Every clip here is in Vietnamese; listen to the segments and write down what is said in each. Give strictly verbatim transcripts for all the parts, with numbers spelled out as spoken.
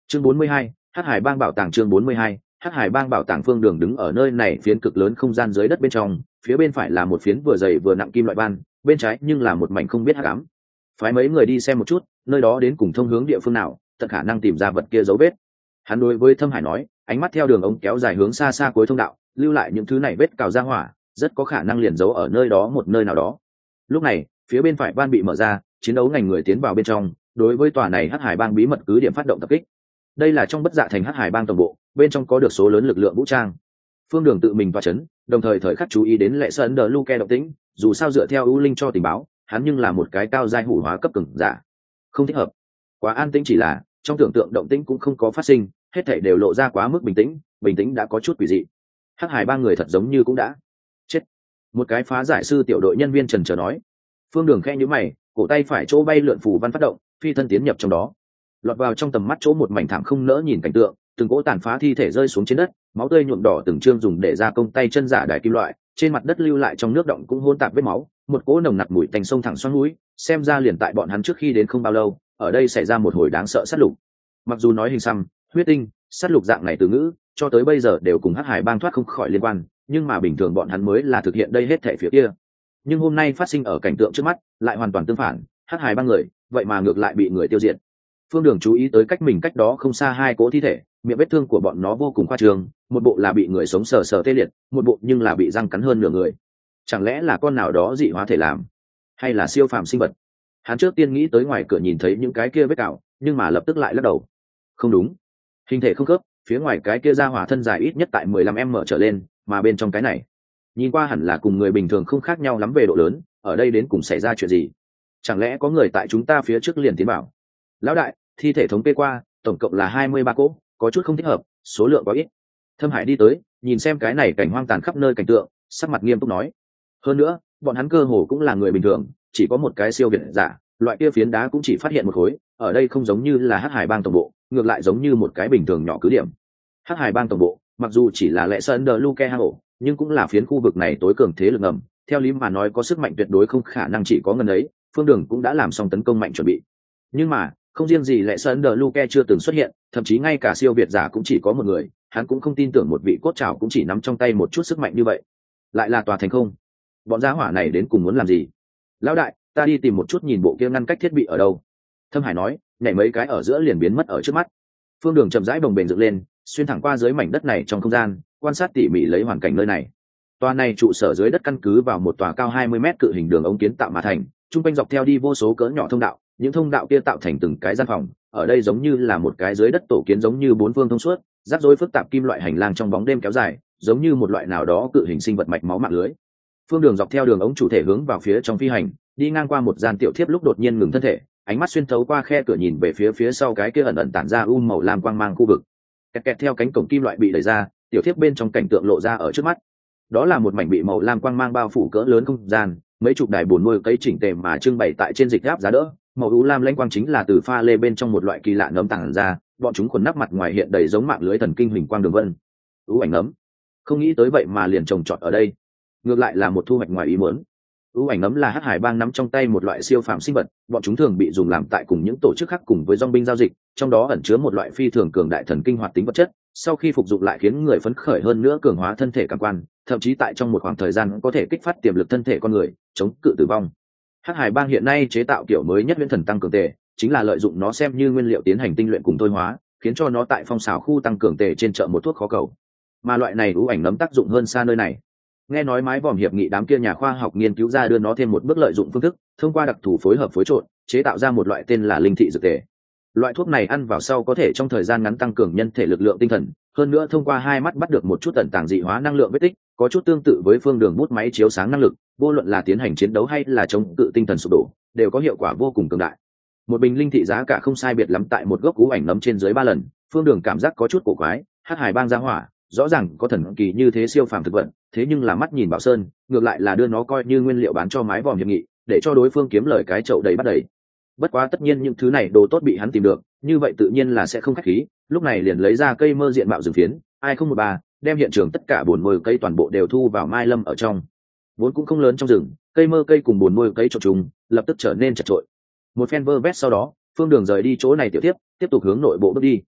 chương bốn mươi hai, hắc hải bang bảo tàng. chương bốn mươi hai, hắc hải bang bảo tàng. Phương Đường đứng ở nơi này phiến cực lớn không gian dưới đất bên trong, phía bên phải là một phiến vừa dày vừa nặng kim loại ban, bên trái nhưng là một mảnh không biết hắc ám. Phái mấy người đi xem một chút, nơi đó đến cùng thông hướng địa phương nào, tận khả năng tìm ra vật kia dấu vết. Hắn đối với Thâm Hải nói, ánh mắt theo đường ống kéo dài hướng xa xa cuối thông đạo, lưu lại những thứ này vết cào ra hỏa, rất có khả năng liền giấu ở nơi đó một nơi nào đó. Lúc này, phía bên phải ban bị mở ra, chiến đấu ngành người tiến vào bên trong, đối với tòa này hắc hải bang bí mật cứ điểm phát động tập kích. Đây là trong Bất Dạ Thành hắc hải bang tổng bộ, bên trong có được số lớn lực lượng vũ trang. Phương Đường tự mình vào chấn, đồng thời thời khắc chú ý đến lệ sơn đờ Luke động tĩnh, dù sao dựa theo ưu linh cho tình báo, hắn nhưng là một cái cao giai hủ hóa cấp cường giả, không thích hợp. Quá an tĩnh, chỉ là trong tưởng tượng động tĩnh cũng không có phát sinh, hết thảy đều lộ ra quá mức bình tĩnh, bình tĩnh đã có chút quỷ dị. Hắc hải bang người thật giống như cũng đã chết. Một cái phá giải sư tiểu đội nhân viên trần trờ nói. Phương Đường khẽ nhíu mày, cổ tay phải chỗ bay lượn phù văn phát động, phi thân tiến nhập trong đó, lọt vào trong tầm mắt chỗ một mảnh thảm không nỡ nhìn cảnh tượng, từng cỗ tàn phá thi thể rơi xuống trên đất, máu tươi nhuộm đỏ từng chương dùng để ra công tay chân giả đài kim loại, trên mặt đất lưu lại trong nước động cũng hỗn tạp vết máu, một cỗ nồng nặc mùi tanh sông thẳng xoắn mũi, xem ra liền tại bọn hắn trước khi đến không bao lâu, ở đây xảy ra một hồi đáng sợ sát lục. Mặc dù nói hình xăm, huyết tinh, sát lục dạng này từ ngữ, cho tới bây giờ đều cùng hắc hải bang thoát không khỏi liên quan, nhưng mà bình thường bọn hắn mới là thực hiện đây hết thảy phía kia. Nhưng hôm nay phát sinh ở cảnh tượng trước mắt, lại hoàn toàn tương phản, hắc hải bang người, vậy mà ngược lại bị người tiêu diệt. Phương Đường chú ý tới cách mình cách đó không xa hai cỗ thi thể, miệng vết thương của bọn nó vô cùng khoa trương, một bộ là bị người sống sờ sờ tê liệt, một bộ nhưng là bị răng cắn hơn nửa người. Chẳng lẽ là con nào đó dị hóa thể làm, hay là siêu phàm sinh vật? Hắn trước tiên nghĩ tới ngoài cửa nhìn thấy những cái kia vết cào, nhưng mà lập tức lại lắc đầu. Không đúng, hình thể không khớp, phía ngoài cái kia ra hỏa thân dài ít nhất tại mười lăm m trở lên, mà bên trong cái này, nhìn qua hẳn là cùng người bình thường không khác nhau lắm về độ lớn, ở đây đến cùng xảy ra chuyện gì? Chẳng lẽ có người tại chúng ta phía trước liền tiến bảo? Lão đại, thi thể thống kê qua, tổng cộng là hai mươi ba cỗ, có chút không thích hợp, số lượng có ít. Thâm Hải đi tới, nhìn xem cái này cảnh hoang tàn khắp nơi cảnh tượng, sắc mặt nghiêm túc nói. Hơn nữa, bọn hắn cơ hồ cũng là người bình thường, chỉ có một cái siêu việt giả, loại kia phiến đá cũng chỉ phát hiện một khối, ở đây không giống như là hắc hải bang tổng bộ, ngược lại giống như một cái bình thường nhỏ cứ điểm. Hắc hải bang tổng bộ, mặc dù chỉ là lệ sơn đờ Luke hang ổ, nhưng cũng là phiến khu vực này tối cường thế lực ngầm, theo lý mà nói có sức mạnh tuyệt đối không khả năng chỉ có ngần ấy, Phương Đường cũng đã làm xong tấn công mạnh chuẩn bị. Nhưng mà, không riêng gì lệ sơn đờ Luke chưa từng xuất hiện, thậm chí ngay cả siêu việt giả cũng chỉ có một người, hắn cũng không tin tưởng một vị cốt trảo cũng chỉ nắm trong tay một chút sức mạnh như vậy. Lại là tòa thành không, bọn gia hỏa này đến cùng muốn làm gì? Lão đại, ta đi tìm một chút nhìn bộ kia ngăn cách thiết bị ở đâu. Thâm Hải nói, nhảy mấy cái ở giữa liền biến mất ở trước mắt. Phương Đường chậm rãi bồng bềnh dựng lên, xuyên thẳng qua dưới mảnh đất này trong không gian, quan sát tỉ mỉ lấy hoàn cảnh nơi này. Tòa này trụ sở dưới đất căn cứ vào một tòa cao hai mươi mét cự hình đường ống kiến tạo mà thành, trung quanh dọc theo đi vô số cỡ nhỏ thông đạo, những thông đạo kia tạo thành từng cái gian phòng, ở đây giống như là một cái dưới đất tổ kiến, giống như bốn phương thông suốt, rắc rối phức tạp kim loại hành lang trong bóng đêm kéo dài, giống như một loại nào đó cự hình sinh vật mạch máu mạng lưới. Phương Đường dọc theo đường ống chủ thể hướng vào phía trong phi hành, đi ngang qua một gian tiểu thiếp lúc đột nhiên ngừng thân thể, ánh mắt xuyên thấu qua khe cửa nhìn về phía phía sau cái kia ẩn ẩn tản ra u màu lam quang mang khu vực. Kẹt kẹt theo cánh cổng kim loại bị đẩy ra, tiểu thiếp bên trong cảnh tượng lộ ra ở trước mắt. Đó là một mảnh bị màu lam quang mang bao phủ cỡ lớn không gian, mấy chục đài bồn nuôi cấy chỉnh tề mà trưng bày tại trên dịch áp giá đỡ, màu u lam lãnh quang chính là từ pha lê bên trong một loại kỳ lạ nấm tàng ra, bọn chúng khuẩn nắp mặt ngoài hiện đầy giống mạng lưới thần kinh hình quang đường vân. U ảnh nấm, không nghĩ tới vậy mà liền trồng trọt ở đây, ngược lại là một thu hoạch ngoài ý muốn. U ảnh nấm là hắc hải bang nắm trong tay một loại siêu phàm sinh vật, bọn chúng thường bị dùng làm tại cùng những tổ chức khác cùng với dòng binh giao dịch, trong đó ẩn chứa một loại phi thường cường đại thần kinh hoạt tính vật chất, sau khi phục dụng lại khiến người phấn khởi hơn nữa, cường hóa thân thể cảm quan, thậm chí tại trong một khoảng thời gian có thể kích phát tiềm lực thân thể con người, chống cự tử vong. Hắc hải bang hiện nay chế tạo kiểu mới nhất viễn thần tăng cường tề, chính là lợi dụng nó xem như nguyên liệu tiến hành tinh luyện cùng thôi hóa, khiến cho nó tại phong xào khu tăng cường tề trên chợ một thuốc khó cầu. Mà loại này u ảnh nấm tác dụng hơn xa nơi này. Nghe nói mái vòm hiệp nghị đám kia nhà khoa học nghiên cứu ra đưa nó thêm một bước lợi dụng phương thức, thông qua đặc thù phối hợp phối trộn, chế tạo ra một loại tên là linh thị dược tề. Loại thuốc này ăn vào sau có thể trong thời gian ngắn tăng cường nhân thể lực lượng tinh thần, hơn nữa thông qua hai mắt bắt được một chút tận tàng dị hóa năng lượng vết tích, có chút tương tự với Phương Đường bút máy chiếu sáng năng lực, vô luận là tiến hành chiến đấu hay là chống cự tinh thần sụp đổ, đều có hiệu quả vô cùng cường đại. Một bình linh thị giá cả không sai biệt lắm tại một gốc cú ảnh nấm trên dưới ba lần, Phương Đường cảm giác có chút cổ quái, hắc hải bang gia hỏa, rõ ràng có thần kỳ như thế siêu phàm thực vật, thế nhưng là mắt nhìn Bảo Sơn, ngược lại là đưa nó coi như nguyên liệu bán cho mái vòm hiệp nghị, để cho đối phương kiếm lời cái chậu đầy bắt đầy. Bất quá tất nhiên những thứ này đồ tốt bị hắn tìm được, như vậy tự nhiên là sẽ không khách khí, lúc này liền lấy ra cây mơ diện mạo rừng phiến, ai không một ba, đem hiện trường tất cả bồn nuôi cây toàn bộ đều thu vào mai lâm ở trong. Vốn cũng không lớn trong rừng, cây mơ cây cùng bồn nuôi cây trộn trùng, lập tức trở nên chật trội. Một phen vơ vét sau đó, Phương Đường rời đi chỗ này tiểu tiếp, tiếp tục hướng nội bộ bước đi.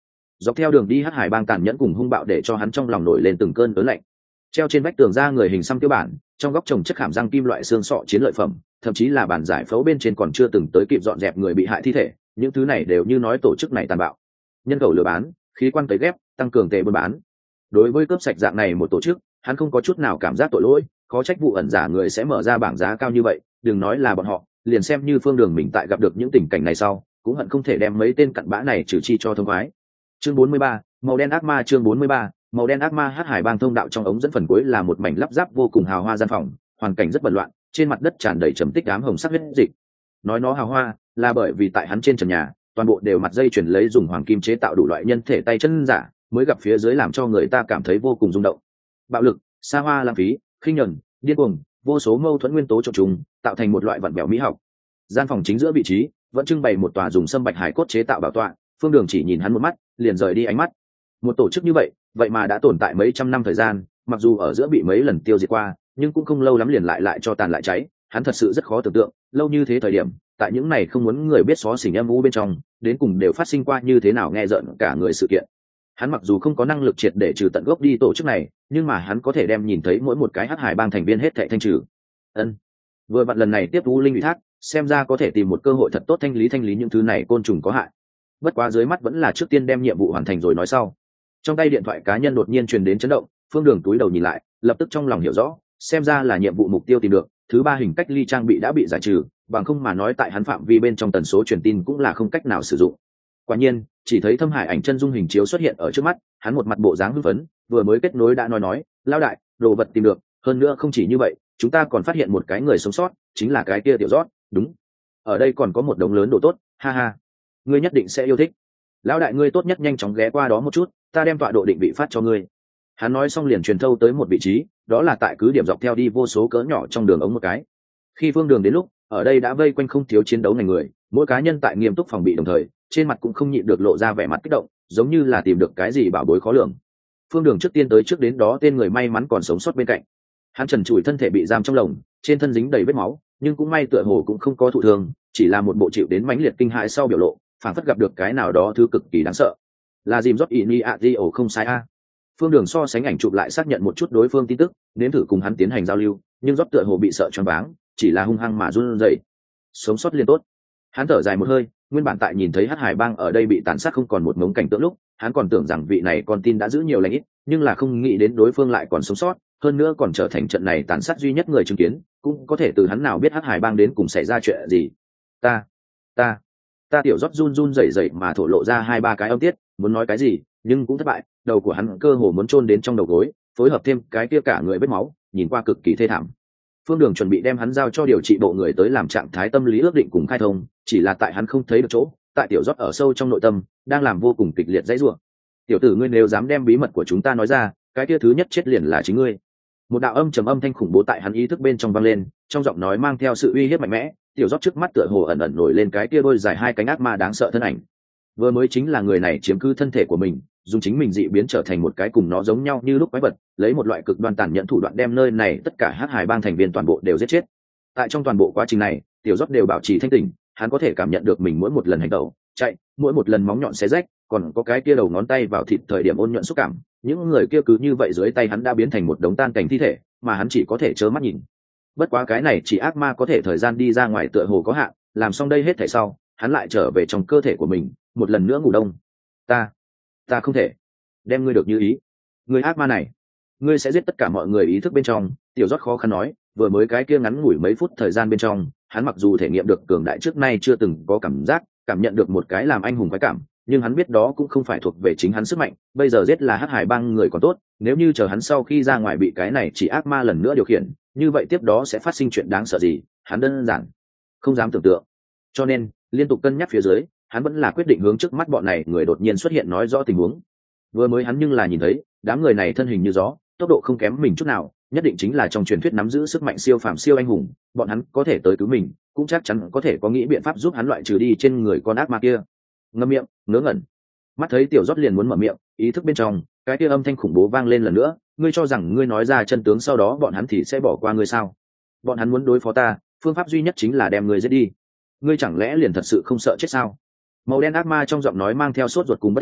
dọc theo đường đi hắc hải bang tàn nhẫn cùng hung bạo để cho hắn trong lòng nổi lên từng cơn ớn lạnh. Treo trên vách tường ra người hình xăm tiêu bản, trong góc trồng chất khảm răng kim loại xương sọ chiến lợi phẩm, thậm chí là bản giải phẫu bên trên còn chưa từng tới kịp dọn dẹp người bị hại thi thể, những thứ này đều như nói tổ chức này tàn bạo. Nhân khẩu lừa bán, khí quan cấy ghép, tăng cường tệ buôn bán. Đối với cướp sạch dạng này một tổ chức, hắn không có chút nào cảm giác tội lỗi, khó trách vụ ẩn giả người sẽ mở ra bảng giá cao như vậy, đừng nói là bọn họ, liền xem như Phương Đường mình tại gặp được những tình cảnh này sau, cũng hận không thể đem mấy tên cặn bã này trừ chi cho thông khoái. Chương bốn mươi ba, màu đen ác ma. Chương bốn mươi ba, màu đen ác ma. Hắc hải bang thông đạo trong ống dẫn phần cuối là một mảnh lắp ráp vô cùng hào hoa gian phòng, hoàn cảnh rất bẩn loạn, trên mặt đất tràn đầy trầm tích ám hồng sắc huyết dịch. Nói nó hào hoa là bởi vì tại hắn trên trần nhà toàn bộ đều mặt dây chuyền lấy dùng hoàng kim chế tạo đủ loại nhân thể tay chân giả, mới gặp phía dưới làm cho người ta cảm thấy vô cùng rung động. Bạo lực, xa hoa, lãng phí, khinh nhẫn, điên cuồng, vô số mâu thuẫn nguyên tố trộn trùng, tạo thành một loại vặn vẹo mỹ học. Gian phòng chính giữa vị trí vẫn trưng bày một tòa dùng sâm bạch hải cốt chế tạo bảo tọa. Phương Đường chỉ nhìn hắn một mắt liền rời đi ánh mắt. Một tổ chức như vậy vậy mà đã tồn tại mấy trăm năm thời gian, mặc dù ở giữa bị mấy lần tiêu diệt qua, nhưng cũng không lâu lắm liền lại lại cho tàn lại cháy. Hắn thật sự rất khó tưởng tượng lâu như thế thời điểm, tại những này không muốn người biết xó xỉnh âm u bên trong, đến cùng đều phát sinh qua như thế nào nghe rợn cả người sự kiện. Hắn mặc dù không có năng lực triệt để trừ tận gốc đi tổ chức này, nhưng mà hắn có thể đem nhìn thấy mỗi một cái hắc hải bang thành viên hết thảy thanh trừ. Ân, vừa vặn lần này tiếp u linh ủy thác, xem ra có thể tìm một cơ hội thật tốt thanh lý thanh lý những thứ này côn trùng có hại. Bất quá dưới mắt vẫn là trước tiên đem nhiệm vụ hoàn thành rồi nói sau. Trong tay điện thoại cá nhân đột nhiên truyền đến chấn động, Phương Đường túi đầu nhìn lại, lập tức trong lòng hiểu rõ, xem ra là nhiệm vụ mục tiêu tìm được, thứ ba hình cách ly trang bị đã bị giải trừ, bằng không mà nói tại hắn phạm vi bên trong tần số truyền tin cũng là không cách nào sử dụng. Quả nhiên, chỉ thấy Thâm Hải ảnh chân dung hình chiếu xuất hiện ở trước mắt, hắn một mặt bộ dáng hưng phấn, vừa mới kết nối đã nói nói, lão đại, đồ vật tìm được, hơn nữa không chỉ như vậy, chúng ta còn phát hiện một cái người sống sót, chính là cái kia tiểu rót, đúng. Ở đây còn có một đống lớn đồ tốt, ha ha. Ngươi nhất định sẽ yêu thích. Lão đại ngươi tốt nhất nhanh chóng ghé qua đó một chút, ta đem tọa độ định vị phát cho ngươi. Hắn nói xong liền truyền thâu tới một vị trí, đó là tại cứ điểm dọc theo đi vô số cỡ nhỏ trong đường ống một cái. Khi Phương Đường đến lúc, ở đây đã vây quanh không thiếu chiến đấu ngành người, mỗi cá nhân tại nghiêm túc phòng bị đồng thời, trên mặt cũng không nhịn được lộ ra vẻ mặt kích động, giống như là tìm được cái gì bảo bối khó lường. Phương Đường trước tiên tới trước đến đó tên người may mắn còn sống sót bên cạnh. Hắn trần trụi thân thể bị giam trong lồng, trên thân dính đầy vết máu, nhưng cũng may tựa hồ cũng không có thụ thương, chỉ là một bộ chịu đến mãnh liệt kinh hãi sau biểu lộ, phản phất gặp được cái nào đó thứ cực kỳ đáng sợ. Là Jim Jot Ini Adio không sai a. Phương Đường so sánh ảnh chụp lại xác nhận một chút đối phương tin tức, nếm thử cùng hắn tiến hành giao lưu, nhưng Jot tựa hồ bị sợ choáng váng, chỉ là hung hăng mà run rẩy. Sống sót liên tốt. Hắn thở dài một hơi, nguyên bản tại nhìn thấy Hắc Hải bang ở đây bị tàn sát không còn một ngống cảnh tượng lúc, hắn còn tưởng rằng vị này con tin đã giữ nhiều lành ít, nhưng là không nghĩ đến đối phương lại còn sống sót, hơn nữa còn trở thành trận này tàn sát duy nhất người chứng kiến, cũng có thể từ hắn nào biết Hắc Hải bang đến cùng xảy ra chuyện gì. Ta, ta, ta tiểu rót run run rẩy rẩy mà thổ lộ ra hai ba cái âm tiết, muốn nói cái gì, nhưng cũng thất bại, đầu của hắn cơ hồ muốn chôn đến trong đầu gối, phối hợp thêm cái kia cả người vết máu, nhìn qua cực kỳ thê thảm. Phương Đường chuẩn bị đem hắn giao cho điều trị bộ người tới làm trạng thái tâm lý ước định cùng khai thông, chỉ là tại hắn không thấy được chỗ, tại tiểu rót ở sâu trong nội tâm, đang làm vô cùng kịch liệt dãy rủa. Tiểu tử ngươi nếu dám đem bí mật của chúng ta nói ra, cái kia thứ nhất chết liền là chính ngươi. Một đạo âm trầm âm thanh khủng bố tại hắn ý thức bên trong vang lên, trong giọng nói mang theo sự uy hiếp mạnh mẽ, tiểu rót trước mắt tựa hồ ẩn ẩn nổi lên cái kia đôi dài hai cánh ác ma đáng sợ thân ảnh. Vừa mới chính là người này chiếm cứ thân thể của mình, dùng chính mình dị biến trở thành một cái cùng nó giống nhau như lúc quái vật, lấy một loại cực đoan tàn nhẫn thủ đoạn đem nơi này tất cả Hắc Hải bang thành viên toàn bộ đều giết chết. Tại trong toàn bộ quá trình này, tiểu rót đều bảo trì thanh tỉnh, hắn có thể cảm nhận được mình mỗi một lần hành động, chạy, mỗi một lần móng nhọn xé rách, còn có cái kia đầu ngón tay vào thịt thời điểm ôn nhuận xúc cảm, những người kia cứ như vậy dưới tay hắn đã biến thành một đống tan cảnh thi thể, mà hắn chỉ có thể trơ mắt nhìn. Bất quá cái này chỉ ác ma có thể thời gian đi ra ngoài tựa hồ có hạn, làm xong đây hết thảy sau, hắn lại trở về trong cơ thể của mình, một lần nữa ngủ đông. Ta, ta không thể đem ngươi được như ý. Ngươi ác ma này, ngươi sẽ giết tất cả mọi người ý thức bên trong, tiểu rót khó khăn nói, vừa mới cái kia ngắn ngủi mấy phút thời gian bên trong, hắn mặc dù thể nghiệm được cường đại trước nay chưa từng có cảm giác, cảm nhận được một cái làm anh hùng khoái cảm, nhưng hắn biết đó cũng không phải thuộc về chính hắn sức mạnh, bây giờ giết là Hắc Hải bang người còn tốt, nếu như chờ hắn sau khi ra ngoài bị cái này chỉ ác ma lần nữa điều khiển, như vậy tiếp đó sẽ phát sinh chuyện đáng sợ gì, hắn đơn giản không dám tưởng tượng. Cho nên, liên tục cân nhắc phía dưới, hắn vẫn là quyết định hướng trước mắt bọn này người đột nhiên xuất hiện nói rõ tình huống. Vừa mới hắn nhưng là nhìn thấy, đám người này thân hình như gió, tốc độ không kém mình chút nào, nhất định chính là trong truyền thuyết nắm giữ sức mạnh siêu phàm siêu anh hùng, bọn hắn có thể tới cứu mình, cũng chắc chắn có thể có nghĩ biện pháp giúp hắn loại trừ đi trên người con ác ma kia. Ngậm miệng, ngớ ngẩn. Mắt thấy tiểu rót liền muốn mở miệng, ý thức bên trong, cái kia âm thanh khủng bố vang lên lần nữa, ngươi cho rằng ngươi nói ra chân tướng sau đó bọn hắn thì sẽ bỏ qua ngươi sao? Bọn hắn muốn đối phó ta, phương pháp duy nhất chính là đem ngươi giết đi. Ngươi chẳng lẽ liền thật sự không sợ chết sao? Màu đen ác ma trong giọng nói mang theo sốt ruột cùng bất an,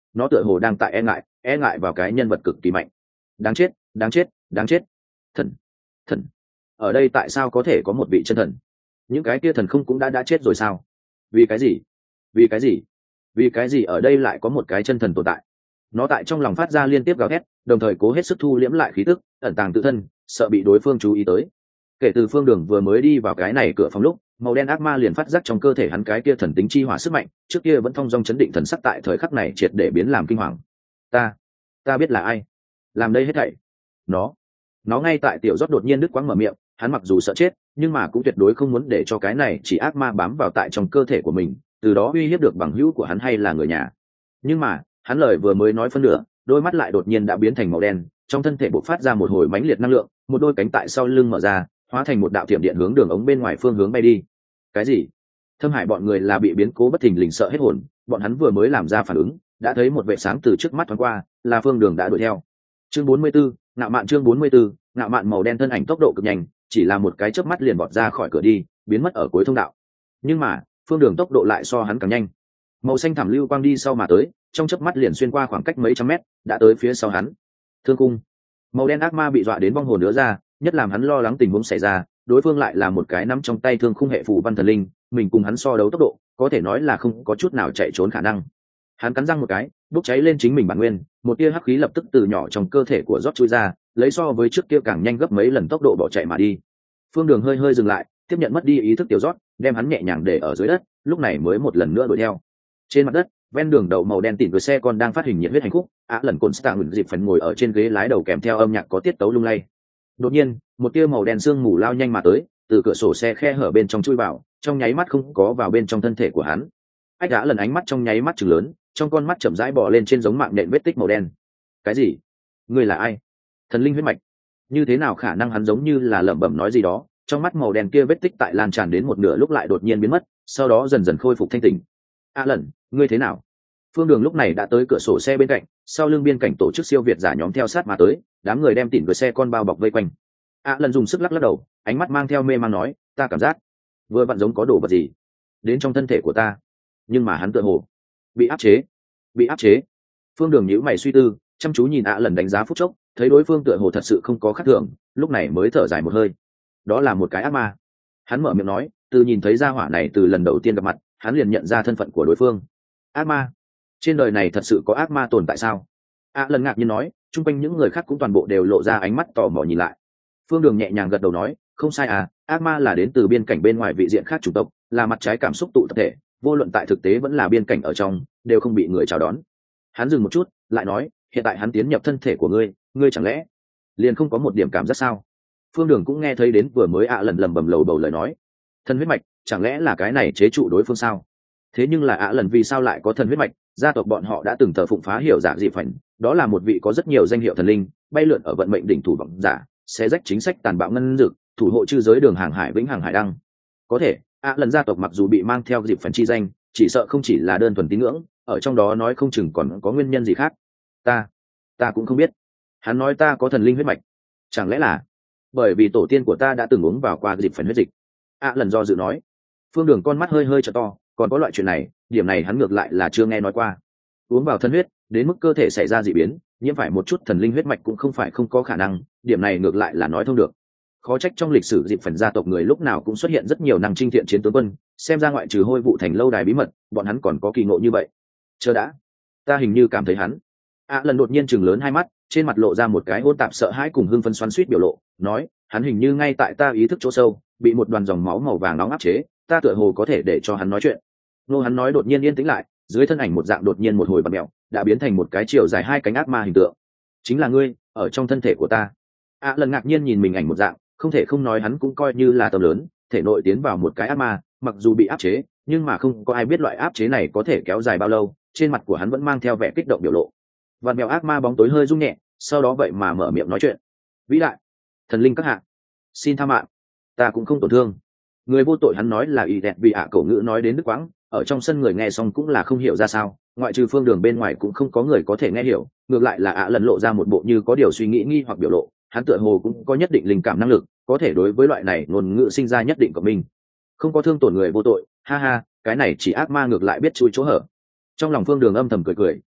nó tựa hồ đang tại e ngại e ngại vào cái nhân vật cực kỳ mạnh. Đáng chết, đáng chết, đáng chết. Thần, thần, ở đây tại sao có thể có một vị chân thần? Những cái kia thần không cũng đã đã chết rồi sao? Vì cái gì? Vì cái gì? Vì cái gì ở đây lại có một cái chân thần tồn tại? Nó tại trong lòng phát ra liên tiếp gào thét, đồng thời cố hết sức thu liễm lại khí tức, ẩn tàng tự thân, sợ bị đối phương chú ý tới. Kể từ Phương Đường vừa mới đi vào cái này cửa phòng lúc, màu đen ác ma liền phát giác trong cơ thể hắn cái kia thần tính chi hỏa sức mạnh, trước kia vẫn thong dong chấn định thần sắc tại thời khắc này triệt để biến làm kinh hoàng. Ta, ta biết là ai làm đây hết thảy. Nó, nó ngay tại tiểu rót đột nhiên đứt quãng mở miệng, hắn mặc dù sợ chết, nhưng mà cũng tuyệt đối không muốn để cho cái này chỉ ác ma bám vào tại trong cơ thể của mình, từ đó uy hiếp được bằng hữu của hắn hay là người nhà. Nhưng mà, hắn lời vừa mới nói phân nửa, đôi mắt lại đột nhiên đã biến thành màu đen, trong thân thể bộc phát ra một hồi mãnh liệt năng lượng, một đôi cánh tại sau lưng mở ra, hóa thành một đạo tiệm điện hướng đường ống bên ngoài phương hướng bay đi. Cái gì? Thâm Hải bọn người là bị biến cố bất thình lình sợ hết hồn, bọn hắn vừa mới làm ra phản ứng, đã thấy một vệ sáng từ trước mắt thoáng qua, là Phương Đường đã đuổi theo. Chương bốn mươi 44, ngạo mạn chương bốn mươi 44, ngạo mạn màu đen thân ảnh tốc độ cực nhanh, chỉ là một cái chớp mắt liền vọt ra khỏi cửa đi, biến mất ở cuối thông đạo. Nhưng mà, Phương Đường tốc độ lại so hắn càng nhanh. Màu xanh thảm lưu quang đi sau mà tới, trong chớp mắt liền xuyên qua khoảng cách mấy trăm mét, đã tới phía sau hắn. Thương cung. Màu đen ác ma bị dọa đến vong hồn nữa ra, nhất làm hắn lo lắng tình huống xảy ra, đối phương lại là một cái nắm trong tay thương khung hệ phù văn thần linh, mình cùng hắn so đấu tốc độ, có thể nói là không có chút nào chạy trốn khả năng. Hắn cắn răng một cái, bốc cháy lên chính mình bản nguyên, một tia hắc khí lập tức từ nhỏ trong cơ thể của rót chui ra, lấy so với trước kia càng nhanh gấp mấy lần tốc độ bỏ chạy mà đi. Phương Đường hơi hơi dừng lại, tiếp nhận mất đi ý thức tiểu rót, đem hắn nhẹ nhàng để ở dưới đất, lúc này mới một lần nữa đuổi theo. Trên mặt đất, ven đường đầu màu đen tỉn của xe con đang phát hình nhiệt huyết hành khúc, á lần cồn stạ ngừng dịp phần ngồi ở trên ghế lái đầu kèm theo âm nhạc có tiết tấu lung lay. Đột nhiên, một tia màu đen sương mù lao nhanh mà tới, từ cửa sổ xe khe hở bên trong chui vào, trong nháy mắt không có vào bên trong thân thể của hắn. Ách đã lần ánh mắt trong nháy mắt trừng lớn, trong con mắt chậm rãi bò lên trên giống mạng nhện vết tích màu đen. Cái gì? Ngươi là ai? Thần linh huyết mạch? Như thế nào khả năng? Hắn giống như là lẩm bẩm nói gì đó, trong mắt màu đen kia vết tích tại lan tràn đến một nửa lúc lại đột nhiên biến mất, sau đó dần dần khôi phục thanh tỉnh. A lần, ngươi thế nào? Phương Đường lúc này đã tới cửa sổ xe bên cạnh, sau lưng biên cảnh tổ chức siêu việt giả nhóm theo sát mà tới, đám người đem tỉn với xe con bao bọc vây quanh. A lần dùng sức lắc lắc đầu, ánh mắt mang theo mê man nói, ta cảm giác vừa vặn giống có đồ vật gì đến trong thân thể của ta, nhưng mà hắn tựa hồ bị áp chế, bị áp chế. Phương Đường nhíu mày suy tư, chăm chú nhìn A lần đánh giá phút chốc, thấy đối phương tựa hồ thật sự không có khác thường, lúc này mới thở dài một hơi. Đó là một cái ác ma. Hắn mở miệng nói, từ nhìn thấy gia hỏa này từ lần đầu tiên gặp mặt, hắn liền nhận ra thân phận của đối phương. Ác ma? Trên đời này thật sự có ác ma tồn tại sao? A lần ngạc nhiên nói, chung quanh những người khác cũng toàn bộ đều lộ ra ánh mắt tò mò nhìn lại. Phương Đường nhẹ nhàng gật đầu nói, không sai à, ác ma là đến từ biên cảnh bên ngoài vị diện khác chủng tộc, là mặt trái cảm xúc tụ tập thể, vô luận tại thực tế vẫn là biên cảnh ở trong, đều không bị người chào đón. Hắn dừng một chút, lại nói, hiện tại hắn tiến nhập thân thể của ngươi, ngươi chẳng lẽ liền không có một điểm cảm giác sao? Phương Đường cũng nghe thấy đến vừa mới ạ lần lầm bầm lầu bầu lời nói, thần huyết mạch, chẳng lẽ là cái này chế trụ đối phương sao? Thế nhưng là ạ lần vì sao lại có thần huyết mạch? Gia tộc bọn họ đã từng thờ phụng phá hiểu giả dị phảnh, đó là một vị có rất nhiều danh hiệu thần linh, bay lượn ở vận mệnh đỉnh thủ vọng giả, sẽ rách chính sách tàn bạo ngân dực, thủ hộ chư giới đường hàng hải vĩnh hằng hải đăng. Có thể, ạ lần gia tộc mặc dù bị mang theo dịp phần chi danh, chỉ sợ không chỉ là đơn thuần tín ngưỡng, ở trong đó nói không chừng còn có nguyên nhân gì khác. Ta, ta cũng không biết. Hắn nói ta có thần linh huyết mạch, chẳng lẽ là bởi vì tổ tiên của ta đã từng uống vào qua dịp phần huyết dịch? ạ lần do dự nói. Phương Đường con mắt hơi hơi trợ to, còn có loại chuyện này, điểm này hắn ngược lại là chưa nghe nói qua. Uống vào thân huyết, đến mức cơ thể xảy ra dị biến, nhiễm phải một chút thần linh huyết mạch cũng không phải không có khả năng, điểm này ngược lại là nói thông được. Khó trách trong lịch sử dịp phần gia tộc người lúc nào cũng xuất hiện rất nhiều năng trinh thiện chiến tướng quân, xem ra ngoại trừ hôi vụ thành lâu đài bí mật, bọn hắn còn có kỳ ngộ như vậy. Chờ đã, ta hình như cảm thấy hắn. À lần đột nhiên chừng lớn hai mắt, trên mặt lộ ra một cái hỗn tạp sợ hãi cùng hưng phấn xoắn xuýt biểu lộ, nói, hắn hình như ngay tại ta ý thức chỗ sâu, bị một đoàn dòng máu màu vàng nóng áp chế, ta tựa hồ có thể để cho hắn nói chuyện. Nô hắn nói đột nhiên yên tĩnh lại, dưới thân ảnh một dạng đột nhiên một hồi bật mèo, đã biến thành một cái chiều dài hai cánh ác ma hình tượng. Chính là ngươi, ở trong thân thể của ta. À lần ngạc nhiên nhìn mình ảnh một dạng, không thể không nói hắn cũng coi như là tầm lớn, thể nội tiến vào một cái ác ma, mặc dù bị áp chế, nhưng mà không có ai biết loại áp chế này có thể kéo dài bao lâu, trên mặt của hắn vẫn mang theo vẻ kích động biểu lộ. Vạt mèo ác ma bóng tối hơi rung nhẹ, sau đó vậy mà mở miệng nói chuyện. Vĩ đại, thần linh các hạ, xin tha mạng, ta cũng không tổn thương. Người vô tội hắn nói là y đẹp vì ạ à cổ ngữ nói đến đức quãng, ở trong sân người nghe xong cũng là không hiểu ra sao, ngoại trừ Phương Đường bên ngoài cũng không có người có thể nghe hiểu, ngược lại là ạ à lần lộ ra một bộ như có điều suy nghĩ nghi hoặc biểu lộ, hắn tựa hồ cũng có nhất định linh cảm năng lực, có thể đối với loại này ngôn ngữ sinh ra nhất định của mình. Không có thương tổn người vô tội, ha ha, cái này chỉ ác ma ngược lại biết chui chỗ hở. Trong lòng Phương Đường âm thầm cười cười,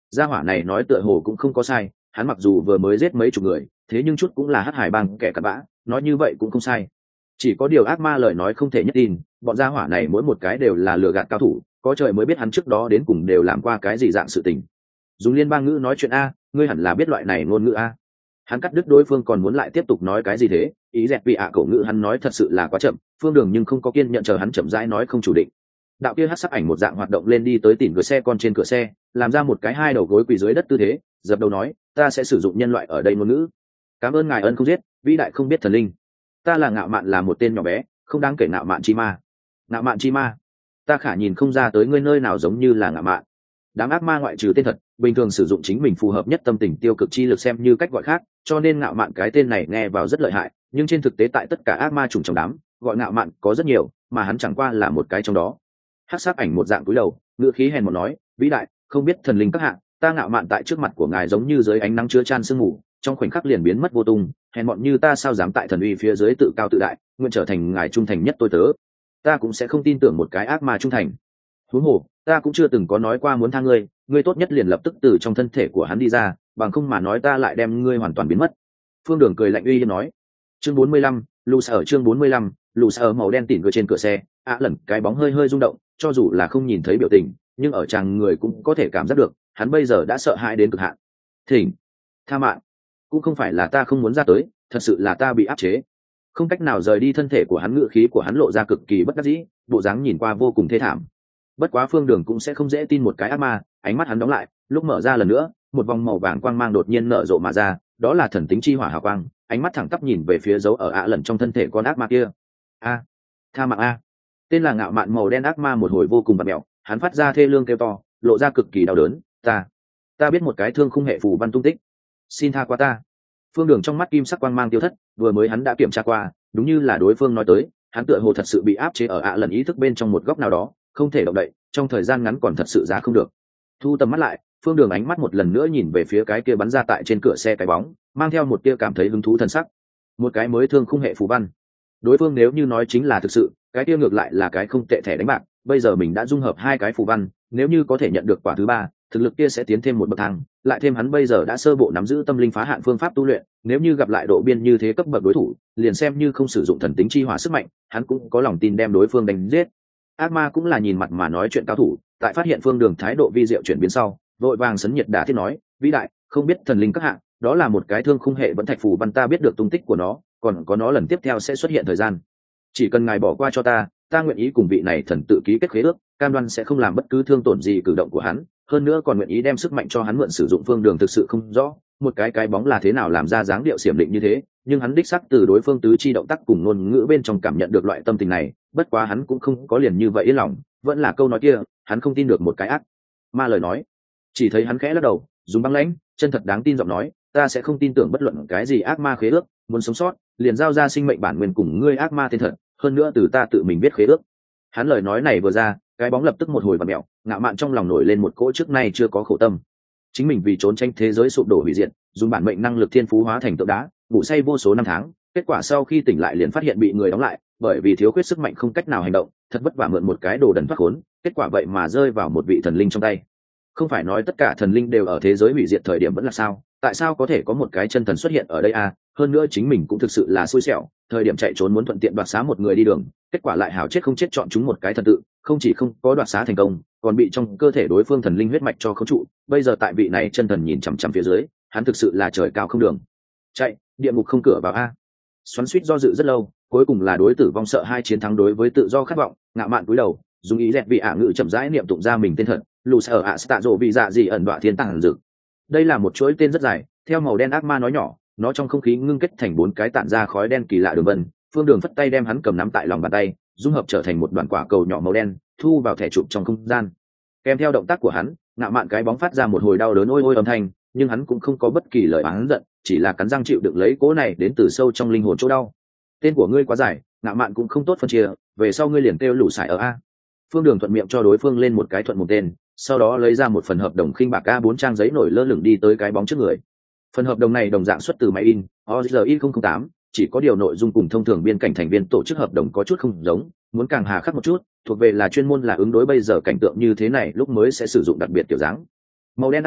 gia hỏa này nói tựa hồ cũng không có sai, hắn mặc dù vừa mới giết mấy chục người, thế nhưng chút cũng là hắc hải bang kẻ cặn bã, nói như vậy cũng không sai. Chỉ có điều ác ma lời nói không thể nhất tin, bọn gia hỏa này mỗi một cái đều là lừa gạt cao thủ, có trời mới biết hắn trước đó đến cùng đều làm qua cái gì dạng sự tình. Dùng liên bang ngữ nói chuyện a, ngươi hẳn là biết loại này ngôn ngữ a. Hắn cắt đứt đối phương còn muốn lại tiếp tục nói cái gì thế, ý dẹt vị ạ cổ ngữ hắn nói thật sự là quá chậm, Phương Đường nhưng không có kiên nhận chờ hắn chậm rãi nói không chủ định. Đạo kia hắc sắc ảnh một dạng hoạt động lên đi tới tỉn cửa xe con trên cửa xe, làm ra một cái hai đầu gối quỳ dưới đất tư thế, dập đầu nói, ta sẽ sử dụng nhân loại ở đây ngôn ngữ. Cảm ơn ngài ân không giết, vĩ đại không biết thần linh. Ta là ngạo mạn là một tên nhỏ bé, không đáng kể ngạo mạn chi ma. Ngạo mạn chi ma? Ta khả nhìn không ra tới ngươi nơi nào giống như là ngạo mạn. Đám ác ma ngoại trừ tên thật, bình thường sử dụng chính mình phù hợp nhất tâm tình tiêu cực chi lực xem như cách gọi khác, cho nên ngạo mạn cái tên này nghe vào rất lợi hại, nhưng trên thực tế tại tất cả ác ma trùng trong đám, gọi ngạo mạn có rất nhiều, mà hắn chẳng qua là một cái trong đó. Hắc sắc ảnh một dạng cúi đầu, ngựa khí hèn một nói, vĩ đại, không biết thần linh các hạ, ta ngạo mạn tại trước mặt của ngài giống như dưới ánh nắng chứa chan sương mù, trong khoảnh khắc liền biến mất vô tung, hèn mọn như ta sao dám tại thần uy phía dưới tự cao tự đại, nguyện trở thành ngài trung thành nhất tôi tớ. Ta cũng sẽ không tin tưởng một cái ác ma trung thành. Huống hồ, ta cũng chưa từng có nói qua muốn tha ngươi, ngươi tốt nhất liền lập tức từ trong thân thể của hắn đi ra, bằng không mà nói ta lại đem ngươi hoàn toàn biến mất. Phương Đường cười lạnh uy hiếp nói. Chương bốn mươi lăm, lù sở chương bốn mươi lăm, lù sở màu đen tỉn cửa trên cửa xe, ạ lần cái bóng hơi hơi rung động, cho dù là không nhìn thấy biểu tình, nhưng ở chàng người cũng có thể cảm giác được, hắn bây giờ đã sợ hãi đến cực hạn. Thỉnh, tha mạng, cũng không phải là ta không muốn ra tới, thật sự là ta bị áp chế, không cách nào rời đi thân thể của hắn. Ngự khí của hắn lộ ra cực kỳ bất đắc dĩ, bộ dáng nhìn qua vô cùng thê thảm. Bất quá Phương Đường cũng sẽ không dễ tin một cái ác ma, ánh mắt hắn đóng lại, lúc mở ra lần nữa, một vòng màu vàng quang mang đột nhiên nở rộ mà ra, đó là thần tính chi hỏa hào quang, ánh mắt thẳng tắp nhìn về phía dấu ở ạ lần trong thân thể con ác ma kia. A, tha mạng a. Tên là ngạo mạn màu đen ác ma một hồi vô cùng bặm mẹo, hắn phát ra thê lương kêu to, lộ ra cực kỳ đau đớn, ta, ta biết một cái thương khung hệ phù văn tung tích, xin tha qua ta. Phương Đường trong mắt kim sắc quang mang tiêu thất, vừa mới hắn đã kiểm tra qua, đúng như là đối phương nói tới, hắn tựa hồ thật sự bị áp chế ở ạ lần ý thức bên trong một góc nào đó, không thể động đậy, trong thời gian ngắn còn thật sự ra không được. Thu tầm mắt lại, Phương Đường ánh mắt một lần nữa nhìn về phía cái kia bắn ra tại trên cửa xe cái bóng, mang theo một tia cảm thấy hứng thú thần sắc. Một cái mới thương khung hệ phù văn. Đối phương nếu như nói chính là thực sự, cái kia ngược lại là cái không tệ thẻ đánh bạc, bây giờ mình đã dung hợp hai cái phù văn, nếu như có thể nhận được quả thứ ba, thực lực kia sẽ tiến thêm một bậc thang, lại thêm hắn bây giờ đã sơ bộ nắm giữ tâm linh phá hạn phương pháp tu luyện, nếu như gặp lại độ biên như thế cấp bậc đối thủ, liền xem như không sử dụng thần tính chi hỏa sức mạnh, hắn cũng có lòng tin đem đối phương đánh giết. Ác ma cũng là nhìn mặt mà nói chuyện cao thủ, tại phát hiện Phương Đường thái độ vi diệu chuyển biến sau, vội vàng sấn nhiệt đả thiết nói, vĩ đại, không biết thần linh các hạng, đó là một cái thương khung hệ vẫn thạch phù văn, ta biết được tung tích của nó, còn có nó lần tiếp theo sẽ xuất hiện thời gian. Chỉ cần ngài bỏ qua cho ta, ta nguyện ý cùng vị này thần tự ký kết khế ước, cam đoan sẽ không làm bất cứ thương tổn gì cử động của hắn, hơn nữa còn nguyện ý đem sức mạnh cho hắn mượn sử dụng. Phương Đường thực sự không rõ một cái cái bóng là thế nào làm ra dáng điệu xiểm định như thế, nhưng hắn đích xác từ đối phương tứ chi động tác cùng ngôn ngữ bên trong cảm nhận được loại tâm tình này. Bất quá hắn cũng không có liền như vậy yên lòng, vẫn là câu nói kia, hắn không tin được một cái ác ma lời nói. Chỉ thấy hắn khẽ lắc đầu, dùng băng lãnh chân thật đáng tin giọng nói, ta sẽ không tin tưởng bất luận cái gì ác ma khế ước, muốn sống sót liền giao ra sinh mệnh bản nguyên cùng ngươi ác ma tên thật, hơn nữa từ ta tự mình biết khế ước. Hắn lời nói này vừa ra, cái bóng lập tức một hồi vặn mẹo, ngạo mạn trong lòng nổi lên một cỗ trước nay chưa có khổ tâm. Chính mình vì trốn tranh thế giới sụp đổ hủy diệt, dùng bản mệnh năng lực thiên phú hóa thành tượng đá, ngủ say vô số năm tháng, kết quả sau khi tỉnh lại liền phát hiện bị người đóng lại, bởi vì thiếu khuyết sức mạnh không cách nào hành động, thật vất vả mượn một cái đồ đần thoát khốn, kết quả vậy mà rơi vào một vị thần linh trong tay. Không phải nói tất cả thần linh đều ở thế giới hủy diệt thời điểm vẫn là sao? Tại sao có thể có một cái chân thần xuất hiện ở đây à? Hơn nữa chính mình cũng thực sự là xui xẻo, thời điểm chạy trốn muốn thuận tiện đoạt xá một người đi đường, kết quả lại hảo chết không chết chọn chúng một cái thần tự, không chỉ không có đoạt xá thành công, còn bị trong cơ thể đối phương thần linh huyết mạch cho khống trụ. Bây giờ tại vị này chân thần nhìn chằm chằm phía dưới, hắn thực sự là trời cao không đường chạy, địa ngục không cửa vào a. Xoắn xuýt do dự rất lâu, cuối cùng là đối tử vong sợ hai chiến thắng đối với tự do khát vọng, ngạo mạn cúi đầu, dùng ý dẹt vị ả ngự chậm rãi niệm tụng ra mình tên thật, lù sở ạ tạ rộ vị dạ gì ẩn đọa thiên tàng dực. Đây là một chuỗi tên rất dài, theo màu đen ác ma nói nhỏ, nó trong không khí ngưng kết thành bốn cái tản ra khói đen kỳ lạ đường vân. Phương Đường phất tay đem hắn cầm nắm tại lòng bàn tay, dung hợp trở thành một đoàn quả cầu nhỏ màu đen, thu vào thẻ chụp trong không gian. Kèm theo động tác của hắn, ngạo mạn cái bóng phát ra một hồi đau đớn ôi ôi âm thanh, nhưng hắn cũng không có bất kỳ lời oán giận, chỉ là cắn răng chịu đựng lấy cố này đến từ sâu trong linh hồn chỗ đau. Tên của ngươi quá dài, ngạo mạn cũng không tốt phân chia, về sau ngươi liền kêu lũ sải ở a. Phương Đường thuận miệng cho đối phương lên một cái thuận một tên, sau đó lấy ra một phần hợp đồng khinh bạc a bốn trang giấy nổi lơ lửng đi tới cái bóng trước người. Phần hợp đồng này đồng dạng xuất từ máy in, o giê i không không tám, chỉ có điều nội dung cùng thông thường biên cảnh thành viên tổ chức hợp đồng có chút không giống, muốn càng hà khắc một chút, thuộc về là chuyên môn là ứng đối bây giờ cảnh tượng như thế này lúc mới sẽ sử dụng đặc biệt kiểu dáng. Màu đen ác ma,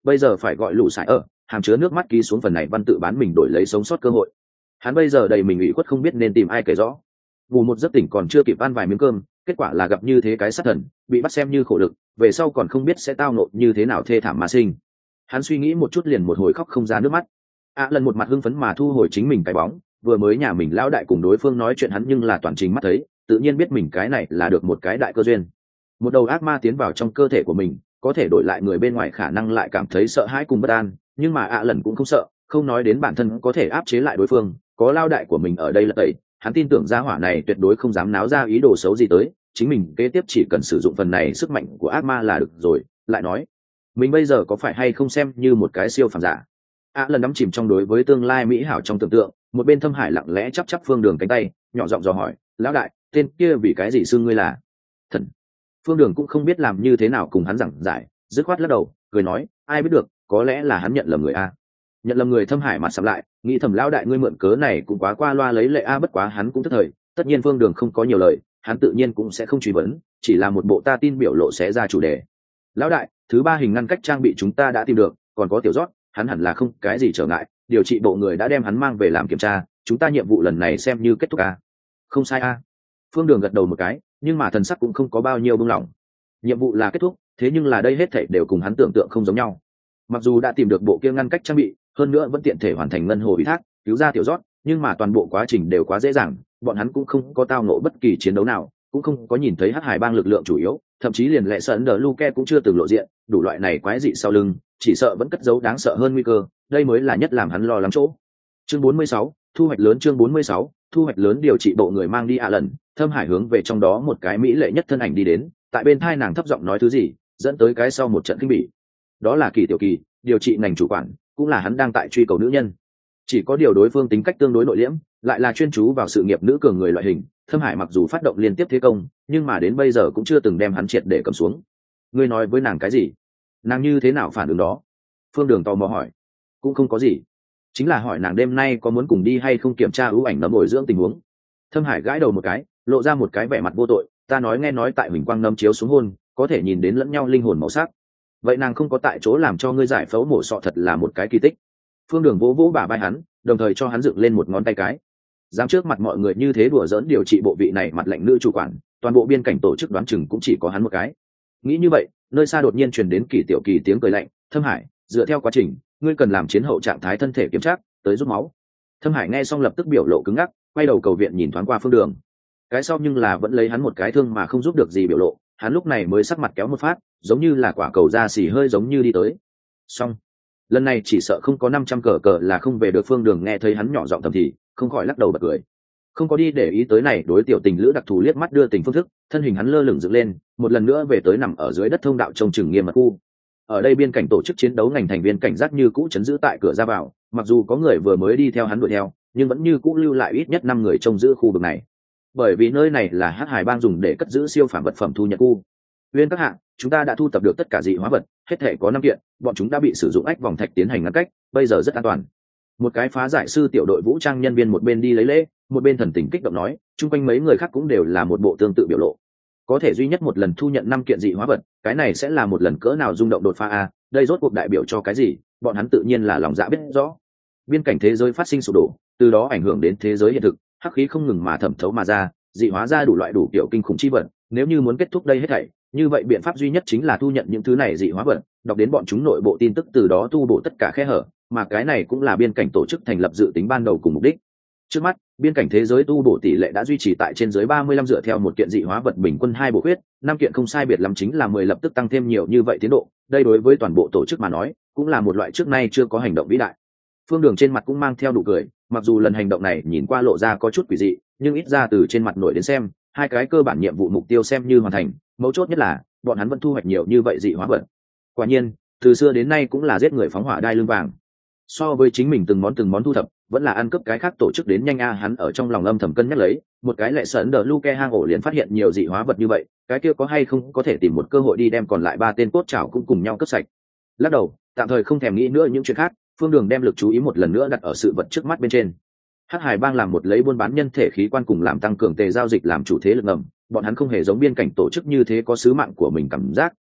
bây giờ phải gọi lũ sải ở hàm chứa nước mắt ký xuống phần này văn tự bán mình đổi lấy sống sót cơ hội. Hắn bây giờ đầy mình ủy khuất không biết nên tìm ai kể rõ. Ngủ một giấc tỉnh còn chưa kịp ăn vài miếng cơm, kết quả là gặp như thế cái sát thần, bị bắt xem như khổ lực, về sau còn không biết sẽ tao nộ như thế nào thê thảm mà sinh. Hắn suy nghĩ một chút liền một hồi khóc không ra nước mắt. À lần một mặt hưng phấn mà thu hồi chính mình cái bóng, vừa mới nhà mình lão đại cùng đối phương nói chuyện hắn nhưng là toàn trình mắt thấy, tự nhiên biết mình cái này là được một cái đại cơ duyên. Một đầu ác ma tiến vào trong cơ thể của mình, có thể đổi lại người bên ngoài khả năng lại cảm thấy sợ hãi cùng bất an, nhưng mà ạ lần cũng không sợ, không nói đến bản thân có thể áp chế lại đối phương, có lao đại của mình ở đây là tẩy, hắn tin tưởng gia hỏa này tuyệt đối không dám náo ra ý đồ xấu gì tới, chính mình kế tiếp chỉ cần sử dụng phần này sức mạnh của ác ma là được rồi. Lại nói, mình bây giờ có phải hay không xem như một cái siêu phàm giả? ạ lần đắm chìm trong đối với tương lai mỹ hảo trong tưởng tượng, một bên Thâm Hải lặng lẽ chắp chắp Phương Đường cánh tay, nhỏ giọng dò hỏi, lão đại, tên kia vì cái gì xưng ngươi là thần? Phương Đường cũng không biết làm như thế nào cùng hắn giảng giải, dứt khoát lắc đầu, cười nói, ai biết được, có lẽ là hắn nhận lầm người a. Nhận lầm người. Thâm Hải mặt sầm lại, nghĩ thầm lão đại ngươi mượn cớ này cũng quá qua loa lấy lệ a, bất quá hắn cũng tức thời, tất nhiên Phương Đường không có nhiều lời, hắn tự nhiên cũng sẽ không truy vấn, chỉ là một bộ ta tin biểu lộ sẽ ra chủ đề. Lão đại, thứ ba hình ngăn cách trang bị chúng ta đã tìm được, còn có tiểu rót, hắn hẳn là không cái gì trở ngại, điều trị bộ người đã đem hắn mang về làm kiểm tra, chúng ta nhiệm vụ lần này xem như kết thúc a. Không sai a. Phương Đường gật đầu một cái, nhưng mà thần sắc cũng không có bao nhiêu buông lỏng. Nhiệm vụ là kết thúc, thế nhưng là đây hết thảy đều cùng hắn tưởng tượng không giống nhau. Mặc dù đã tìm được bộ kia ngăn cách trang bị, hơn nữa vẫn tiện thể hoàn thành ngân hồ ủy thác, cứu ra tiểu rót, nhưng mà toàn bộ quá trình đều quá dễ dàng, bọn hắn cũng không có tao ngộ bất kỳ chiến đấu nào, cũng không có nhìn thấy Hắc Hải bang lực lượng chủ yếu, thậm chí liền lệ sẵn đờ Luke cũng chưa từng lộ diện, đủ loại này quái dị sau lưng, chỉ sợ vẫn cất giấu đáng sợ hơn nguy cơ, đây mới là nhất làm hắn lo lắng chỗ. Chương bốn mươi sáu, thu hoạch lớn. Chương bốn mươi sáu, thu hoạch lớn. Điều trị bộ người mang đi ạ lần, Thâm Hải hướng về trong đó một cái mỹ lệ nhất thân ảnh đi đến, tại bên thai nàng thấp giọng nói thứ gì, dẫn tới cái sau một trận kinh bỉ. Đó là Kỳ Tiểu Kỳ, điều trị ngành chủ quản, cũng là hắn đang tại truy cầu nữ nhân. Chỉ có điều đối phương tính cách tương đối nội liễm, lại là chuyên chú vào sự nghiệp nữ cường người loại hình, Thâm Hải mặc dù phát động liên tiếp thế công, nhưng mà đến bây giờ cũng chưa từng đem hắn triệt để cầm xuống. Ngươi nói với nàng cái gì? Nàng như thế nào phản ứng đó? Phương Đường tò mò hỏi. Cũng không có gì, chính là hỏi nàng đêm nay có muốn cùng đi hay không kiểm tra ưu ảnh nấm bồi dưỡng tình huống. Thâm Hải gãi đầu một cái, lộ ra một cái vẻ mặt vô tội, ta nói nghe nói tại huỳnh quang nấm chiếu xuống hôn, có thể nhìn đến lẫn nhau linh hồn màu sắc. Vậy nàng không có tại chỗ làm cho ngươi giải phẫu mổ sọ thật là một cái kỳ tích. Phương Đường vỗ vỗ bả vai hắn, đồng thời cho hắn dựng lên một ngón tay cái. Dám trước mặt mọi người như thế đùa giỡn điều trị bộ vị này mặt lạnh nữ chủ quản, toàn bộ biên cảnh tổ chức đoán chừng cũng chỉ có hắn một cái. Nghĩ như vậy, nơi xa đột nhiên truyền đến Kỳ Tiểu Kỳ tiếng cười lạnh, Thâm Hải, dựa theo quá trình, ngươi cần làm chiến hậu trạng thái thân thể kiểm tra, tới rút máu. Thâm Hải nghe xong lập tức biểu lộ cứng ngắc, quay đầu cầu viện nhìn thoáng qua Phương Đường. Cái sau nhưng là vẫn lấy hắn một cái thương mà không giúp được gì biểu lộ, hắn lúc này mới sắc mặt kéo một phát, giống như là quả cầu da xì hơi giống như đi tới. Xong, lần này chỉ sợ không có năm trăm cờ cờ là không về được. Phương Đường nghe thấy hắn nhỏ giọng thầm thì, không khỏi lắc đầu bật cười. Không có đi để ý tới này đối tiểu tình lữ đặc thù liếc mắt đưa tình phương thức, thân hình hắn lơ lửng dựng lên, một lần nữa về tới nằm ở dưới đất thông đạo trông chừng nghiêm mật khu. Ở đây biên cảnh tổ chức chiến đấu ngành thành viên cảnh giác như cũ chấn giữ tại cửa ra vào, mặc dù có người vừa mới đi theo hắn đuổi theo, nhưng vẫn như cũ lưu lại ít nhất năm người trông giữ khu vực này. Bởi vì nơi này là Hắc Hải bang dùng để cất giữ siêu phàm vật phẩm thu nhận khu. Uyên các hạng, chúng ta đã thu tập được tất cả dị hóa vật, hết thể có năm kiện, bọn chúng đã bị sử dụng ách vòng thạch tiến hành ngăn cách, bây giờ rất an toàn. Một cái phá giải sư tiểu đội vũ trang nhân viên một bên đi lấy lễ, một bên thần tình kích động nói, chung quanh mấy người khác cũng đều là một bộ tương tự biểu lộ. Có thể duy nhất một lần thu nhận năm kiện dị hóa vật, cái này sẽ là một lần cỡ nào rung động đột phá a, đây rốt cuộc đại biểu cho cái gì, bọn hắn tự nhiên là lòng dạ biết rõ. Biên cảnh thế giới phát sinh sụp đổ, từ đó ảnh hưởng đến thế giới hiện thực, hắc khí không ngừng mà thẩm thấu mà ra, dị hóa ra đủ loại đủ kiểu kinh khủng chi vật, nếu như muốn kết thúc đây hết thảy, như vậy biện pháp duy nhất chính là thu nhận những thứ này dị hóa vật, đọc đến bọn chúng nội bộ tin tức, từ đó tu bổ tất cả khe hở, mà cái này cũng là biên cảnh tổ chức thành lập dự tính ban đầu cùng mục đích. Trước mắt, biên cảnh thế giới tu bổ tỷ lệ đã duy trì tại trên dưới ba mươi lăm, dựa theo một kiện dị hóa vật bình quân hai bổ khuyết, năm kiện không sai biệt lắm chính là mười, lập tức tăng thêm nhiều như vậy tiến độ, đây đối với toàn bộ tổ chức mà nói, cũng là một loại trước nay chưa có hành động vĩ đại. Phương Đường trên mặt cũng mang theo nụ cười, mặc dù lần hành động này nhìn qua lộ ra có chút quỷ dị, nhưng ít ra từ trên mặt nổi đến xem, hai cái cơ bản nhiệm vụ mục tiêu xem như hoàn thành, mấu chốt nhất là bọn hắn vẫn thu hoạch nhiều như vậy dị hóa vật. Quả nhiên, từ xưa đến nay cũng là giết người phóng hỏa đai lưng vàng. So với chính mình từng món từng món thu thập, vẫn là ăn cướp cái khác tổ chức đến nhanh a. Hắn ở trong lòng âm thầm cân nhắc lấy, một cái lệ sẩn đờ Luke hang ổ liền phát hiện nhiều dị hóa vật như vậy, cái kia có hay không có thể tìm một cơ hội đi đem còn lại ba tên cốt chảo cũng cùng nhau cướp sạch. Lắc đầu, tạm thời không thèm nghĩ nữa những chuyện khác, Phương Đường đem lực chú ý một lần nữa đặt ở sự vật trước mắt bên trên. Hắc Hải bang làm một lấy buôn bán nhân thể khí quan cùng làm tăng cường tề giao dịch làm chủ thế lực ngầm, bọn hắn không hề giống biên cảnh tổ chức như thế có sứ mạng của mình cảm giác,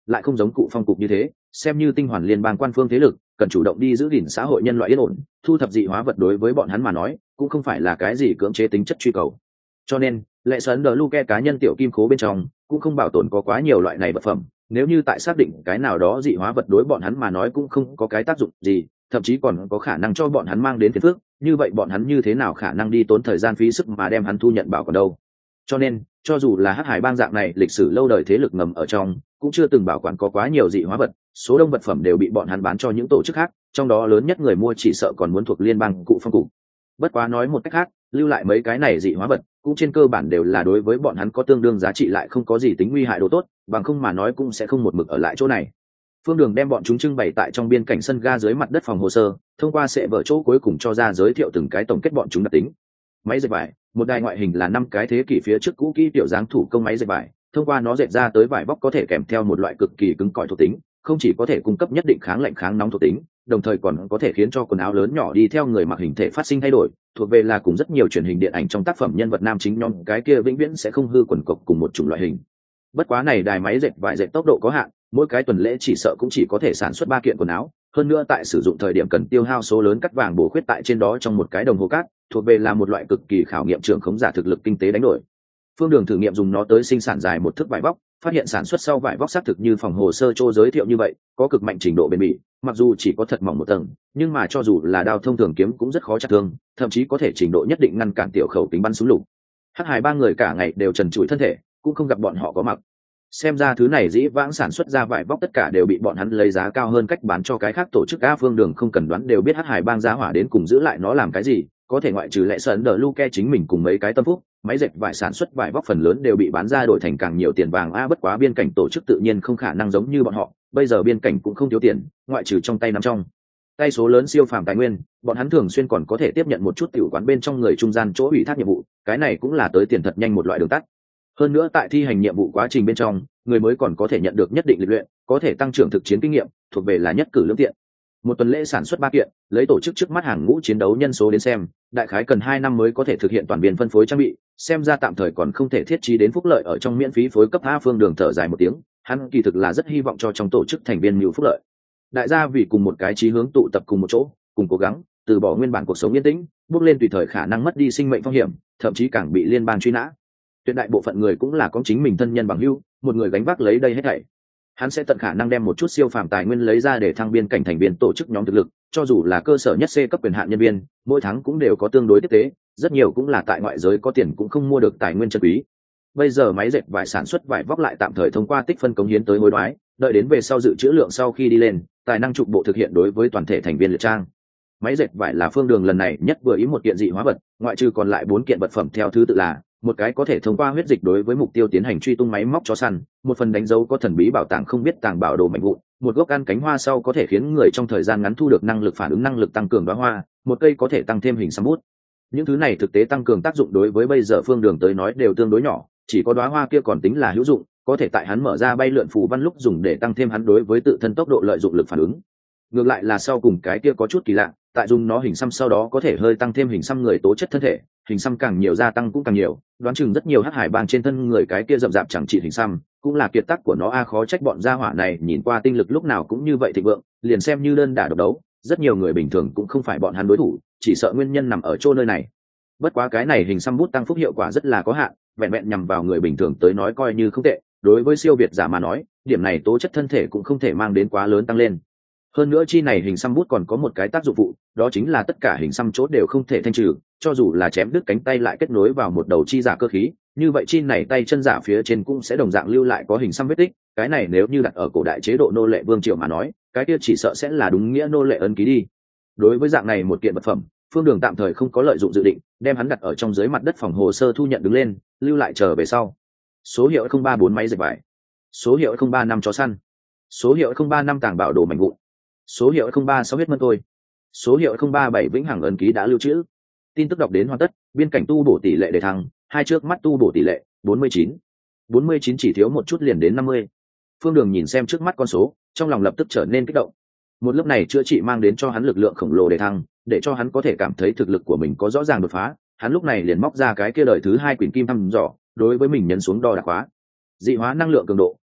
lại không giống cụ phong cục như thế xem như tinh hoàn liên bang quan phương thế lực cần chủ động đi giữ gìn xã hội nhân loại yên ổn. Thu thập dị hóa vật đối với bọn hắn mà nói cũng không phải là cái gì cưỡng chế tính chất truy cầu, cho nên lệ sấn đờ luke cá nhân tiểu kim khố bên trong cũng không bảo tồn có quá nhiều loại này vật phẩm. Nếu như tại xác định cái nào đó dị hóa vật đối bọn hắn mà nói cũng không có cái tác dụng gì, thậm chí còn có khả năng cho bọn hắn mang đến phiền phức, như vậy bọn hắn như thế nào khả năng đi tốn thời gian phí sức mà đem hắn thu nhận bảo còn đâu. Cho nên cho dù là hắc hải bang dạng này lịch sử lâu đời thế lực ngầm ở trong cũng chưa từng bảo quản có quá nhiều dị hóa vật, số đông vật phẩm đều bị bọn hắn bán cho những tổ chức khác, trong đó lớn nhất người mua chỉ sợ còn muốn thuộc liên bang cụ phong cục. Bất quá nói một cách khác, lưu lại mấy cái này dị hóa vật cũng trên cơ bản đều là đối với bọn hắn có tương đương giá trị lại không có gì tính nguy hại đồ tốt, bằng không mà nói cũng sẽ không một mực ở lại chỗ này. Phương Đường đem bọn chúng trưng bày tại trong biên cảnh sân ga dưới mặt đất phòng hồ sơ, thông qua sẽ vở chỗ cuối cùng cho ra giới thiệu từng cái tổng kết bọn chúng đặc tính. Máy dệt vải, một đài ngoại hình là năm cái thế kỷ phía trước cũ kỹ tiểu dáng thủ công máy dệt vải, thông qua nó dệt ra tới vải vóc có thể kèm theo một loại cực kỳ cứng cỏi thuộc tính, không chỉ có thể cung cấp nhất định kháng lạnh kháng nóng thuộc tính, đồng thời còn có thể khiến cho quần áo lớn nhỏ đi theo người mặc hình thể phát sinh thay đổi, thuộc về là cùng rất nhiều truyền hình điện ảnh trong tác phẩm nhân vật nam chính nhóm cái kia vĩnh viễn sẽ không hư quần cộc cùng một chủng loại hình. Bất quá này đài máy dệt vải dệt tốc độ có hạn, mỗi cái tuần lễ chỉ sợ cũng chỉ có thể sản xuất ba kiện quần áo, hơn nữa tại sử dụng thời điểm cần tiêu hao số lớn cắt vàng bổ khuyết tại trên đó trong một cái đồng hồ cát, thuộc về là một loại cực kỳ khảo nghiệm trưởng khống giả thực lực kinh tế đánh đổi. Phương Đường thử nghiệm dùng nó tới sinh sản dài một thước vải vóc, phát hiện sản xuất sau vải vóc xác thực như phòng hồ sơ trô giới thiệu như vậy, có cực mạnh trình độ bền bỉ, mặc dù chỉ có thật mỏng một tầng, nhưng mà cho dù là đao thông thường kiếm cũng rất khó chặt thương, thậm chí có thể trình độ nhất định ngăn cản tiểu khẩu kính bắn súng lục. Hắc Hải ba người cả ngày đều trần trụi thân thể, cũng không gặp bọn họ có mặc. Xem ra thứ này dĩ vãng sản xuất ra vải vóc tất cả đều bị bọn hắn lấy giá cao hơn cách bán cho cái khác tổ chức. A Phương Đường không cần đoán đều biết Hắc Hải bang giá hỏa đến cùng giữ lại nó làm cái gì, có thể ngoại trừ lệ sấn đờ luke chính mình cùng mấy cái tâm phúc, máy dệt vải sản xuất vải vóc phần lớn đều bị bán ra đổi thành càng nhiều tiền vàng. A bất quá biên cảnh tổ chức tự nhiên không khả năng giống như bọn họ, bây giờ biên cảnh cũng không thiếu tiền, ngoại trừ trong tay nắm trong tay số lớn siêu phàm tài nguyên, bọn hắn thường xuyên còn có thể tiếp nhận một chút tiểu quán bên trong người trung gian chỗ ủy thác nhiệm vụ, cái này cũng là tới tiền thật nhanh một loại đường tắt. Hơn nữa tại thi hành nhiệm vụ quá trình bên trong, người mới còn có thể nhận được nhất định lịch luyện, có thể tăng trưởng thực chiến kinh nghiệm, thuộc về là nhất cử lưỡng tiện. Một tuần lễ sản xuất ba kiện, lấy tổ chức trước mắt hàng ngũ chiến đấu nhân số đến xem, đại khái cần hai năm mới có thể thực hiện toàn biên phân phối trang bị, xem ra tạm thời còn không thể thiết trí đến phúc lợi ở trong miễn phí phối cấp. A Phương Đường thở dài một tiếng, hắn kỳ thực là rất hy vọng cho trong tổ chức thành viên nhiều phúc lợi. Đại gia vì cùng một cái chí hướng tụ tập cùng một chỗ, cùng cố gắng, từ bỏ nguyên bản cuộc sống yên tĩnh, bước lên tùy thời khả năng mất đi sinh mệnh phong hiểm, thậm chí càng bị liên bang truy nã. Tuyệt đại bộ phận người cũng là có chính mình thân nhân bằng hữu, một người gánh vác lấy đây hết thảy. Hắn sẽ tận khả năng đem một chút siêu phàm tài nguyên lấy ra để thăng biên cảnh thành viên tổ chức nhóm thực lực, cho dù là cơ sở nhất C cấp quyền hạn nhân viên, mỗi tháng cũng đều có tương đối tiếp tế, rất nhiều cũng là tại ngoại giới có tiền cũng không mua được tài nguyên chân quý. Bây giờ máy dệt vải sản xuất vải vóc lại tạm thời thông qua tích phân cống hiến tới hối đoái, đợi đến về sau dự trữ lượng sau khi đi lên, tài năng trục bộ thực hiện đối với toàn thể thành viên liệt trang. Máy dệt vải là Phương Đường lần này nhất vừa ý một kiện dị hóa vật, ngoại trừ còn lại bốn kiện vật phẩm theo thứ tự là một cái có thể thông qua huyết dịch đối với mục tiêu tiến hành truy tung máy móc chó săn, một phần đánh dấu có thần bí bảo tàng không biết tàng bảo đồ mạnh vụn, một gốc ăn cánh hoa sau có thể khiến người trong thời gian ngắn thu được năng lực phản ứng năng lực tăng cường đóa hoa, một cây có thể tăng thêm hình xăm bút. Những thứ này thực tế tăng cường tác dụng đối với bây giờ Phương Đường tới nói đều tương đối nhỏ, chỉ có đóa hoa kia còn tính là hữu dụng, có thể tại hắn mở ra bay lượn phù văn lúc dùng để tăng thêm hắn đối với tự thân tốc độ lợi dụng lực phản ứng. Ngược lại là sau cùng cái kia có chút kỳ lạ, tại dùng nó hình xăm sau đó có thể hơi tăng thêm hình xăm người tố chất thân thể, hình xăm càng nhiều gia tăng cũng càng nhiều, đoán chừng rất nhiều Hắc Hải bang trên thân người cái kia rậm rạp chẳng trị hình xăm cũng là kiệt tác của nó. A khó trách bọn gia hỏa này nhìn qua tinh lực lúc nào cũng như vậy thịnh vượng, liền xem như đơn đả độc đấu, rất nhiều người bình thường cũng không phải bọn hắn đối thủ, chỉ sợ nguyên nhân nằm ở chỗ nơi này. Bất quá cái này hình xăm bút tăng phúc hiệu quả rất là có hạn, vẹn vẹn nhằm vào người bình thường tới nói coi như không tệ, đối với siêu việt giả mà nói, điểm này tố chất thân thể cũng không thể mang đến quá lớn tăng lên. Hơn nữa chi này hình xăm bút còn có một cái tác dụng phụ, đó chính là tất cả hình xăm chốt đều không thể thanh trừ, cho dù là chém đứt cánh tay lại kết nối vào một đầu chi giả cơ khí, như vậy chi này tay chân giả phía trên cũng sẽ đồng dạng lưu lại có hình xăm vết tích. Cái này nếu như đặt ở cổ đại chế độ nô lệ vương triều mà nói, cái kia chỉ sợ sẽ là đúng nghĩa nô lệ ấn ký đi. Đối với dạng này một kiện vật phẩm, Phương Đường tạm thời không có lợi dụng dự định, đem hắn đặt ở trong dưới mặt đất phòng hồ sơ thu nhận đứng lên, lưu lại chờ về sau. Số hiệu không ba bốn máy dệt vải, số hiệu không ba năm chó săn, số hiệu không ba năm tàng bảo đồ mạnh vụn, số hiệu không ba sáu huyết mân tôi, số hiệu không ba bảy vĩnh hằng ấn ký đã lưu trữ. Tin tức đọc đến hoàn tất. Biên cảnh tu bổ tỷ lệ đề thăng, hai trước mắt tu bổ tỷ lệ bốn mươi chín, bốn mươi chín chỉ thiếu một chút liền đến năm mươi. Phương Đường nhìn xem trước mắt con số, trong lòng lập tức trở nên kích động. Một lớp này chữa trị mang đến cho hắn lực lượng khổng lồ đề thăng, để cho hắn có thể cảm thấy thực lực của mình có rõ ràng đột phá. Hắn lúc này liền móc ra cái kia đời thứ hai quyển kim thăm dò, đối với mình nhấn xuống đo đạc khóa. Dị hóa năng lượng cường độ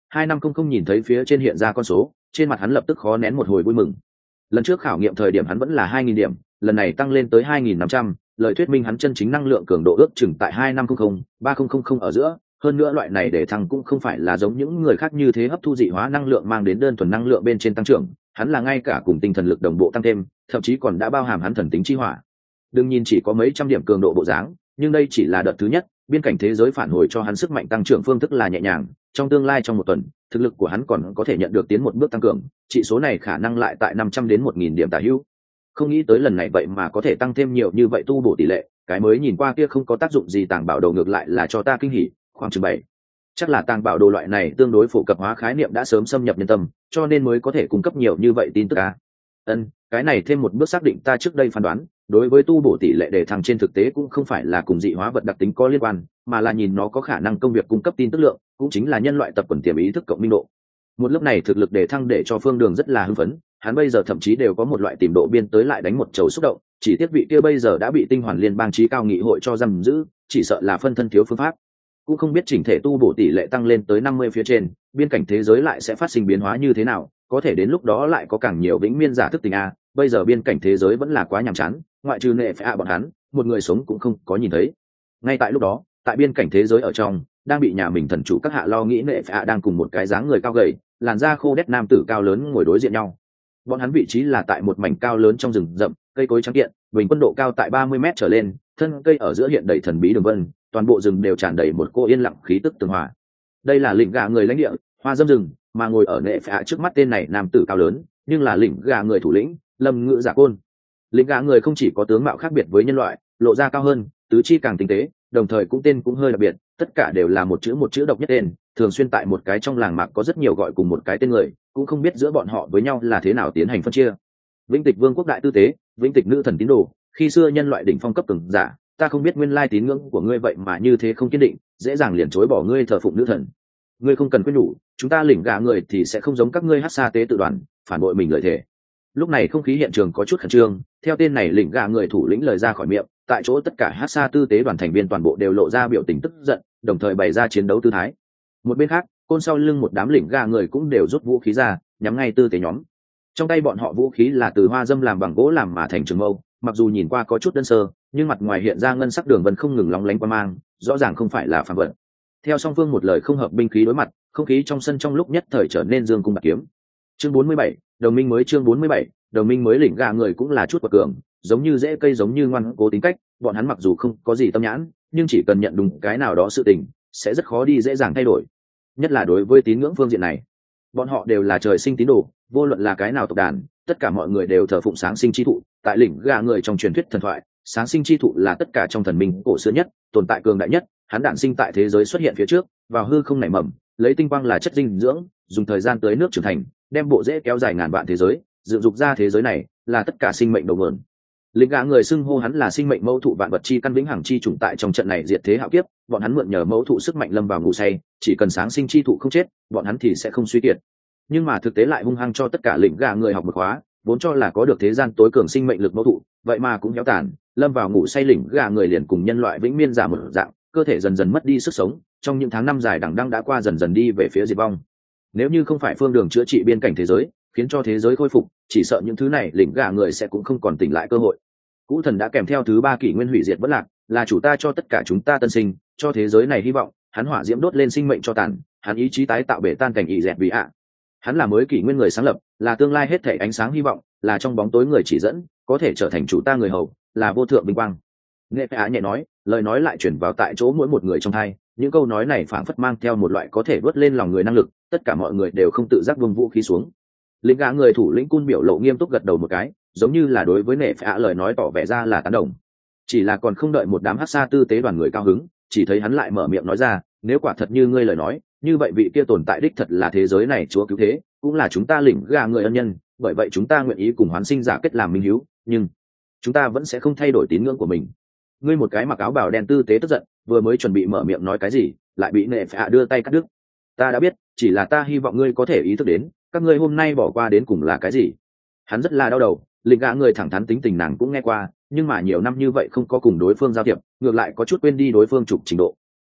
hai năm không không nhìn thấy phía trên hiện ra con số, trên mặt hắn lập tức khó nén một hồi vui mừng. Lần trước khảo nghiệm thời điểm hắn vẫn là hai nghìn điểm, lần này tăng lên tới hai nghìn năm trăm, lời thuyết minh hắn chân chính năng lượng cường độ ước chừng tại hai năm không không ba không không không ở giữa. Hơn nữa loại này để thăng cũng không phải là giống những người khác như thế hấp thu dị hóa năng lượng mang đến đơn thuần năng lượng bên trên tăng trưởng, hắn là ngay cả cùng tinh thần lực đồng bộ tăng thêm, thậm chí còn đã bao hàm hắn thần tính chi hỏa. Đương nhiên chỉ có mấy trăm điểm cường độ bộ dáng, nhưng đây chỉ là đợt thứ nhất, biên cảnh thế giới phản hồi cho hắn sức mạnh tăng trưởng phương thức là nhẹ nhàng, trong tương lai trong một tuần, thực lực của hắn còn có thể nhận được tiến một bước tăng cường, chỉ số này khả năng lại tại năm trăm đến một nghìn điểm tả hữu. Không nghĩ tới lần này vậy mà có thể tăng thêm nhiều như vậy tu bổ tỷ lệ, cái mới nhìn qua kia không có tác dụng gì tàng bảo đồ ngược lại là cho ta kinh hỉ, khoảng chừng bảy. Chắc là tàng bảo đồ loại này tương đối phổ cập hóa khái niệm đã sớm xâm nhập nhân tâm, cho nên mới có thể cung cấp nhiều như vậy tin tức a. Ân, cái này thêm một bước xác định ta trước đây phán đoán, đối với tu bổ tỷ lệ đề thăng trên thực tế cũng không phải là cùng dị hóa vật đặc tính có liên quan, mà là nhìn nó có khả năng công việc cung cấp tin tức lượng, cũng chính là nhân loại tập quần tiềm ý thức cộng minh độ. Một lớp này thực lực đề thăng để cho Phương Đường rất là hưng phấn, hắn bây giờ thậm chí đều có một loại tìm độ biên tới lại đánh một chầu xúc động, chỉ tiếc vị kia bây giờ đã bị tinh hoàn liên bang trí cao nghị hội cho giam giữ, chỉ sợ là phân thân thiếu phương pháp. Cũng không biết chỉnh thể tu bổ tỷ lệ tăng lên tới năm mươi phía trên, biên cảnh thế giới lại sẽ phát sinh biến hóa như thế nào, có thể đến lúc đó lại có càng nhiều vĩnh miên giả thức tình a, bây giờ biên cảnh thế giới vẫn là quá nhàm chán, ngoại trừ nệ phải a bọn hắn, một người sống cũng không có nhìn thấy. Ngay tại lúc đó, tại biên cảnh thế giới ở trong, đang bị nhà mình thần chủ các hạ lo nghĩ nệ phải a đang cùng một cái dáng người cao gầy, làn da khô đét nam tử cao lớn ngồi đối diện nhau. Bọn hắn vị trí là tại một mảnh cao lớn trong rừng rậm, cây cối trắng kiện, bình quân độ cao tại ba mươi mét trở lên, thân cây ở giữa hiện đầy thần bí đường vân, toàn bộ rừng đều tràn đầy một cô yên lặng khí tức tường hòa. Đây là lĩnh gà người lãnh địa, hoa dâm rừng, mà ngồi ở nệ phạ trước mắt tên này nam tử cao lớn, nhưng là lĩnh gà người thủ lĩnh, Lâm Ngự Giả Côn. Lĩnh gà người không chỉ có tướng mạo khác biệt với nhân loại, lộ ra cao hơn, tứ chi càng tinh tế, đồng thời cũng tên cũng hơi đặc biệt, tất cả đều là một chữ một chữ độc nhất tên, thường xuyên tại một cái trong làng mạc có rất nhiều gọi cùng một cái tên người, cũng không biết giữa bọn họ với nhau là thế nào tiến hành phân chia. Vĩnh Tịch Vương quốc đại tư tế, Vĩnh Tịch nữ thần tín đồ, khi xưa nhân loại đỉnh phong cấp cường giả, ta không biết nguyên lai tín ngưỡng của ngươi vậy mà như thế không kiên định, dễ dàng liền chối bỏ ngươi thờ phụng nữ thần. Ngươi không cần quyết nhủ, chúng ta lĩnh gà người thì sẽ không giống các ngươi hát xa tế tự đoàn, phản bội mình lợi thể. Lúc này không khí hiện trường có chút khẩn trương, theo tên này lĩnh gà người thủ lĩnh lời ra khỏi miệng, tại chỗ tất cả hát xa tư tế đoàn thành viên toàn bộ đều lộ ra biểu tình tức giận, đồng thời bày ra chiến đấu tư thái. Một bên khác, côn sau lưng một đám lĩnh gà người cũng đều rút vũ khí ra, nhắm ngay tư tế nhóm. Trong tay bọn họ vũ khí là từ hoa dâm làm bằng gỗ làm mà thành trường mâu, mặc dù nhìn qua có chút đơn sơ, nhưng mặt ngoài hiện ra ngân sắc đường vân không ngừng lóng lánh qua mang, rõ ràng không phải là phàm vật. Theo song phương một lời không hợp binh khí đối mặt, không khí trong sân trong lúc nhất thời trở nên dương cung bạc kiếm. Chương bốn mươi bảy, đồng minh mới chương bốn mươi bảy, đồng minh mới lĩnh gà người cũng là chút bậc cường, giống như rễ cây giống như ngoan cố tính cách, bọn hắn mặc dù không có gì tâm nhãn, nhưng chỉ cần nhận đúng cái nào đó sự tình, sẽ rất khó đi dễ dàng thay đổi. Nhất là đối với tín ngưỡng phương diện này, bọn họ đều là trời sinh tín đồ, vô luận là cái nào tộc đàn, tất cả mọi người đều thờ phụng sáng sinh chi thụ. Tại lĩnh gà người trong truyền thuyết thần thoại, sáng sinh chi thụ là tất cả trong thần minh cổ xưa nhất, tồn tại cường đại nhất, hắn đản sinh tại thế giới xuất hiện phía trước, vào hư không nảy mầm, lấy tinh quang là chất dinh dưỡng, dùng thời gian tới nước trưởng thành, đem bộ rễ kéo dài ngàn vạn thế giới, dựng dục ra thế giới này, là tất cả sinh mệnh đầu nguồn. Lĩnh gà người xưng hô hắn là sinh mệnh mẫu thụ vạn vật chi căn vĩnh hằng chi chủng tại trong trận này diệt thế hạo kiếp, bọn hắn mượn nhờ mẫu thụ sức mạnh lâm vào ngủ say, chỉ cần sáng sinh chi thụ không chết, bọn hắn thì sẽ không suy kiệt. Nhưng mà thực tế lại hung hăng cho tất cả lĩnh gà người học một khóa, vốn cho là có được thế gian tối cường sinh mệnh lực mẫu thụ, vậy mà cũng héo tàn, lâm vào ngủ say lĩnh gà người liền cùng nhân loại vĩnh miên giả một dạng, cơ thể dần dần mất đi sức sống, trong những tháng năm dài đằng đẵng đã qua dần dần đi về phía diệt vong. Nếu như không phải Phương Đường chữa trị biên cảnh thế giới, khiến cho thế giới khôi phục, chỉ sợ những thứ này lĩnh gà người sẽ cũng không còn tỉnh lại cơ hội. Cũ thần đã kèm theo thứ ba kỷ nguyên hủy diệt vẫn lạc, là chủ ta cho tất cả chúng ta tân sinh, cho thế giới này hy vọng, hắn hỏa diễm đốt lên sinh mệnh cho tàn, hắn ý chí tái tạo bể tan cảnh ị dẹt vì ạ. Hắn là mới kỷ nguyên người sáng lập, là tương lai hết thảy ánh sáng hy vọng, là trong bóng tối người chỉ dẫn, có thể trở thành chủ ta người hầu, là vô thượng vinh quang. Nghệ Á nhẹ nói, lời nói lại chuyển vào tại chỗ mỗi một người trong tai, những câu nói này phảng phất mang theo một loại có thể vớt lên lòng người năng lực, tất cả mọi người đều không tự giác buông vũ khí xuống. Lĩnh gã người thủ lĩnh Cun biểu lộ nghiêm túc gật đầu một cái, giống như là đối với Nghệ Á lời nói tỏ vẻ ra là tán đồng. Chỉ là còn không đợi một đám hắc sa tư tế đoàn người cao hứng, chỉ thấy hắn lại mở miệng nói ra, nếu quả thật như ngươi lời nói, như vậy vị kia tồn tại đích thật là thế giới này chúa cứu thế, cũng là chúng ta lĩnh gà người ân nhân, bởi vậy chúng ta nguyện ý cùng hoán sinh giả kết làm minh hữu, nhưng chúng ta vẫn sẽ không thay đổi tín ngưỡng của mình. Ngươi một cái mặc áo bào đen tư tế tức giận, vừa mới chuẩn bị mở miệng nói cái gì, lại bị Nệ Phạ đưa tay cắt đứt. Ta đã biết, chỉ là ta hy vọng ngươi có thể ý thức đến, các ngươi hôm nay bỏ qua đến cùng là cái gì. Hắn rất là đau đầu, lĩnh gã người thẳng thắn tính tình nàng cũng nghe qua, nhưng mà nhiều năm như vậy không có cùng đối phương giao thiệp, ngược lại có chút quên đi đối phương trục trình độ.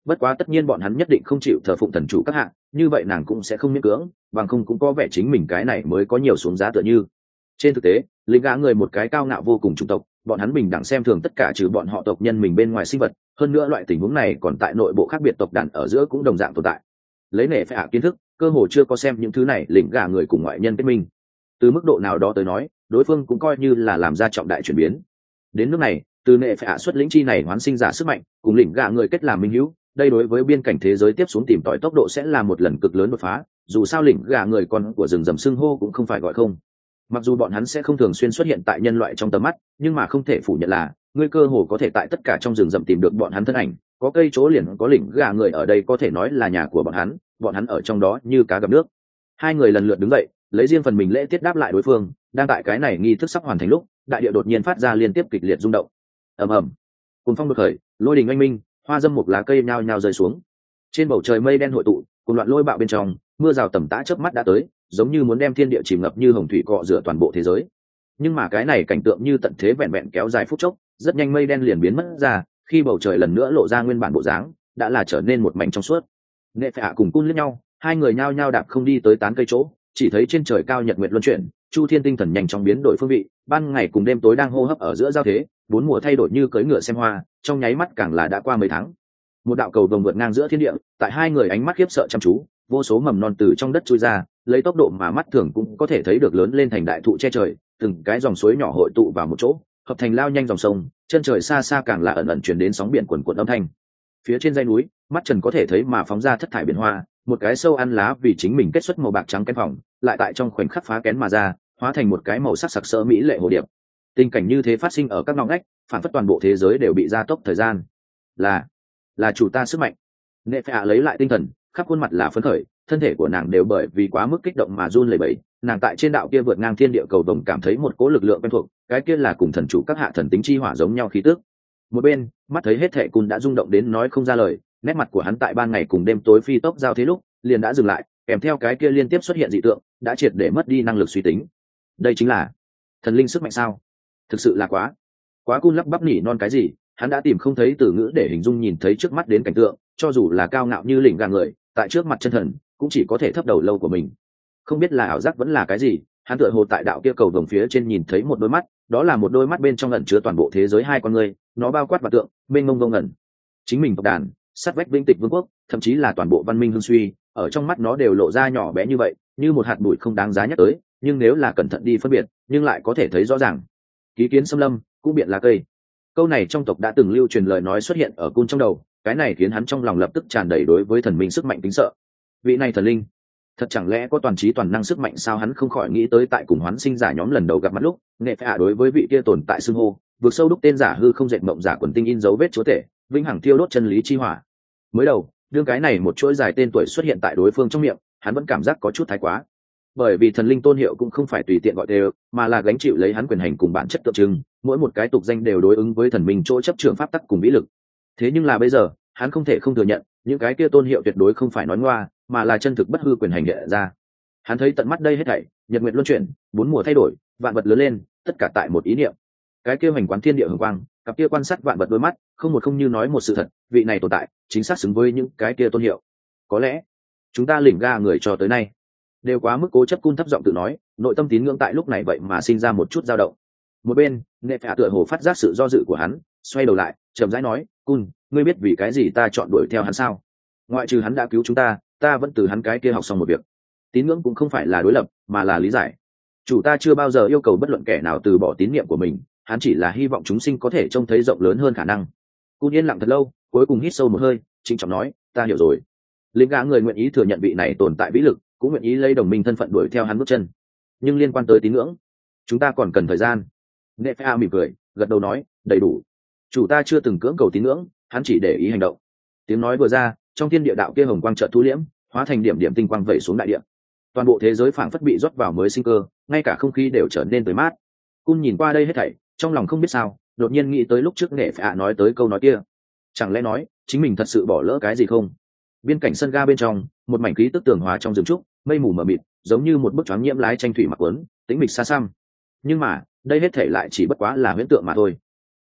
bất quá tất nhiên bọn hắn nhất định không chịu thờ phụng thần chủ các hạng, như vậy nàng cũng sẽ không miễn cưỡng, bằng không cũng có vẻ chính mình cái này mới có nhiều xuống giá tựa như. Trên thực tế lính gã người một cái cao ngạo vô cùng chủng tộc, bọn hắn bình đẳng xem thường tất cả trừ bọn họ tộc nhân mình bên ngoài sinh vật, hơn nữa loại tình huống này còn tại nội bộ khác biệt tộc đàn ở giữa cũng đồng dạng tồn tại. Lấy nể phải hạ kiến thức, cơ hồ chưa có xem những thứ này lĩnh gã người cùng ngoại nhân kết minh. Từ mức độ nào đó tới nói, đối phương cũng coi như là làm ra trọng đại chuyển biến. Đến nước này, từ nệ phải hạ xuất lĩnh chi này hoán sinh giả sức mạnh, cùng lĩnh gã người kết làm minh hữu, đây đối với biên cảnh thế giới tiếp xuống tìm tòi tốc độ sẽ là một lần cực lớn đột phá, dù sao lĩnh gã người con của rừng rậm xưng hô cũng không phải gọi không. Mặc dù bọn hắn sẽ không thường xuyên xuất hiện tại nhân loại trong tầm mắt, nhưng mà không thể phủ nhận là ngươi cơ hồ có thể tại tất cả trong rừng rậm tìm được bọn hắn thân ảnh, có cây chỗ liền có lĩnh gã người ở đây có thể nói là nhà của bọn hắn, bọn hắn ở trong đó như cá gặp nước. Hai người lần lượt đứng dậy, lấy riêng phần mình lễ tiết đáp lại đối phương. Đang tại cái này nghi thức sắp hoàn thành lúc, đại địa đột nhiên phát ra liên tiếp kịch liệt rung động. Ầm ầm, cuồng phong đột khởi, lôi đình oanh minh, hoa dâm một lá cây nhao nhao rơi xuống. Trên bầu trời mây đen hội tụ, cùng loạn lôi bạo bên trong, mưa rào tầm tã chớp mắt đã tới, giống như muốn đem thiên địa chìm ngập như hồng thủy cọ rửa toàn bộ thế giới. Nhưng mà cái này cảnh tượng như tận thế vẹn vẹn kéo dài phút chốc, rất nhanh mây đen liền biến mất ra, khi bầu trời lần nữa lộ ra nguyên bản bộ dáng, đã là trở nên một mảnh trong suốt. Nệ Phệ Hạ cùng Cun liếc nhau, hai người nhao nhao đạp không đi tới tán cây chỗ, chỉ thấy trên trời cao nhật nguyệt luân chuyển, chu thiên tinh thần nhanh chóng biến đổi phương vị, ban ngày cùng đêm tối đang hô hấp ở giữa giao thế, bốn mùa thay đổi như cưỡi ngựa xem hoa, trong nháy mắt càng là đã qua mấy tháng. Một đạo cầu vồng vượt ngang giữa thiên địa, tại hai người ánh mắt khiếp sợ chăm chú, vô số mầm non từ trong đất chui ra, lấy tốc độ mà mắt thường cũng có thể thấy được lớn lên thành đại thụ che trời, từng cái dòng suối nhỏ hội tụ vào một chỗ, hợp thành lao nhanh dòng sông, chân trời xa xa càng là ẩn ẩn truyền đến sóng biển cuồn cuộn âm thanh. Phía trên dãy núi, mắt trần có thể thấy mà phóng ra thất thải biển hoa, một cái sâu ăn lá vì chính mình kết xuất màu bạc trắng kén phòng, lại tại trong khoảnh khắc phá kén mà ra, hóa thành một cái màu sắc sặc sỡ mỹ lệ hồ điệp. Tình cảnh như thế phát sinh ở các ngõ ngách, phản phất toàn bộ thế giới đều bị gia tốc thời gian. Là, là chủ ta sức mạnh. Nệ Phệ Hạ lấy lại tinh thần, khắp khuôn mặt là phấn khởi, thân thể của nàng đều bởi vì quá mức kích động mà run lẩy bẩy. Nàng tại trên đạo kia vượt ngang thiên địa cầu vồng cảm thấy một cỗ lực lượng quen thuộc, cái kia là cùng thần chủ các hạ thần tính chi hỏa giống nhau khí tức. Một bên, mắt thấy hết thệ Cun đã rung động đến nói không ra lời, nét mặt của hắn tại ban ngày cùng đêm tối phi tốc giao thế lúc, liền đã dừng lại, kèm theo cái kia liên tiếp xuất hiện dị tượng, đã triệt để mất đi năng lực suy tính. Đây chính là thần linh sức mạnh sao? Thực sự là quá, quá Cun lắp bắp nỉ non cái gì, hắn đã tìm không thấy từ ngữ để hình dung nhìn thấy trước mắt đến cảnh tượng, cho dù là cao ngạo như lỉnh gà người, tại trước mặt chân thần, cũng chỉ có thể thấp đầu lâu của mình. Không biết là ảo giác vẫn là cái gì, hắn tựa hồ tại đạo kia cầu vồng phía trên nhìn thấy một đôi mắt, đó là một đôi mắt bên trong ẩn chứa toàn bộ thế giới hai con người, nó bao quát và tượng, mênh mông vô ngẩn. Chính mình tộc đàn, sát vách vĩnh tịch vương quốc, thậm chí là toàn bộ văn minh hưng suy, ở trong mắt nó đều lộ ra nhỏ bé như vậy, như một hạt bụi không đáng giá nhắc tới, nhưng nếu là cẩn thận đi phân biệt, nhưng lại có thể thấy rõ ràng. Ký kiến xâm lâm, cũng biện là cây. Câu này trong tộc đã từng lưu truyền lời nói xuất hiện ở Cun trong đầu, cái này khiến hắn trong lòng lập tức tràn đầy đối với thần minh sức mạnh kính sợ. Vị này thần linh, thật chẳng lẽ có toàn trí toàn năng sức mạnh sao? Hắn không khỏi nghĩ tới tại cùng hoán sinh giả nhóm lần đầu gặp mặt lúc, Nệ Phệ Hạ đối với vị kia tồn tại xưng hô, vượt sâu đúc tên giả hư không dệt mộng giả quần tinh in dấu vết chúa tể, vĩnh hằng thiêu đốt chân lý chi hỏa. Mới đầu, đương cái này một chuỗi dài tên tuổi xuất hiện tại đối phương trong miệng, hắn vẫn cảm giác có chút thái quá, bởi vì thần linh tôn hiệu cũng không phải tùy tiện gọi đều, mà là gánh chịu lấy hắn quyền hành cùng bản chất tượng trưng, mỗi một cái tục danh đều đối ứng với thần minh chỗ chấp trường pháp tắc cùng vĩ lực. Thế nhưng là bây giờ, hắn không thể không thừa nhận, những cái kia tôn hiệu tuyệt đối không phải nói ngoa, mà là chân thực bất hư quyền hành hiện ra. Hắn thấy tận mắt đây hết thảy, nhật nguyệt luân chuyển, bốn mùa thay đổi, vạn vật lớn lên, tất cả tại một ý niệm. Cái kia hành quán thiên địa hồng quang, cặp kia quan sát vạn vật đôi mắt, không một không như nói một sự thật, vị này tồn tại, chính xác xứng với những cái kia tôn hiệu. Có lẽ, chúng ta lỉnh ga người cho tới nay đều quá mức cố chấp. Cun thấp giọng tự nói, nội tâm tín ngưỡng tại lúc này vậy mà sinh ra một chút dao động. Một bên, Nệ Phệ Hạ tựa hồ phát giác sự do dự của hắn, xoay đầu lại, chậm rãi nói, Cun, ngươi biết vì cái gì ta chọn đuổi theo hắn sao? Ngoại trừ hắn đã cứu chúng ta, ta vẫn từ hắn cái kia học xong một việc. Tín ngưỡng cũng không phải là đối lập, mà là lý giải. Chủ ta chưa bao giờ yêu cầu bất luận kẻ nào từ bỏ tín niệm của mình, hắn chỉ là hy vọng chúng sinh có thể trông thấy rộng lớn hơn khả năng. Cun yên lặng thật lâu, cuối cùng hít sâu một hơi, trịnh trọng nói, ta hiểu rồi. Lính gã người nguyện ý thừa nhận vị này tồn tại vĩ lực, cũng nguyện ý lấy đồng minh thân phận đuổi theo hắn bước chân. Nhưng liên quan tới tín ngưỡng, chúng ta còn cần thời gian. Nệ Phệ Hạ mỉm cười, gật đầu nói, đầy đủ. Chủ ta chưa từng cưỡng cầu tín ngưỡng, hắn chỉ để ý hành động. Tiếng nói vừa ra, trong thiên địa đạo kia hồng quang chợt thu liễm, hóa thành điểm điểm tinh quang vẩy xuống đại địa. Toàn bộ thế giới phảng phất bị rót vào mới sinh cơ, ngay cả không khí đều trở nên tươi mát. Cun nhìn qua đây hết thảy, trong lòng không biết sao, đột nhiên nghĩ tới lúc trước Nệ Phệ Hạ nói tới câu nói kia. Chẳng lẽ nói, chính mình thật sự bỏ lỡ cái gì không? Biên cảnh sân ga bên trong, một mảnh khí tức tường hóa trong rừng trúc, mây mù mờ mịt, giống như một bức choáng nhiễm lái tranh thủy mặc quấn, tĩnh mịch xa xăm. Nhưng mà, đây hết thể lại chỉ bất quá là huyễn tượng mà thôi.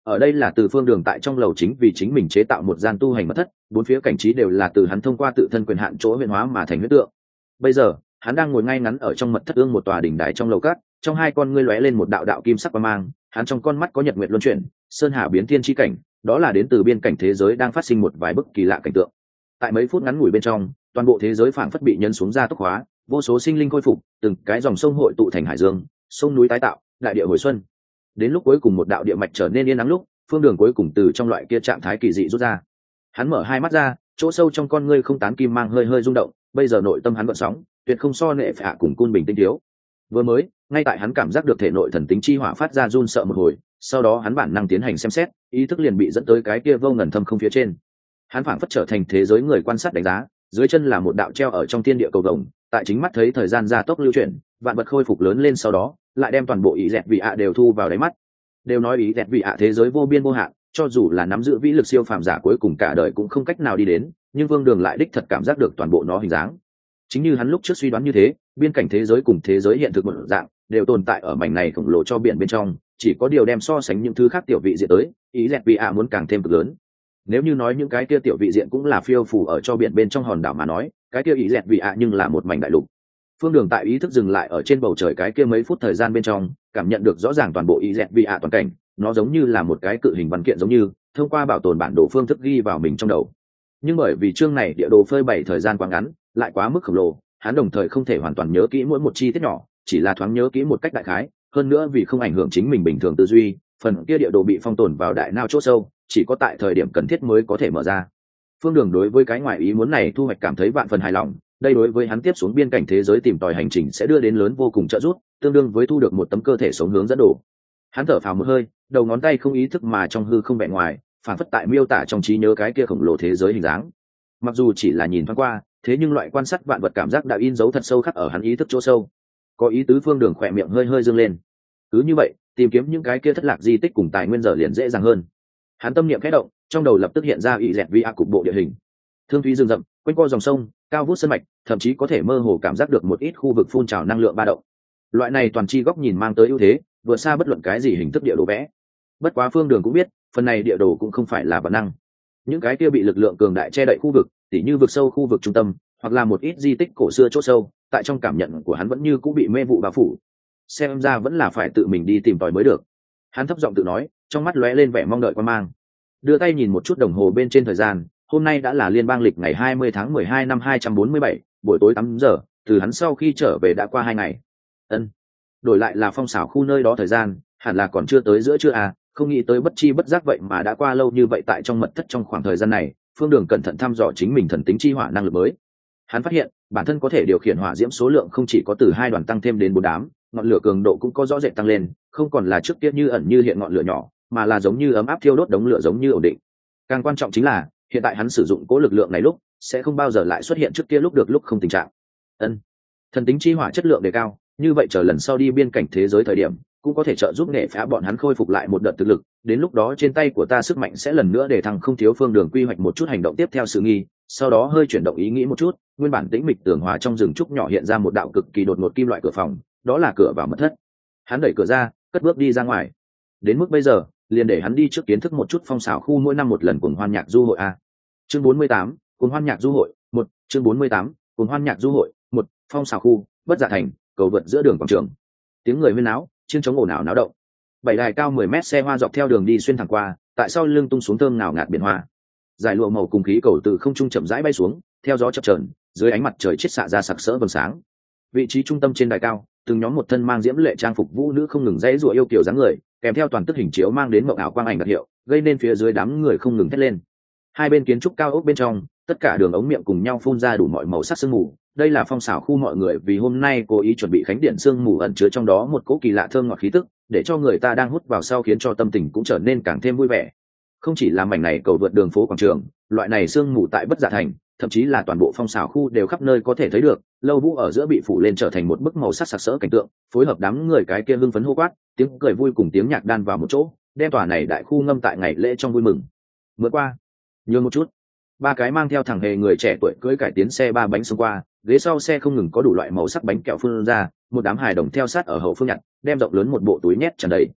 Ở đây là Từ Phương Đường tại trong lầu chính vì chính mình chế tạo một gian tu hành mật thất, bốn phía cảnh trí đều là từ hắn thông qua tự thân quyền hạn chỗ huyền hóa mà thành huyết tượng. Bây giờ hắn đang ngồi ngay ngắn ở trong mật thất ương một tòa đỉnh đài trong lầu cát, trong hai con ngươi lóe lên một đạo đạo kim sắc quang mang, hắn trong con mắt có nhật nguyệt luân chuyển, sơn hà biến thiên chi cảnh, đó là đến từ biên cảnh thế giới đang phát sinh một vài bức kỳ lạ cảnh tượng. Tại mấy phút ngắn ngủi bên trong, toàn bộ thế giới phảng phất bị nhân xuống ra tốc hóa, vô số sinh linh khôi phục, từng cái dòng sông hội tụ thành hải dương, sông núi tái tạo, đại địa hồi xuân. Đến lúc cuối cùng một đạo địa mạch trở nên yên ắng lúc, Phương Đường cuối cùng từ trong loại kia trạng thái kỳ dị rút ra. Hắn mở hai mắt ra, chỗ sâu trong con ngươi không tán kim mang hơi hơi rung động, bây giờ nội tâm hắn gợn sóng, tuyệt không so nệ phạ cùng cun bình tinh thiếu. Vừa mới, ngay tại hắn cảm giác được thể nội thần tính chi hỏa phát ra run sợ một hồi, sau đó hắn bản năng tiến hành xem xét, ý thức liền bị dẫn tới cái kia vô ngần thâm không phía trên. Hắn phảng phất trở thành thế giới người quan sát đánh giá, dưới chân là một đạo treo ở trong thiên địa cầu vồng, tại chính mắt thấy thời gian gia tốc lưu chuyển, vạn vật khôi phục lớn lên, sau đó lại đem toàn bộ ý dẹt vị ạ đều thu vào đáy mắt. Đều nói ý dẹt vị ạ thế giới vô biên vô hạn, cho dù là nắm giữ vĩ lực siêu phàm giả cuối cùng cả đời cũng không cách nào đi đến, nhưng Vương Đường lại đích thật cảm giác được toàn bộ nó hình dáng. Chính như hắn lúc trước suy đoán như thế, biên cảnh thế giới cùng thế giới hiện thực một dạng, đều tồn tại ở mảnh này khổng lồ cho biển bên trong, chỉ có điều đem so sánh những thứ khác tiểu vị diện tới, ý dẹt vị ạ muốn càng thêm cực lớn. Nếu như nói những cái kia tiểu vị diện cũng là phiêu phù ở cho biển bên trong hòn đảo mà nói, cái kia ý dẹt vị ạ nhưng là một mảnh đại lục. Phương Đường tại ý thức dừng lại ở trên bầu trời cái kia mấy phút thời gian bên trong, cảm nhận được rõ ràng toàn bộ ý dẹt vị ạ toàn cảnh, nó giống như là một cái cự hình văn kiện, giống như thông qua bảo tồn bản đồ phương thức ghi vào mình trong đầu. Nhưng bởi vì chương này địa đồ phơi bày thời gian quá ngắn, lại quá mức khổng lồ, hắn đồng thời không thể hoàn toàn nhớ kỹ mỗi một chi tiết nhỏ, chỉ là thoáng nhớ kỹ một cách đại khái, hơn nữa vì không ảnh hưởng chính mình bình thường tư duy, phần kia địa đồ bị phong tồn vào đại não chỗ sâu, chỉ có tại thời điểm cần thiết mới có thể mở ra. Phương Đường đối với cái ngoại ý muốn này thu hoạch cảm thấy vạn phần hài lòng, đây đối với hắn tiếp xuống biên cảnh thế giới tìm tòi hành trình sẽ đưa đến lớn vô cùng trợ giúp, tương đương với thu được một tấm cơ thể sống hướng dẫn đồ. Hắn thở phào một hơi, đầu ngón tay không ý thức mà trong hư không vẹn ngoài, phản phất tại miêu tả trong trí nhớ cái kia khổng lồ thế giới hình dáng. Mặc dù chỉ là nhìn thoáng qua, thế nhưng loại quan sát vạn vật cảm giác đã in dấu thật sâu khắc ở hắn ý thức chỗ sâu. Có ý tứ, Phương Đường khỏe miệng hơi hơi dương lên. Cứ như vậy, tìm kiếm những cái kia thất lạc di tích cùng tài nguyên giờ liền dễ dàng hơn. Hắn tâm niệm khẽ động, trong đầu lập tức hiện ra ý dẹt vi a cục bộ địa hình. Thương thúy rừng rậm, quanh co dòng sông, cao vút sơn mạch, thậm chí có thể mơ hồ cảm giác được một ít khu vực phun trào năng lượng ba động. Loại này toàn chi góc nhìn mang tới ưu thế, vượt xa bất luận cái gì hình thức địa đồ vẽ. Bất quá Phương Đường cũng biết, phần này địa đồ cũng không phải là bản năng. Những cái kia bị lực lượng cường đại che đậy khu vực, tỉ như vực sâu khu vực trung tâm, hoặc là một ít di tích cổ xưa chỗ sâu, tại trong cảm nhận của hắn vẫn như cũng bị mê vụ bao phủ. Xem ra vẫn là phải tự mình đi tìm tòi mới được. Hắn thấp giọng tự nói, trong mắt lóe lên vẻ mong đợi quan mang. Đưa tay nhìn một chút đồng hồ bên trên thời gian, hôm nay đã là liên bang lịch ngày hai mươi tháng mười hai năm hai trăm bốn mươi bảy, buổi tối tám giờ, từ hắn sau khi trở về đã qua hai ngày. Ân. Đổi lại là phong xảo khu nơi đó thời gian, hẳn là còn chưa tới giữa trưa à, không nghĩ tới bất chi bất giác vậy mà đã qua lâu như vậy. Tại trong mật thất trong khoảng thời gian này, Phương Đường cẩn thận thăm dò chính mình thần tính chi hỏa năng lực mới. Hắn phát hiện, bản thân có thể điều khiển hỏa diễm số lượng không chỉ có từ hai đoàn tăng thêm đến bốn đám, ngọn lửa cường độ cũng có rõ rệt tăng lên, không còn là trước kia như ẩn như hiện ngọn lửa nhỏ, mà là giống như ấm áp thiêu đốt đống lửa, giống như ổn định. Càng quan trọng chính là, hiện tại hắn sử dụng cố lực lượng này lúc, sẽ không bao giờ lại xuất hiện trước kia lúc được lúc không tình trạng. Ân. Thần tính chi hỏa chất lượng đề cao, như vậy chờ lần sau đi biên cảnh thế giới thời điểm, cũng có thể trợ giúp nghệ phá bọn hắn khôi phục lại một đợt thực lực, đến lúc đó trên tay của ta sức mạnh sẽ lần nữa để thằng không thiếu. Phương Đường quy hoạch một chút hành động tiếp theo sự nghi, sau đó hơi chuyển động ý nghĩ một chút, nguyên bản tĩnh mịch tường hòa trong rừng trúc nhỏ hiện ra một đạo cực kỳ đột ngột kim loại cửa phòng, đó là cửa vào mật thất. Hắn đẩy cửa ra, cất bước đi ra ngoài. Đến mức bây giờ, liền để hắn đi trước kiến thức một chút phong xảo khu mỗi năm một lần cuồng hoan nhạc du hội a. Chương bốn mươi tám, cuồng hoan nhạc du hội một. Chương bốn mươi tám, cuồng hoan nhạc du hội một. Phong xảo khu, Bất Dạ Thành, cầu vượt giữa đường quảng trường. Tiếng người huyên náo, chiêng trống ồn ào náo động. Bảy đài cao mười mét xe hoa dọc theo đường đi xuyên thẳng qua, tại sau lưng tung xuống thơm ngào ngạt biển hoa. Giải lụa màu cùng khí cầu từ không trung chậm rãi bay xuống, theo gió chập chờn, dưới ánh mặt trời chiết xạ ra sặc sỡ vầng sáng. Vị trí trung tâm trên đài cao, từng nhóm một thân mang diễm lệ trang phục vũ nữ không ngừng dãy giụa yêu kiều dáng người, kèm theo toàn tức hình chiếu mang đến mộng ảo quang ảnh đặc hiệu, gây nên phía dưới đám người không ngừng thét lên. Hai bên kiến trúc cao ốc bên trong, tất cả đường ống miệng cùng nhau phun ra đủ mọi màu sắc sương mù. Đây là phong xảo khu mọi người vì hôm nay cố ý chuẩn bị khánh điện sương mù ẩn chứa trong đó một cỗ kỳ lạ thơm ngọt khí tức, để cho người ta đang hút vào sau khiến cho tâm tình cũng trở nên càng thêm vui vẻ. Không chỉ là mảnh này cầu vượt đường phố quảng trường, loại này sương mù tại Bất Dạ Thành, thậm chí là toàn bộ phong xảo khu đều khắp nơi có thể thấy được. Lâu vũ ở giữa bị phủ lên trở thành một bức màu sắc sặc sỡ cảnh tượng, phối hợp đám người cái kia hưng phấn hô quát, tiếng cười vui cùng tiếng nhạc đan vào một chỗ, đem tòa này đại khu ngâm tại ngày lễ trong vui mừng. Vượt qua, nhường một chút. Ba cái mang theo thằng hề người trẻ tuổi cưỡi cải tiến xe ba bánh xông qua, ghế sau xe không ngừng có đủ loại màu sắc bánh kẹo phun ra, một đám hài đồng theo sát ở hậu phương nhặt, đem rộng lớn một bộ túi nhét tràn đầy.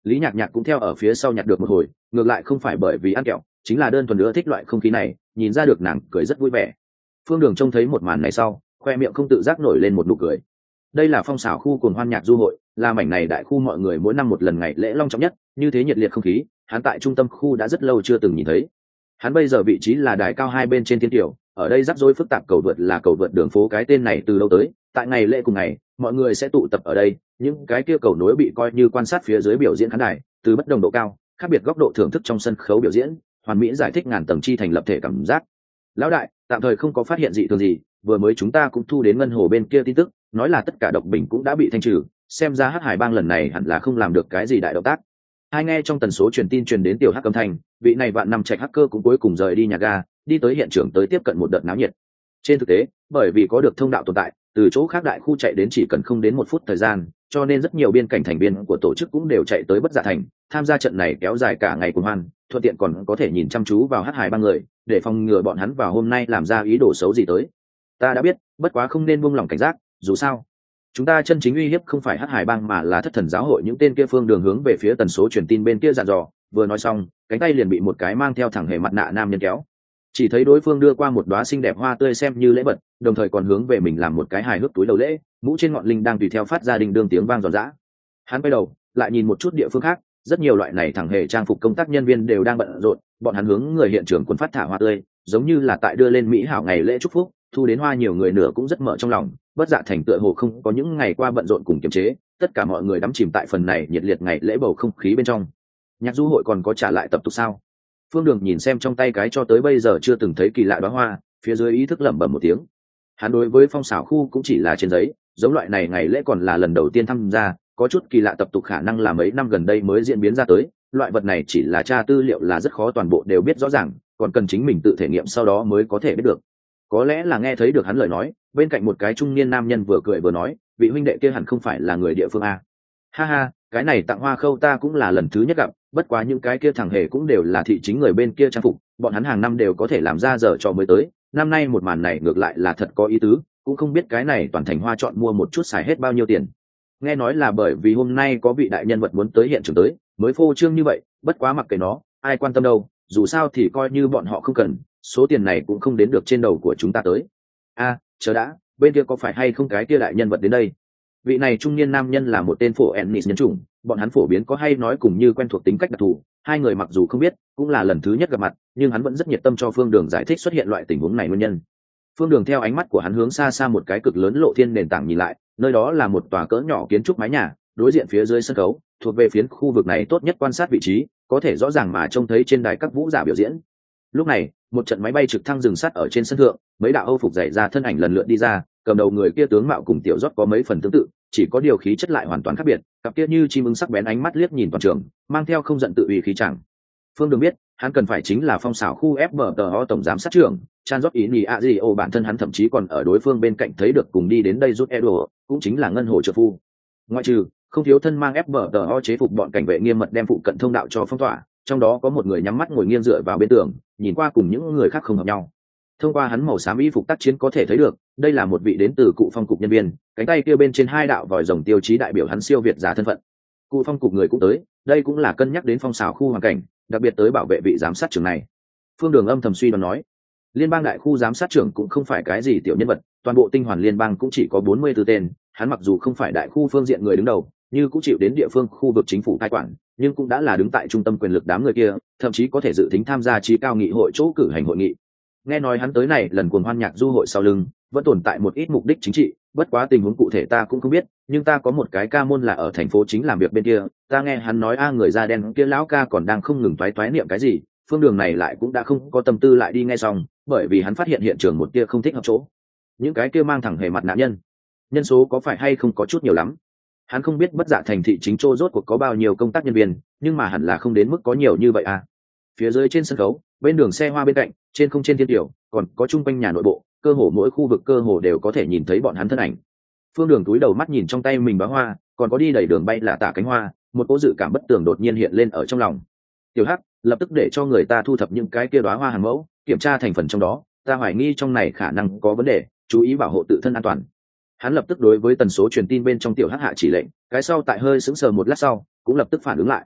Lý Nhạc Nhạc cũng theo ở phía sau nhặt được một hồi, ngược lại không phải bởi vì ăn kẹo, chính là đơn thuần nữa thích loại không khí này, nhìn ra được nàng cười rất vui vẻ. Phương Đường trông thấy một màn này sau, khoe miệng không tự giác nổi lên một nụ cười. Đây là phong xảo khu Cồn Hoan Nhạc Du hội, là mảnh này đại khu mọi người mỗi năm một lần ngày lễ long trọng nhất, như thế nhiệt liệt không khí, hắn tại trung tâm khu đã rất lâu chưa từng nhìn thấy. Hắn bây giờ vị trí là đài cao hai bên trên thiên tiểu, ở đây rắc rối phức tạp cầu vượt là cầu vượt đường phố cái tên này từ lâu tới, tại ngày lễ cùng ngày, mọi người sẽ tụ tập ở đây, những cái kia cầu nối bị coi như quan sát phía dưới biểu diễn khán đài, từ bất đồng độ cao, khác biệt góc độ thưởng thức trong sân khấu biểu diễn, hoàn mỹ giải thích ngàn tầng chi thành lập thể cảm giác. Lão đại, tạm thời không có phát hiện gì thường gì, vừa mới chúng ta cũng thu đến ngân hồ bên kia tin tức, nói là tất cả độc bình cũng đã bị thanh trừ, xem ra Hắc Hải bang lần này hẳn là không làm được cái gì đại động tác. Hai nghe trong tần số truyền tin truyền đến tiểu Hắc âm thanh, vị này vạn năm trạch hacker cũng cuối cùng rời đi nhà ga, đi tới hiện trường tới tiếp cận một đợt náo nhiệt. Trên thực tế, bởi vì có được thông đạo tồn tại, từ chỗ khác đại khu chạy đến chỉ cần không đến một phút thời gian, cho nên rất nhiều biên cảnh thành viên của tổ chức cũng đều chạy tới Bất Dạ Thành, tham gia trận này kéo dài cả ngày cuồng hoan, thuận tiện còn có thể nhìn chăm chú vào Hắc Hải bang người, để phòng ngừa bọn hắn vào hôm nay làm ra ý đồ xấu gì tới. Ta đã biết, bất quá không nên buông lỏng cảnh giác, dù sao chúng ta chân chính uy hiếp không phải Hắc Hải bang mà là Thất Thần giáo hội, những tên kia Phương Đường hướng về phía tần số truyền tin bên kia dặn dò, vừa nói xong, cánh tay liền bị một cái mang theo thẳng hề mặt nạ nam nhân kéo. Chỉ thấy đối phương đưa qua một đóa xinh đẹp hoa tươi xem như lễ vật, đồng thời còn hướng về mình làm một cái hài hước túi đầu lễ, mũ trên ngọn linh đang tùy theo phát ra đình đương tiếng vang giòn giã. Hắn quay đầu, lại nhìn một chút địa phương khác, rất nhiều loại này thẳng hề trang phục công tác nhân viên đều đang bận rộn, bọn hắn hướng người hiện trường quân phát thả hoa tươi, giống như là tại đưa lên mỹ hảo ngày lễ chúc phúc, thu đến hoa nhiều người nửa cũng rất mở trong lòng. Bất Dạ Thành tựa hồ không có những ngày qua bận rộn cùng kiềm chế, tất cả mọi người đắm chìm tại phần này nhiệt liệt ngày lễ bầu không khí bên trong. Nhạc du hội còn có trả lại tập tục sao? Phương Đường nhìn xem trong tay cái cho tới bây giờ chưa từng thấy kỳ lạ đóa hoa, phía dưới ý thức lẩm bẩm một tiếng. Hắn đối với phong xảo khu cũng chỉ là trên giấy, giống loại này ngày lễ còn là lần đầu tiên tham gia, có chút kỳ lạ tập tục khả năng là mấy năm gần đây mới diễn biến ra tới, loại vật này chỉ là tra tư liệu là rất khó toàn bộ đều biết rõ ràng, còn cần chính mình tự thể nghiệm sau đó mới có thể biết được. Có lẽ là nghe thấy được hắn lời nói, bên cạnh một cái trung niên nam nhân vừa cười vừa nói, vị huynh đệ kia hẳn không phải là người địa phương a. Ha ha, cái này tặng hoa khâu ta cũng là lần thứ nhất gặp, bất quá những cái kia thằng hề cũng đều là thị chính người bên kia trang phục, bọn hắn hàng năm đều có thể làm ra giờ trò mới tới, năm nay một màn này ngược lại là thật có ý tứ, cũng không biết cái này toàn thành hoa chọn mua một chút xài hết bao nhiêu tiền. Nghe nói là bởi vì hôm nay có vị đại nhân vật muốn tới hiện trường tới, mới phô trương như vậy, bất quá mặc kệ nó, ai quan tâm đâu, dù sao thì coi như bọn họ không cần, số tiền này cũng không đến được trên đầu của chúng ta tới. A, à, chờ đã, bên kia có phải hay không cái kia đại nhân vật đến đây? Vị này trung niên nam nhân là một tên phổ ennis nhân chủng, bọn hắn phổ biến có hay nói cùng như quen thuộc tính cách đặc thù, hai người mặc dù không biết, cũng là lần thứ nhất gặp mặt, nhưng hắn vẫn rất nhiệt tâm cho Phương Đường giải thích xuất hiện loại tình huống này nguyên nhân. Phương Đường theo ánh mắt của hắn hướng xa xa một cái cực lớn lộ thiên nền tảng nhìn lại, nơi đó là một tòa cỡ nhỏ kiến trúc mái nhà, đối diện phía dưới sân khấu, thuộc về phiến khu vực này tốt nhất quan sát vị trí, có thể rõ ràng mà trông thấy trên đài các vũ giả biểu diễn. Lúc này, một trận máy bay trực thăng dừng sát ở trên sân thượng, mấy đạo Âu phục dày ra thân ảnh lần lượt đi ra, cầm đầu người kia tướng mạo cùng Tiểu Rót có mấy phần tương tự, chỉ có điều khí chất lại hoàn toàn khác biệt, cặp kia như chim ưng sắc bén ánh mắt liếc nhìn toàn trường, mang theo không giận tự uy khí chẳng. Phương Đường biết, hắn cần phải chính là phong xảo khu ép bê tê o tổng giám sát trưởng, Chan Rót ý nhì a di ô, bản thân hắn thậm chí còn ở đối phương bên cạnh thấy được cùng đi đến đây rút Edo, cũng chính là ngân hồ trợ phu. Ngoại trừ, không thiếu thân mang ép bê tê o chế phục bọn cảnh vệ nghiêm mật đem phụ cận thông đạo cho phong tỏa, trong đó có một người nhắm mắt ngồi nghiêng dựa vào bên tường, nhìn qua cùng những người khác không hợp nhau. Thông qua hắn màu xám y phục tác chiến có thể thấy được, đây là một vị đến từ cụ phong cục nhân viên, cánh tay kia bên trên hai đạo vòi rồng tiêu chí đại biểu hắn siêu việt giả thân phận. Cụ phong cục người cũng tới, đây cũng là cân nhắc đến phong xảo khu hoàn cảnh, đặc biệt tới bảo vệ vị giám sát trưởng này. Phương Đường âm thầm suy đoán nói, liên bang đại khu giám sát trưởng cũng không phải cái gì tiểu nhân vật, toàn bộ tinh hoàn liên bang cũng chỉ có bốn mươi tư tên, hắn mặc dù không phải đại khu phương diện người đứng đầu, như cũng chịu đến địa phương khu vực chính phủ cai quản, nhưng cũng đã là đứng tại trung tâm quyền lực đám người kia, thậm chí có thể dự tính tham gia trí cao nghị hội chỗ cử hành hội nghị. Nghe nói hắn tới này lần cuồng hoan nhạc du hội sau lưng vẫn tồn tại một ít mục đích chính trị, bất quá tình huống cụ thể ta cũng không biết, nhưng ta có một cái ca môn là ở thành phố chính làm việc bên kia, ta nghe hắn nói a người da đen kia lão ca còn đang không ngừng toái toái niệm cái gì. Phương Đường này lại cũng đã không có tâm tư lại đi nghe xong, bởi vì hắn phát hiện hiện trường một kia không thích hợp chỗ. Những cái kia mang thẳng hề mặt nạn nhân, nhân số có phải hay không có chút nhiều lắm. Hắn không biết Bất Dạ thành thị chính chỗ rốt cuộc có bao nhiêu công tác nhân viên, nhưng mà hẳn là không đến mức có nhiều như vậy à. Phía dưới trên sân khấu, bên đường xe hoa bên cạnh, trên không trên thiên tiểu, còn có chung quanh nhà nội bộ, cơ hồ mỗi khu vực cơ hồ đều có thể nhìn thấy bọn hắn thân ảnh. Phương Đường túi đầu mắt nhìn trong tay mình bá hoa, còn có đi đầy đường bay là tả cánh hoa, một cỗ dự cảm bất tường đột nhiên hiện lên ở trong lòng. Tiểu Hắc, lập tức để cho người ta thu thập những cái kia đóa hoa hàng mẫu, kiểm tra thành phần trong đó, ta hoài nghi trong này khả năng có vấn đề, chú ý bảo hộ tự thân an toàn. Hắn lập tức đối với tần số truyền tin bên trong Tiểu Hắc hạ chỉ lệnh, cái sau tại hơi sững sờ một lát sau, cũng lập tức phản ứng lại.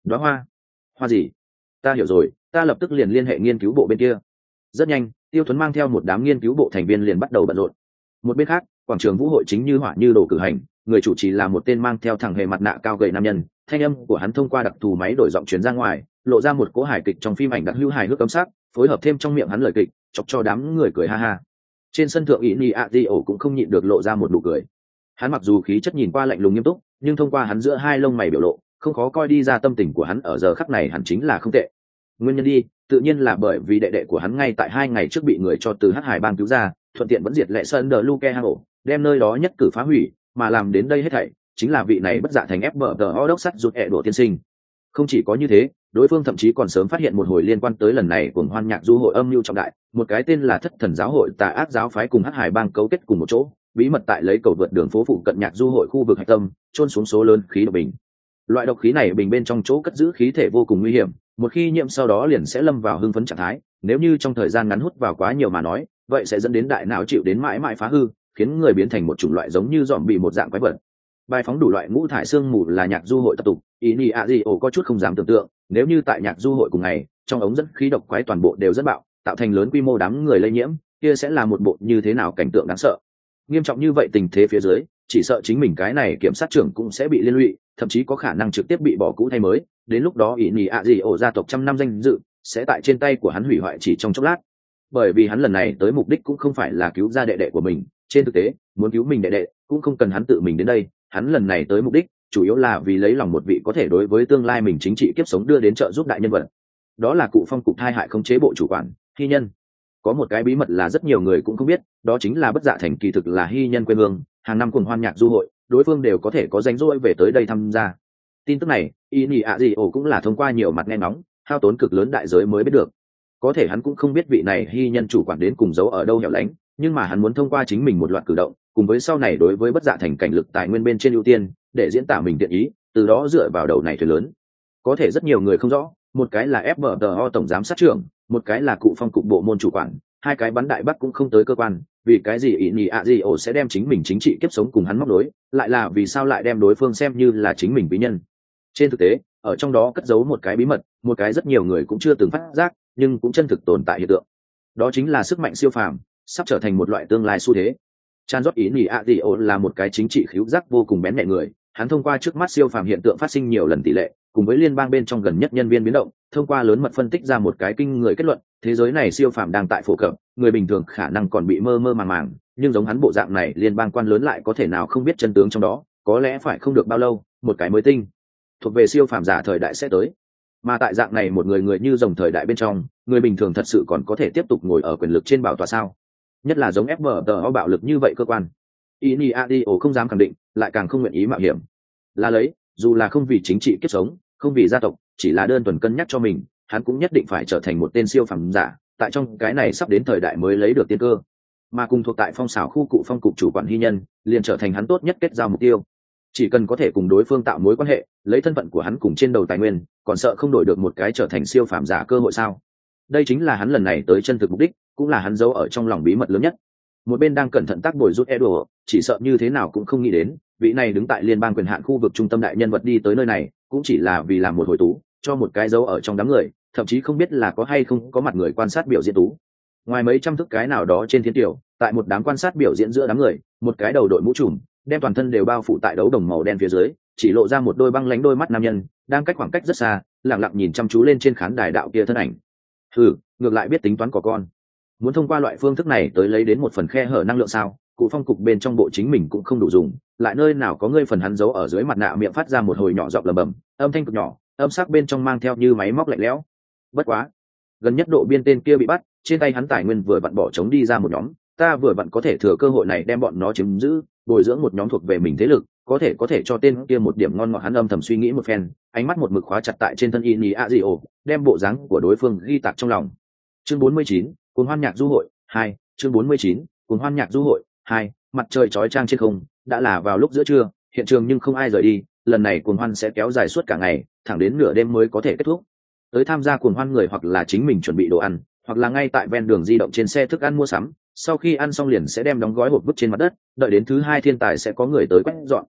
Đóa hoa? Hoa gì? Ta hiểu rồi, ta lập tức liền liên hệ nghiên cứu bộ bên kia. Rất nhanh, Tiêu Tuấn mang theo một đám nghiên cứu bộ thành viên liền bắt đầu bận rộn. Một bên khác, quảng trường vũ hội chính như hỏa như đồ cử hành, người chủ trì là một tên mang theo thẳng hề mặt nạ cao gầy nam nhân, thanh âm của hắn thông qua đặc thù máy đổi giọng truyền ra ngoài, lộ ra một cỗ hài kịch trong phim ảnh đặc hữu hài hước âm sắc, phối hợp thêm trong miệng hắn lời kịch, chọc cho đám người cười ha ha. Trên sân thượng ý nhị ạ di ổ cũng không nhịn được lộ ra một nụ cười. Hắn mặc dù khí chất nhìn qua lạnh lùng nghiêm túc, nhưng thông qua hắn giữa hai lông mày biểu lộ, không khó coi đi ra tâm tình của hắn ở giờ khắc này hẳn chính là không tệ. Nguyên nhân đi, tự nhiên là bởi vì đệ đệ của hắn ngay tại hai ngày trước bị người cho từ Hắc Hải bang cứu ra, thuận tiện vẫn diệt lệ sơn đờ Luke hang ổ, đem nơi đó nhất cử phá hủy, mà làm đến đây hết thảy chính là vị này bất dạ thành ép bờ tờ o đốc sắt rụt ẹ đổ tiên sinh. Không chỉ có như thế, đối phương thậm chí còn sớm phát hiện một hồi liên quan tới lần này cuồng hoan nhạc du hội âm mưu trọng đại, một cái tên là Thất Thần giáo hội tà ác giáo phái cùng Hắc Hải bang cấu kết cùng một chỗ, bí mật tại lấy cầu vượt đường phố phụ cận nhạc du hội khu vực hạch tâm, trôn xuống số lớn khí độc bình. Loại độc khí này bình bên trong chỗ cất giữ khí thể vô cùng nguy hiểm, một khi nhiễm sau đó liền sẽ lâm vào hưng phấn trạng thái, nếu như trong thời gian ngắn hút vào quá nhiều mà nói, vậy sẽ dẫn đến đại não chịu đến mãi mãi phá hư, khiến người biến thành một chủng loại giống như dòm bị một dạng quái vật. Bài phóng đủ loại ngũ thải xương mù là nhạc du hội tập tục, ý nhị ạ gì ổ có chút không dám tưởng tượng, nếu như tại nhạc du hội cùng ngày, trong ống dẫn khí độc quái toàn bộ đều rất bạo, tạo thành lớn quy mô đám người lây nhiễm, kia sẽ là một bộ như thế nào cảnh tượng đáng sợ. Nghiêm trọng như vậy tình thế phía dưới, chỉ sợ chính mình cái này kiểm sát trưởng cũng sẽ bị liên lụy, thậm chí có khả năng trực tiếp bị bỏ cũ thay mới, đến lúc đó ý nhị ạ gì ổ gia tộc trăm năm danh dự sẽ tại trên tay của hắn hủy hoại chỉ trong chốc lát. Bởi vì hắn lần này tới mục đích cũng không phải là cứu ra đệ đệ của mình, trên thực tế muốn cứu mình đệ đệ cũng không cần hắn tự mình đến đây, hắn lần này tới mục đích chủ yếu là vì lấy lòng một vị có thể đối với tương lai mình chính trị kiếp sống đưa đến trợ giúp đại nhân vật, đó là cụ phong cục thai hại khống chế bộ chủ quản Hy Nhân. Có một cái bí mật là rất nhiều người cũng không biết, đó chính là bất dạ thành kỳ thực là Hy Nhân quê hương, hàng năm cuồng hoan nhạc du hội đối phương đều có thể có rảnh rỗi về tới đây tham gia. Tin tức này y nhị ạ gì ổ cũng là thông qua nhiều mặt nghe nóng, hao tốn cực lớn đại giới mới biết được. Có thể hắn cũng không biết vị này Hy Nhân chủ quản đến cùng giấu ở đâu hẻo lánh, nhưng mà hắn muốn thông qua chính mình một loạt cử động, cùng với sau này đối với bất dạ thành cảnh lực tài nguyên bên trên ưu tiên, để diễn tả mình tiện ý, từ đó dựa vào đầu này thuyền lớn. Có thể rất nhiều người không rõ, một cái là ép bê tê o tổng giám sát trưởng, một cái là cụ phong cục bộ môn chủ quản, hai cái bắn đại bắc cũng không tới cơ quan, vì cái gì ý nhị ạ gì ổ sẽ đem chính mình chính trị kiếp sống cùng hắn móc đối, lại là vì sao lại đem đối phương xem như là chính mình bí nhân. Trên thực tế, ở trong đó cất giấu một cái bí mật, một cái rất nhiều người cũng chưa từng phát giác, nhưng cũng chân thực tồn tại hiện tượng. Đó chính là sức mạnh siêu phàm, sắp trở thành một loại tương lai xu thế. Chan Rốt ý nhị ạ gì ổ là một cái chính trị khứu giác vô cùng bén nhạy người, hắn thông qua trước mắt siêu phàm hiện tượng phát sinh nhiều lần tỷ lệ, cùng với liên bang bên trong gần nhất nhân viên biến động, thông qua lớn mật phân tích ra một cái kinh người kết luận, thế giới này siêu phàm đang tại phổ cập, người bình thường khả năng còn bị mơ mơ màng màng, nhưng giống hắn bộ dạng này liên bang quan lớn lại có thể nào không biết chân tướng trong đó, có lẽ phải không được bao lâu, một cái mới tinh thuộc về siêu phàm giả thời đại sẽ tới. Mà tại dạng này một người người như rồng thời đại bên trong, người bình thường thật sự còn có thể tiếp tục ngồi ở quyền lực trên bảo tọa sao? Nhất là giống ép bê tê o bạo lực như vậy cơ quan. Ini Adio không dám khẳng định, lại càng không nguyện ý mạo hiểm. Là lấy, dù là không vì chính trị kiếp sống, không vì gia tộc, chỉ là đơn thuần cân nhắc cho mình, hắn cũng nhất định phải trở thành một tên siêu phàm giả, tại trong cái này sắp đến thời đại mới lấy được tiên cơ. Mà cùng thuộc tại phong xảo khu cụ phong cục chủ quản Hy Nhân, liền trở thành hắn tốt nhất kết giao mục tiêu. Chỉ cần có thể cùng đối phương tạo mối quan hệ, lấy thân phận của hắn cùng trên đầu tài nguyên, còn sợ không đổi được một cái trở thành siêu phàm giả cơ hội sao? Đây chính là hắn lần này tới chân thực mục đích, cũng là hắn giấu ở trong lòng bí mật lớn nhất. Một bên đang cẩn thận tác bồi rút Edo, chỉ sợ như thế nào cũng không nghĩ đến, vị này đứng tại liên bang quyền hạn khu vực trung tâm đại nhân vật đi tới nơi này, cũng chỉ là vì làm một hồi tú, cho một cái dấu ở trong đám người, thậm chí không biết là có hay không có mặt người quan sát biểu diễn tú. Ngoài mấy trăm thước cái nào đó trên thiên tiểu, tại một đám quan sát biểu diễn giữa đám người, một cái đầu đội mũ trùm, đem toàn thân đều bao phủ tại đấu đồng màu đen phía dưới, chỉ lộ ra một đôi băng lánh đôi mắt nam nhân, đang cách khoảng cách rất xa, lặng lặng nhìn chăm chú lên trên khán đài đạo kia thân ảnh. Hừ, ngược lại biết tính toán của con. Muốn thông qua loại phương thức này tới lấy đến một phần khe hở năng lượng sao? Cụ phong cục bên trong bộ chính mình cũng không đủ dùng, lại nơi nào có ngươi phần hắn giấu ở dưới mặt nạ miệng phát ra một hồi nhỏ giọng lầm bầm, âm thanh cực nhỏ, âm sắc bên trong mang theo như máy móc lạnh lẽo. Bất quá, gần nhất độ biên tên kia bị bắt, trên tay hắn tài nguyên vừa vặn bỏ trống đi ra một nhóm, ta vừa vặn có thể thừa cơ hội này đem bọn nó chiếm giữ, bồi dưỡng một nhóm thuộc về mình thế lực, có thể có thể cho tên kia một điểm ngon ngọt. Hắn âm thầm suy nghĩ một phen, ánh mắt một mực khóa chặt tại trên thân Ini Azio, đem bộ dáng của đối phương ghi tạc trong lòng. Chương bốn mươi chín, Cuồng hoan nhạc du hội hai, chương bốn mươi chín, Cuồng hoan nhạc du hội hai. Mặt trời chói chang trên không, đã là vào lúc giữa trưa, hiện trường nhưng không ai rời đi, lần này cuồng hoan sẽ kéo dài suốt cả ngày, thẳng đến nửa đêm mới có thể kết thúc. Tới tham gia cuồng hoan người hoặc là chính mình chuẩn bị đồ ăn, hoặc là ngay tại ven đường di động trên xe thức ăn mua sắm, sau khi ăn xong liền sẽ đem đóng gói hộp vứt trên mặt đất, đợi đến thứ hai thiên tài sẽ có người tới quét dọn.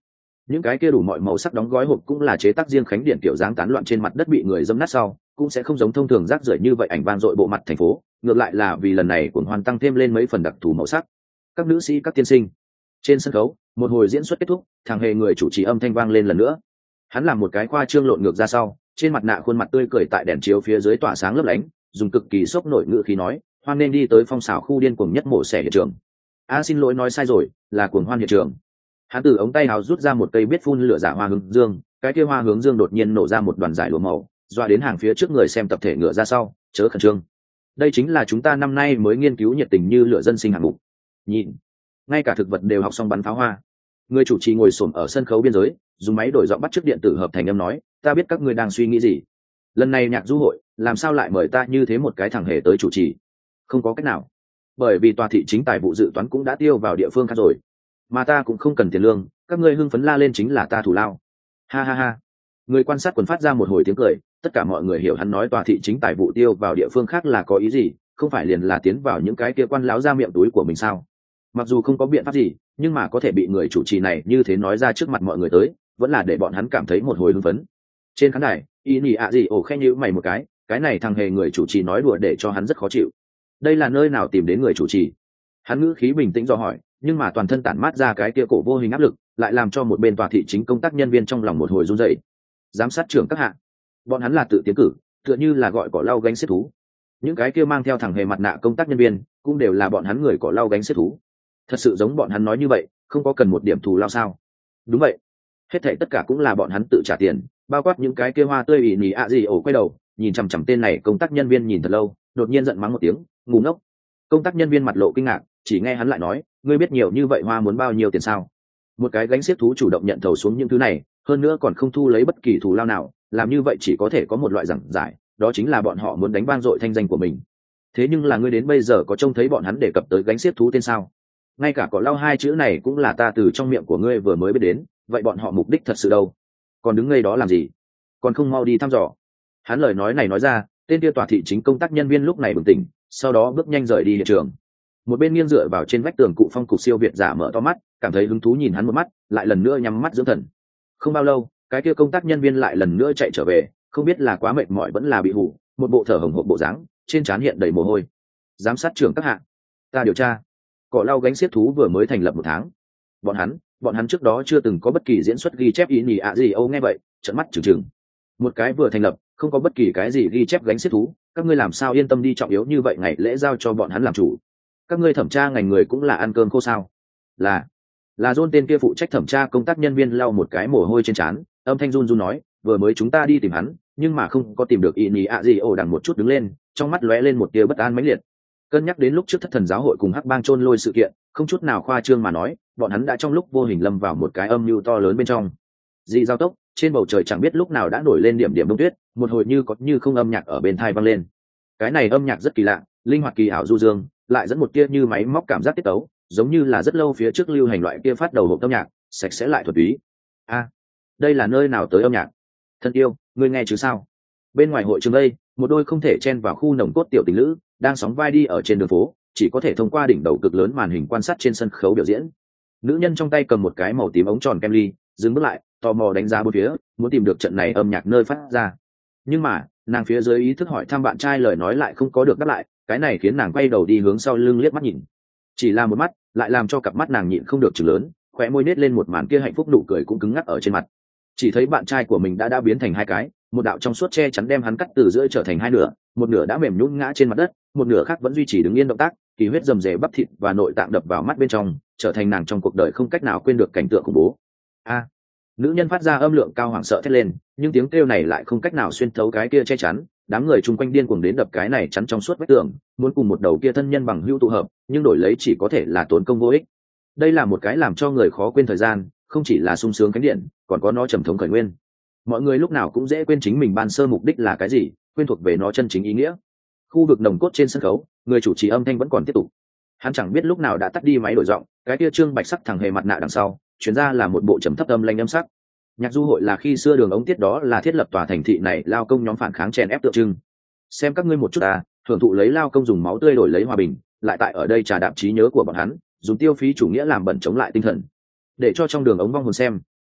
những cái kia đủ mọi màu sắc đóng gói hộp cũng là chế tác riêng khánh điện kiểu dáng tán loạn trên mặt đất bị người dẫm nát sau cũng sẽ không giống thông thường rác rưởi như vậy ảnh vang dội bộ mặt thành phố, ngược lại là vì lần này cuồng hoan tăng thêm lên mấy phần đặc thù màu sắc. Các nữ sĩ các tiên sinh. Trên sân khấu, một hồi diễn xuất kết thúc, thằng hề người chủ trì âm thanh vang lên lần nữa. Hắn làm một cái khoa trương lộn ngược ra sau, trên mặt nạ khuôn mặt tươi cười tại đèn chiếu phía dưới tỏa sáng lấp lánh, dùng cực kỳ sốc nổi ngữ khí nói, hoan nên đi tới phong xảo khu điên cuồng nhất mổ xẻ hiện trường. A xin lỗi nói sai rồi, là cuồng hoan hiện trường. Hắn từ ống tay áo rút ra một cây biết phun lửa giả hoa hướng dương, cái kia hoa hướng dương đột nhiên nổ ra một đoàn giải lụa màu, dọa đến hàng phía trước người xem tập thể ngựa ra sau, chớ khẩn trương. Đây chính là chúng ta năm nay mới nghiên cứu nhiệt tình như lửa dân sinh hạng mục. Nhìn, ngay cả thực vật đều học xong bắn pháo hoa. Người chủ trì ngồi xổm ở sân khấu biên giới, dùng máy đổi giọng bắt chước điện tử hợp thành âm nói, ta biết các ngươi đang suy nghĩ gì. Lần này nhạc du hội, làm sao lại mời ta như thế một cái thằng hề tới chủ trì? Không có cách nào, bởi vì tòa thị chính tài vụ dự toán cũng đã tiêu vào địa phương khác rồi, mà ta cũng không cần tiền lương, các ngươi hưng phấn la lên chính là ta thù lao. Ha ha ha. Người quan sát quần phát ra một hồi tiếng cười, tất cả mọi người hiểu hắn nói tòa thị chính tài vụ tiêu vào địa phương khác là có ý gì, không phải liền là tiến vào những cái kia quan láo ra miệng túi của mình sao? Mặc dù không có biện pháp gì, nhưng mà có thể bị người chủ trì này như thế nói ra trước mặt mọi người tới, vẫn là để bọn hắn cảm thấy một hồi hưng phấn. Trên khán đài, y nhỉ ạ gì ồ khen nhữ mày một cái, cái này thằng hề người chủ trì nói đùa để cho hắn rất khó chịu. Đây là nơi nào tìm đến người chủ trì? Hắn ngữ khí bình tĩnh do hỏi, nhưng mà toàn thân tản mát ra cái kia cổ vô hình áp lực, lại làm cho một bên tòa thị chính công tác nhân viên trong lòng một hồi run rẩy. Giám sát trưởng các hạ, bọn hắn là tự tiến cử, tựa như là gọi cỏ lau gánh xếp thú. Những cái kia mang theo thằng hề mặt nạ công tác nhân viên, cũng đều là bọn hắn người cỏ lau gánh xếp thú. Thật sự giống bọn hắn nói như vậy, không có cần một điểm thù lao sao? Đúng vậy, hết thảy tất cả cũng là bọn hắn tự trả tiền, bao quát những cái kia hoa tươi ỉ nhỉ ạ gì ổ quay đầu, nhìn chằm chằm tên này công tác nhân viên nhìn thật lâu, đột nhiên giận mắng một tiếng, ngu ngốc. Công tác nhân viên mặt lộ kinh ngạc, chỉ nghe hắn lại nói, ngươi biết nhiều như vậy hoa muốn bao nhiêu tiền sao? Một cái gánh xiếc thú chủ động nhận thầu xuống những thứ này, hơn nữa còn không thu lấy bất kỳ thù lao nào, làm như vậy chỉ có thể có một loại giảng giải, đó chính là bọn họ muốn đánh vang dội thanh danh của mình. Thế nhưng là ngươi đến bây giờ có trông thấy bọn hắn đề cập tới gánh xiếc thú tên sao? Ngay cả cỏ lau hai chữ này cũng là ta từ trong miệng của ngươi vừa mới biết đến, vậy bọn họ mục đích thật sự đâu? Còn đứng ngây đó làm gì? Còn không mau đi thăm dò. Hắn lời nói này nói ra, tên kia tòa thị chính công tác nhân viên lúc này bừng tỉnh, sau đó bước nhanh rời đi hiện trường. Một bên nghiêng dựa vào trên vách tường cụ phong cục siêu việt giả mở to mắt, cảm thấy hứng thú nhìn hắn một mắt, lại lần nữa nhắm mắt dưỡng thần. Không bao lâu, cái kia công tác nhân viên lại lần nữa chạy trở về, không biết là quá mệt mỏi vẫn là bị hủ, một bộ thở hổn hển bộ dáng, trên trán hiện đầy mồ hôi. Giám sát trưởng các hạ, ta điều tra. Cỏ lau gánh xiếc thú vừa mới thành lập một tháng. Bọn hắn, bọn hắn trước đó chưa từng có bất kỳ diễn xuất ghi chép ý nhỉ ạ gì âu nghe vậy, trợn mắt trừng trừng. Một cái vừa thành lập, không có bất kỳ cái gì ghi chép gánh xiếc thú, các ngươi làm sao yên tâm đi trọng yếu như vậy ngày lễ giao cho bọn hắn làm chủ? Các ngươi thẩm tra ngành người cũng là ăn cơm khô sao? Là, là John tên kia phụ trách thẩm tra công tác nhân viên lau một cái mồ hôi trên trán, âm thanh run run nói, vừa mới chúng ta đi tìm hắn, nhưng mà không có tìm được ý nhỉ ạ gì ồ đằng một chút đứng lên, trong mắt lóe lên một tia bất an mãnh liệt. Cân nhắc đến lúc trước thất thần giáo hội cùng hắc bang chôn lôi sự kiện, không chút nào khoa trương mà nói, bọn hắn đã trong lúc vô hình lâm vào một cái âm mưu to lớn bên trong. Dị giao tốc, trên bầu trời chẳng biết lúc nào đã nổi lên điểm điểm đông tuyết, một hồi như có như không âm nhạc ở bên tai vang lên. Cái này âm nhạc rất kỳ lạ, linh hoạt kỳ ảo du dương, lại dẫn một tia như máy móc cảm giác tiết tấu, giống như là rất lâu phía trước lưu hành loại kia phát đầu hộp âm nhạc, sạch sẽ lại thuần túy. A, à, đây là nơi nào tới âm nhạc? Thân yêu, ngươi nghe chứ sao? Bên ngoài hội trường đây, một đôi không thể chen vào khu nồng cốt tiểu tình lữ, đang sóng vai đi ở trên đường phố, chỉ có thể thông qua đỉnh đầu cực lớn màn hình quan sát trên sân khấu biểu diễn. Nữ nhân trong tay cầm một cái màu tím ống tròn kem ly, dừng bước lại, tò mò đánh giá bốn phía, muốn tìm được trận này âm nhạc nơi phát ra. Nhưng mà, nàng phía dưới ý thức hỏi thăm bạn trai lời nói lại không có được đáp lại, cái này khiến nàng quay đầu đi hướng sau lưng liếc mắt nhìn. Chỉ là một mắt, lại làm cho cặp mắt nàng nhịn không được chừng lớn, khóe môi nết lên một màn kia hạnh phúc nụ cười cũng cứng ngắc ở trên mặt. Chỉ thấy bạn trai của mình đã đã biến thành hai cái, một đạo trong suốt che chắn đem hắn cắt từ giữa trở thành hai nửa, một nửa đã mềm nhũn ngã trên mặt đất, một nửa khác vẫn duy trì đứng yên động tác, kỳ huyết rầm rề bắp thịt và nội tạng đập vào mắt bên trong, trở thành nàng trong cuộc đời không cách nào quên được cảnh tượng khủng bố. A! Nữ nhân phát ra âm lượng cao hoảng sợ thét lên, nhưng tiếng kêu này lại không cách nào xuyên thấu cái kia che chắn, đám người chung quanh điên cuồng đến đập cái này chắn trong suốt vách tường, muốn cùng một đầu kia thân nhân bằng hữu tụ hợp, nhưng đổi lấy chỉ có thể là tốn công vô ích. Đây là một cái làm cho người khó quên thời gian, không chỉ là sung sướng cánh điện, còn có nó trầm thống khởi nguyên. Mọi người lúc nào cũng dễ quên chính mình ban sơ mục đích là cái gì, quên thuộc về nó chân chính ý nghĩa. Khu vực nồng cốt trên sân khấu, người chủ trì âm thanh vẫn còn tiếp tục. Hắn chẳng biết lúc nào đã tắt đi máy đổi giọng, cái kia trương bạch sắc thằng hề mặt nạ đằng sau, chuyển ra là một bộ trầm thấp âm lanh âm sắc. Nhạc du hội là khi xưa đường ống tiết đó là thiết lập tòa thành thị này lao công nhóm phản kháng chèn ép tượng trưng. Xem các ngươi một chút à, thưởng thụ lấy lao công dùng máu tươi đổi lấy hòa bình, lại tại ở đây trà đạp trí nhớ của bọn hắn, dùng tiêu phí chủ nghĩa làm bẩn chống lại tinh thần. Để cho trong đường ống vong hồn xem,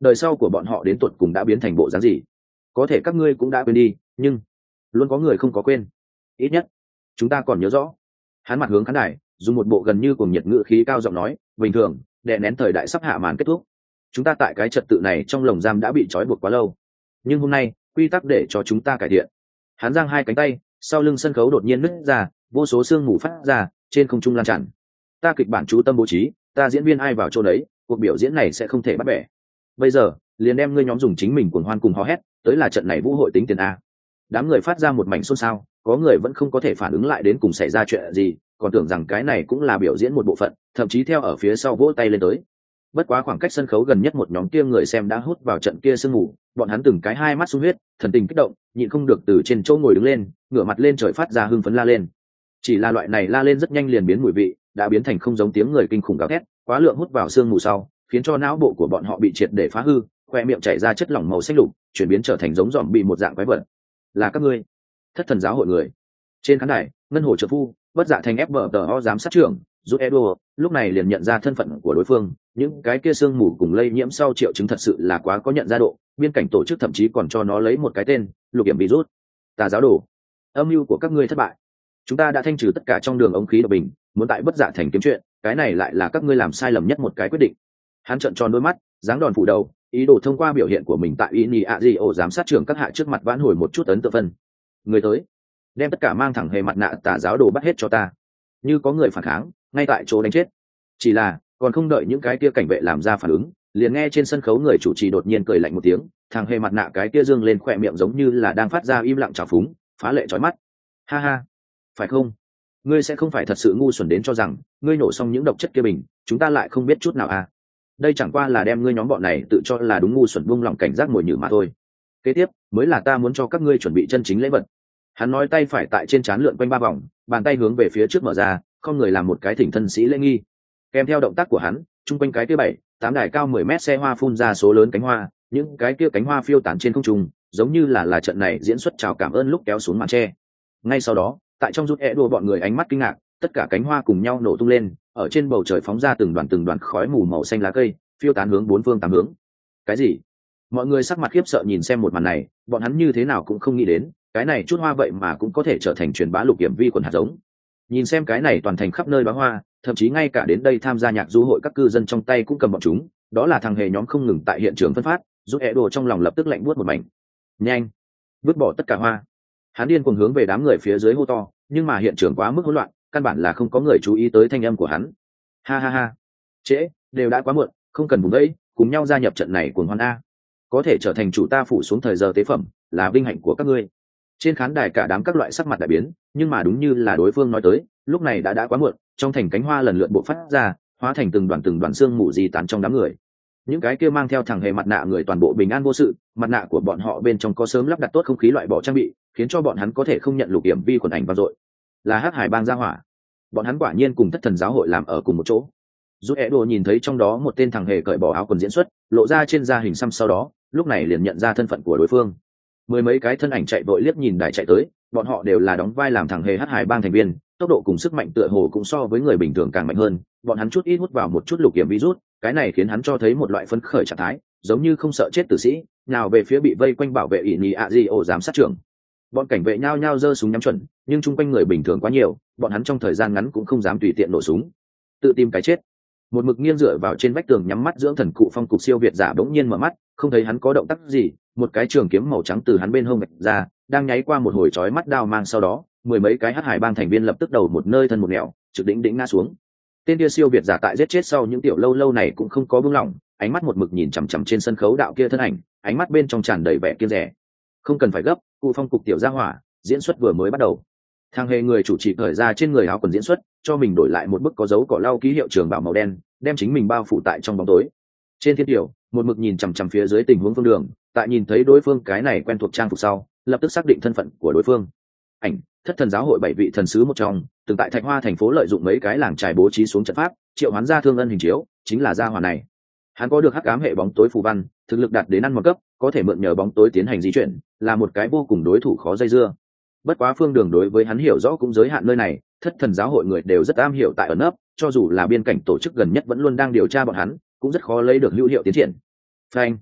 đời sau của bọn họ đến tuột cùng đã biến thành bộ dáng gì. Có thể các ngươi cũng đã quên đi, nhưng luôn có người không có quên. Ít nhất chúng ta còn nhớ rõ. Hắn mặt hướng khán đài, dùng một bộ gần như cuồng nhiệt ngữ khí cao giọng nói, bình thường đè nén thời đại sắp hạ màn kết thúc, chúng ta tại cái trật tự này trong lồng giam đã bị trói buộc quá lâu, nhưng hôm nay quy tắc để cho chúng ta cải thiện. Hắn giang hai cánh tay, sau lưng sân khấu đột nhiên nứt ra, vô số sương mù phát ra, trên không trung lan tràn. Ta kịch bản chú tâm bố trí, ta diễn viên ai vào chỗ đấy, cuộc biểu diễn này sẽ không thể bắt bẻ. Bây giờ liền đem ngươi nhóm dùng chính mình cuồng hoan cùng hò hét, tới là trận này vũ hội tính tiền a. Đám người phát ra một mảnh xôn xao, có người vẫn không có thể phản ứng lại đến cùng xảy ra chuyện gì, còn tưởng rằng cái này cũng là biểu diễn một bộ phận, thậm chí theo ở phía sau vỗ tay lên tới. Bất quá khoảng cách sân khấu gần nhất một nhóm kia người xem đã hút vào trận kia sương mù, bọn hắn từng cái hai mắt sung huyết, thần tình kích động, nhịn không được từ trên chỗ ngồi đứng lên, ngửa mặt lên trời phát ra hưng phấn la lên. Chỉ là loại này la lên rất nhanh liền biến mùi vị, đã biến thành không giống tiếng người kinh khủng gào thét, quá lượng hút vào sương mù sau, khiến cho não bộ của bọn họ bị triệt để phá hư, khoe miệng chảy ra chất lỏng màu xanh lục, chuyển biến trở thành giống dòm bị một dạng quái vật. Là các ngươi, Thất Thần giáo hội người. Trên khán đài, ngân hồ trợ phu, bất dạ thành ép bờ tờ ho giám sát trưởng, giúp Edo, lúc này liền nhận ra thân phận của đối phương, những cái kia sương mù cùng lây nhiễm sau triệu chứng thật sự là quá có nhận ra độ, biên cảnh tổ chức thậm chí còn cho nó lấy một cái tên, lục điểm virus. Tà giáo đồ, âm mưu của các ngươi thất bại. Chúng ta đã thanh trừ tất cả trong đường ống khí độc bình, muốn tại bất dạ thành kiếm chuyện, cái này lại là các ngươi làm sai lầm nhất một cái quyết định. Hắn trợn tròn đôi mắt, dáng đòn phủ đầu, ý đồ thông qua biểu hiện của mình tại Ini Azio giám sát trưởng các hạ trước mặt vãn hồi một chút ấn tượng phân. Người tới, đem tất cả mang thẳng hề mặt nạ tà giáo đồ bắt hết cho ta. Như có người phản kháng, ngay tại chỗ đánh chết. Chỉ là còn không đợi những cái kia cảnh vệ làm ra phản ứng, liền nghe trên sân khấu người chủ trì đột nhiên cười lạnh một tiếng, thằng hề mặt nạ cái kia dương lên khỏe miệng giống như là đang phát ra im lặng trào phúng, phá lệ chói mắt. Ha ha, phải không? Ngươi sẽ không phải thật sự ngu xuẩn đến cho rằng ngươi nổ xong những độc chất kia bình, chúng ta lại không biết chút nào à? Đây chẳng qua là đem ngươi nhóm bọn này tự cho là đúng ngu xuẩn buông lỏng cảnh giác mồi nhử mà thôi. Kế tiếp mới là ta muốn cho các ngươi chuẩn bị chân chính lễ vật. Hắn nói, tay phải tại trên trán lượn quanh ba vòng, bàn tay hướng về phía trước mở ra, không người làm một cái thỉnh thân sĩ lễ nghi. Kèm theo động tác của hắn, trung quanh cái kia bảy tám đài cao mười mét xe hoa phun ra số lớn cánh hoa, những cái kia cánh hoa phiêu tán trên không trung, giống như là là trận này diễn xuất chào cảm ơn lúc kéo xuống màn tre. Ngay sau đó, tại trong rút e đua bọn người ánh mắt kinh ngạc, tất cả cánh hoa cùng nhau nổ tung lên, ở trên bầu trời phóng ra từng đoàn từng đoàn khói mù màu xanh lá cây, phiêu tán hướng bốn phương tám hướng. Cái gì? Mọi người sắc mặt khiếp sợ nhìn xem một màn này, bọn hắn như thế nào cũng không nghĩ đến, cái này chút hoa vậy mà cũng có thể trở thành truyền bá lục kiểm vi khuẩn hạt giống. Nhìn xem cái này toàn thành khắp nơi bá hoa, thậm chí ngay cả đến đây tham gia nhạc du hội các cư dân trong tay cũng cầm bọn chúng, đó là thằng hề nhóm không ngừng tại hiện trường phân phát, giúp e đồ trong lòng lập tức lạnh buốt một mảnh. Nhanh, vứt bỏ tất cả hoa. Hắn điên cuồng hướng về đám người phía dưới hô to, nhưng mà hiện trường quá mức hỗn loạn, căn bản là không có người chú ý tới thanh âm của hắn. Ha ha ha, trễ, đều đã quá muộn, không cần vùng đấy, cùng nhau gia nhập trận này cuồng hoan a. Có thể trở thành chủ ta phủ xuống thời giờ tế phẩm, là vinh hạnh của các ngươi. Trên khán đài cả đám các loại sắc mặt đại biến, nhưng mà đúng như là đối phương nói tới, lúc này đã đã quá muộn, trong thành cánh hoa lần lượt bộ phát ra, hóa thành từng đoàn từng đoàn xương mù di tán trong đám người. Những cái kia mang theo thằng hề mặt nạ người toàn bộ bình an vô sự, mặt nạ của bọn họ bên trong có sớm lắp đặt tốt không khí loại bỏ trang bị, khiến cho bọn hắn có thể không nhận lục điểm vi khuẩn ảnh vang dội. Là hắc hải bang gia hỏa. Bọn hắn quả nhiên cùng Thất Thần giáo hội làm ở cùng một chỗ. Rút é đồ nhìn thấy trong đó một tên thằng hề cởi bỏ áo quần diễn xuất, lộ ra trên da hình xăm, sau đó lúc này liền nhận ra thân phận của đối phương. Mười mấy cái thân ảnh chạy vội liếc nhìn đài chạy tới, bọn họ đều là đóng vai làm thằng hề hắc hải bang thành viên, tốc độ cùng sức mạnh tựa hồ cũng so với người bình thường càng mạnh hơn. Bọn hắn chút ít hút vào một chút lục kiểm virus, cái này khiến hắn cho thấy một loại phấn khởi trạng thái, giống như không sợ chết tử sĩ, nào về phía bị vây quanh bảo vệ ỷ nhì ạ di ổ giám sát trưởng. Bọn cảnh vệ nhao nhao giơ súng nhắm chuẩn, nhưng chung quanh người bình thường quá nhiều, bọn hắn trong thời gian ngắn cũng không dám tùy tiện nổ súng, tự tìm cái chết. Một mực nghiêng dựa vào trên vách tường nhắm mắt dưỡng thần cụ phong cục siêu việt giả bỗng nhiên mở mắt, không thấy hắn có động tác gì, một cái trường kiếm màu trắng từ hắn bên hông vạch ra, đang nháy qua một hồi chói mắt đao mang, sau đó mười mấy cái hắc hải bang thành viên lập tức đầu một nơi thân một nẻo, trực đỉnh đỉnh ngã xuống. Tên kia siêu việt giả tại giết chết sau những tiểu lâu lâu này cũng không có buông lỏng, ánh mắt một mực nhìn chằm chằm trên sân khấu đạo kia thân ảnh, ánh mắt bên trong tràn đầy vẻ kiêng dè. Không cần phải gấp, cụ phong cục tiểu gia hỏa, diễn xuất vừa mới bắt đầu. Thang hề người chủ trì cởi ra trên người áo quần diễn xuất, cho mình đổi lại một bức có dấu cỏ lau ký hiệu trường bảo màu đen, đem chính mình bao phủ tại trong bóng tối. Trên thiên tiểu, một mực nhìn chằm chằm phía dưới tình huống phương đường, tại nhìn thấy đối phương cái này quen thuộc trang phục sau, lập tức xác định thân phận của đối phương. Ảnh, Thất Thần giáo hội bảy vị thần sứ một trong, từng tại Thạch Hoa thành phố lợi dụng mấy cái làng trài bố trí xuống trận pháp, triệu hoán ra Thương Ân hình chiếu, chính là gia hỏa này. Hắn có được hắc ám hệ bóng tối phù văn, thực lực đạt đến ăn một cấp, có thể mượn nhờ bóng tối tiến hành di chuyển, là một cái vô cùng đối thủ khó dây dưa. Bất quá phương đường đối với hắn hiểu rõ cũng giới hạn nơi này, Thất Thần giáo hội người đều rất am hiểu tại ẩn nấp, cho dù là biên cảnh tổ chức gần nhất vẫn luôn đang điều tra bọn hắn, cũng rất khó lấy được hữu hiệu tiến triển. Phanh,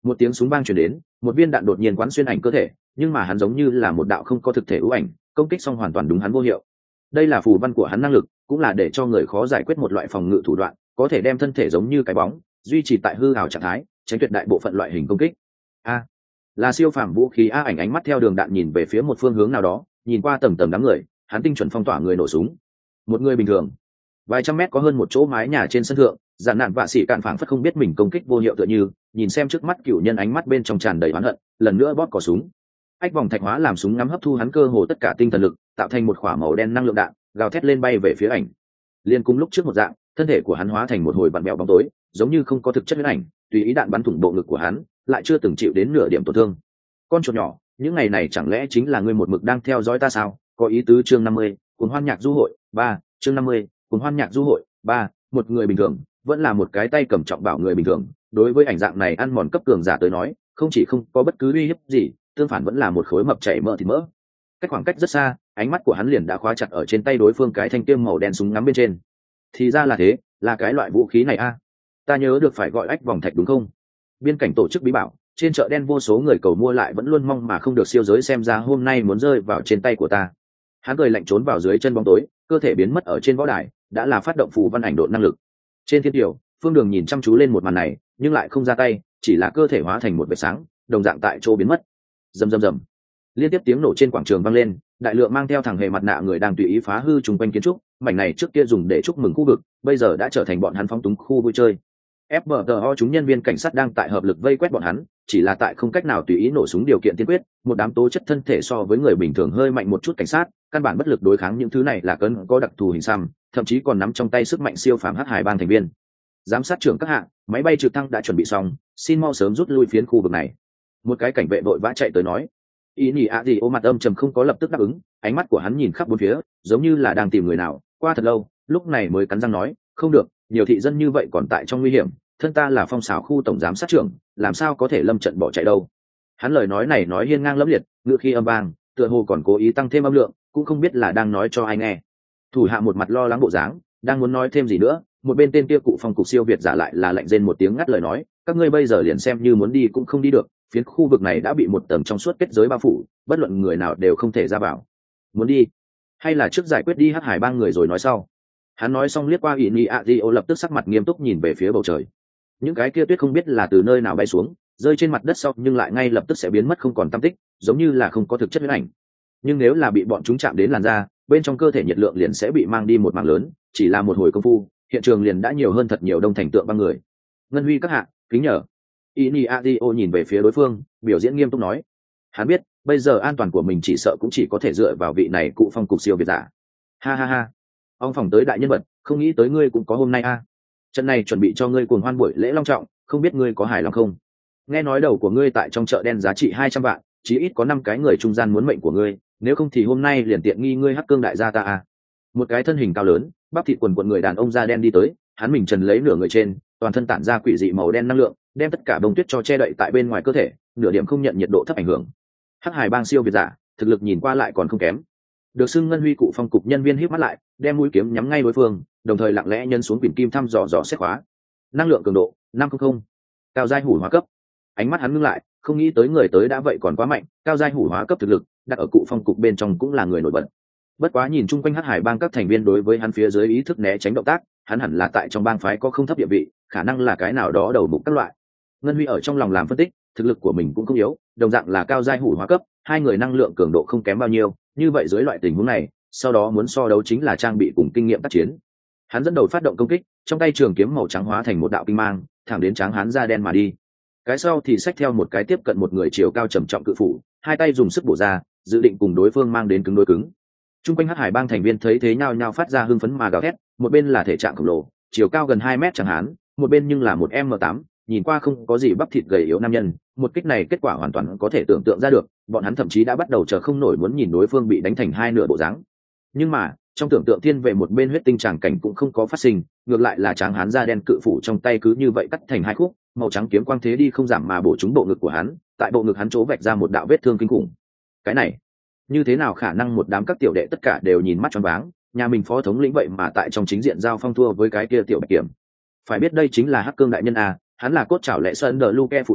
Một tiếng súng vang truyền đến, một viên đạn đột nhiên quán xuyên ảnh cơ thể, nhưng mà hắn giống như là một đạo không có thực thể ưu ảnh, công kích xong hoàn toàn đúng hắn vô hiệu. Đây là phù văn của hắn năng lực, cũng là để cho người khó giải quyết một loại phòng ngự thủ đoạn, có thể đem thân thể giống như cái bóng, duy trì tại hư ảo trạng thái, tránh tuyệt đại bộ phận loại hình công kích. A, là siêu phàm vũ khí. A ảnh ánh mắt theo đường đạn nhìn về phía một phương hướng nào đó, nhìn qua tầng tầng đám người, hắn tinh chuẩn phong tỏa người nổ súng. Một người bình thường, vài trăm mét có hơn một chỗ mái nhà trên sân thượng, dạn nạn vạ sĩ cạn phảng phất không biết mình công kích vô hiệu tựa như, nhìn xem trước mắt cựu nhân ánh mắt bên trong tràn đầy oán hận, lần nữa bóp cò súng. Ách vòng thạch hóa làm súng ngắm hấp thu hắn cơ hồ tất cả tinh thần lực, tạo thành một quả màu đen năng lượng đạn, gào thét lên bay về phía ảnh. Liên cùng lúc trước một dạng, thân thể của hắn hóa thành một hồi vặn mèo bóng tối, giống như không có thực chất huyết ảnh, tùy ý đạn bắn thủng bộ ngực của hắn, lại chưa từng chịu đến nửa điểm tổn thương. Con chuột nhỏ, những ngày này chẳng lẽ chính là ngươi một mực đang theo dõi ta sao? Có ý tứ. Chương năm mươi, cuồng hoan nhạc du hội ba. Chương năm mươi, cuồng hoan nhạc du hội ba. Một người bình thường, vẫn là một cái tay cầm trọng bảo người bình thường, đối với ảnh dạng này ăn mòn cấp cường giả tới nói, không chỉ không có bất cứ uy hiếp gì, tương phản vẫn là một khối mập chảy mỡ thịt mỡ. Cách khoảng cách rất xa, ánh mắt của hắn liền đã khóa chặt ở trên tay đối phương cái thanh tiêm màu đen súng ngắm bên trên. Thì ra là thế, là cái loại vũ khí này a. Ta nhớ được phải gọi ách vòng thạch đúng không? Biên cảnh tổ chức bí bảo, trên chợ đen vô số người cầu mua lại vẫn luôn mong mà không được, siêu giới xem ra hôm nay muốn rơi vào trên tay của ta. Hắn cười lạnh trốn vào dưới chân bóng tối, cơ thể biến mất ở trên võ đài, đã là phát động phù văn ảnh độ năng lực. Trên thiên tiểu, Phương Đường nhìn chăm chú lên một màn này, nhưng lại không ra tay, chỉ là cơ thể hóa thành một vệt sáng, đồng dạng tại chỗ biến mất. Rầm rầm rầm. Liên tiếp tiếng nổ trên quảng trường vang lên, đại lượng mang theo thằng hề mặt nạ người đang tùy ý phá hư trùng quanh kiến trúc, mảnh này trước kia dùng để chúc mừng khu vực, bây giờ đã trở thành bọn hắn phóng túng khu vui chơi. ép bê tê o chúng nhân viên cảnh sát đang tại hợp lực vây quét bọn hắn, chỉ là tại không cách nào tùy ý nổ súng điều kiện tiên quyết, một đám tố chất thân thể so với người bình thường hơi mạnh một chút cảnh sát, căn bản bất lực đối kháng những thứ này là cơn có đặc thù hình xăm, thậm chí còn nắm trong tay sức mạnh siêu phàm hắc hải bang thành viên. Giám sát trưởng các hạng, máy bay trực thăng đã chuẩn bị xong, xin mau sớm rút lui phiến khu vực này. Một cái cảnh vệ vội vã chạy tới nói. Ý nhỉ ạ gì ô mặt âm trầm không có lập tức đáp ứng, ánh mắt của hắn nhìn khắp bốn phía, giống như là đang tìm người nào. Qua thật lâu, lúc này mới cắn răng nói, không được, nhiều thị dân như vậy còn tại trong nguy hiểm, thân ta là phong xảo khu tổng giám sát trưởng, làm sao có thể lâm trận bỏ chạy đâu. Hắn lời nói này nói hiên ngang lẫm liệt, ngựa khi âm vang, tựa hồ còn cố ý tăng thêm âm lượng, cũng không biết là đang nói cho ai nghe. Thủ hạ một mặt lo lắng bộ dáng, đang muốn nói thêm gì nữa, một bên tên kia cụ phong cục siêu việt giả lại là lạnh rên một tiếng ngắt lời nói, các ngươi bây giờ liền xem như muốn đi cũng không đi được, phiến khu vực này đã bị một tầng trong suốt kết giới bao phủ, bất luận người nào đều không thể ra vào. Muốn đi hay là trước giải quyết đi hắc hải ba người rồi nói sau. Hắn nói xong liếc qua ỷ nị ạ di ô, lập tức sắc mặt nghiêm túc nhìn về phía bầu trời. Những cái kia tuyết không biết là từ nơi nào bay xuống, rơi trên mặt đất sau nhưng lại ngay lập tức sẽ biến mất không còn tăm tích, giống như là không có thực chất huyết ảnh. Nhưng nếu là bị bọn chúng chạm đến làn da, bên trong cơ thể nhiệt lượng liền sẽ bị mang đi một mảng lớn, chỉ là một hồi công phu, hiện trường liền đã nhiều hơn thật nhiều đông thành tượng băng người. Ngân huy các hạ, kính nhờ. Ini Adio nhìn về phía đối phương, biểu diễn nghiêm túc nói, hắn biết bây giờ an toàn của mình chỉ sợ cũng chỉ có thể dựa vào vị này cụ phong cục siêu việt giả. Ha ha ha, ông phòng tới đại nhân vật, không nghĩ tới ngươi cũng có hôm nay a. À. Trận này chuẩn bị cho ngươi cuồng hoan buổi lễ long trọng, không biết ngươi có hài lòng không? Nghe nói đầu của ngươi tại trong chợ đen giá trị hai trăm vạn, chí ít có năm cái người trung gian muốn mệnh của ngươi, nếu không thì hôm nay liền tiện nghi ngươi hắc cương đại gia ta a. Một cái thân hình cao lớn, bắp thịt quần quần người đàn ông da đen đi tới, hắn mình trần lấy nửa người trên, toàn thân tản ra quỷ dị màu đen năng lượng, đem tất cả bông tuyết cho che đậy tại bên ngoài cơ thể, nửa điểm không nhận nhiệt độ thấp ảnh hưởng. Hắc hải bang siêu việt giả, thực lực nhìn qua lại còn không kém. Được xưng ngân huy cụ phong cục nhân viên híp mắt lại, đem mũi kiếm nhắm ngay đối phương, đồng thời lặng lẽ nhân xuống quyển kim thăm dò dò xét khóa. Năng lượng cường độ năm trăm, cao giai hủ hóa cấp. Ánh mắt hắn ngưng lại, không nghĩ tới người tới đã vậy còn quá mạnh, cao giai hủ hóa cấp thực lực, đặt ở cụ phong cục bên trong cũng là người nổi bật. Bất quá nhìn chung quanh hắc hải bang các thành viên đối với hắn phía dưới ý thức né tránh động tác, hắn hẳn là tại trong bang phái có không thấp địa vị, khả năng là cái nào đó đầu mục các loại. Ngân huy ở trong lòng làm phân tích, thực lực của mình cũng không yếu, đồng dạng là cao giai hủ hóa cấp, hai người năng lượng cường độ không kém bao nhiêu, như vậy dưới loại tình huống này, sau đó muốn so đấu chính là trang bị cùng kinh nghiệm tác chiến. Hắn dẫn đầu phát động công kích, trong tay trường kiếm màu trắng hóa thành một đạo kinh mang, thẳng đến tráng hắn da đen mà đi. Cái sau thì xách theo một cái tiếp cận một người chiều cao trầm trọng cự phủ, hai tay dùng sức bổ ra, dự định cùng đối phương mang đến cứng đối cứng. Trung quanh hắc hải bang thành viên thấy thế nhao nhao phát ra hưng phấn mà gào thét, một bên là thể trạng khổng lồ, chiều cao gần hai mét chẳng hán, một bên nhưng là một m tám, nhìn qua không có gì bắp thịt gầy yếu nam nhân, một kích này kết quả hoàn toàn có thể tưởng tượng ra được, bọn hắn thậm chí đã bắt đầu chờ không nổi muốn nhìn đối phương bị đánh thành hai nửa bộ dáng. Nhưng mà, trong tưởng tượng thiên về một bên huyết tinh tràng cảnh cũng không có phát sinh, ngược lại là tráng hán da đen cự phủ trong tay cứ như vậy cắt thành hai khúc, màu trắng kiếm quang thế đi không giảm mà bổ trúng bộ ngực của hắn, tại bộ ngực hắn chỗ vạch ra một đạo vết thương kinh khủng. Cái này, như thế nào khả năng? Một đám các tiểu đệ tất cả đều nhìn mắt choáng váng, nhà mình phó thống lĩnh vậy mà tại trong chính diện giao phong thua với cái kia tiểu bạch kiểm. Phải biết đây chính là hắc cương đại nhân a, hắn là cốt chảo lệ sơn đờ luke phụ tá,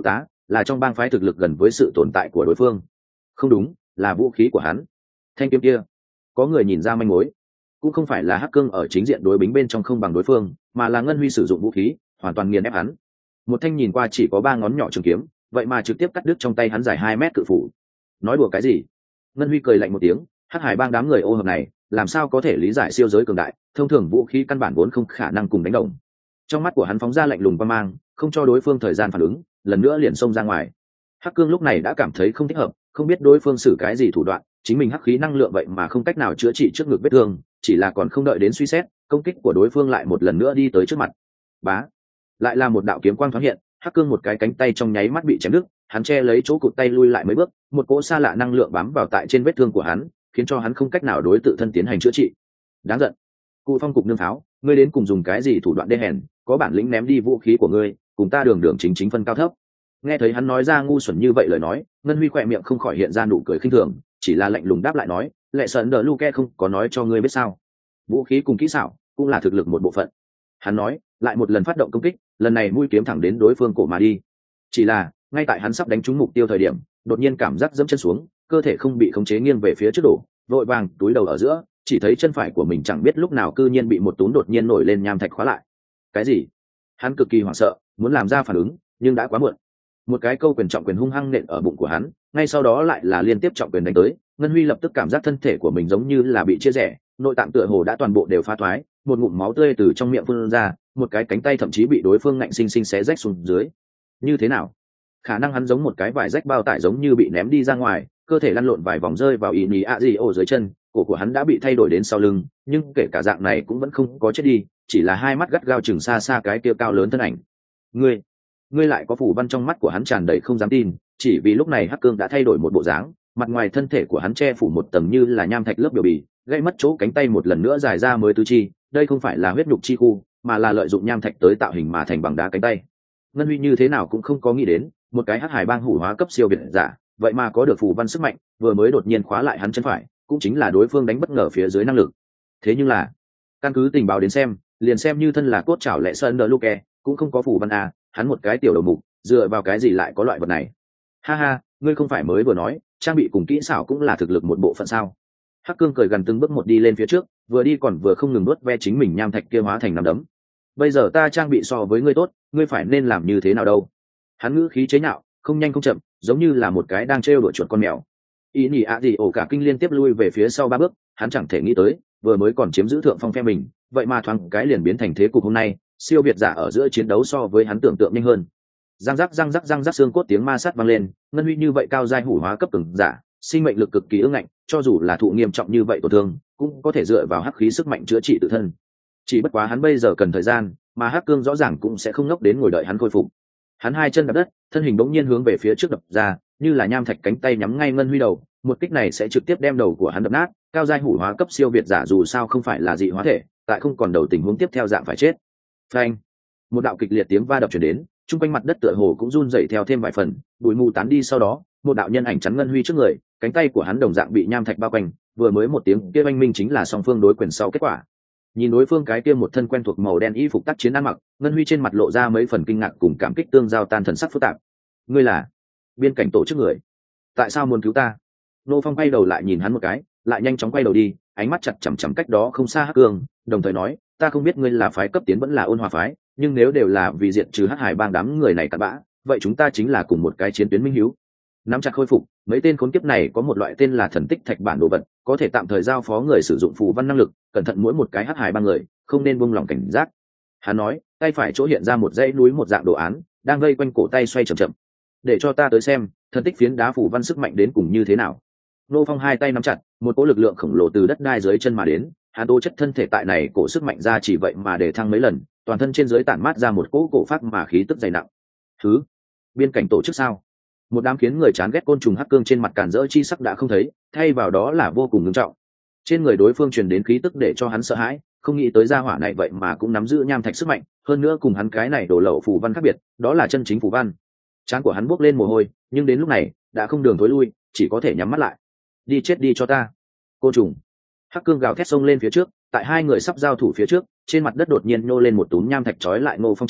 là trong bang phái thực lực gần với sự tồn tại của đối phương. Không đúng, là vũ khí của hắn. Thanh kiếm kia, có người nhìn ra manh mối. Cũng không phải là Hắc Cương ở chính diện đối bính bên trong không bằng đối phương, mà là Ngân Huy sử dụng vũ khí hoàn toàn nghiền ép hắn. Một thanh nhìn qua chỉ có ba ngón nhỏ trường kiếm, vậy mà trực tiếp cắt đứt trong tay hắn dài hai mét cự phủ. Nói đùa cái gì? Ngân Huy cười lạnh một tiếng, Hắc Hải bang đám người ô hợp này làm sao có thể lý giải siêu giới cường đại, thông thường vũ khí căn bản vốn không khả năng cùng đánh đồng. Trong mắt của hắn phóng ra lạnh lùng qua mang, không cho đối phương thời gian phản ứng, lần nữa liền xông ra ngoài. Hắc Cương lúc này đã cảm thấy không thích hợp, không biết đối phương xử cái gì thủ đoạn, chính mình hắc khí năng lượng vậy mà không cách nào chữa trị trước ngực vết thương, chỉ là còn không đợi đến suy xét, công kích của đối phương lại một lần nữa đi tới trước mặt. Bá, lại là một đạo kiếm quang thoáng hiện, Hắc Cương một cái cánh tay trong nháy mắt bị chém đứt, hắn che lấy chỗ cụt tay lui lại mấy bước, một cỗ xa lạ năng lượng bám vào tại trên vết thương của hắn, khiến cho hắn không cách nào đối tự thân tiến hành chữa trị. Đáng giận, Cụ Phong cục nương pháo, ngươi đến cùng dùng cái gì thủ đoạn đê hèn, có bản lĩnh ném đi vũ khí của ngươi, cùng ta đường đường chính chính phân cao thấp. Nghe thấy hắn nói ra ngu xuẩn như vậy lời nói, Ngân Huy khỏe miệng không khỏi hiện ra nụ cười khinh thường, chỉ là lạnh lùng đáp lại nói, lệ sợn đờ Luke không có nói cho ngươi biết sao? Vũ khí cùng kỹ xảo cũng là thực lực một bộ phận. Hắn nói, lại một lần phát động công kích, lần này mũi kiếm thẳng đến đối phương cổ mà đi. Chỉ là ngay tại hắn sắp đánh trúng mục tiêu thời điểm, đột nhiên cảm giác dẫm chân xuống, cơ thể không bị khống chế nghiêng về phía trước đổ, vội vàng túi đầu ở giữa, chỉ thấy chân phải của mình chẳng biết lúc nào cư nhiên bị một túm đột nhiên nổi lên nham thạch khóa lại. Cái gì? Hắn cực kỳ hoảng sợ, muốn làm ra phản ứng, nhưng đã quá muộn. Một cái câu quyền trọng quyền hung hăng nện ở bụng của hắn, ngay sau đó lại là liên tiếp trọng quyền đánh tới. Ngân Huy lập tức cảm giác thân thể của mình giống như là bị chia rẽ, nội tạng tựa hồ đã toàn bộ đều phá thoái, một ngụm máu tươi từ trong miệng phun ra, một cái cánh tay thậm chí bị đối phương ngạnh sinh sinh xé rách xuống dưới. Như thế nào? Khả năng hắn giống một cái vải rách bao tải giống như bị ném đi ra ngoài, cơ thể lăn lộn vài vòng rơi vào ý nhì ạ gì ổ dưới chân, cổ của hắn đã bị thay đổi đến sau lưng, nhưng kể cả dạng này cũng vẫn không có chết đi, chỉ là hai mắt gắt gao chừng xa xa cái kia cao lớn thân ảnh. Ngươi, ngươi lại có phủ văn? Trong mắt của hắn tràn đầy không dám tin, chỉ vì lúc này Hắc Cương đã thay đổi một bộ dáng, mặt ngoài thân thể của hắn che phủ một tầng như là nham thạch lớp biểu bì, gây mất chỗ cánh tay một lần nữa dài ra mới tứ chi, đây không phải là huyết nhục chi khu, mà là lợi dụng nham thạch tới tạo hình mà thành bằng đá cánh tay. Ngân Huy như thế nào cũng không có nghĩ đến, một cái Hắc Hải bang hủ hóa cấp siêu việt giả, vậy mà có được phủ văn sức mạnh, vừa mới đột nhiên khóa lại hắn chân phải, cũng chính là đối phương đánh bất ngờ phía dưới năng lực. Thế nhưng là, căn cứ tình báo đến xem, liền xem như thân là cốt trảo lệ sơn đờ Luke, cũng không có phủ văn à, hắn một cái tiểu đầu mục, dựa vào cái gì lại có loại vật này? Ha ha, ngươi không phải mới vừa nói, trang bị cùng kỹ xảo cũng là thực lực một bộ phận sao? Hắc Cương cười gần từng bước một đi lên phía trước, vừa đi còn vừa không ngừng nuốt ve chính mình nham thạch kia hóa thành nắm đấm. Bây giờ ta trang bị so với ngươi tốt, ngươi phải nên làm như thế nào đâu? Hắn ngữ khí chế nhạo, không nhanh không chậm, giống như là một cái đang trêu đuổi chuột con mèo. Ý nhỉ ạ gì ổ cả kinh liên tiếp lui về phía sau ba bước, hắn chẳng thể nghĩ tới, vừa mới còn chiếm giữ thượng phong phe mình, vậy mà thoáng cái liền biến thành thế cục hôm nay, siêu việt giả ở giữa chiến đấu so với hắn tưởng tượng nhanh hơn. Răng rắc răng rắc răng rắc xương cốt tiếng ma sát vang lên, Ngân Huy như vậy cao giai hủ hóa cấp cường giả, sinh mệnh lực cực kỳ ương ngạnh, cho dù là thụ nghiêm trọng như vậy tổn thương, cũng có thể dựa vào hắc khí sức mạnh chữa trị tự thân. Chỉ bất quá hắn bây giờ cần thời gian, mà Hắc Cương rõ ràng cũng sẽ không ngốc đến ngồi đợi hắn khôi phục. Hắn hai chân đạp đất, thân hình bỗng nhiên hướng về phía trước đập ra, như là nham thạch cánh tay nhắm ngay Ngân Huy đầu, một kích này sẽ trực tiếp đem đầu của hắn đập nát. Cao giai hủ hóa cấp siêu việt giả dù sao không phải là dị hóa thể, tại không còn đầu tình huống tiếp theo dạng phải chết. Phanh! Một đạo kịch liệt tiếng va đập truyền đến, trung quanh mặt đất tựa hồ cũng run rẩy theo thêm vài phần, bụi mù tán đi sau đó, một đạo nhân ảnh chắn Ngân Huy trước người, cánh tay của hắn đồng dạng bị nham thạch bao quanh, vừa mới một tiếng kia oanh minh chính là song phương đối quyền sau kết quả. Nhìn đối phương cái kia một thân quen thuộc màu đen y phục tác chiến ăn mặc, Ngân Huy trên mặt lộ ra mấy phần kinh ngạc cùng cảm kích tương giao tan thần sắc phức tạp. Ngươi là biên cảnh tổ chức người, tại sao muốn cứu ta? Nô Phong quay đầu lại nhìn hắn một cái, lại nhanh chóng quay đầu đi, ánh mắt chặt chằm chằm cách đó không xa Hắc Cương, đồng thời nói, ta không biết ngươi là phái cấp tiến vẫn là ôn hòa phái, nhưng nếu đều là vì diệt trừ Hắc Hải bang đám người này cặn bã, vậy chúng ta chính là cùng một cái chiến tuyến minh hiếu. Nắm chặt khôi phục, mấy tên khốn kiếp này có một loại tên là thần tích thạch bản đồ vật, có thể tạm thời giao phó người sử dụng phù văn năng lực, cẩn thận mỗi một cái Hắc Hải bang người, không nên buông lỏng cảnh giác. Hắn nói, tay phải chỗ hiện ra một dãy núi một dạng đồ án, đang vây quanh cổ tay xoay chậm chậm. Để cho ta tới xem, thần tích phiến đá phù văn sức mạnh đến cùng như thế nào. Nô Phong hai tay nắm chặt, một cỗ lực lượng khổng lồ từ đất đai dưới chân mà đến, hắn tố chất thân thể tại này cổ sức mạnh ra chỉ vậy mà để thăng mấy lần, toàn thân trên dưới tản mát ra một cỗ cổ phát mà khí tức dày nặng. Thứ, biên cảnh tổ chức sao? Một đám khiến người chán ghét côn trùng Hắc Cương trên mặt cản rỡ chi sắc đã không thấy, thay vào đó là vô cùng nghiêm trọng. Trên người đối phương truyền đến khí tức để cho hắn sợ hãi, không nghĩ tới gia hỏa này vậy mà cũng nắm giữ nham thạch sức mạnh, hơn nữa cùng hắn cái này đổ lậu phù văn khác biệt, đó là chân chính phù văn. Trán của hắn buốc lên mồ hôi, nhưng đến lúc này đã không đường thối lui, chỉ có thể nhắm mắt lại. Đi chết đi cho ta, côn trùng! Hắc Cương gào thét xông lên phía trước, tại hai người sắp giao thủ phía trước, trên mặt đất đột nhiên nô lên một túm nham thạch trói lại Ngô Phong chân,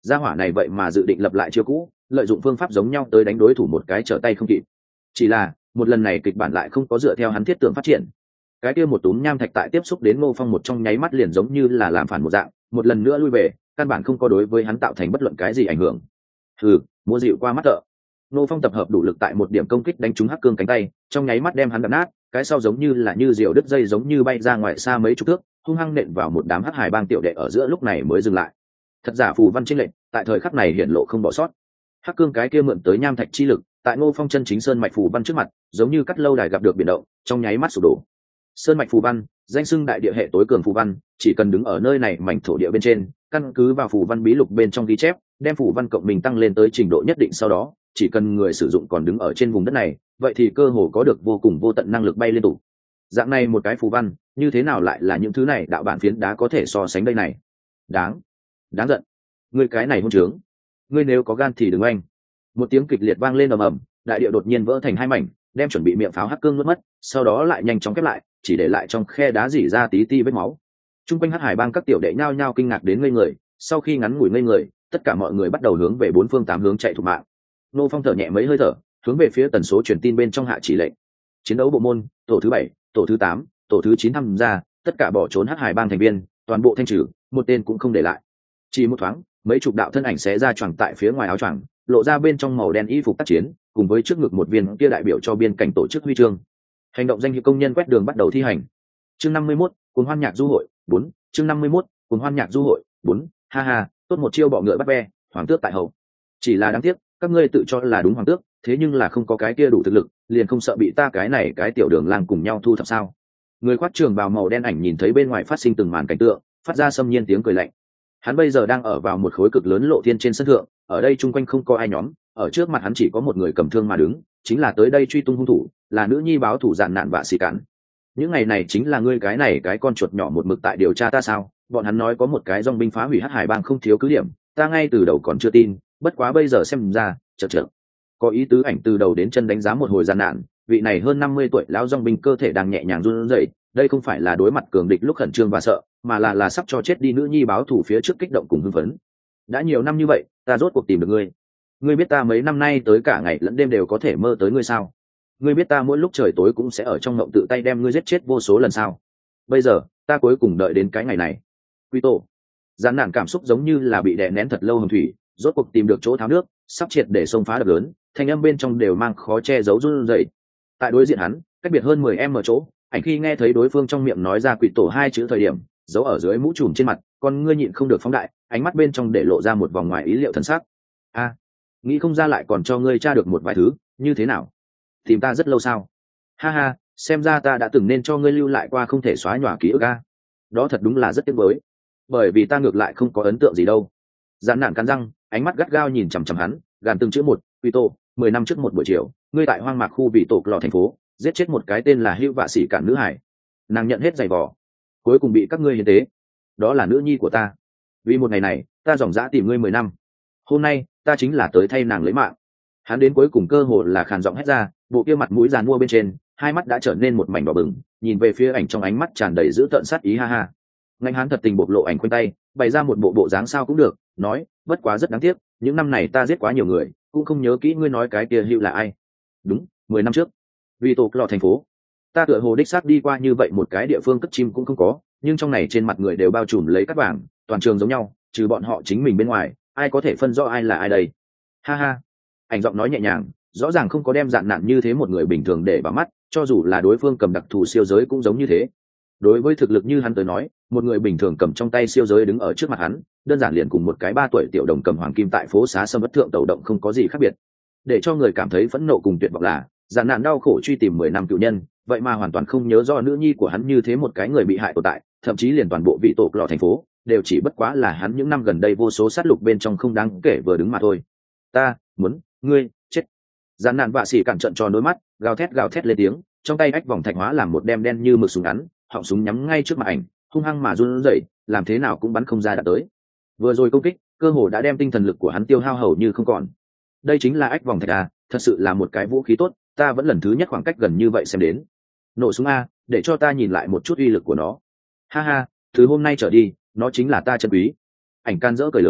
gia hỏa này vậy mà dự định lập lại chiêu cũ, lợi dụng phương pháp giống nhau tới đánh đối thủ một cái trở tay không kịp. Chỉ là một lần này kịch bản lại không có dựa theo hắn thiết tưởng phát triển. Cái kia một túm nham thạch tại tiếp xúc đến Ngô Phong một trong nháy mắt liền giống như là làm phản một dạng, một lần nữa lui về, căn bản không có đối với hắn tạo thành bất luận cái gì ảnh hưởng. Hừ, mua dịu qua mắt thợ. Ngô Phong tập hợp đủ lực tại một điểm công kích đánh trúng Hắc Cương cánh tay, trong nháy mắt đem hắn đập nát, cái sau giống như là như diều đứt dây giống như bay ra ngoài xa mấy chục thước, hung hăng nện vào một đám Hắc Hải bang tiểu đệ ở giữa, lúc này mới dừng lại. Thật giả phù văn chênh lệnh, tại thời khắc này hiện lộ không bỏ sót. Hắc Cương cái kia mượn tới nham thạch chi lực, tại Ngô Phong chân chính sơn mạch phù văn trước mặt, giống như cắt lâu đài gặp được biển động, trong nháy mắt sụp đổ. Sơn mạch phù văn, danh xưng đại địa hệ tối cường phù văn, chỉ cần đứng ở nơi này mảnh thổ địa bên trên, căn cứ vào phù văn bí lục bên trong ghi chép, đem phù văn cộng mình tăng lên tới trình độ nhất định, sau đó chỉ cần người sử dụng còn đứng ở trên vùng đất này, vậy thì cơ hồ có được vô cùng vô tận năng lực bay liên tục. Dạng này một cái phù văn, như thế nào lại là những thứ này đạo bản phiến đá có thể so sánh đây này? Đáng, đáng giận. Ngươi cái này hôn trướng, ngươi nếu có gan thì đừng oanh. Một tiếng kịch liệt vang lên ầm ầm, đại địa đột nhiên vỡ thành hai mảnh, đem chuẩn bị miệng pháo Hắc Cương nuốt mất, sau đó lại nhanh chóng khép lại, chỉ để lại trong khe đá rỉ ra tí ti vết máu. Trung quanh Hắc Hải bang các tiểu đệ nhao nhao kinh ngạc đến ngây người, sau khi ngắn ngủi ngây người, tất cả mọi người bắt đầu hướng về bốn phương tám hướng chạy thục mạng. Ngô Phong thở nhẹ mấy hơi thở, hướng về phía tần số truyền tin bên trong hạ chỉ lệnh. Chiến đấu bộ môn, tổ thứ bảy, tổ thứ tám, tổ thứ chín tham gia, tất cả bỏ trốn Hắc Hải bang thành viên, toàn bộ thanh trừ, một tên cũng không để lại. Chỉ một thoáng, mấy chục đạo thân ảnh xé ra choàng tại phía ngoài áo choàng, lộ ra bên trong màu đen y phục tác chiến, cùng với trước ngực một viên kia đại biểu cho biên cảnh tổ chức huy chương. Hành động danh hiệu công nhân quét đường bắt đầu thi hành. Chương năm mươi mốt, cuồng hoan nhạc du hội, bốn. Chương năm mươi mốt, cuồng hoan nhạc du hội, bốn. Ha ha, tốt một chiêu bọ ngựa bắt ve, hoàng tước tại hậu. Chỉ là đáng tiếc, các ngươi tự cho là đúng hoàng tước, thế nhưng là không có cái kia đủ thực lực, liền không sợ bị ta cái này cái tiểu đường lang cùng nhau thu thập sao? Người khoác trường bào màu đen ảnh nhìn thấy bên ngoài phát sinh từng màn cảnh tượng, phát ra xâm nhiên tiếng cười lạnh. Hắn bây giờ đang ở vào một khối cực lớn lộ thiên trên sân thượng, ở đây chung quanh không có ai nhóm, ở trước mặt hắn chỉ có một người cầm thương mà đứng, chính là tới đây truy tung hung thủ, là nữ nhi báo thủ dạn nạn vạ xì cản. Những ngày này chính là ngươi cái này cái con chuột nhỏ một mực tại điều tra ta sao? Bọn hắn nói có một cái dòng binh phá hủy Hắc Hải bang không thiếu cứ điểm, ta ngay từ đầu còn chưa tin, bất quá bây giờ xem ra, chợt chợt có ý tứ ảnh từ đầu đến chân đánh giá một hồi gian nạn, vị này hơn năm mươi tuổi lão dòng binh cơ thể đang nhẹ nhàng run rẩy, đây không phải là đối mặt cường địch lúc khẩn trương và sợ, mà là là sắp cho chết đi nữ nhi báo thù phía trước kích động cùng hưng phấn. Đã nhiều năm như vậy, ta rốt cuộc tìm được ngươi. Ngươi biết ta mấy năm nay tới cả ngày lẫn đêm đều có thể mơ tới ngươi sao? Ngươi biết ta mỗi lúc trời tối cũng sẽ ở trong mộng tự tay đem ngươi giết chết vô số lần sao? Bây giờ, ta cuối cùng đợi đến cái ngày này. Quy tổ, gian nạn cảm xúc giống như là bị đè nén thật lâu hồng thủy, rốt cuộc tìm được chỗ tháo nước, sắp triệt để xông phá đập lớn, thanh âm bên trong đều mang khó che giấu run rẩy. Tại đối diện hắn, cách biệt hơn mười em ở chỗ, ảnh khi nghe thấy đối phương trong miệng nói ra quỷ tổ hai chữ thời điểm, giấu ở dưới mũ trùm trên mặt, con ngươi nhịn không được phóng đại, ánh mắt bên trong để lộ ra một vòng ngoài ý liệu thần sắc. A, nghĩ không ra lại còn cho ngươi tra được một vài thứ, như thế nào? Tìm ta rất lâu sao? Ha ha, xem ra ta đã từng nên cho ngươi lưu lại qua không thể xóa nhòa ký ức a. Đó thật đúng là rất tiếc nuối, bởi vì ta ngược lại không có ấn tượng gì đâu. Giản nạn cắn răng, ánh mắt gắt gao nhìn chằm chằm hắn, gàn từng chữ một, Quy Tô, mười năm trước một buổi chiều, ngươi tại hoang mạc khu vị tổ lò thành phố, giết chết một cái tên là Hữu Vạ Sĩ Cản nữ hải. Nàng nhận hết giày vò, cuối cùng bị các ngươi hiến tế. Đó là nữ nhi của ta. Vì một ngày này, ta dòng dã tìm ngươi mười năm. Hôm nay, ta chính là tới thay nàng lấy mạng. Hắn đến cuối cùng cơ hồ là khàn giọng hét ra, bộ kia mặt mũi giàn mua bên trên, hai mắt đã trở nên một mảnh đỏ bừng, nhìn về phía ảnh trong ánh mắt tràn đầy dữ tợn sát ý, ha ha. Ngành hắn thật tình bộc lộ ảnh quanh tay, bày ra một bộ bộ dáng sao cũng được, nói, bất quá rất đáng tiếc, những năm này ta giết quá nhiều người, cũng không nhớ kỹ ngươi nói cái kia Hữu là ai. Đúng, mười năm trước, vì tổ lò thành phố, ta tựa hồ đích xác đi qua như vậy một cái địa phương cất chim cũng không có, nhưng trong này trên mặt người đều bao trùm lấy cát vàng, toàn trường giống nhau, trừ bọn họ chính mình bên ngoài, ai có thể phân rõ ai là ai đây? Ha ha. Ảnh giọng nói nhẹ nhàng, rõ ràng không có đem dạn nạn như thế một người bình thường để vào mắt, cho dù là đối phương cầm đặc thù siêu giới cũng giống như thế. Đối với thực lực như hắn tới nói, một người bình thường cầm trong tay siêu giới đứng ở trước mặt hắn, đơn giản liền cùng một cái ba tuổi tiểu đồng cầm hoàng kim tại phố xá sâm bất thượng tẩu động không có gì khác biệt. Để cho người cảm thấy phẫn nộ cùng tuyệt vọng là, dạn nạn đau khổ truy tìm mười năm cựu nhân, vậy mà hoàn toàn không nhớ do nữ nhi của hắn như thế một cái người bị hại tồn tại, thậm chí liền toàn bộ vị tổ lò thành phố đều chỉ bất quá là hắn những năm gần đây vô số sát lục bên trong không đáng kể vừa đứng mà thôi. Ta muốn ngươi chết. Dạn nạn vạ xỉ cản trận tròn đôi mắt, gào thét gào thét lên tiếng, trong tay ách vòng thạch hóa làm một đem đen như mực súng ngắn, họng súng nhắm ngay trước mặt ảnh, hung hăng mà run rẩy, làm thế nào cũng bắn không ra đạn tới. Vừa rồi công kích, cơ hồ đã đem tinh thần lực của hắn tiêu hao hầu như không còn. Đây chính là ách vòng thạch à, thật sự là một cái vũ khí tốt, ta vẫn lần thứ nhất khoảng cách gần như vậy xem đến. Nổ súng a, để cho ta nhìn lại một chút uy lực của nó. Ha ha, từ hôm nay trở đi, nó chính là ta chân quý. Ảnh can dỡ cười lớn,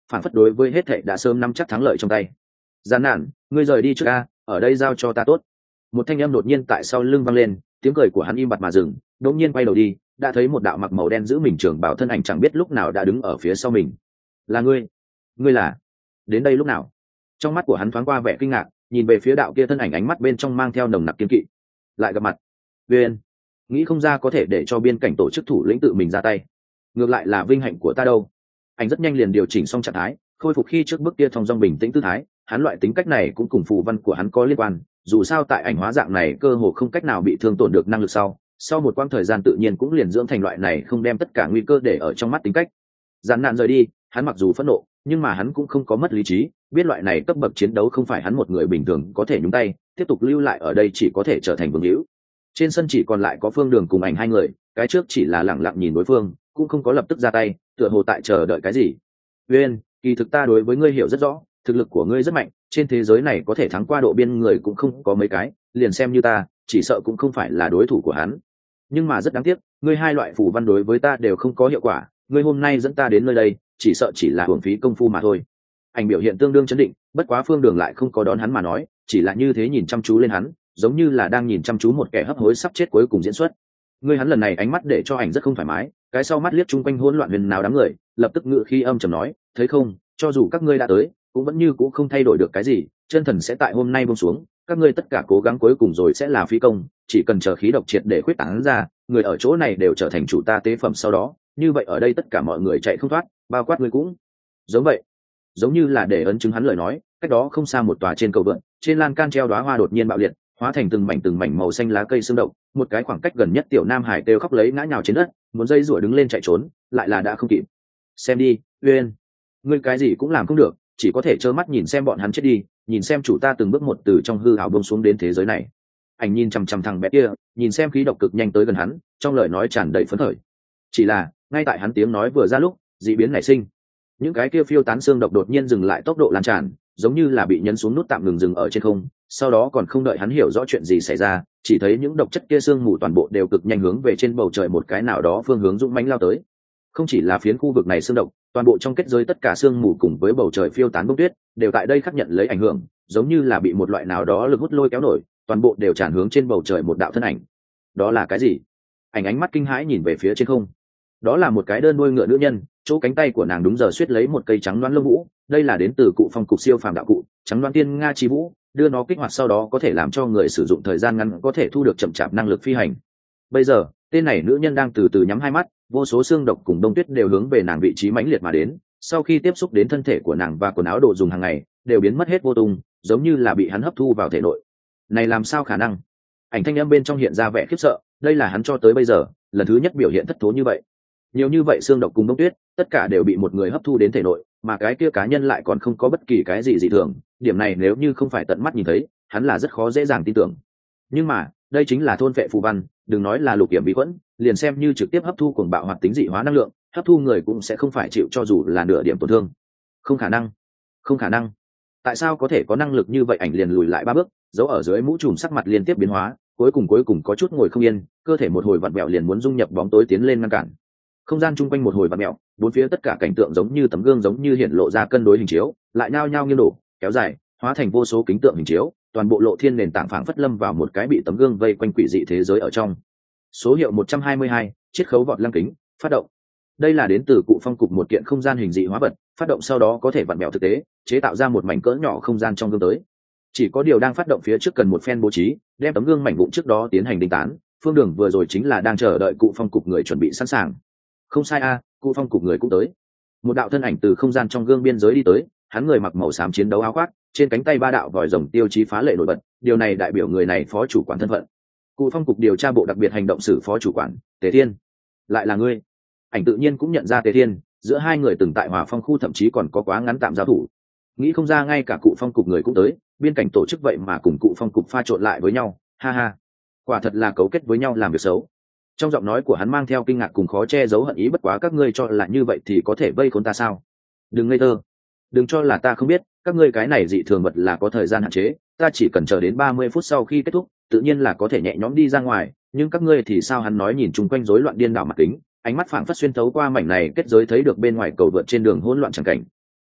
phản phất đối với hết thệ đã sớm nắm chắc thắng lợi trong tay. Gian nạn, ngươi rời đi trước a, ở đây giao cho ta tốt. Một thanh âm đột nhiên tại sau lưng vang lên, tiếng cười của hắn im bặt mà dừng, đột nhiên quay đầu đi, đã thấy một đạo mặc màu đen giữ mình trường bảo thân ảnh chẳng biết lúc nào đã đứng ở phía sau mình. Là ngươi? Ngươi là? Đến đây lúc nào? Trong mắt của hắn thoáng qua vẻ kinh ngạc, nhìn về phía đạo kia thân ảnh, ánh mắt bên trong mang theo nồng nặc kiên kỵ. Lại gặp mặt. Viên, nghĩ không ra có thể để cho biên cảnh tổ chức thủ lĩnh tự mình ra tay, ngược lại là vinh hạnh của ta đâu. Anh rất nhanh liền điều chỉnh xong trạng thái, khôi phục khi trước bước kia thong dong bình tĩnh tư thái. Hắn loại tính cách này cũng cùng phù văn của hắn có liên quan, dù sao tại ảnh hóa dạng này cơ hồ không cách nào bị thương tổn được năng lực sau sau một quãng thời gian tự nhiên cũng liền dưỡng thành loại này không đem tất cả nguy cơ để ở trong mắt tính cách. Giản nạn rời đi, hắn mặc dù phẫn nộ nhưng mà hắn cũng không có mất lý trí, biết loại này cấp bậc chiến đấu không phải hắn một người bình thường có thể nhúng tay, tiếp tục lưu lại ở đây chỉ có thể trở thành vương hữu. Trên sân chỉ còn lại có Phương Đường cùng Ảnh hai người, cái trước chỉ là lẳng lặng nhìn đối phương, cũng không có lập tức ra tay, tựa hồ tại chờ đợi cái gì. Uyên, kỳ thực ta đối với ngươi hiểu rất rõ, thực lực của ngươi rất mạnh, trên thế giới này có thể thắng qua độ biên người cũng không có mấy cái, liền xem như ta chỉ sợ cũng không phải là đối thủ của hắn. Nhưng mà rất đáng tiếc, ngươi hai loại phù văn đối với ta đều không có hiệu quả, ngươi hôm nay dẫn ta đến nơi đây chỉ sợ chỉ là hưởng phí công phu mà thôi. Ảnh biểu hiện tương đương chấn định, bất quá Phương Đường lại không có đón hắn mà nói, chỉ là như thế nhìn chăm chú lên hắn, giống như là đang nhìn chăm chú một kẻ hấp hối sắp chết cuối cùng diễn xuất. Ngươi hắn lần này ánh mắt để cho Ảnh rất không thoải mái, cái sau mắt liếc chung quanh hỗn loạn huyền nào đám người, lập tức ngự khi âm trầm nói, thấy không, cho dù các ngươi đã tới cũng vẫn như cũng không thay đổi được cái gì, chân thần sẽ tại hôm nay buông xuống, các ngươi tất cả cố gắng cuối cùng rồi sẽ là phí công, chỉ cần chờ khí độc triệt để khuyết tán ra, người ở chỗ này đều trở thành chủ ta tế phẩm sau đó, như vậy ở đây tất cả mọi người chạy không thoát, bao quát ngươi cũng giống vậy. Giống như là để ấn chứng hắn lời nói, cách đó không xa một tòa trên cầu vượn, trên lan can treo đóa hoa đột nhiên bạo liệt, hóa thành từng mảnh từng mảnh màu xanh lá cây xương động, một cái khoảng cách gần nhất tiểu nam hải kêu khóc lấy ngã nhào trên đất, muốn dây rủa đứng lên chạy trốn, lại là đã không kịp. Xem đi, Uyên, ngươi cái gì cũng làm không được, chỉ có thể trơ mắt nhìn xem bọn hắn chết đi, nhìn xem chủ ta từng bước một từ trong hư ảo bông xuống đến thế giới này. Anh nhìn chằm chằm thằng bé kia, nhìn xem khí độc cực nhanh tới gần hắn, trong lời nói tràn đầy phấn khởi. Chỉ là ngay tại hắn tiếng nói vừa ra lúc, dị biến nảy sinh, những cái kia phiêu tán xương độc đột nhiên dừng lại tốc độ lan tràn, giống như là bị nhấn xuống nút tạm ngừng dừng ở trên không. Sau đó còn không đợi hắn hiểu rõ chuyện gì xảy ra, chỉ thấy những độc chất kia xương mù toàn bộ đều cực nhanh hướng về trên bầu trời một cái nào đó phương hướng dũng mãnh lao tới. Không chỉ là phiến khu vực này xương độc, toàn bộ trong kết giới tất cả xương mù cùng với bầu trời phiêu tán bông tuyết đều tại đây khắc nhận lấy ảnh hưởng, giống như là bị một loại nào đó lực hút lôi kéo nổi, toàn bộ đều tràn hướng trên bầu trời một đạo thân ảnh. Đó là cái gì? Ảnh ánh mắt kinh hãi nhìn về phía trên không. Đó là một cái đơn đuôi ngựa nữ nhân, chỗ cánh tay của nàng đúng giờ suýt lấy một cây trắng loáng lông vũ, đây là đến từ cụ phong cục siêu phàm đạo cụ trắng loáng tiên nga chi vũ, đưa nó kích hoạt sau đó có thể làm cho người sử dụng thời gian ngắn có thể thu được chậm chạp năng lực phi hành. Bây giờ tên này nữ nhân đang từ từ nhắm hai mắt, vô số xương độc cùng đông tuyết đều hướng về nàng vị trí mãnh liệt mà đến, sau khi tiếp xúc đến thân thể của nàng và quần áo đồ dùng hàng ngày đều biến mất hết vô tung, giống như là bị hắn hấp thu vào thể nội. Này làm sao khả năng? Ảnh thanh âm bên trong hiện ra vẻ khiếp sợ, đây là hắn cho tới bây giờ lần thứ nhất biểu hiện thất thố như vậy. Nhiều như vậy xương độc cùng đông tuyết tất cả đều bị một người hấp thu đến thể nội, mà cái kia cá nhân lại còn không có bất kỳ cái gì dị thường, điểm này nếu như không phải tận mắt nhìn thấy, hắn là rất khó dễ dàng tin tưởng. Nhưng mà đây chính là thôn phệ phù văn, đừng nói là lục kiểm bí quẫn, liền xem như trực tiếp hấp thu cuồng bạo hoạt tính dị hóa năng lượng, hấp thu người cũng sẽ không phải chịu cho dù là nửa điểm tổn thương. Không khả năng, không khả năng. Tại sao có thể có năng lực như vậy? Ảnh liền lùi lại ba bước, giấu ở dưới mũ trùm sắc mặt liên tiếp biến hóa, cuối cùng cuối cùng có chút ngồi không yên, cơ thể một hồi vặn vẹo liền muốn dung nhập bóng tối tiến lên ngăn cản. Không gian chung quanh một hồi vặn mèo, bốn phía tất cả cảnh tượng giống như tấm gương giống như hiện lộ ra cân đối hình chiếu, lại nhao nhao nghiêng đổ, kéo dài, hóa thành vô số kính tượng hình chiếu, toàn bộ lộ thiên nền tảng phảng phất lâm vào một cái bị tấm gương vây quanh quỷ dị thế giới ở trong. Số hiệu một trăm hai mươi hai, chiết khấu vọt lăng kính, phát động. Đây là đến từ cụ phong cục một kiện không gian hình dị hóa vật, phát động sau đó có thể vặn mèo thực tế, chế tạo ra một mảnh cỡ nhỏ không gian trong gương tới. Chỉ có điều đang phát động phía trước cần một phen bố trí, đem tấm gương mảnh vụn trước đó tiến hành đinh tán. Phương Đường vừa rồi chính là đang chờ đợi cụ phong cục người chuẩn bị sẵn sàng. Không sai a, cụ phong cục người cũng tới. Một đạo thân ảnh từ không gian trong gương biên giới đi tới, hắn người mặc màu xám chiến đấu áo khoác, trên cánh tay ba đạo vòi rồng tiêu chí phá lệ nổi bật, điều này đại biểu người này phó chủ quản thân phận. Cụ phong cục điều tra bộ đặc biệt hành động xử phó chủ quản Tề Thiên. Lại là ngươi? Ảnh tự nhiên cũng nhận ra Tề Thiên, giữa hai người từng tại Hòa Phong khu thậm chí còn có quá ngắn tạm giao thủ. Nghĩ không ra ngay cả cụ phong cục người cũng tới, biên cảnh tổ chức vậy mà cùng cụ phong cục pha trộn lại với nhau, ha ha. Quả thật là cấu kết với nhau làm việc xấu. Trong giọng nói của hắn mang theo kinh ngạc cùng khó che giấu hận ý, bất quá các ngươi cho là như vậy thì có thể vây khốn ta sao? Đừng ngây thơ, đừng cho là ta không biết, các ngươi cái này dị thường vật là có thời gian hạn chế, ta chỉ cần chờ đến ba mươi phút sau khi kết thúc, tự nhiên là có thể nhẹ nhõm đi ra ngoài, nhưng các ngươi thì sao? Hắn nói nhìn chung quanh rối loạn điên đảo mặt kính, ánh mắt phảng phất xuyên thấu qua mảnh này kết giới thấy được bên ngoài cầu vượt trên đường hỗn loạn chẳng cảnh.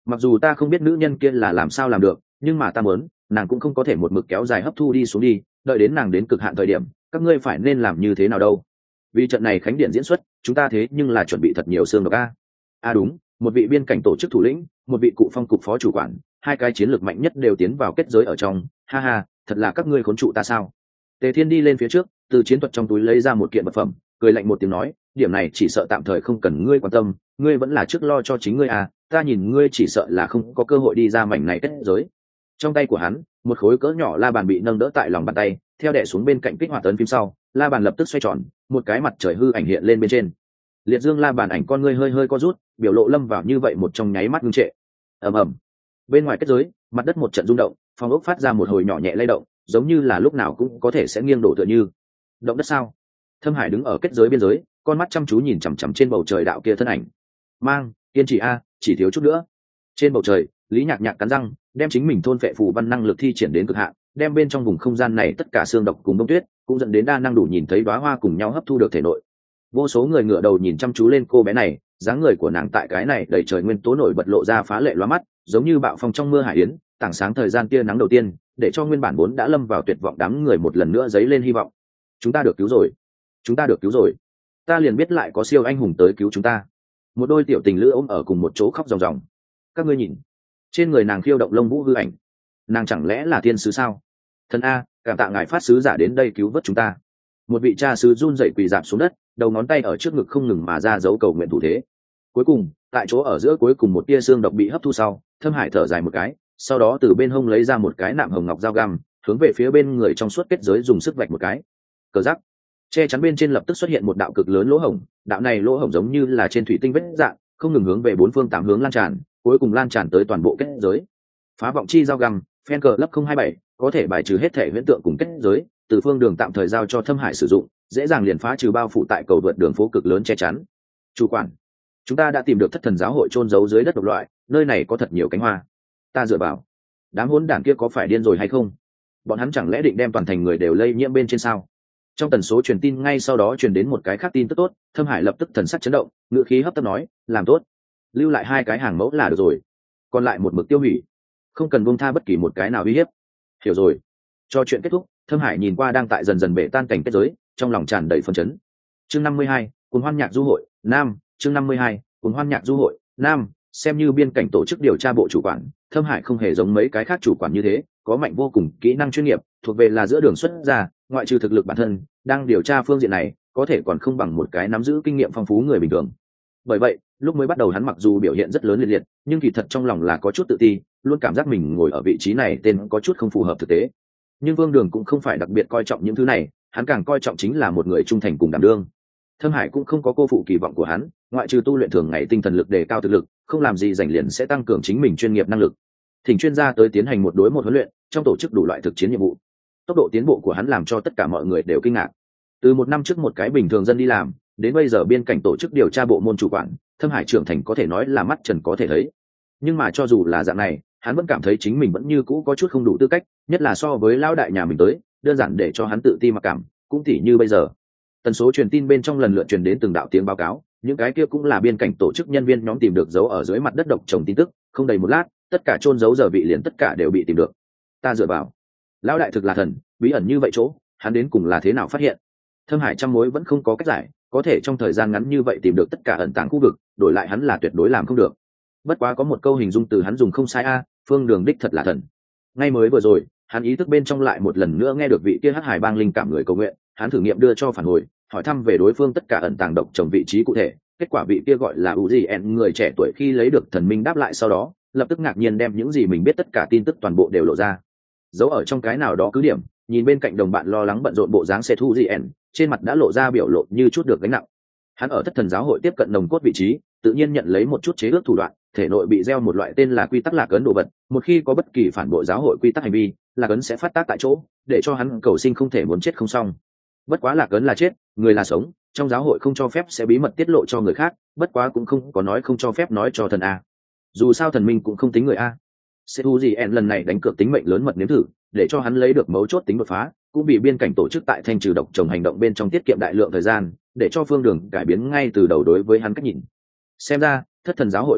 mặc dù ta không biết nữ nhân kia là làm sao làm được, nhưng mà ta muốn nàng cũng không có thể một mực kéo dài hấp thu đi xuống đi, đợi đến nàng đến cực hạn thời điểm các ngươi phải nên làm như thế nào đâu. Vì trận này khánh điện diễn xuất chúng ta thế nhưng là chuẩn bị thật nhiều xương độc a. À đúng, một vị biên cảnh tổ chức thủ lĩnh, một vị cụ phong cục phó chủ quản, hai cái chiến lược mạnh nhất đều tiến vào kết giới ở trong, ha ha, thật là các ngươi khốn trụ ta sao. Tề Thiên đi lên phía trước, từ chiến thuật trong túi lấy ra một kiện vật phẩm, cười lạnh một tiếng nói, điểm này chỉ sợ tạm thời không cần ngươi quan tâm, ngươi vẫn là trước lo cho chính ngươi à, ta nhìn ngươi chỉ sợ là không có cơ hội đi ra mảnh này kết giới. Trong tay của hắn, một khối cỡ nhỏ la bàn bị nâng đỡ tại lòng bàn tay, theo đè xuống bên cạnh kích hoạt tấn phím sau, la bàn lập tức xoay tròn, một cái mặt trời hư ảnh hiện lên bên trên. Liệt Dương la bàn ảnh con ngươi hơi hơi co rút, biểu lộ lâm vào như vậy một trong nháy mắt ngưng trệ. Ầm ầm. Bên ngoài kết giới, mặt đất một trận rung động, phòng ốc phát ra một hồi nhỏ nhẹ lay động, giống như là lúc nào cũng có thể sẽ nghiêng đổ tựa như. Động đất sao? Thâm Hải đứng ở kết giới biên giới, con mắt chăm chú nhìn chằm chằm trên bầu trời đạo kia thân ảnh. Mang, kiên trì a, chỉ thiếu chút nữa. Trên bầu trời, Lý Nhạc Nhạc cắn răng, đem chính mình thôn phệ phù văn năng lực thi triển đến cực hạn, đem bên trong vùng không gian này tất cả xương độc cùng đông tuyết, cũng dẫn đến đa năng đủ nhìn thấy đóa hoa cùng nhau hấp thu được thể nội. Vô số người ngửa đầu nhìn chăm chú lên cô bé này, dáng người của nàng tại cái này đầy trời nguyên tố nổi bật lộ ra phá lệ lóa mắt, giống như bạo phong trong mưa hải yến, tảng sáng thời gian tia nắng đầu tiên, để cho nguyên bản vốn đã lâm vào tuyệt vọng đám người một lần nữa dấy lên hy vọng. Chúng ta được cứu rồi, chúng ta được cứu rồi, ta liền biết lại có siêu anh hùng tới cứu chúng ta. Một đôi tiểu tình lữ ôm ở cùng một chỗ khóc ròng ròng. Các ngươi nhìn, trên người nàng khiêu động lông vũ hư ảnh, nàng chẳng lẽ là thiên sứ sao? Thần a, cảm tạ ngài phát sứ giả đến đây cứu vớt chúng ta. Một vị cha sứ run rẩy quỳ rạp xuống đất, đầu ngón tay ở trước ngực không ngừng mà ra dấu cầu nguyện thủ thế. Cuối cùng, tại chỗ ở giữa cuối cùng một tia xương độc bị hấp thu sau, Thâm Hải thở dài một cái, sau đó từ bên hông lấy ra một cái nạm hồng ngọc dao găm, hướng về phía bên người trong suốt kết giới dùng sức vạch một cái. Cờ giắc, che chắn bên trên lập tức xuất hiện một đạo cực lớn lỗ hổng, đạo này lỗ hổng giống như là trên thủy tinh vết dạng, không ngừng hướng về bốn phương tám hướng lan tràn, cuối cùng lan tràn tới toàn bộ kết giới. Phá vọng chi dao găm, Fan cờ lấp không hai bảy, có thể bài trừ hết thể huyễn tượng cùng kết giới, từ phương đường tạm thời giao cho Thâm Hải sử dụng, dễ dàng liền phá trừ bao phủ tại cầu vượt đường phố cực lớn che chắn. Chủ quản, chúng ta đã tìm được thất thần giáo hội chôn giấu dưới đất độc loại, nơi này có thật nhiều cánh hoa. Ta dựa vào, đám hỗn đản kia có phải điên rồi hay không? Bọn hắn chẳng lẽ định đem toàn thành người đều lây nhiễm bên trên sao? Trong tần số truyền tin ngay sau đó truyền đến một cái khác tin tức tốt, Thâm Hải lập tức thần sắc chấn động, ngữ khí hấp tấp nói, làm tốt, lưu lại hai cái hàng mẫu là được rồi, còn lại một mực tiêu hủy, không cần buông tha bất kỳ một cái nào uy hiếp. Hiểu rồi. Cho chuyện kết thúc, Thâm Hải nhìn qua đang tại dần dần bể tan cảnh kết giới, trong lòng tràn đầy phấn chấn. Chương năm mươi hai, cùng hoan nhạc du hội nam. Chương năm mươi hai, cùng hoan nhạc du hội nam. Xem như biên cảnh tổ chức điều tra bộ chủ quản, Thâm Hải không hề giống mấy cái khác chủ quản như thế, có mạnh vô cùng kỹ năng chuyên nghiệp, thuộc về là giữa đường xuất ra, ngoại trừ thực lực bản thân, đang điều tra phương diện này, có thể còn không bằng một cái nắm giữ kinh nghiệm phong phú người bình thường. Bởi vậy, lúc mới bắt đầu hắn mặc dù biểu hiện rất lớn liệt liệt, nhưng kỳ thật trong lòng là có chút tự ti, luôn cảm giác mình ngồi ở vị trí này tên có chút không phù hợp thực tế. Nhưng Vương Đường cũng không phải đặc biệt coi trọng những thứ này, hắn càng coi trọng chính là một người trung thành cùng đảm đương. Thâm Hải cũng không có cô phụ kỳ vọng của hắn, ngoại trừ tu luyện thường ngày tinh thần lực đề cao thực lực, không làm gì rảnh liền sẽ tăng cường chính mình chuyên nghiệp năng lực. Thỉnh chuyên gia tới tiến hành một đối một huấn luyện, trong tổ chức đủ loại thực chiến nhiệm vụ. Tốc độ tiến bộ của hắn làm cho tất cả mọi người đều kinh ngạc. Từ một năm trước một cái bình thường dân đi làm, đến bây giờ biên cảnh tổ chức điều tra bộ môn chủ quản, Thâm Hải trưởng thành có thể nói là mắt trần có thể thấy. Nhưng mà cho dù là dạng này, hắn vẫn cảm thấy chính mình vẫn như cũ có chút không đủ tư cách, nhất là so với lão đại nhà mình tới, đơn giản để cho hắn tự ti mặc cảm, cũng tỉ như bây giờ. Tần số truyền tin bên trong lần lượt truyền đến từng đạo tiếng báo cáo, những cái kia cũng là biên cảnh tổ chức nhân viên nhóm tìm được dấu ở dưới mặt đất độc trồng tin tức, không đầy một lát, tất cả chôn giấu giờ vị liền tất cả đều bị tìm được. Ta dựa vào, lão đại thực là thần, bí ẩn như vậy chỗ, hắn đến cùng là thế nào phát hiện? Thâm Hải trăm mối vẫn không có cách giải, có thể trong thời gian ngắn như vậy tìm được tất cả ẩn tàng khu vực, đổi lại hắn là tuyệt đối làm không được. Bất quá có một câu hình dung từ hắn dùng không sai a, Phương Đường đích thật là thần. Ngay mới vừa rồi, hắn ý thức bên trong lại một lần nữa nghe được vị kia Hắc Hải bang linh cảm người cầu nguyện, hắn thử nghiệm đưa cho phản hồi, hỏi thăm về đối phương tất cả ẩn tàng độc trồng vị trí cụ thể, kết quả vị kia gọi là Uzien người trẻ tuổi khi lấy được thần minh đáp lại sau đó, lập tức ngạc nhiên đem những gì mình biết tất cả tin tức toàn bộ đều lộ ra. Giấu ở trong cái nào đó cứ điểm, nhìn bên cạnh đồng bạn lo lắng bận rộn bộ dáng xe thu Uzien, trên mặt đã lộ ra biểu lộ như chút được gánh nặng. Hắn ở thất thần giáo hội tiếp cận nồng cốt vị trí, tự nhiên nhận lấy một chút chế ước thủ đoạn, thể nội bị gieo một loại tên là quy tắc lạc ấn đồ vật, một khi có bất kỳ phản bội giáo hội quy tắc hành vi, lạc ấn sẽ phát tác tại chỗ, để cho hắn cầu sinh không thể muốn chết không xong. Bất quá lạc ấn là chết, người là sống, trong giáo hội không cho phép sẽ bí mật tiết lộ cho người khác, bất quá cũng không có nói không cho phép nói cho thần a. Dù sao thần minh cũng không tính người a. Setu gì en lần này đánh cược tính mệnh lớn mật nếm thử, để cho hắn lấy được mấu chốt tính đột phá, cũng bị biên cảnh tổ chức tại thanh trừ độc trồng hành động bên trong tiết kiệm đại lượng thời gian, để cho Phương Đường cải biến ngay từ đầu đối với hắn cách nhìn. Xem ra thất thần giáo hội nội bộ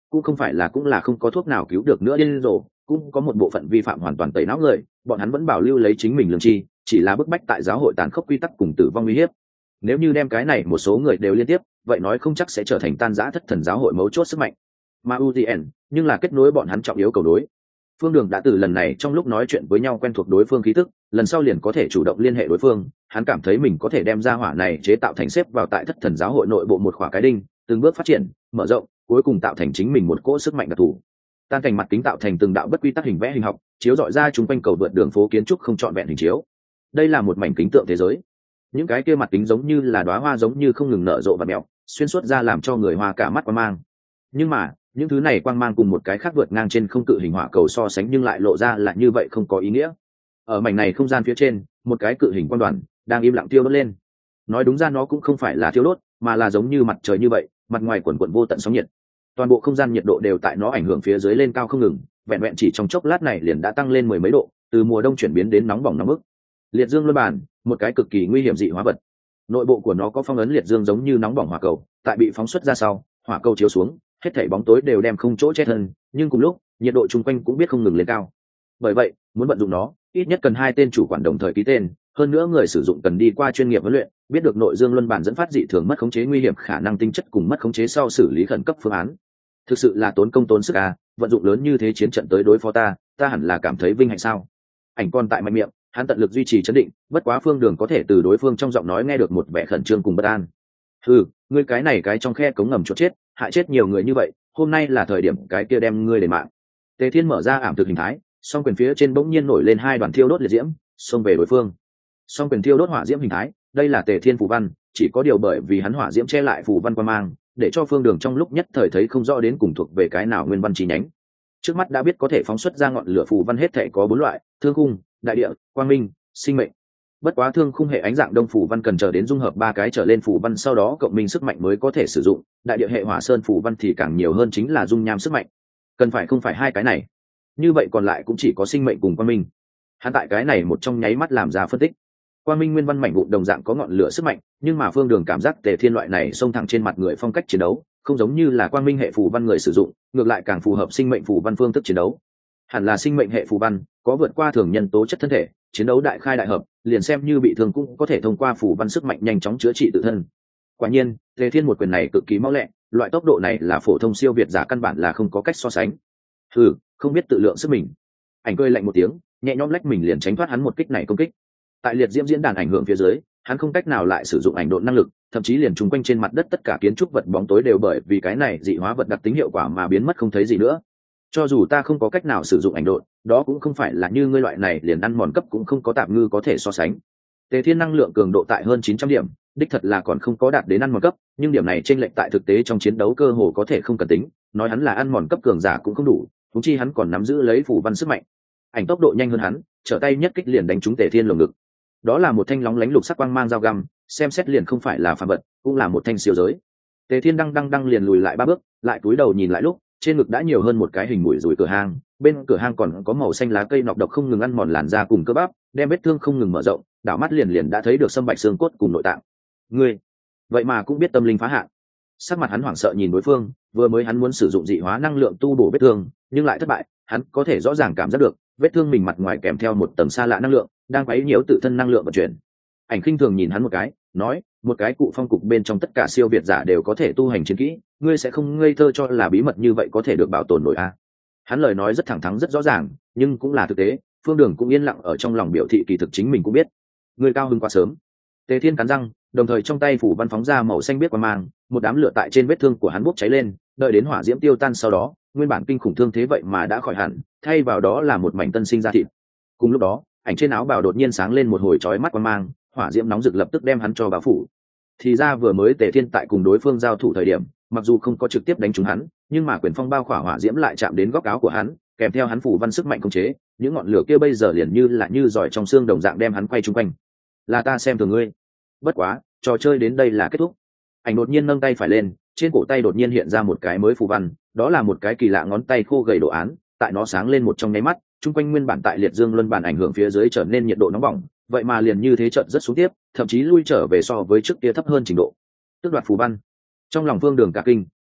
cũng không phải là cũng là không có thuốc nào cứu được nữa điên rồ, cũng có một bộ phận vi phạm hoàn toàn tẩy não người, bọn hắn vẫn bảo lưu lấy chính mình lương tri, chỉ là bức bách tại giáo hội tàn khốc quy tắc cùng tử vong uy hiếp. Nếu như đem cái này một số người đều liên tiếp, vậy nói không chắc sẽ trở thành tan rã thất thần giáo hội mấu chốt sức mạnh. Mà u tê en nhưng là kết nối bọn hắn trọng yếu cầu đối. Phương Đường đã từ lần này trong lúc nói chuyện với nhau quen thuộc đối phương khí tức, lần sau liền có thể chủ động liên hệ đối phương, hắn cảm thấy mình có thể đem ra hỏa này chế tạo thành xếp vào tại thất thần giáo hội nội bộ một khỏa cái đinh, từng bước phát triển, mở rộng, cuối cùng tạo thành chính mình một cỗ sức mạnh đặc thù. Tan cảnh mặt kính tạo thành từng đạo bất quy tắc hình vẽ hình học, chiếu rọi ra chúng quanh cầu vượt đường phố kiến trúc không trọn vẹn hình chiếu. Đây là một mảnh kính tượng thế giới. Những cái kia mặt kính giống như là đóa hoa giống như không ngừng nở rộ và mèo, xuyên suốt ra làm cho người hoa cả mắt quang mang. Nhưng mà, những thứ này quang mang cùng một cái khác vượt ngang trên không cự hình hỏa cầu so sánh nhưng lại lộ ra là như vậy không có ý nghĩa. Ở mảnh này không gian phía trên, một cái cự hình quang đoàn đang im lặng tiêu đốt lên. Nói đúng ra nó cũng không phải là thiêu đốt, mà là giống như mặt trời như vậy, mặt ngoài quần quần vô tận sóng nhiệt. Toàn bộ không gian nhiệt độ đều tại nó ảnh hưởng phía dưới lên cao không ngừng, vẹn vẹn chỉ trong chốc lát này liền đã tăng lên mười mấy độ, từ mùa đông chuyển biến đến nóng bỏng nóng bức. Liệt dương luân bản, một cái cực kỳ nguy hiểm dị hóa vật. Nội bộ của nó có phong ấn liệt dương giống như nóng bỏng hỏa cầu, tại bị phóng xuất ra sau, hỏa cầu chiếu xuống, hết thảy bóng tối đều đem không chỗ che thân, nhưng cùng lúc, nhiệt độ chung quanh cũng biết không ngừng lên cao. Bởi vậy, muốn vận dụng nó, ít nhất cần hai tên chủ quản đồng thời ký tên, hơn nữa người sử dụng cần đi qua chuyên nghiệp huấn luyện, biết được nội dương luân bản dẫn phát dị thường mất khống chế nguy hiểm khả năng tinh chất cùng mất khống chế sau xử lý khẩn cấp phương án. Thực sự là tốn công tốn sức à, vận dụng lớn như thế chiến trận tới đối phó ta, ta hẳn là cảm thấy vinh hạnh sao? Ảnh con tại mạnh miệng, hắn tận lực duy trì trấn định, bất quá Phương Đường có thể từ đối phương trong giọng nói nghe được một vẻ khẩn trương cùng bất an. Ừ, ngươi cái này cái trong khe cống ngầm chuột chết, hại chết nhiều người như vậy, hôm nay là thời điểm cái kia đem ngươi đền mạng. Tề Thiên mở ra ảm thực hình thái, song quyền phía trên bỗng nhiên nổi lên hai đoàn thiêu đốt liệt diễm, xông về đối phương. Song quyền thiêu đốt hỏa diễm hình thái, đây là Tề Thiên phù văn, chỉ có điều bởi vì hắn hỏa diễm che lại phù văn qua mang, để cho Phương Đường trong lúc nhất thời thấy không rõ đến cùng thuộc về cái nào nguyên văn chi nhánh. Trước mắt đã biết có thể phóng xuất ra ngọn lửa phù văn hết thảy có bốn loại: thương khung, đại địa, quang minh, sinh mệnh. Bất quá thương khung hệ ánh dạng đông phù văn cần chờ đến dung hợp ba cái trở lên phù văn sau đó cộng minh sức mạnh mới có thể sử dụng, đại địa hệ hỏa sơn phù văn thì càng nhiều hơn chính là dung nham sức mạnh. Cần phải không phải hai cái này. Như vậy còn lại cũng chỉ có sinh mệnh cùng quang minh. Hắn tại cái này một trong nháy mắt làm ra phân tích. Quang minh nguyên văn mảnh vụn đồng dạng có ngọn lửa sức mạnh, nhưng mà Phương Đường cảm giác Tề Thiên loại này xông thẳng trên mặt người phong cách chiến đấu, không giống như là quang minh hệ phù văn người sử dụng, ngược lại càng phù hợp sinh mệnh phù văn phương thức chiến đấu. Hẳn là sinh mệnh hệ phù văn, có vượt qua thường nhân tố chất thân thể, chiến đấu đại khai đại hợp, liền xem như bị thương cũng có thể thông qua phù văn sức mạnh nhanh chóng chữa trị tự thân. Quả nhiên, Tề Thiên một quyền này cực kỳ mau lẹ, loại tốc độ này là phổ thông siêu việt giả căn bản là không có cách so sánh. Hừ, không biết tự lượng sức mình. Ảnh cười lạnh một tiếng, nhẹ nhõm lách mình liền tránh thoát hắn một kích này công kích. Tại liệt diễm diễn đàn ảnh hưởng phía dưới, hắn không cách nào lại sử dụng ảnh độn năng lực, thậm chí liền chung quanh trên mặt đất tất cả kiến trúc vật bóng tối đều bởi vì cái này dị hóa vật đặc tính hiệu quả mà biến mất không thấy gì nữa. Cho dù ta không có cách nào sử dụng ảnh độn, đó cũng không phải là như ngươi loại này liền ăn mòn cấp cũng không có tạp ngư có thể so sánh. Tề Thiên năng lượng cường độ tại hơn chín trăm điểm, đích thật là còn không có đạt đến ăn mòn cấp, nhưng điểm này chênh lệch tại thực tế trong chiến đấu cơ hồ có thể không cần tính, nói hắn là ăn mòn cấp cường giả cũng không đủ, huống chi hắn còn nắm giữ lấy phù văn sức mạnh. Ảnh tốc độ nhanh hơn hắn, trở tay nhất kích liền đánh trúng Tề Thiên lồng ngực. Đó là một thanh lóng lánh lục sắc quang mang dao găm, xem xét liền không phải là phàm vật, cũng là một thanh siêu giới. Tề Thiên đăng đăng đăng liền lùi lại ba bước, lại cúi đầu nhìn lại lúc, trên ngực đã nhiều hơn một cái hình mũi rùi cửa hang, bên cửa hang còn có màu xanh lá cây nọc độc không ngừng ăn mòn làn da cùng cơ bắp, đem vết thương không ngừng mở rộng, đảo mắt liền liền đã thấy được sâm bạch xương cốt cùng nội tạng. Ngươi, vậy mà cũng biết tâm linh phá hạn. Sắc mặt hắn hoảng sợ nhìn đối phương, vừa mới hắn muốn sử dụng dị hóa năng lượng tu bổ vết thương, nhưng lại thất bại, hắn có thể rõ ràng cảm giác được, vết thương mình mặt ngoài kèm theo một tầng xa lạ năng lượng, đang quấy nhiễu tự thân năng lượng vận chuyển. Ảnh khinh thường nhìn hắn một cái, nói, một cái cụ phong cục bên trong tất cả siêu việt giả đều có thể tu hành chiến kỹ, ngươi sẽ không ngây thơ cho là bí mật như vậy có thể được bảo tồn nổi à? Hắn lời nói rất thẳng thắn rất rõ ràng, nhưng cũng là thực tế. Phương Đường cũng yên lặng ở trong lòng biểu thị kỳ thực chính mình cũng biết, ngươi cao hứng quá sớm. Tề Thiên cắn răng, đồng thời trong tay phủ văn phóng ra màu xanh biếc quang mang, một đám lửa tại trên vết thương của hắn bốc cháy lên, đợi đến hỏa diễm tiêu tan sau đó, nguyên bản kinh khủng thương thế vậy mà đã khỏi hẳn, thay vào đó là một mảnh tân sinh da thịt. Cùng lúc đó, ảnh trên áo bào đột nhiên sáng lên một hồi chói mắt quang mang, hỏa diễm nóng rực lập tức đem hắn cho bao phủ. Thì ra vừa mới Tề Thiên tại cùng đối phương giao thủ thời điểm, mặc dù không có trực tiếp đánh trúng hắn, nhưng mà quyền phong bao khỏa hỏa diễm lại chạm đến góc áo của hắn, kèm theo hắn phủ văn sức mạnh khống chế, những ngọn lửa kia bây giờ liền như là như giỏi trong xương đồng dạng đem hắn quay chung quanh. Là ta xem thường ngươi. Bất quá, trò chơi đến đây là kết thúc. Ảnh đột nhiên nâng tay phải lên, trên cổ tay đột nhiên hiện ra một cái mới phù văn, đó là một cái kỳ lạ ngón tay khô gầy đồ án, tại nó sáng lên một trong nháy mắt, chung quanh nguyên bản tại liệt dương luân bản ảnh hưởng phía dưới trở nên nhiệt độ nóng bỏng, vậy mà liền như thế chợt rất xuống tiếp, thậm chí lui trở về so với trước kia thấp hơn trình độ. Tức đoạt phù văn. Trong lòng Vương Đường cả kinh,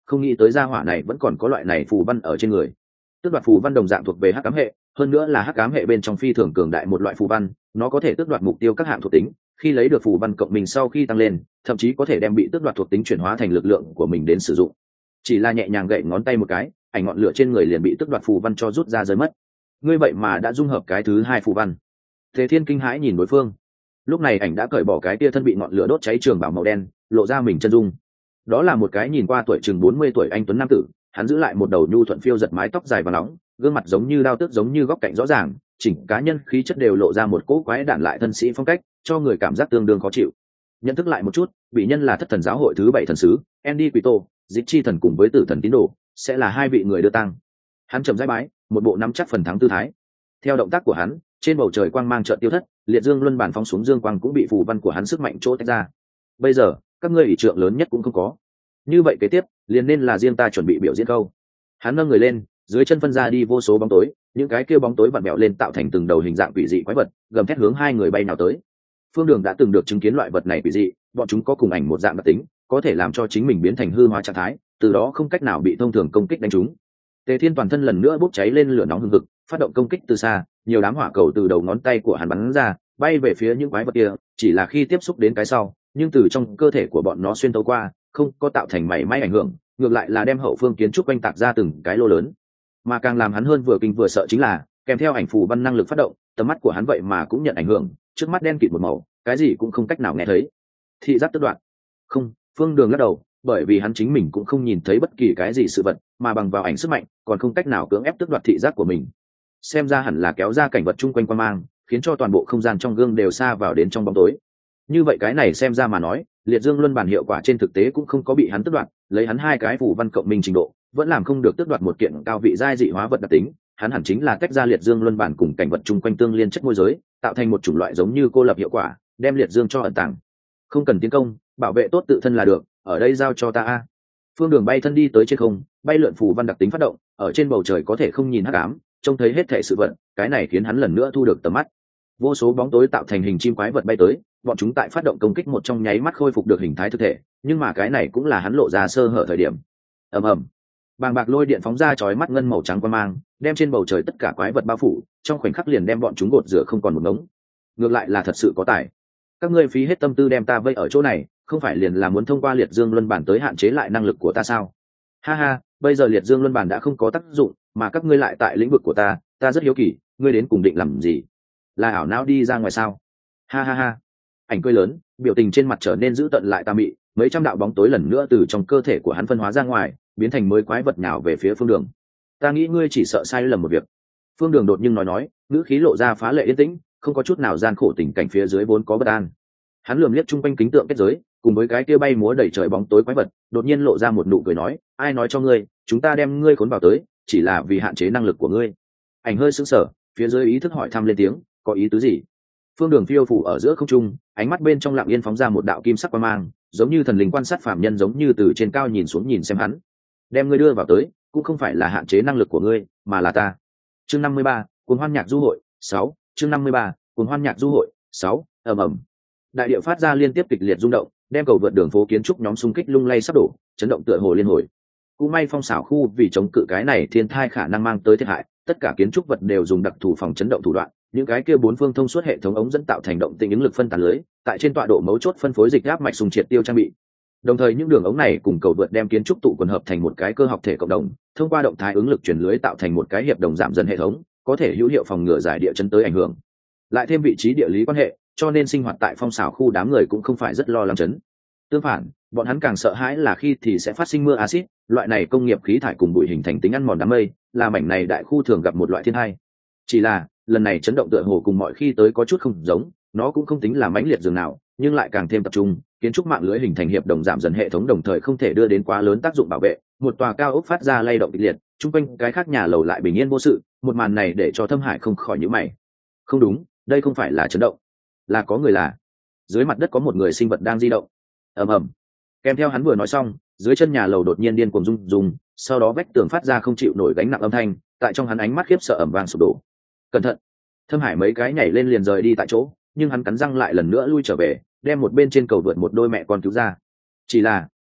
không nghĩ tới gia hỏa này vẫn còn có loại này phù văn ở trên người. Tước đoạt phù văn đồng dạng thuộc về hắc ám hệ, hơn nữa là hắc ám hệ bên trong phi thường cường đại một loại phù văn, nó có thể tước đoạt mục tiêu các hạng thuộc tính, khi lấy được phù văn cộng mình sau khi tăng lên, thậm chí có thể đem bị tước đoạt thuộc tính chuyển hóa thành lực lượng của mình đến sử dụng. Chỉ là nhẹ nhàng gậy ngón tay một cái, ảnh ngọn lửa trên người liền bị tước đoạt phù văn cho rút ra rơi mất. Ngươi vậy mà đã dung hợp cái thứ hai phù văn. Thế Thiên kinh hãi nhìn đối phương. Lúc này ảnh đã cởi bỏ cái tia thân bị ngọn lửa đốt cháy trường bảo màu đen, lộ ra mình chân dung. Đó là một cái nhìn qua tuổi chừng bốn mươi tuổi anh tuấn nam tử, hắn giữ lại một đầu nhu thuận phiêu giật mái tóc dài và nóng, gương mặt giống như đao tước giống như góc cạnh rõ ràng, chỉnh cá nhân khí chất đều lộ ra một cỗ quái đản lại thân sĩ phong cách, cho người cảm giác tương đương khó chịu. Nhận thức lại một chút, bị nhân là thất thần giáo hội thứ bảy thần sứ, Andy Quito, dịch chi thần cùng với tử thần tín đồ, sẽ là hai vị người đưa tang. Hắn trầm rãi bái, một bộ nắm chắc phần thắng tư thái. Theo động tác của hắn, trên bầu trời quang mang chợt tiêu thất, liệt dương luân bản phóng xuống dương quang cũng bị phù văn của hắn sức mạnh chỗ tách ra. Bây giờ, các ngươi ủy trượng lớn nhất cũng không có. Như vậy kế tiếp, liền nên là riêng ta chuẩn bị biểu diễn câu. Hắn nâng người lên, dưới chân phân ra đi vô số bóng tối, những cái kia bóng tối vặn vẹo lên tạo thành từng đầu hình dạng quỷ dị quái vật, gầm thét hướng hai người bay nào tới. Phương Đường đã từng được chứng kiến loại vật này quỷ dị, bọn chúng có cùng ảnh một dạng đặc tính, có thể làm cho chính mình biến thành hư hóa trạng thái, từ đó không cách nào bị thông thường công kích đánh trúng. Tề Thiên toàn thân lần nữa bốc cháy lên lửa nóng hừng hực, phát động công kích từ xa, nhiều đám hỏa cầu từ đầu ngón tay của hắn bắn ra, bay về phía những quái vật kia, chỉ là khi tiếp xúc đến cái sau, nhưng từ trong cơ thể của bọn nó xuyên thấu qua, không có tạo thành mảy may ảnh hưởng, ngược lại là đem hậu phương kiến trúc quanh tạc ra từng cái lô lớn. Mà càng làm hắn hơn vừa kinh vừa sợ chính là, kèm theo ảnh phù văn năng lực phát động, tầm mắt của hắn vậy mà cũng nhận ảnh hưởng, trước mắt đen kịt một màu, cái gì cũng không cách nào nghe thấy. Thị giác tước đoạn. Không, Phương Đường lắc đầu, bởi vì hắn chính mình cũng không nhìn thấy bất kỳ cái gì sự vật, mà bằng vào ảnh sức mạnh, còn không cách nào cưỡng ép tước đoạt thị giác của mình. Xem ra hẳn là kéo ra cảnh vật chung quanh quan mang, khiến cho toàn bộ không gian trong gương đều xa vào đến trong bóng tối. Như vậy cái này xem ra mà nói, liệt dương luân bản hiệu quả trên thực tế cũng không có bị hắn tước đoạt, lấy hắn hai cái phù văn cộng minh trình độ, vẫn làm không được tước đoạt một kiện cao vị giai dị hóa vật đặc tính, hắn hẳn chính là tách ra liệt dương luân bản cùng cảnh vật chung quanh tương liên chất môi giới, tạo thành một chủng loại giống như cô lập hiệu quả, đem liệt dương cho ẩn tàng. Không cần tiến công, bảo vệ tốt tự thân là được, ở đây giao cho ta a. Phương Đường bay thân đi tới trên không, bay lượn phù văn đặc tính phát động, ở trên bầu trời có thể không nhìn hắc ám, trông thấy hết thảy sự vật, cái này khiến hắn lần nữa thu được tầm mắt. Vô số bóng tối tạo thành hình chim quái vật bay tới, bọn chúng tại phát động công kích một trong nháy mắt khôi phục được hình thái thực thể, nhưng mà cái này cũng là hắn lộ ra sơ hở thời điểm. Ầm ầm, bàng bạc lôi điện phóng ra chói mắt ngân màu trắng quang mang, đem trên bầu trời tất cả quái vật bao phủ, trong khoảnh khắc liền đem bọn chúng gột rửa không còn một ngống. Ngược lại là thật sự có tài. Các ngươi phí hết tâm tư đem ta vây ở chỗ này, không phải liền là muốn thông qua liệt dương luân bản tới hạn chế lại năng lực của ta sao? Ha ha, bây giờ liệt dương luân bản đã không có tác dụng, mà các ngươi lại tại lĩnh vực của ta, ta rất hiếu kỳ, ngươi đến cùng định làm gì? Là ảo não đi ra ngoài sao? Ha ha ha. Ảnh cười lớn, biểu tình trên mặt trở nên dữ tợn lại tà mị, mấy trăm đạo bóng tối lần nữa từ trong cơ thể của hắn phân hóa ra ngoài, biến thành mới quái vật nhào về phía Phương Đường. Ta nghĩ ngươi chỉ sợ sai lầm một việc. Phương Đường đột nhiên nói nói, ngữ khí lộ ra phá lệ yên tĩnh, không có chút nào gian khổ tình cảnh phía dưới vốn có bất an. Hắn lườm liếc chung quanh kính tượng kết giới, cùng với cái kia bay múa đầy trời bóng tối quái vật, đột nhiên lộ ra một nụ cười nói, ai nói cho ngươi, chúng ta đem ngươi cuốn vào tới, chỉ là vì hạn chế năng lực của ngươi. Ảnh hơi sững sờ, phía dưới ý thức hỏi thăm lên tiếng, có ý tứ gì? Phương Đường phiêu phủ ở giữa không trung, ánh mắt bên trong lặng yên phóng ra một đạo kim sắc quang mang, giống như thần linh quan sát phàm nhân, giống như từ trên cao nhìn xuống nhìn xem hắn. Đem ngươi đưa vào tới, cũng không phải là hạn chế năng lực của ngươi, mà là ta. Chương năm mươi ba, Cuồng Hoan Nhạc Du Hội, sáu. Chương năm mươi ba, Cuồng Hoan Nhạc Du Hội, sáu. Ầm ầm. Đại địa phát ra liên tiếp kịch liệt rung động, đem cầu vượt đường phố kiến trúc nhóm xung kích lung lay sắp đổ, chấn động tựa hồ liên hồi. Cũng may phong xảo khu vì chống cự cái này thiên thai khả năng mang tới thiệt hại, tất cả kiến trúc vật đều dùng đặc thù phòng chấn động thủ đoạn, những cái kia bốn phương thông suốt hệ thống ống dẫn tạo thành động tĩnh ứng lực phân tán lưới, tại trên tọa độ mấu chốt phân phối dịch áp mạch sùng triệt tiêu trang bị. Đồng thời những đường ống này cùng cầu vượt đem kiến trúc tụ quần hợp thành một cái cơ học thể cộng đồng, thông qua động thái ứng lực truyền lưới tạo thành một cái hiệp đồng giảm dần hệ thống, có thể hữu hiệu phòng ngừa giải địa chấn tới ảnh hưởng. Lại thêm vị trí địa lý quan hệ, cho nên sinh hoạt tại phong xảo khu đám người cũng không phải rất lo lắng chấn. Tương phản, bọn hắn càng sợ hãi là khi thì sẽ phát sinh mưa axit, loại này công nghiệp khí thải cùng bụi hình thành tính ăn mòn đám mây, là mảnh này đại khu thường gặp một loại thiên tai. Chỉ là, lần này chấn động tựa hồ cùng mọi khi tới có chút không giống, nó cũng không tính là mãnh liệt dường nào, nhưng lại càng thêm tập trung, kiến trúc mạng lưới hình thành hiệp đồng giảm dần hệ thống đồng thời không thể đưa đến quá lớn tác dụng bảo vệ, một tòa cao ốc phát ra lay động kịch liệt, chung quanh cái khác nhà lầu lại bình yên vô sự, một màn này để cho Thâm Hải không khỏi nhíu mày. Không đúng, đây không phải là chấn động, là có người là. Dưới mặt đất có một người sinh vật đang di động. Ầm ầm. Kèm theo hắn vừa nói xong, dưới chân nhà lầu đột nhiên điên cuồng rung rung, sau đó vách tường phát ra không chịu nổi gánh nặng âm thanh, tại trong hắn ánh mắt khiếp sợ ầm vang sụp đổ. Cẩn thận. Thâm Hải mấy cái nhảy lên liền rời đi tại chỗ, nhưng hắn cắn răng lại lần nữa lui trở về, đem một bên trên cầu vượt một đôi mẹ con cứu ra. Chỉ là,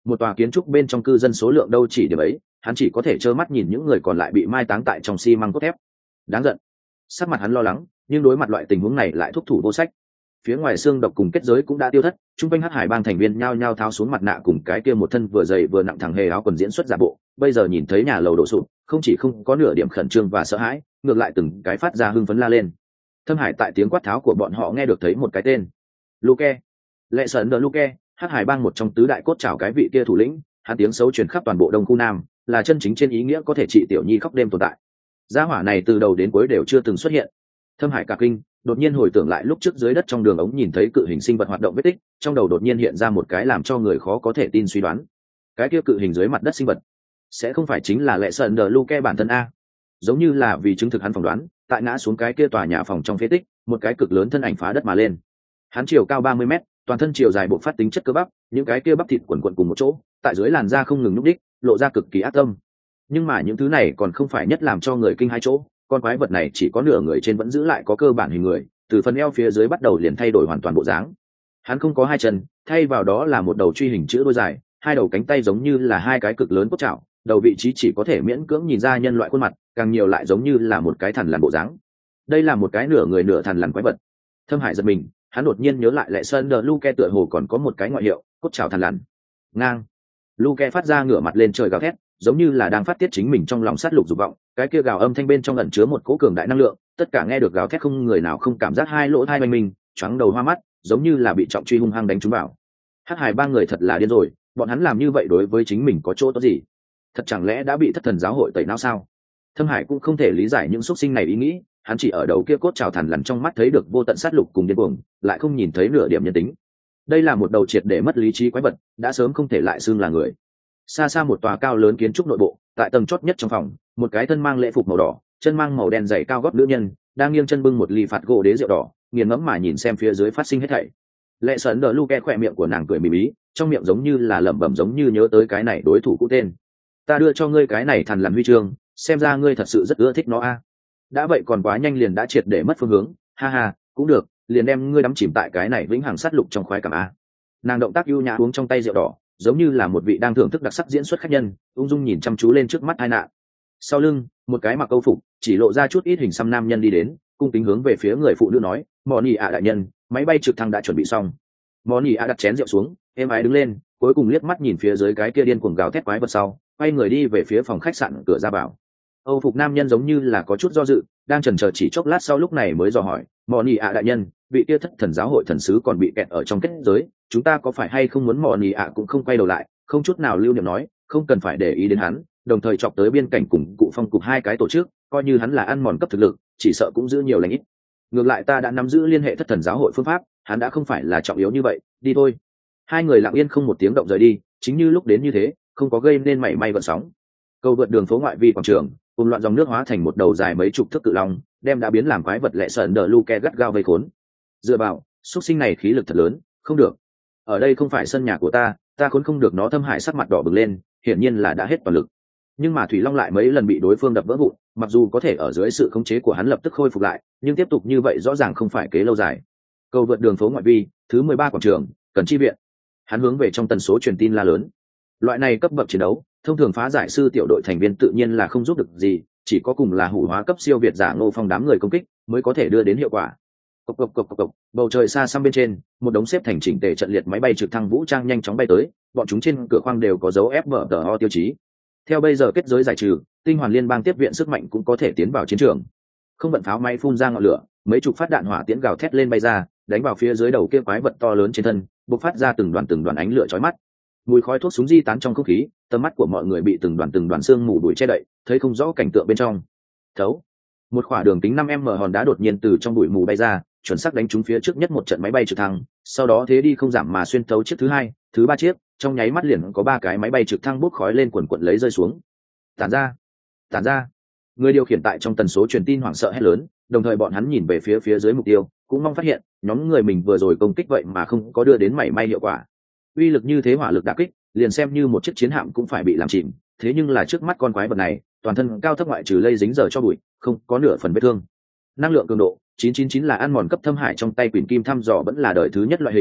một tòa kiến trúc bên trong cư dân số lượng đâu chỉ điểm ấy, hắn chỉ có thể trơ mắt nhìn những người còn lại bị mai táng tại trong xi măng cốt thép. Đáng giận. Sắc mặt hắn lo lắng, nhưng đối mặt loại tình huống này lại thúc thủ vô sách. Phía ngoài xương độc cùng kết giới cũng đã tiêu thất, trung quanh hắc hải bang thành viên nhao nhao tháo xuống mặt nạ cùng cái kia một thân vừa dày vừa nặng thằng hề áo quần diễn xuất giả bộ, bây giờ nhìn thấy nhà lầu đổ sụp, không chỉ không có nửa điểm khẩn trương và sợ hãi, ngược lại từng cái phát ra hưng phấn la lên. Thâm Hải tại tiếng quát tháo của bọn họ nghe được thấy một cái tên. Luke. Lệ Sơn de Luke, hắc hải bang một trong tứ đại cốt trảo cái vị kia thủ lĩnh, hắn tiếng xấu truyền khắp toàn bộ Đông khu Nam, là chân chính trên ý nghĩa có thể trị tiểu nhi khóc đêm tồn tại. Gia hỏa này từ đầu đến cuối đều chưa từng xuất hiện. Thâm Hải cả kinh, đột nhiên hồi tưởng lại lúc trước dưới đất trong đường ống nhìn thấy cự hình sinh vật hoạt động vết tích, trong đầu đột nhiên hiện ra một cái làm cho người khó có thể tin suy đoán. Cái kia cự hình dưới mặt đất sinh vật sẽ không phải chính là Lệ Sơn de Luke bản thân a? Giống như là vì chứng thực hắn phỏng đoán, tại ngã xuống cái kia tòa nhà phòng trong phế tích, một cái cực lớn thân ảnh phá đất mà lên. Hắn chiều cao ba mươi mét, toàn thân chiều dài bộ phát tính chất cơ bắp, những cái kia bắp thịt quần quần cùng một chỗ, tại dưới làn da không ngừng nhúc đích, lộ ra cực kỳ ác tâm. Nhưng mà những thứ này còn không phải nhất làm cho người kinh hai chỗ, con quái vật này chỉ có nửa người trên vẫn giữ lại có cơ bản hình người, từ phần eo phía dưới bắt đầu liền thay đổi hoàn toàn bộ dáng. Hắn không có hai chân, thay vào đó là một đầu truy hình chữ đôi dài, hai đầu cánh tay giống như là hai cái cực lớn cốt chảo, đầu vị trí chỉ có thể miễn cưỡng nhìn ra nhân loại khuôn mặt, càng nhiều lại giống như là một cái thằn lằn bộ dáng. Đây là một cái nửa người nửa thằn lằn quái vật. Thâm Hải giật mình, hắn đột nhiên nhớ lại Lệ Sơn de Luke tựa hồ còn có một cái ngoại hiệu, cốt chảo thằn lằn. Ngang. Luke phát ra ngửa mặt lên trời gào thét, giống như là đang phát tiết chính mình trong lòng sát lục dục vọng, cái kia gào âm thanh bên trong ẩn chứa một cỗ cường đại năng lượng, tất cả nghe được gào thét không người nào không cảm giác hai lỗ tai oanh mình, choáng đầu hoa mắt, giống như là bị trọng truy hung hăng đánh trúng vào. Hắc Hải ba người thật là điên rồi, bọn hắn làm như vậy đối với chính mình có chỗ tốt gì? Thật chẳng lẽ đã bị Thất Thần giáo hội tẩy não sao? Thâm Hải cũng không thể lý giải những xúc sinh này ý nghĩ, hắn chỉ ở đầu kia cốt trào thằn lằn trong mắt thấy được vô tận sát lục cùng điên cuồng, lại không nhìn thấy nửa điểm nhân tính. Đây là một đầu triệt để mất lý trí quái vật, đã sớm không thể lại xưng là người. Xa xa một tòa cao lớn kiến trúc nội bộ, tại tầng chót nhất trong phòng, một cái thân mang lễ phục màu đỏ, chân mang màu đen dày cao gót nữ nhân, đang nghiêng chân bưng một ly phạt gỗ đế rượu đỏ, nghiền ngẫm mà nhìn xem phía dưới phát sinh hết thảy. Lệ Sơn de Luke khỏe miệng của nàng cười mỉm ý, trong miệng giống như là lẩm bẩm giống như nhớ tới cái này đối thủ cũ tên. Ta đưa cho ngươi cái này thằn lằn huy chương, xem ra ngươi thật sự rất ưa thích nó a. Đã vậy còn quá nhanh liền đã triệt để mất phương hướng, ha ha, cũng được, liền đem ngươi đắm chìm tại cái này vĩnh hằng sát lục trong khoái cảm a. Nàng động tác ưu nhã uống trong tay rượu đỏ, giống như là một vị đang thưởng thức đặc sắc diễn xuất khách nhân, ung dung nhìn chăm chú lên trước mắt hai nạn. Sau lưng, một cái mặc câu phục, chỉ lộ ra chút ít hình xăm nam nhân đi đến, cung kính hướng về phía người phụ nữ nói, "Moni ạ đại nhân, máy bay trực thăng đã chuẩn bị xong." Moni ạ đặt chén rượu xuống, êm ái đứng lên, cuối cùng liếc mắt nhìn phía dưới cái kia điên cuồng gào thét quái vật sau, quay người đi về phía phòng khách sạn cửa ra vào. Âu phục nam nhân giống như là có chút do dự, đang chần chờ chỉ chốc lát sau lúc này mới dò hỏi, "Moni ạ đại nhân, vị kia Thất Thần giáo hội thần sứ còn bị kẹt ở trong kết giới, chúng ta có phải hay không muốn?" Moni ạ cũng không quay đầu lại, không chút nào lưu niệm nói, không cần phải để ý đến hắn, đồng thời chọc tới biên cảnh cùng cụ phong cục hai cái tổ chức, coi như hắn là ăn mòn cấp thực lực, chỉ sợ cũng giữ nhiều lành ít. Ngược lại ta đã nắm giữ liên hệ Thất Thần giáo hội phương pháp, hắn đã không phải là trọng yếu như vậy, đi thôi. Hai người lặng yên không một tiếng động rời đi, chính như lúc đến như thế, không có gây nên mảy may gợn sóng. Cầu vượt đường phố ngoại vi quảng trường, cùng loạn dòng nước hóa thành một đầu dài mấy chục thước cự long, đem đã biến làm quái vật Lệ Sơn de Luke gắt gao vây khốn. Dựa vào, xuất sinh này khí lực thật lớn, không được. Ở đây không phải sân nhà của ta, ta khốn không được nó. Thâm Hải sắc mặt đỏ bừng lên, hiển nhiên là đã hết toàn lực. Nhưng mà Thủy Long lại mấy lần bị đối phương đập vỡ vụn, mặc dù có thể ở dưới sự khống chế của hắn lập tức khôi phục lại, nhưng tiếp tục như vậy rõ ràng không phải kế lâu dài. Cầu vượt đường phố ngoại vi, thứ mười ba quảng trường, cần chi viện. Hắn hướng về trong tần số truyền tin la lớn. Loại này cấp bậc chiến đấu, thông thường phá giải sư tiểu đội thành viên tự nhiên là không giúp được gì, chỉ có cùng là hủ hóa cấp siêu việt giả Ngô Phong đám người công kích mới có thể đưa đến hiệu quả. Cộc cộc cộc cộc cộc, bầu trời xa xăm bên trên, một đống xếp thành chỉnh tề trận liệt máy bay trực thăng vũ trang nhanh chóng bay tới, bọn chúng trên cửa khoang đều có dấu ép bờ tờ o tiêu chí. Theo bây giờ kết giới giải trừ, tinh hoàn liên bang tiếp viện sức mạnh cũng có thể tiến vào chiến trường. Không vận pháo máy phun ra ngọn lửa, mấy chục phát đạn hỏa tiễn gào thét lên bay ra, đánh vào phía dưới đầu kia quái vật to lớn trên thân, bộc phát ra từng đoàn từng đoàn ánh lửa chói mắt. Mùi khói thuốc súng di tán trong không khí, tầm mắt của mọi người bị từng đoàn từng đoàn xương mù bụi che đậy, thấy không rõ cảnh tượng bên trong. Thấu, một khỏa đường kính năm m hòn đá đột nhiên từ trong bụi mù bay ra, chuẩn xác đánh trúng phía trước nhất một trận máy bay trực thăng, sau đó thế đi không giảm mà xuyên thấu chiếc thứ hai, thứ ba chiếc, trong nháy mắt liền có ba cái máy bay trực thăng bốc khói lên quần quần lấy rơi xuống. Tản ra, tản ra. Người điều khiển tại trong tần số truyền tin hoảng sợ hét lớn, đồng thời bọn hắn nhìn về phía phía dưới mục tiêu, cũng mong phát hiện nhóm người mình vừa rồi công kích vậy mà không có đưa đến mảy may hiệu quả. Uy lực như thế hỏa lực đả kích, liền xem như một chiếc chiến hạm cũng phải bị làm chìm, thế nhưng là trước mắt con quái vật này, toàn thân cao thấp ngoại trừ lây dính giờ cho bụi, không có nửa phần vết thương. Năng lượng cường độ chín chín chín là ăn mòn cấp Thâm Hải trong tay Quyền Kim thăm dò vẫn là đời thứ nhất loại hình,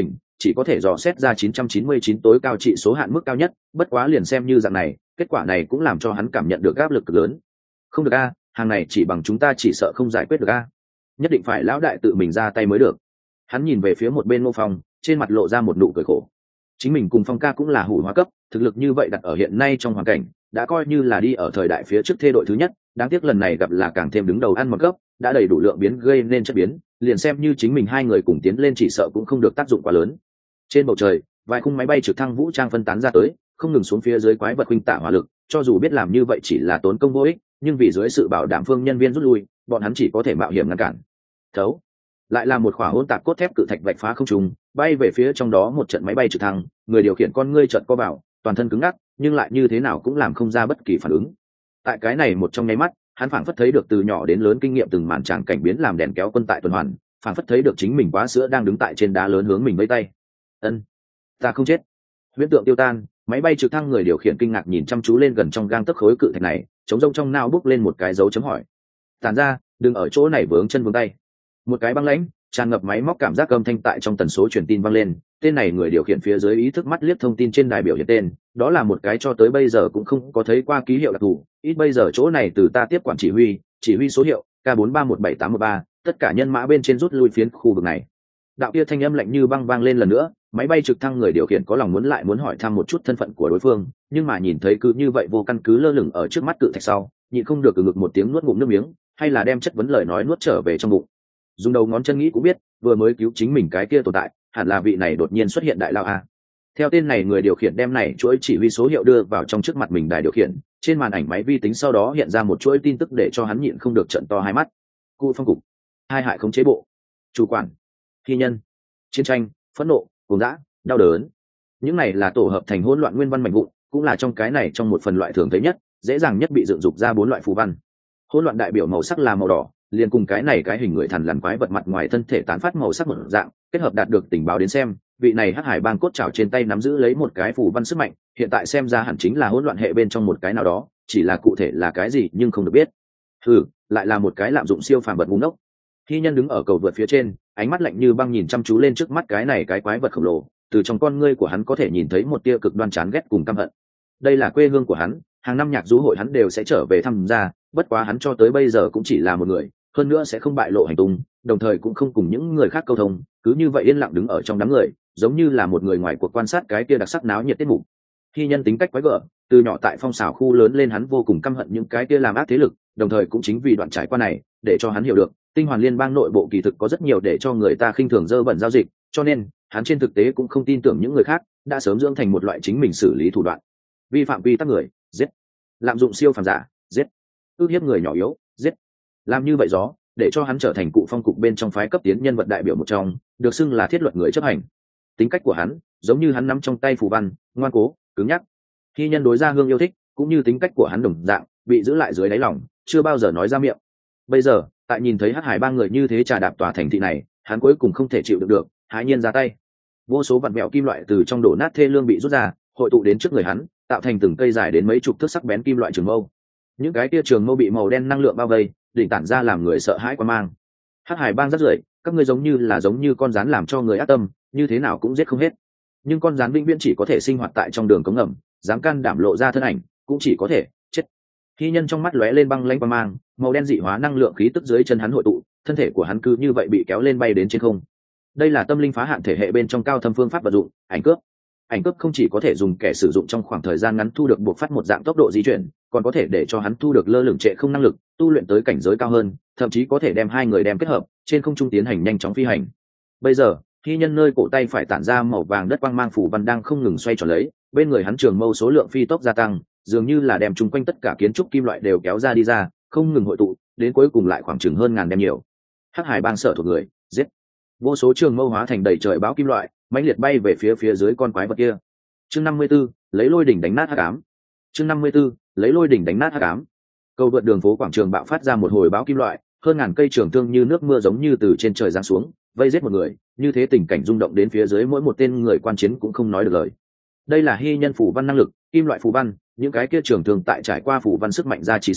chỉ có thể dò xét ra chín trăm chín mươi chín tối cao trị số hạn mức cao nhất, bất quá liền xem như dạng này, kết quả này cũng làm cho hắn cảm nhận được áp lực cực lớn. Không được a, hàng này chỉ bằng chúng ta chỉ sợ không giải quyết được a. Nhất định phải lão đại tự mình ra tay mới được. Hắn nhìn về phía một bên Ngô Phong, trên mặt lộ ra một nụ cười khổ. Chính mình cùng Phong ca cũng là hủ hóa cấp, thực lực như vậy đặt ở hiện nay trong hoàn cảnh, đã coi như là đi ở thời đại phía trước thê đội thứ nhất, đáng tiếc lần này gặp là càng thêm đứng đầu ăn một cấp, đã đầy đủ lượng biến gây nên chất biến, liền xem như chính mình hai người cùng tiến lên chỉ sợ cũng không được tác dụng quá lớn. Trên bầu trời, vài khung máy bay trực thăng vũ trang phân tán ra tới, không ngừng xuống phía dưới quái vật huynh tạ hỏa lực, cho dù biết làm như vậy chỉ là tốn công vô ích, nhưng vì dưới sự bảo đảm phương nhân viên rút lui, bọn hắn chỉ có thể mạo hiểm ngăn cản. Thấu, lại là một khỏa hỗn tạp cốt thép cự thạch vạch phá không trung, bay về phía trong đó một trận máy bay trực thăng, người điều khiển con ngươi chợt co vào, toàn thân cứng ngắc, nhưng lại như thế nào cũng làm không ra bất kỳ phản ứng. Tại cái này một trong nháy mắt, hắn phảng phất thấy được từ nhỏ đến lớn kinh nghiệm từng màn tràng cảnh biến làm đèn kéo quân tại tuần hoàn, phảng phất thấy được chính mình quá sữa đang đứng tại trên đá lớn hướng mình vẫy tay. Ân, ta không chết. Huyễn tượng tiêu tan, máy bay trực thăng người điều khiển kinh ngạc nhìn chăm chú lên gần trong gang tấc khối cự thạch này, chống rông trong nao bốc lên một cái dấu chấm hỏi. Tản ra, đừng ở chỗ này vướng chân vướng tay. Một cái băng lãnh, tràn ngập máy móc cảm giác âm thanh tại trong tần số truyền tin vang lên. Tên này người điều khiển phía dưới ý thức mắt liếc thông tin trên đài biểu hiện tên, đó là một cái cho tới bây giờ cũng không có thấy qua ký hiệu đặc thù. Ít bây giờ chỗ này từ ta tiếp quản chỉ huy, chỉ huy số hiệu K bốn ba một bảy tám một ba, tất cả nhân mã bên trên rút lui phiến khu vực này. Đạo kia thanh âm lạnh như băng vang lên lần nữa, máy bay trực thăng người điều khiển có lòng muốn lại muốn hỏi thăm một chút thân phận của đối phương, nhưng mà nhìn thấy cứ như vậy vô căn cứ lơ lửng ở trước mắt cự thạch sau, nhịn không được từ ngực một tiếng nuốt ngụm nước miếng, hay là đem chất vấn lời nói nuốt trở về trong bụng. Dùng đầu ngón chân nghĩ cũng biết, vừa mới cứu chính mình cái kia tồn tại, hẳn là vị này đột nhiên xuất hiện đại lao a. Theo tên này người điều khiển đem này chuỗi chỉ huy số hiệu đưa vào trong trước mặt mình đài điều khiển, trên màn ảnh máy vi tính sau đó hiện ra một chuỗi tin tức để cho hắn nhịn không được trợn to hai mắt. Cụ phong cục, hai hại khống chế bộ, chủ quản, thi nhân, chiến tranh, phẫn nộ, cuồng dã, đau đớn. Những này là tổ hợp thành hỗn loạn nguyên văn mảnh vụn, cũng là trong cái này trong một phần loại thường thấy nhất, dễ dàng nhất bị dựng dục ra bốn loại phù văn. Hỗn loạn đại biểu màu sắc là màu đỏ, liền cùng cái này cái hình người thằn lằn quái vật mặt ngoài thân thể tán phát màu sắc một dạng, kết hợp đạt được tình báo đến xem, vị này hắc hải bang cốt trảo trên tay nắm giữ lấy một cái phù văn sức mạnh, hiện tại xem ra hẳn chính là hỗn loạn hệ bên trong một cái nào đó, chỉ là cụ thể là cái gì nhưng không được biết. Hừ, lại là một cái lạm dụng siêu phàm vật ngu ngốc. Thi nhân đứng ở cầu vượt phía trên, ánh mắt lạnh như băng nhìn chăm chú lên trước mắt cái này cái quái vật khổng lồ, từ trong con ngươi của hắn có thể nhìn thấy một tia cực đoan chán ghét cùng căm hận. Đây là quê hương của hắn, hàng năm nhạc du hội hắn đều sẽ trở về thăm gia, bất quá hắn cho tới bây giờ cũng chỉ là một người, hơn nữa sẽ không bại lộ hành tung, đồng thời cũng không cùng những người khác câu thông, cứ như vậy yên lặng đứng ở trong đám người, giống như là một người ngoài cuộc quan sát cái kia đặc sắc náo nhiệt tiết mục. Khi nhân tính cách quái gở, từ nhỏ tại phong xảo khu lớn lên hắn vô cùng căm hận những cái kia làm ác thế lực, đồng thời cũng chính vì đoạn trải qua này, để cho hắn hiểu được, tinh hoàn liên bang nội bộ kỳ thực có rất nhiều để cho người ta khinh thường dơ bẩn giao dịch, cho nên hắn trên thực tế cũng không tin tưởng những người khác, đã sớm dưỡng thành một loại chính mình xử lý thủ đoạn. Vi phạm quy tắc người, giết. Lạm dụng siêu phàm giả, giết. Ước hiếp người nhỏ yếu, giết. Làm như vậy gió, để cho hắn trở thành cụ phong cục bên trong phái cấp tiến nhân vật đại biểu một trong, được xưng là thiết luật người chấp hành. Tính cách của hắn, giống như hắn nắm trong tay phù văn, ngoan cố, cứng nhắc. Khi nhân đối ra hương yêu thích, cũng như tính cách của hắn đồng dạng, bị giữ lại dưới đáy lòng, chưa bao giờ nói ra miệng. Bây giờ, tại nhìn thấy hắc hải ba người như thế trà đạp tòa thành thị này, hắn cuối cùng không thể chịu được được, hãi nhiên ra tay. Vô số vặn vẹo kim loại từ trong đổ nát thê lương bị rút ra, hội tụ đến trước người hắn, tạo thành từng cây dài đến mấy chục thước sắc bén kim loại trường mâu. Những cái kia trường mâu bị màu đen năng lượng bao vây, đỉnh tản ra làm người sợ hãi quan mang. Hắc hải bang rất rưởi, các ngươi giống như là giống như con rắn làm cho người ác tâm, như thế nào cũng giết không hết. Nhưng con rắn vĩnh viễn chỉ có thể sinh hoạt tại trong đường cống ngầm, dám can đảm lộ ra thân ảnh, cũng chỉ có thể chết. Khi nhân trong mắt lóe lên băng lãnh quang mang, màu đen dị hóa năng lượng khí tức dưới chân hắn hội tụ, thân thể của hắn cứ như vậy bị kéo lên bay đến trên không. Đây là tâm linh phá hạn thể hệ bên trong cao thâm phương pháp vận dụng, ảnh cướp. Ảnh cướp không chỉ có thể dùng kẻ sử dụng trong khoảng thời gian ngắn thu được buộc phát một dạng tốc độ di chuyển, còn có thể để cho hắn thu được lơ lửng trệ không năng lực, tu luyện tới cảnh giới cao hơn, thậm chí có thể đem hai người đem kết hợp, trên không trung tiến hành nhanh chóng phi hành. Bây giờ, khi nhân nơi cổ tay phải tản ra màu vàng đất quang mang phủ văn đang không ngừng xoay tròn lấy, bên người hắn trường mâu số lượng phi tốc gia tăng, dường như là đem chung quanh tất cả kiến trúc kim loại đều kéo ra đi ra, không ngừng hội tụ, đến cuối cùng lại khoảng chừng hơn ngàn đem nhiều. Hắc hải bang sợ thuộc người, giết. Vô số trường mâu hóa thành đầy trời báo kim loại, mãnh liệt bay về phía phía dưới con quái vật kia. Chương năm mươi 54, lấy lôi đỉnh đánh nát hắc ám. Chương năm mươi 54, lấy lôi đỉnh đánh nát hắc ám. Cầu vượt đường phố quảng trường bạo phát ra một hồi báo kim loại, hơn ngàn cây trường thương như nước mưa giống như từ trên trời giáng xuống, vây giết một người, như thế tình cảnh rung động đến phía dưới mỗi một tên người quan chiến cũng không nói được lời. Đây là hy nhân phủ văn năng lực, kim loại phù văn, những cái kia trường thương tại trải qua phù văn sức mạnh ra chỉ sau,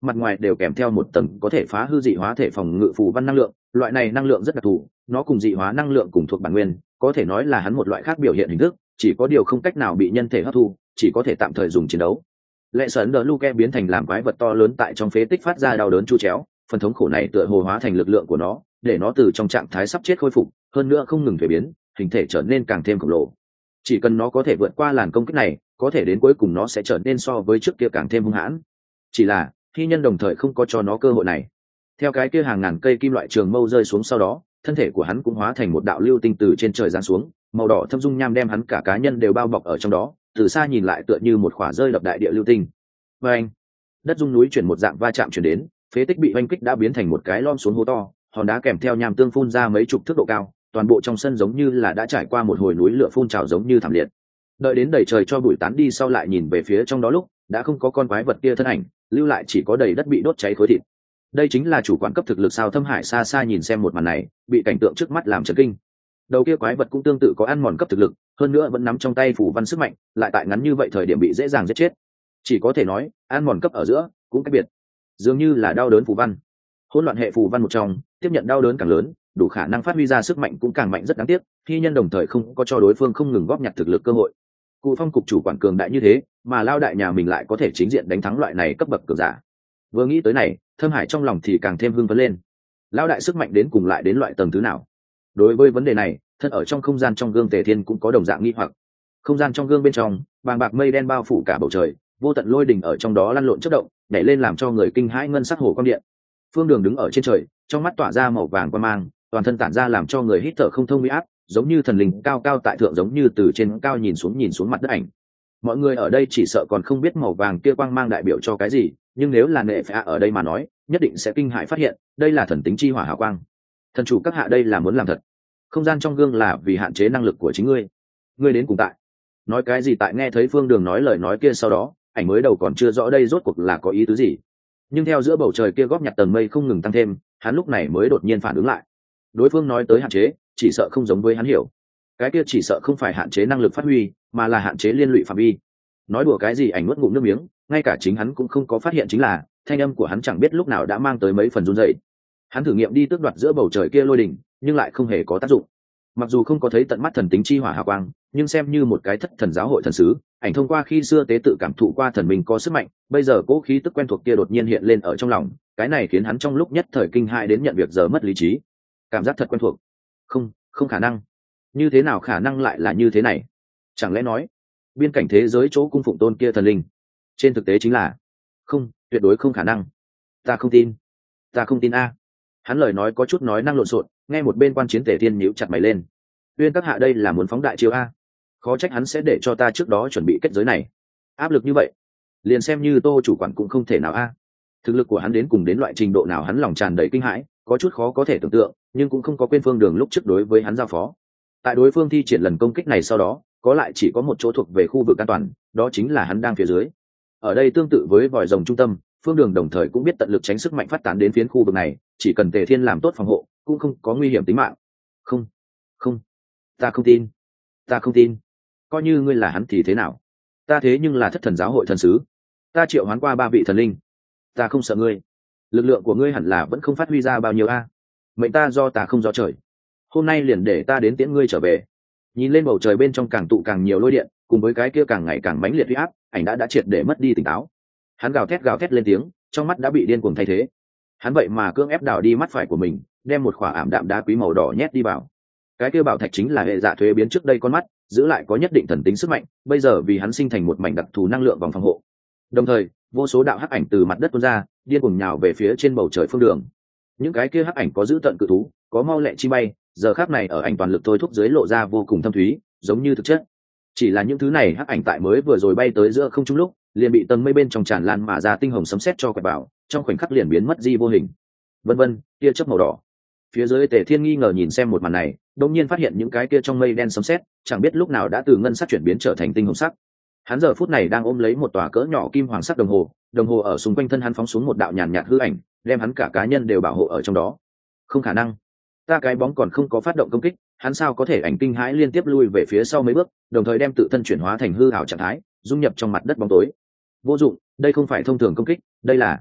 mặt ngoài đều kèm theo một tầng có thể phá hư dị hóa thể phòng ngự phù văn năng lượng. Loại này năng lượng rất đặc thù, nó cùng dị hóa năng lượng cùng thuộc bản nguyên, có thể nói là hắn một loại khác biểu hiện hình thức, chỉ có điều không cách nào bị nhân thể hấp thu, chỉ có thể tạm thời dùng chiến đấu. Lệ sấn đờ Luke biến thành làm quái vật to lớn tại trong phế tích phát ra đau đớn chu chéo, phần thống khổ này tựa hồ hóa thành lực lượng của nó, để nó từ trong trạng thái sắp chết khôi phục, hơn nữa không ngừng thay biến, hình thể trở nên càng thêm khổng lồ. Chỉ cần nó có thể vượt qua làn công kích này, có thể đến cuối cùng nó sẽ trở nên so với trước kia càng thêm hung hãn. Chỉ là thi nhân đồng thời không có cho nó cơ hội này. Theo cái kia hàng ngàn cây kim loại trường mâu rơi xuống sau đó, thân thể của hắn cũng hóa thành một đạo lưu tinh từ trên trời giáng xuống, màu đỏ thâm dung nham đem hắn cả cá nhân đều bao bọc ở trong đó, từ xa nhìn lại tựa như một khỏa rơi đập đại địa lưu tinh. Và anh, đất rung núi chuyển một dạng va chạm chuyển đến, phế tích bị oanh kích đã biến thành một cái lom xuống hố to, hòn đá kèm theo nham tương phun ra mấy chục thước độ cao, toàn bộ trong sân giống như là đã trải qua một hồi núi lửa phun trào giống như thảm liệt. Đợi đến đầy trời cho bụi tán đi sau lại nhìn về phía trong đó lúc, đã không có con quái vật kia thân ảnh, lưu lại chỉ có đầy đất bị đốt cháy khối thịt. Đây chính là chủ quản cấp thực lực sao? Thâm Hải xa xa nhìn xem một màn này, bị cảnh tượng trước mắt làm chấn kinh. Đầu kia quái vật cũng tương tự có ăn mòn cấp thực lực, hơn nữa vẫn nắm trong tay phù văn sức mạnh, lại tại ngắn như vậy thời điểm bị dễ dàng giết chết. Chỉ có thể nói, ăn mòn cấp ở giữa cũng cách biệt, dường như là đau đớn phù văn. Hỗn loạn hệ phù văn một trong, tiếp nhận đau đớn càng lớn, đủ khả năng phát huy ra sức mạnh cũng càng mạnh. Rất đáng tiếc, khi nhân đồng thời không có cho đối phương không ngừng góp nhặt thực lực cơ hội. Cụ Phong cục chủ quản cường đại như thế, mà lao đại nhà mình lại có thể chính diện đánh thắng loại này cấp bậc cường giả. Vừa nghĩ tới này, Thâm Hải trong lòng thì càng thêm hưng phấn lên. Lao đại sức mạnh đến cùng lại đến loại tầng thứ nào? Đối với vấn đề này, thân ở trong không gian trong gương Tề Thiên cũng có đồng dạng nghi hoặc. Không gian trong gương bên trong, bàng bạc mây đen bao phủ cả bầu trời, vô tận lôi đỉnh ở trong đó lăn lộn chớp động, nhảy lên làm cho người kinh hãi. Ngân sắc hồ quang điện. Phương Đường đứng ở trên trời, trong mắt tỏa ra màu vàng quang mang, toàn thân tản ra làm cho người hít thở không thông uy áp, giống như thần linh cao cao tại thượng, giống như từ trên cao nhìn xuống nhìn xuống mặt đất ảnh. Mọi người ở đây chỉ sợ còn không biết màu vàng kia quang mang đại biểu cho cái gì, nhưng nếu là nệ phạ ở đây mà nói, nhất định sẽ kinh hãi phát hiện, đây là thần tính chi hỏa hào quang. Thần chủ các hạ, đây là muốn làm thật. Không gian trong gương là vì hạn chế năng lực của chính ngươi. Ngươi đến cùng tại nói cái gì? Tại nghe thấy Phương Đường nói lời nói kia sau đó, ảnh mới đầu còn chưa rõ đây rốt cuộc là có ý tứ gì, nhưng theo giữa bầu trời kia góp nhặt tầng mây không ngừng tăng thêm, hắn lúc này mới đột nhiên phản ứng lại. Đối phương nói tới hạn chế, chỉ sợ không giống với hắn hiểu. Cái kia chỉ sợ không phải hạn chế năng lực phát huy, mà là hạn chế liên lụy phạm vi. Nói đùa cái gì? Ảnh nuốt ngụm nước miếng, ngay cả chính hắn cũng không có phát hiện chính là thanh âm của hắn chẳng biết lúc nào đã mang tới mấy phần run rẩy. Hắn thử nghiệm đi tước đoạt giữa bầu trời kia lôi đỉnh, nhưng lại không hề có tác dụng. Mặc dù không có thấy tận mắt thần tính chi hỏa hào quang, nhưng xem như một cái thất thần giáo hội thần sứ, ảnh thông qua khi xưa tế tự cảm thụ qua thần mình có sức mạnh, bây giờ cố khí tức quen thuộc kia đột nhiên hiện lên ở trong lòng, cái này khiến hắn trong lúc nhất thời kinh hãi đến nhận việc giờ mất lý trí. Cảm giác thật quen thuộc. Không, không khả năng. Như thế nào khả năng lại là như thế này? Chẳng lẽ nói, biên cảnh thế giới chỗ cung phụng tôn kia thần linh, trên thực tế chính là... Không, tuyệt đối không khả năng. Ta không tin. Ta không tin a. Hắn lời nói có chút nói năng lộn xộn, nghe một bên quan chiến Tề Thiên nhíu chặt mày lên. Uyên các hạ đây là muốn phóng đại chiêu a? Khó trách hắn sẽ để cho ta trước đó chuẩn bị kết giới này. Áp lực như vậy, liền xem như Tô chủ quản cũng không thể nào a. Thực lực của hắn đến cùng đến loại trình độ nào? Hắn lòng tràn đầy kinh hãi, có chút khó có thể tưởng tượng, nhưng cũng không có quên Phương Đường lúc trước đối với hắn giao phó. Tại đối phương thi triển lần công kích này sau đó, có lại chỉ có một chỗ thuộc về khu vực an toàn, đó chính là hắn đang phía dưới. Ở đây tương tự với vòi rồng trung tâm, Phương Đường đồng thời cũng biết tận lực tránh sức mạnh phát tán đến phiến khu vực này, chỉ cần Tề Thiên làm tốt phòng hộ, cũng không có nguy hiểm tính mạng. Không, không, ta không tin, ta không tin. Coi như ngươi là hắn thì thế nào? Ta thế nhưng là thất thần giáo hội thần sứ, ta triệu hoán qua ba vị thần linh, ta không sợ ngươi. Lực lượng của ngươi hẳn là vẫn không phát huy ra bao nhiêu a. Mệnh ta do ta không do trời, hôm nay liền để ta đến tiễn ngươi trở về. Nhìn lên bầu trời bên trong càng tụ càng nhiều lôi điện, cùng với cái kia càng ngày càng mãnh liệt uy áp, ảnh đã đã triệt để mất đi tỉnh táo. Hắn gào thét gào thét lên tiếng, trong mắt đã bị điên cuồng thay thế. Hắn vậy mà cưỡng ép đào đi mắt phải của mình, đem một khỏa ảm đạm đá quý màu đỏ nhét đi vào. Cái kia bảo thạch chính là hệ dạ thuế biến trước đây con mắt, giữ lại có nhất định thần tính sức mạnh, bây giờ vì hắn sinh thành một mảnh đặc thù năng lượng vòng phòng hộ. Đồng thời, vô số đạo hắc ảnh từ mặt đất tuôn ra, điên cuồng nhào về phía trên bầu trời Phương Đường. Những cái kia hắc ảnh có giữ tận cự thú, có mau lẹ chi bay, giờ khắc này ở ảnh toàn lực thôi thúc dưới lộ ra vô cùng thâm thúy, giống như thực chất. Chỉ là những thứ này hắc ảnh tại mới vừa rồi bay tới giữa không trung lúc, liền bị tầng mây bên trong tràn lan mà ra tinh hồng sấm sét cho quẹt vào, trong khoảnh khắc liền biến mất di vô hình. Vân vân, tia chớp màu đỏ. Phía dưới Tề Thiên nghi ngờ nhìn xem một màn này, đột nhiên phát hiện những cái kia trong mây đen sấm sét, chẳng biết lúc nào đã từ ngân sắc chuyển biến trở thành tinh hồng sắc. Hắn giờ phút này đang ôm lấy một tòa cỡ nhỏ kim hoàng sắc đồng hồ, đồng hồ ở xung quanh thân hắn phóng xuống một đạo nhàn nhạt hư ảnh, đem hắn cả cá nhân đều bảo hộ ở trong đó. Không khả năng, ta cái bóng còn không có phát động công kích, hắn sao có thể? Ảnh kinh hãi liên tiếp lui về phía sau mấy bước, đồng thời đem tự thân chuyển hóa thành hư ảo trạng thái, dung nhập trong mặt đất bóng tối. Vô dụng, đây không phải thông thường công kích, đây là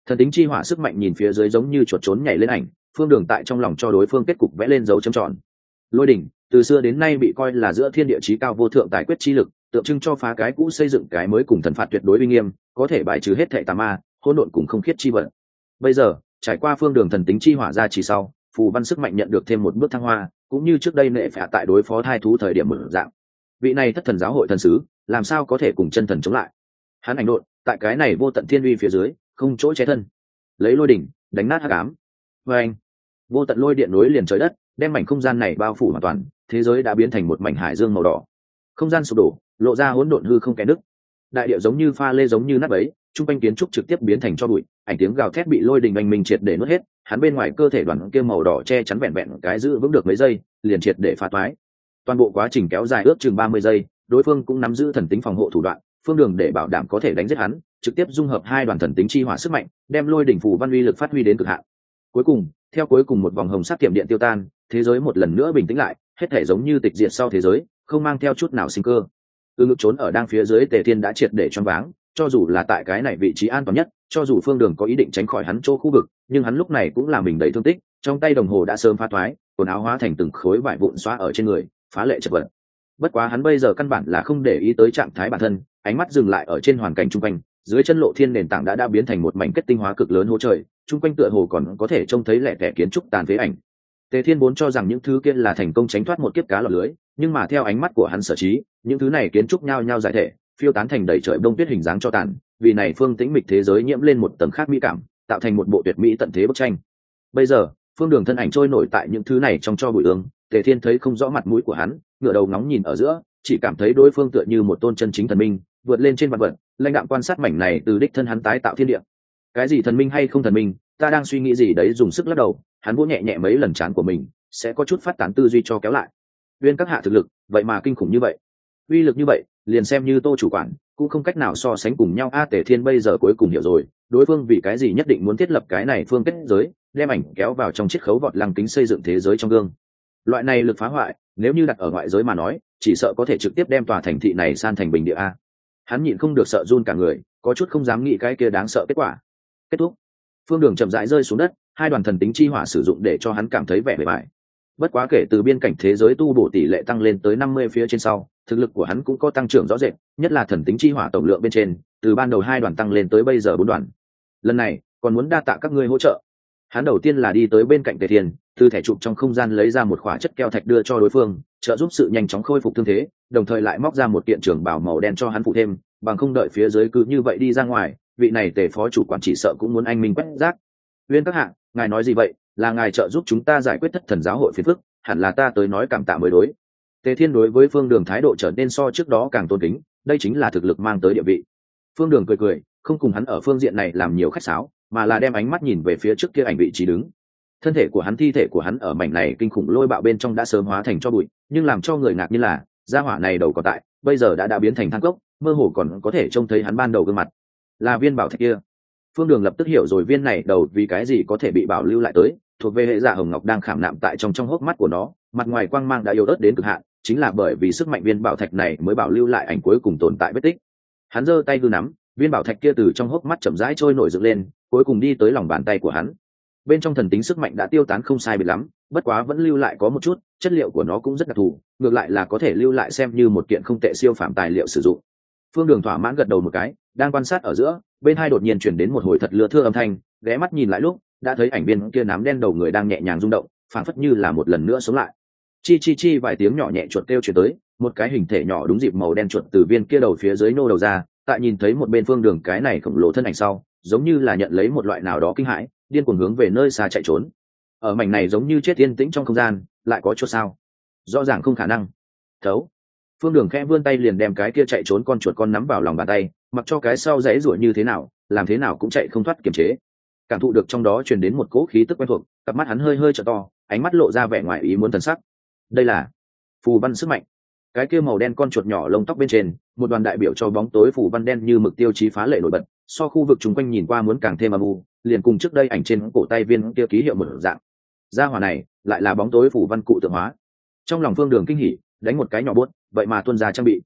Thần tính chi hỏa sức mạnh nhìn phía dưới giống như chuột trốn nhảy lên ảnh, Phương Đường tại trong lòng cho đối phương kết cục vẽ lên dấu chấm tròn. Lôi đỉnh từ xưa đến nay bị coi là giữa thiên địa chí cao vô thượng tài quyết chi lực, tượng trưng cho phá cái cũ xây dựng cái mới, cùng thần phạt tuyệt đối uy nghiêm, có thể bài trừ hết thảy tà ma, hỗn độn cùng không khiết chi vật. Bây giờ, trải qua Phương Đường thần tính chi hỏa ra chỉ sau, phù văn sức mạnh nhận được thêm một bước thăng hoa, cũng như trước đây nệ phạt tại đối phó thai thú thời điểm mở dạng. Vị này thất thần giáo hội thần sứ, làm sao có thể cùng chân thần chống lại? Hắn ảnh độn, tại cái này vô tận thiên uy phía dưới, không chỗ che thân. Lấy lôi đỉnh, đánh nát hắc ám. Và anh, vô tận lôi điện nối liền trời đất, đem mảnh không gian này bao phủ hoàn toàn, thế giới đã biến thành một mảnh hải dương màu đỏ. Không gian sụp đổ, lộ ra hỗn độn hư không kẽ nứt. Đại địa giống như pha lê giống như nát bấy, trung quanh kiến trúc trực tiếp biến thành tro bụi, ảnh tiếng gào thét bị lôi đình anh minh triệt để nuốt hết, hắn bên ngoài cơ thể đoàn kia màu đỏ che chắn vẹn vẹn cái giữ vững được mấy giây, liền triệt để phá toái. Toàn bộ quá trình kéo dài ước chừng ba mươi giây, đối phương cũng nắm giữ thần tính phòng hộ thủ đoạn, Phương Đường để bảo đảm có thể đánh giết hắn, trực tiếp dung hợp hai đoàn thần tính chi hỏa sức mạnh, đem lôi đỉnh phù văn uy lực phát huy đến cực hạn. Cuối cùng, theo cuối cùng một vòng hồng sắc tiệm điện tiêu tan, thế giới một lần nữa bình tĩnh lại, hết thể giống như tịch diệt sau thế giới, không mang theo chút nào sinh cơ. Từ ngực trốn ở đang phía dưới Tề Thiên đã triệt để choáng váng, cho dù là tại cái này vị trí an toàn nhất, cho dù Phương Đường có ý định tránh khỏi hắn chỗ khu vực, nhưng hắn lúc này cũng là mình đầy thương tích, trong tay đồng hồ đã sớm phá toái, quần áo hóa thành từng khối vải vụn xóa ở trên người, phá lệ chật vật. Bất quá hắn bây giờ căn bản là không để ý tới trạng thái bản thân, ánh mắt dừng lại ở trên hoàn cảnh chung quanh, dưới chân lộ thiên nền tảng đã đã biến thành một mảnh kết tinh hóa cực lớn hố trời, chung quanh tựa hồ còn có thể trông thấy lẻ tẻ kiến trúc tàn phế ảnh. Tề Thiên vốn cho rằng những thứ kia là thành công tránh thoát một kiếp cá lọt lưới, nhưng mà theo ánh mắt của hắn sở trí, những thứ này kiến trúc nhao nhao giải thể, phiêu tán thành đầy trời bông tuyết hình dáng cho tàn, vì này phương tĩnh mịch thế giới nhiễm lên một tầng khác mỹ cảm, tạo thành một bộ tuyệt mỹ tận thế bức tranh. Bây giờ, Phương Đường thân ảnh trôi nổi tại những thứ này trong cho bụi ương, Tề Thiên thấy không rõ mặt mũi của hắn, ngửa đầu ngóng nhìn ở giữa, chỉ cảm thấy đối phương tựa như một tôn chân chính thần minh, vượt lên trên vạn vật, lãnh đạm quan sát mảnh này từ đích thân hắn tái tạo thiên địa. Cái gì thần minh hay không thần minh, ta đang suy nghĩ gì đấy, dùng sức lắc đầu, hắn vỗ nhẹ nhẹ mấy lần trán của mình, sẽ có chút phát tán tư duy cho kéo lại. Uyên các hạ thực lực, vậy mà kinh khủng như vậy, uy lực như vậy, liền xem như Tô chủ quản cũng không cách nào so sánh cùng nhau. A Tề Thiên bây giờ cuối cùng hiểu rồi, đối phương vì cái gì nhất định muốn thiết lập cái này phương kết giới, đem ảnh kéo vào trong chiếc khấu vọt lăng kính xây dựng thế giới trong gương. Loại này lực phá hoại, nếu như đặt ở ngoại giới mà nói, chỉ sợ có thể trực tiếp đem tòa thành thị này san thành bình địa a. Hắn nhịn không được sợ run cả người, có chút không dám nghĩ cái kia đáng sợ kết quả. Kết thúc. Phương Đường chậm rãi rơi xuống đất, hai đoàn thần tính chi hỏa sử dụng để cho hắn cảm thấy vẻ bề bại. Bất quá kể từ biên cảnh thế giới tu bổ tỷ lệ tăng lên tới năm mươi phía trên sau, thực lực của hắn cũng có tăng trưởng rõ rệt, nhất là thần tính chi hỏa tổng lượng bên trên, từ ban đầu hai đoàn tăng lên tới bây giờ bốn đoàn. Lần này, còn muốn đa tạ các ngươi hỗ trợ. Hắn đầu tiên là đi tới bên cạnh Tề Thiên, từ thẻ chụp trong không gian lấy ra một khỏa chất keo thạch đưa cho đối phương, trợ giúp sự nhanh chóng khôi phục thương thế, đồng thời lại móc ra một kiện trường bào màu đen cho hắn phụ thêm, bằng không đợi phía dưới cứ như vậy đi ra ngoài, vị này Tề phó chủ quản chỉ sợ cũng muốn anh minh quét rác. Uyên các hạ, ngài nói gì vậy? Là ngài trợ giúp chúng ta giải quyết thất thần giáo hội phiền phức, hẳn là ta tới nói cảm tạ mới đối. Tề Thiên đối với Phương Đường thái độ trở nên so trước đó càng tôn kính, đây chính là thực lực mang tới địa vị. Phương Đường cười cười, không cùng hắn ở phương diện này làm nhiều khách sáo, mà là đem ánh mắt nhìn về phía trước kia ảnh vị trí đứng. Thân thể của hắn thi thể của hắn ở mảnh này kinh khủng lôi bạo bên trong đã sớm hóa thành tro bụi, nhưng làm cho người ngạc nhiên là, gia hỏa này đầu còn tại, bây giờ đã đã biến thành than cốc, mơ hồ còn có thể trông thấy hắn ban đầu gương mặt. Là viên bảo thạch kia. Phương Đường lập tức hiểu rồi, viên này đầu vì cái gì có thể bị bảo lưu lại tới, thuộc về hệ dạ hồng ngọc đang khảm nạm tại trong trong hốc mắt của nó, mặt ngoài quang mang đã yếu ớt đến cực hạn, chính là bởi vì sức mạnh viên bảo thạch này mới bảo lưu lại ảnh cuối cùng tồn tại vết tích. Hắn giơ tay hư nắm, viên bảo thạch kia từ trong hốc mắt chậm rãi trôi nổi dựng lên, cuối cùng đi tới lòng bàn tay của hắn. Bên trong thần tính sức mạnh đã tiêu tán không sai biệt lắm, bất quá vẫn lưu lại có một chút, chất liệu của nó cũng rất đặc thù, ngược lại là có thể lưu lại xem như một kiện không tệ siêu phàm tài liệu sử dụng. Phương Đường thỏa mãn gật đầu một cái, đang quan sát ở giữa, bên hai đột nhiên truyền đến một hồi thật lưa thưa âm thanh, ghé mắt nhìn lại lúc, đã thấy ảnh viên kia nám đen đầu người đang nhẹ nhàng rung động, phảng phất như là một lần nữa sống lại. Chi chi chi vài tiếng nhỏ nhẹ chuột kêu truyền tới, một cái hình thể nhỏ đúng dịp màu đen chuột từ viên kia đầu phía dưới nô đầu ra, tại nhìn thấy một bên Phương Đường cái này khổng lồ thân ảnh sau, giống như là nhận lấy một loại nào đó kinh hãi, điên cuồng hướng về nơi xa chạy trốn. Ở mảnh này giống như chết yên tĩnh trong không gian, lại có chuột sao? Rõ ràng không khả năng. Thấu. Phương Đường khẽ vươn tay liền đem cái kia chạy trốn con chuột con nắm vào lòng bàn tay, mặc cho cái sau dãy rủa như thế nào, làm thế nào cũng chạy không thoát kiềm chế. Cảm thụ được trong đó truyền đến một cỗ khí tức quen thuộc, cặp mắt hắn hơi hơi trợ to, ánh mắt lộ ra vẻ ngoài ý muốn thần sắc. Đây là phù văn sức mạnh. Cái kia màu đen con chuột nhỏ lông tóc bên trên, một đoàn đại biểu cho bóng tối phù văn đen như mực tiêu chí phá lệ nổi bật, so khu vực chúng quanh nhìn qua muốn càng thêm âm u, liền cùng trước đây ảnh trên cổ tay viên kia ký hiệu một dạng. Gia hỏa này lại là bóng tối phù văn cụ tượng hóa. Trong lòng Phương Đường kinh hỉ, đánh một cái nhỏ buốt, vậy mà tuôn ra trang bị.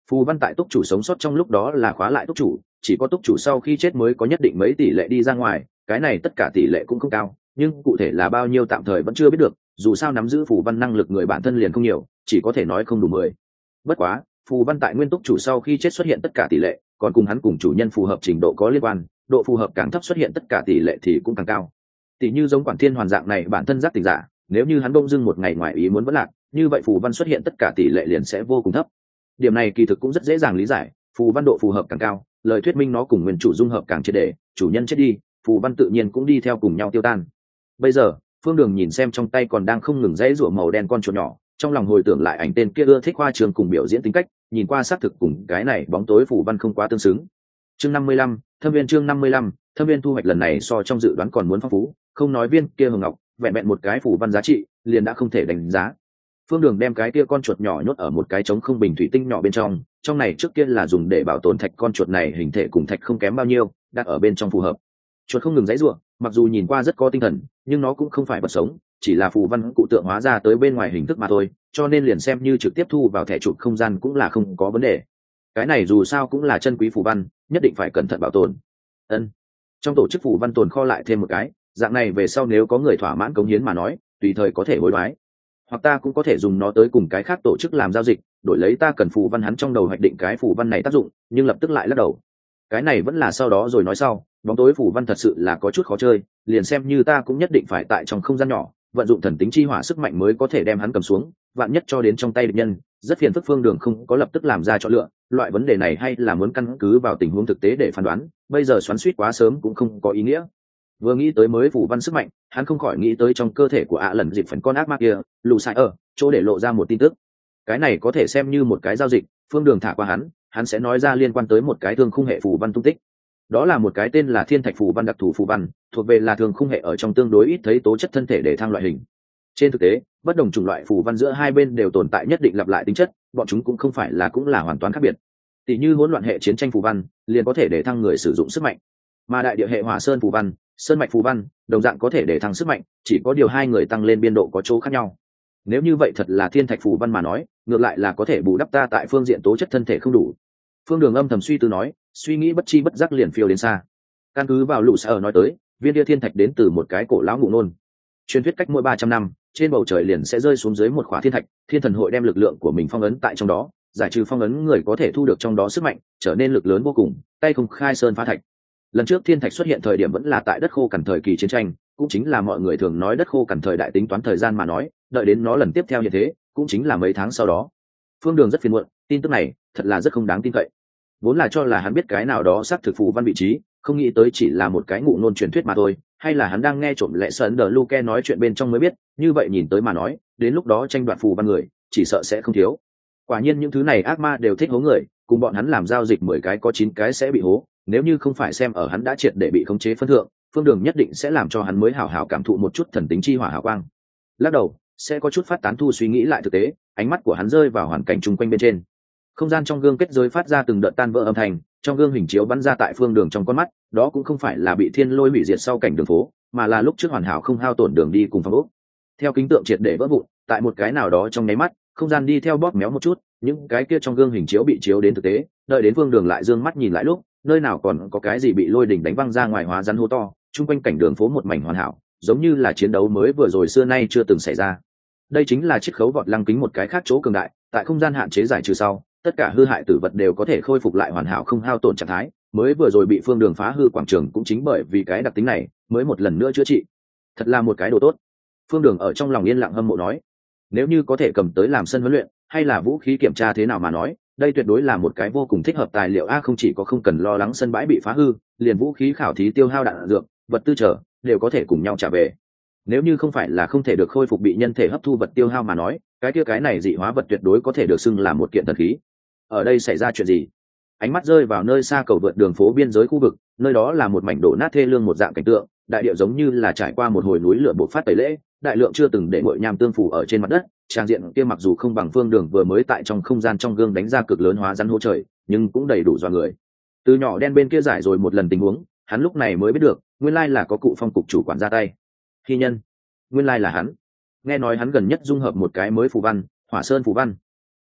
Phù văn tại túc chủ sống sót trong lúc đó là khóa lại túc chủ, chỉ có túc chủ sau khi chết mới có nhất định mấy tỷ lệ đi ra ngoài, cái này tất cả tỷ lệ cũng không cao, nhưng cụ thể là bao nhiêu tạm thời vẫn chưa biết được, dù sao nắm giữ phù văn năng lực người bản thân liền không nhiều, chỉ có thể nói không đủ mười. Bất quá phù văn tại nguyên túc chủ sau khi chết xuất hiện tất cả tỷ lệ còn cùng hắn cùng chủ nhân phù hợp trình độ có liên quan, độ phù hợp càng thấp xuất hiện tất cả tỷ lệ thì cũng càng cao. Tỷ như giống quản thiên hoàn dạng này bản thân giác tỉnh giả, nếu như hắn bỗng dưng một ngày ngoài ý muốn vẫn lạc, như vậy phù văn xuất hiện tất cả tỷ lệ liền sẽ vô cùng thấp. Điểm này kỳ thực cũng rất dễ dàng lý giải, phù văn độ phù hợp càng cao, lời thuyết minh nó cùng nguyên chủ dung hợp càng triệt để, chủ nhân chết đi, phù văn tự nhiên cũng đi theo cùng nhau tiêu tan. Bây giờ Phương Đường nhìn xem trong tay còn đang không ngừng dãy rủa màu đen con chuột nhỏ, trong lòng hồi tưởng lại ảnh tên kia ưa thích khoa trường cùng biểu diễn tính cách, nhìn qua xác thực cùng cái này bóng tối phù văn không quá tương xứng. Chương năm mươi lăm, Thâm viên chương năm mươi lăm, Thâm viên thu hoạch lần này so trong dự đoán còn muốn phong phú, không nói viên kia hồng ngọc, vẹn vẹn một cái phù văn giá trị, liền đã không thể đánh giá. Phương Đường đem cái kia con chuột nhỏ nhốt ở một cái trống không bình thủy tinh nhỏ bên trong, trong này trước kia là dùng để bảo tồn thạch, con chuột này hình thể cùng thạch không kém bao nhiêu, đặt ở bên trong phù hợp. Chuột không ngừng giãy giụa, mặc dù nhìn qua rất có tinh thần, nhưng nó cũng không phải vật sống, chỉ là phù văn cụ tượng hóa ra tới bên ngoài hình thức mà thôi, cho nên liền xem như trực tiếp thu vào thẻ chụp không gian cũng là không có vấn đề. Cái này dù sao cũng là chân quý phù văn, nhất định phải cẩn thận bảo tồn. Ân. Trong tổ chức phù văn tồn kho lại thêm một cái, dạng này về sau nếu có người thỏa mãn cống hiến mà nói, tùy thời có thể hối đoái. Hoặc ta cũng có thể dùng nó tới cùng cái khác tổ chức làm giao dịch, đổi lấy ta cần phù văn hắn trong đầu hoạch định cái phù văn này tác dụng, nhưng lập tức lại lắc đầu. Cái này vẫn là sau đó rồi nói sau, bóng tối phù văn thật sự là có chút khó chơi, liền xem như ta cũng nhất định phải tại trong không gian nhỏ vận dụng thần tính chi hỏa sức mạnh mới có thể đem hắn cầm xuống, vạn nhất cho đến trong tay địch nhân, rất phiền phức. Phương Đường không có lập tức làm ra chọn lựa, loại vấn đề này hay là muốn căn cứ vào tình huống thực tế để phán đoán, bây giờ xoắn xuýt quá sớm cũng không có ý nghĩa. Vừa nghĩ tới mới phù văn sức mạnh, hắn không khỏi nghĩ tới trong cơ thể của ạ lần dịp phần con ác ma kia, lù sai ở chỗ để lộ ra một tin tức. Cái này có thể xem như một cái giao dịch, Phương Đường thả qua hắn, hắn sẽ nói ra liên quan tới một cái thương khung hệ phù văn tung tích. Đó là một cái tên là thiên thạch phù văn đặc thù phù văn, thuộc về là thường khung hệ ở trong tương đối ít thấy tố chất thân thể để thăng loại hình. Trên thực tế, bất đồng chủng loại phù văn giữa hai bên đều tồn tại nhất định lặp lại tính chất, bọn chúng cũng không phải là cũng là hoàn toàn khác biệt. Tỷ như hỗn loạn hệ chiến tranh phù văn, liền có thể để thăng người sử dụng sức mạnh, mà đại địa hệ hỏa sơn phù văn, sơn mạch phù văn, đồng dạng có thể để thăng sức mạnh, chỉ có điều hai người tăng lên biên độ có chỗ khác nhau. Nếu như vậy thật là thiên thạch phù văn mà nói, ngược lại là có thể bù đắp ta tại phương diện tố chất thân thể không đủ. Phương Đường âm thầm suy tư nói, suy nghĩ bất chi bất giác liền phiêu đến xa. Căn cứ vào lũ sở nói tới, viên kia thiên thạch đến từ một cái cổ lão ngụ nôn. Truyền thuyết cách mỗi ba trăm năm, trên bầu trời liền sẽ rơi xuống dưới một khóa thiên thạch, thiên thần hội đem lực lượng của mình phong ấn tại trong đó, giải trừ phong ấn người có thể thu được trong đó sức mạnh, trở nên lực lớn vô cùng, tay không khai sơn phá thạch. Lần trước thiên thạch xuất hiện thời điểm vẫn là tại đất khô cằn thời kỳ chiến tranh, cũng chính là mọi người thường nói đất khô cằn thời đại tính toán thời gian mà nói, đợi đến nó lần tiếp theo như thế, cũng chính là mấy tháng sau đó. Phương Đường rất phiền muộn, tin tức này thật là rất không đáng tin cậy. Vốn là cho là hắn biết cái nào đó xác thực phù văn vị trí, không nghĩ tới chỉ là một cái ngụ ngôn truyền thuyết mà thôi, hay là hắn đang nghe trộm lệ sơn đờ Luke nói chuyện bên trong mới biết, như vậy nhìn tới mà nói, đến lúc đó tranh đoạt phù văn người, chỉ sợ sẽ không thiếu. Quả nhiên những thứ này ác ma đều thích hố người, cùng bọn hắn làm giao dịch mười cái có chín cái sẽ bị hố, nếu như không phải xem ở hắn đã triệt để bị khống chế phân thượng, Phương Đường nhất định sẽ làm cho hắn mới hảo hảo cảm thụ một chút thần tính chi hỏa hào quang. Lắc đầu, sẽ có chút phát tán thu suy nghĩ lại thực tế, ánh mắt của hắn rơi vào hoàn cảnh chung quanh bên trên. Không gian trong gương kết giới phát ra từng đợt tan vỡ âm thanh, trong gương hình chiếu bắn ra tại Phương Đường trong con mắt, đó cũng không phải là bị thiên lôi hủy diệt sau cảnh đường phố, mà là lúc trước hoàn hảo không hao tổn đường đi cùng phong ốc. Theo kính tượng triệt để vỡ vụn, tại một cái nào đó trong nháy mắt, không gian đi theo bóp méo một chút, những cái kia trong gương hình chiếu bị chiếu đến thực tế, đợi đến Phương Đường lại dương mắt nhìn lại lúc, nơi nào còn có cái gì bị lôi đỉnh đánh văng ra ngoài hóa rắn hố to, chung quanh cảnh đường phố một mảnh hoàn hảo, giống như là chiến đấu mới vừa rồi xưa nay chưa từng xảy ra. Đây chính là chiết khấu vọt lăng kính một cái khác chỗ cường đại, tại không gian hạn chế giải trừ sau, tất cả hư hại tử vật đều có thể khôi phục lại hoàn hảo không hao tổn trạng thái, mới vừa rồi bị Phương Đường phá hư quảng trường cũng chính bởi vì cái đặc tính này, mới một lần nữa chữa trị. Thật là một cái đồ tốt. Phương Đường ở trong lòng yên lặng hâm mộ nói, nếu như có thể cầm tới làm sân huấn luyện, hay là vũ khí kiểm tra thế nào mà nói, đây tuyệt đối là một cái vô cùng thích hợp tài liệu a, không chỉ có không cần lo lắng sân bãi bị phá hư, liền vũ khí khảo thí tiêu hao đạn dược, vật tư trở đều có thể cùng nhau trả về. Nếu như không phải là không thể được khôi phục bị nhân thể hấp thu vật tiêu hao mà nói, cái kia cái này dị hóa vật tuyệt đối có thể được xưng là một kiện thần khí. Ở đây xảy ra chuyện gì? Ánh mắt rơi vào nơi xa cầu vượt đường phố biên giới khu vực, nơi đó là một mảnh đổ nát thê lương một dạng cảnh tượng, đại địa giống như là trải qua một hồi núi lửa bộc phát tẩy lễ, đại lượng chưa từng để ngội nham tương phủ ở trên mặt đất, trang diện kia mặc dù không bằng Phương Đường vừa mới tại trong không gian trong gương đánh ra cực lớn hóa rắn hô trời, nhưng cũng đầy đủ dọa người. Từ nhỏ đen bên kia giải rồi một lần tình huống, hắn lúc này mới biết được, nguyên lai là có cụ phong cục chủ quản ra tay. Khi nhân, nguyên lai là hắn. Nghe nói hắn gần nhất dung hợp một cái mới phù văn, Hỏa Sơn phù văn.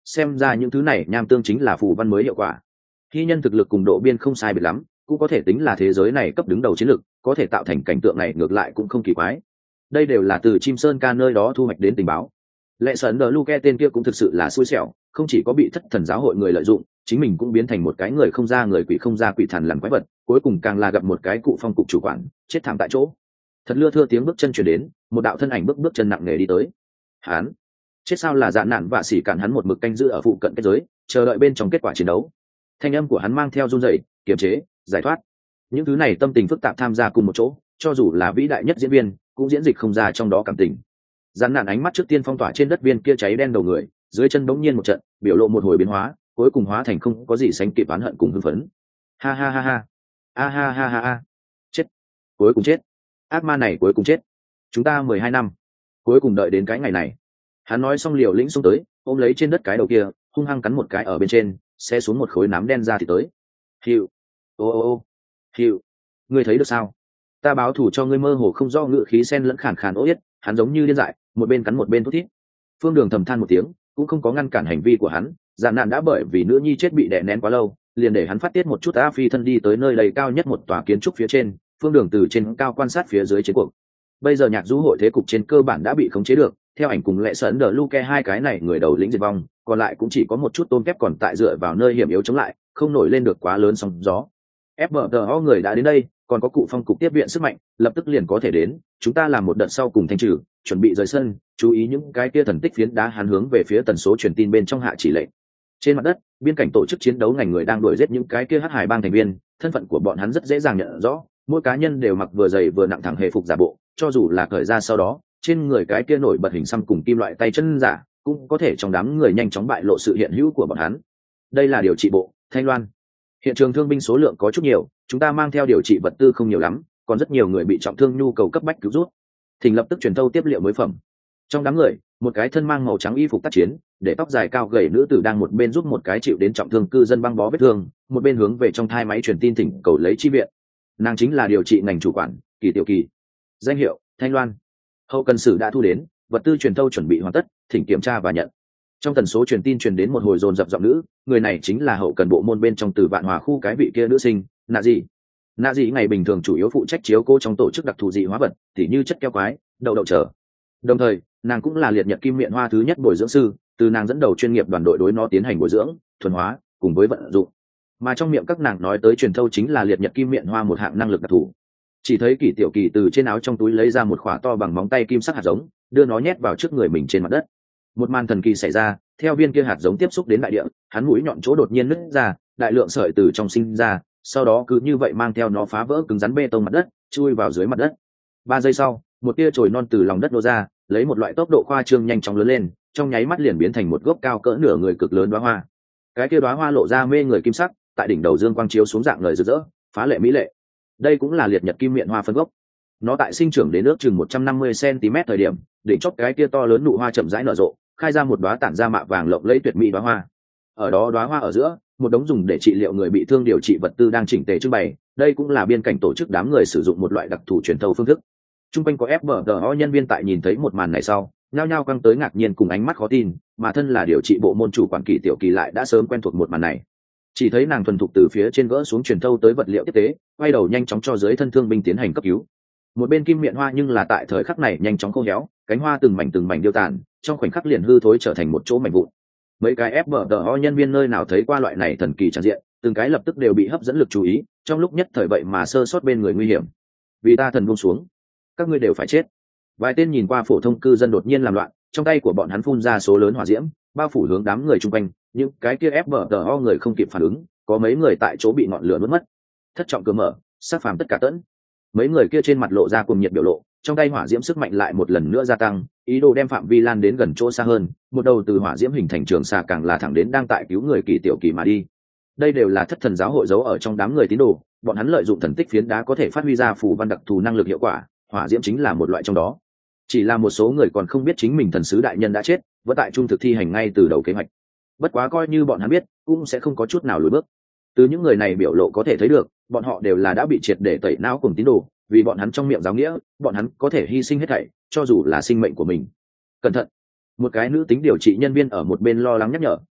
xem ra những thứ này nham tương chính là phù văn mới hiệu quả. Hy nhân thực lực cùng độ biên không sai biệt lắm, cũng có thể tính là thế giới này cấp đứng đầu chiến lực, có thể tạo thành cảnh tượng này ngược lại cũng không kỳ quái. Đây đều là từ chim sơn ca nơi đó thu hoạch đến tình báo. Lệ sấn đờ Luke tên kia cũng thực sự là xui xẻo, không chỉ có bị thất thần giáo hội người lợi dụng, chính mình cũng biến thành một cái người không ra người quỷ không ra quỷ thần làm quái vật, cuối cùng càng là gặp một cái cụ phong cục chủ quản, chết thảm tại chỗ. Thật lưa thưa tiếng bước chân truyền đến, một đạo thân ảnh bước bước chân nặng nề đi tới. Hắn chết sao là dạn nạn và xỉ cản hắn một mực canh giữ ở phụ cận kết giới, chờ đợi bên trong kết quả chiến đấu. Thanh âm của hắn mang theo run rẩy, kiềm chế, giải thoát. Những thứ này tâm tình phức tạp tham gia cùng một chỗ, cho dù là vĩ đại nhất diễn viên, cũng diễn dịch không ra trong đó cảm tình. Dạn nạn ánh mắt trước tiên phong tỏa trên đất viên kia cháy đen đầu người, dưới chân bỗng nhiên một trận, biểu lộ một hồi biến hóa, cuối cùng hóa thành không có gì sánh kịp oán hận cùng hưng phấn. Ha ha ha ha, a ha ha ha ha, chết, cuối cùng chết, ác ma này cuối cùng chết. Chúng ta mười hai năm, cuối cùng đợi đến cái ngày này. Hắn nói xong liều lĩnh xông tới, ôm lấy trên đất cái đầu kia, hung hăng cắn một cái ở bên trên, sẽ xuống một khối nám đen ra thì tới. Hiệu, ô ô ô, hiệu, ngươi thấy được sao? Ta báo thủ cho ngươi. Mơ hồ không do ngự khí sen lẫn khàn khàn ố yết, hắn giống như điên dại, một bên cắn một bên thút thít. Phương Đường thầm than một tiếng, cũng không có ngăn cản hành vi của hắn. Dạn nạn đã bởi vì nữ nhi chết bị đè nén quá lâu, liền để hắn phát tiết một chút. A phi thân đi tới nơi đầy cao nhất một tòa kiến trúc phía trên, Phương Đường từ trên cao quan sát phía dưới chiến cuộc. Bây giờ nhạc du hội thế cục trên cơ bản đã bị khống chế được, theo ảnh cùng Lệ sấn đờ Luke hai cái này người đầu lĩnh diệt vong, còn lại cũng chỉ có một chút tôm kép còn tại dựa vào nơi hiểm yếu chống lại, không nổi lên được quá lớn sóng gió. ép bê tê o người đã đến đây, còn có cụ phong cục tiếp viện sức mạnh, lập tức liền có thể đến. Chúng ta làm một đợt sau cùng thanh trừ, chuẩn bị rời sân, chú ý những cái kia thần tích phiến đá. Hắn hướng về phía tần số truyền tin bên trong hạ chỉ lệnh. Trên mặt đất, biên cảnh tổ chức chiến đấu ngành người đang đuổi giết những cái kia hắc hải bang thành viên, thân phận của bọn hắn rất dễ dàng nhận rõ, mỗi cá nhân đều mặc vừa dày vừa nặng thẳng hề phục giả bộ, cho dù là cởi ra sau đó, trên người cái kia nổi bật hình xăm cùng kim loại tay chân giả, cũng có thể trong đám người nhanh chóng bại lộ sự hiện hữu của bọn hắn. Đây là điều trị bộ, Thanh Loan. Hiện trường thương binh số lượng có chút nhiều, chúng ta mang theo điều trị vật tư không nhiều lắm, còn rất nhiều người bị trọng thương nhu cầu cấp bách cứu rút. Thỉnh lập tức truyền thâu tiếp liệu mới phẩm. Trong đám người, một cái thân mang màu trắng y phục tác chiến, để tóc dài cao gầy nữ tử đang một bên giúp một cái chịu đến trọng thương cư dân băng bó vết thương, một bên hướng về trong thai máy truyền tin thỉnh cầu lấy chi viện. Nàng chính là điều trị ngành chủ quản, Kỳ Tiểu Kỳ. Danh hiệu: Thanh Loan. Hậu cần sử đã thu đến, vật tư truyền thâu chuẩn bị hoàn tất, thỉnh kiểm tra và nhận. Trong tần số truyền tin truyền đến một hồi dồn dập giọng nữ, người này chính là hậu cần bộ môn bên trong Từ Vạn Hòa khu cái vị kia nữ sinh, Nạ Dị. Nạ Dị ngày bình thường chủ yếu phụ trách chiếu cố trong tổ chức đặc thù dị hóa vật, tỉ như chất keo quái, đậu đậu trở. Đồng thời, nàng cũng là liệt nhật kim miện hoa thứ nhất bồi dưỡng sư, từ nàng dẫn đầu chuyên nghiệp đoàn đội đối nó tiến hành bồi dưỡng, thuần hóa, cùng với vận dụng. Mà trong miệng các nàng nói tới truyền thâu chính là liệt nhật kim miện hoa một hạng năng lực đặc thù. Chỉ thấy Kỳ Tiểu Kỳ từ trên áo trong túi lấy ra một khỏa to bằng móng tay kim sắc hạt giống, đưa nó nhét vào trước người mình trên mặt đất. Một màn thần kỳ xảy ra, theo viên kia hạt giống tiếp xúc đến đại địa, hắn mũi nhọn chỗ đột nhiên nứt ra, đại lượng sợi từ trong sinh ra, sau đó cứ như vậy mang theo nó phá vỡ cứng rắn bê tông mặt đất, chui vào dưới mặt đất. Ba giây sau, một tia chồi non từ lòng đất nô ra, lấy một loại tốc độ khoa trương nhanh chóng lớn lên, trong nháy mắt liền biến thành một gốc cao cỡ nửa người cực lớn đóa hoa. Cái kia đóa hoa lộ ra mê người kim sắc, tại đỉnh đầu dương quang chiếu xuống dạng lời rực rỡ, phá lệ mỹ lệ. Đây cũng là liệt nhật kim miện hoa phân gốc. Nó tại sinh trưởng đến ước chừng một trăm năm mươi xăng-ti-mét thời điểm, đỉnh chóp cái kia to lớn nụ hoa chậm rãi nở rộ, khai ra một đóa tản ra mạ vàng lộng lẫy tuyệt mỹ đóa hoa. Ở đó đóa hoa ở giữa, một đống dùng để trị liệu người bị thương điều trị vật tư đang chỉnh tề trưng bày, đây cũng là biên cảnh tổ chức đám người sử dụng một loại đặc thù truyền thâu phương thức. Trung quanh có ép bê tê o nhân viên tại nhìn thấy một màn này sau, nhao nhao căng tới ngạc nhiên cùng ánh mắt khó tin, mà thân là điều trị bộ môn chủ quản Kỳ Tiểu Kỳ lại đã sớm quen thuộc một màn này. Chỉ thấy nàng thuần thục từ phía trên gỡ xuống truyền thâu tới vật liệu tiếp tế, quay đầu nhanh chóng cho dưới thân thương binh tiến hành cấp cứu. Một bên kim miện hoa nhưng là tại thời khắc này nhanh chóng khô héo, cánh hoa từng mảnh từng mảnh điêu tàn, trong khoảnh khắc liền hư thối trở thành một chỗ mảnh vụn. Mấy cái ép bê tê o nhân viên nơi nào thấy qua loại này thần kỳ tràn diện, từng cái lập tức đều bị hấp dẫn lực chú ý, trong lúc nhất thời vậy mà sơ sót bên người nguy hiểm. Vì ta thần buông xuống, các ngươi đều phải chết. Vài tên nhìn qua phổ thông cư dân đột nhiên làm loạn, trong tay của bọn hắn phun ra số lớn hỏa diễm, bao phủ hướng đám người chung quanh, những cái kia ép bê tê o người không kịp phản ứng, có mấy người tại chỗ bị ngọn lửa nuốt mất. Thất trọng cửa mở, sát phàm tất cả tẫn. Mấy người kia trên mặt lộ ra cuồng nhiệt biểu lộ, trong tay hỏa diễm sức mạnh lại một lần nữa gia tăng, ý đồ đem phạm vi lan đến gần chỗ xa hơn, một đầu từ hỏa diễm hình thành trường xà càng là thẳng đến đang tại cứu người Kỳ Tiểu Kỳ mà đi. Đây đều là thất thần giáo hội giấu ở trong đám người tín đồ, bọn hắn lợi dụng thần tích phiến đá có thể phát huy ra phù văn đặc thù năng lực hiệu quả, hỏa diễm chính là một loại trong đó. Chỉ là một số người còn không biết chính mình thần sứ đại nhân đã chết, vẫn tại trung thực thi hành ngay từ đầu kế hoạch. Bất quá coi như bọn hắn biết, cũng sẽ không có chút nào lùi bước. Từ những người này biểu lộ có thể thấy được, bọn họ đều là đã bị triệt để tẩy não cùng tín đồ, vì bọn hắn trong miệng giáo nghĩa, bọn hắn có thể hy sinh hết thảy, cho dù là sinh mệnh của mình. Cẩn thận! Một cái nữ tính điều trị nhân viên ở một bên lo lắng nhắc nhở,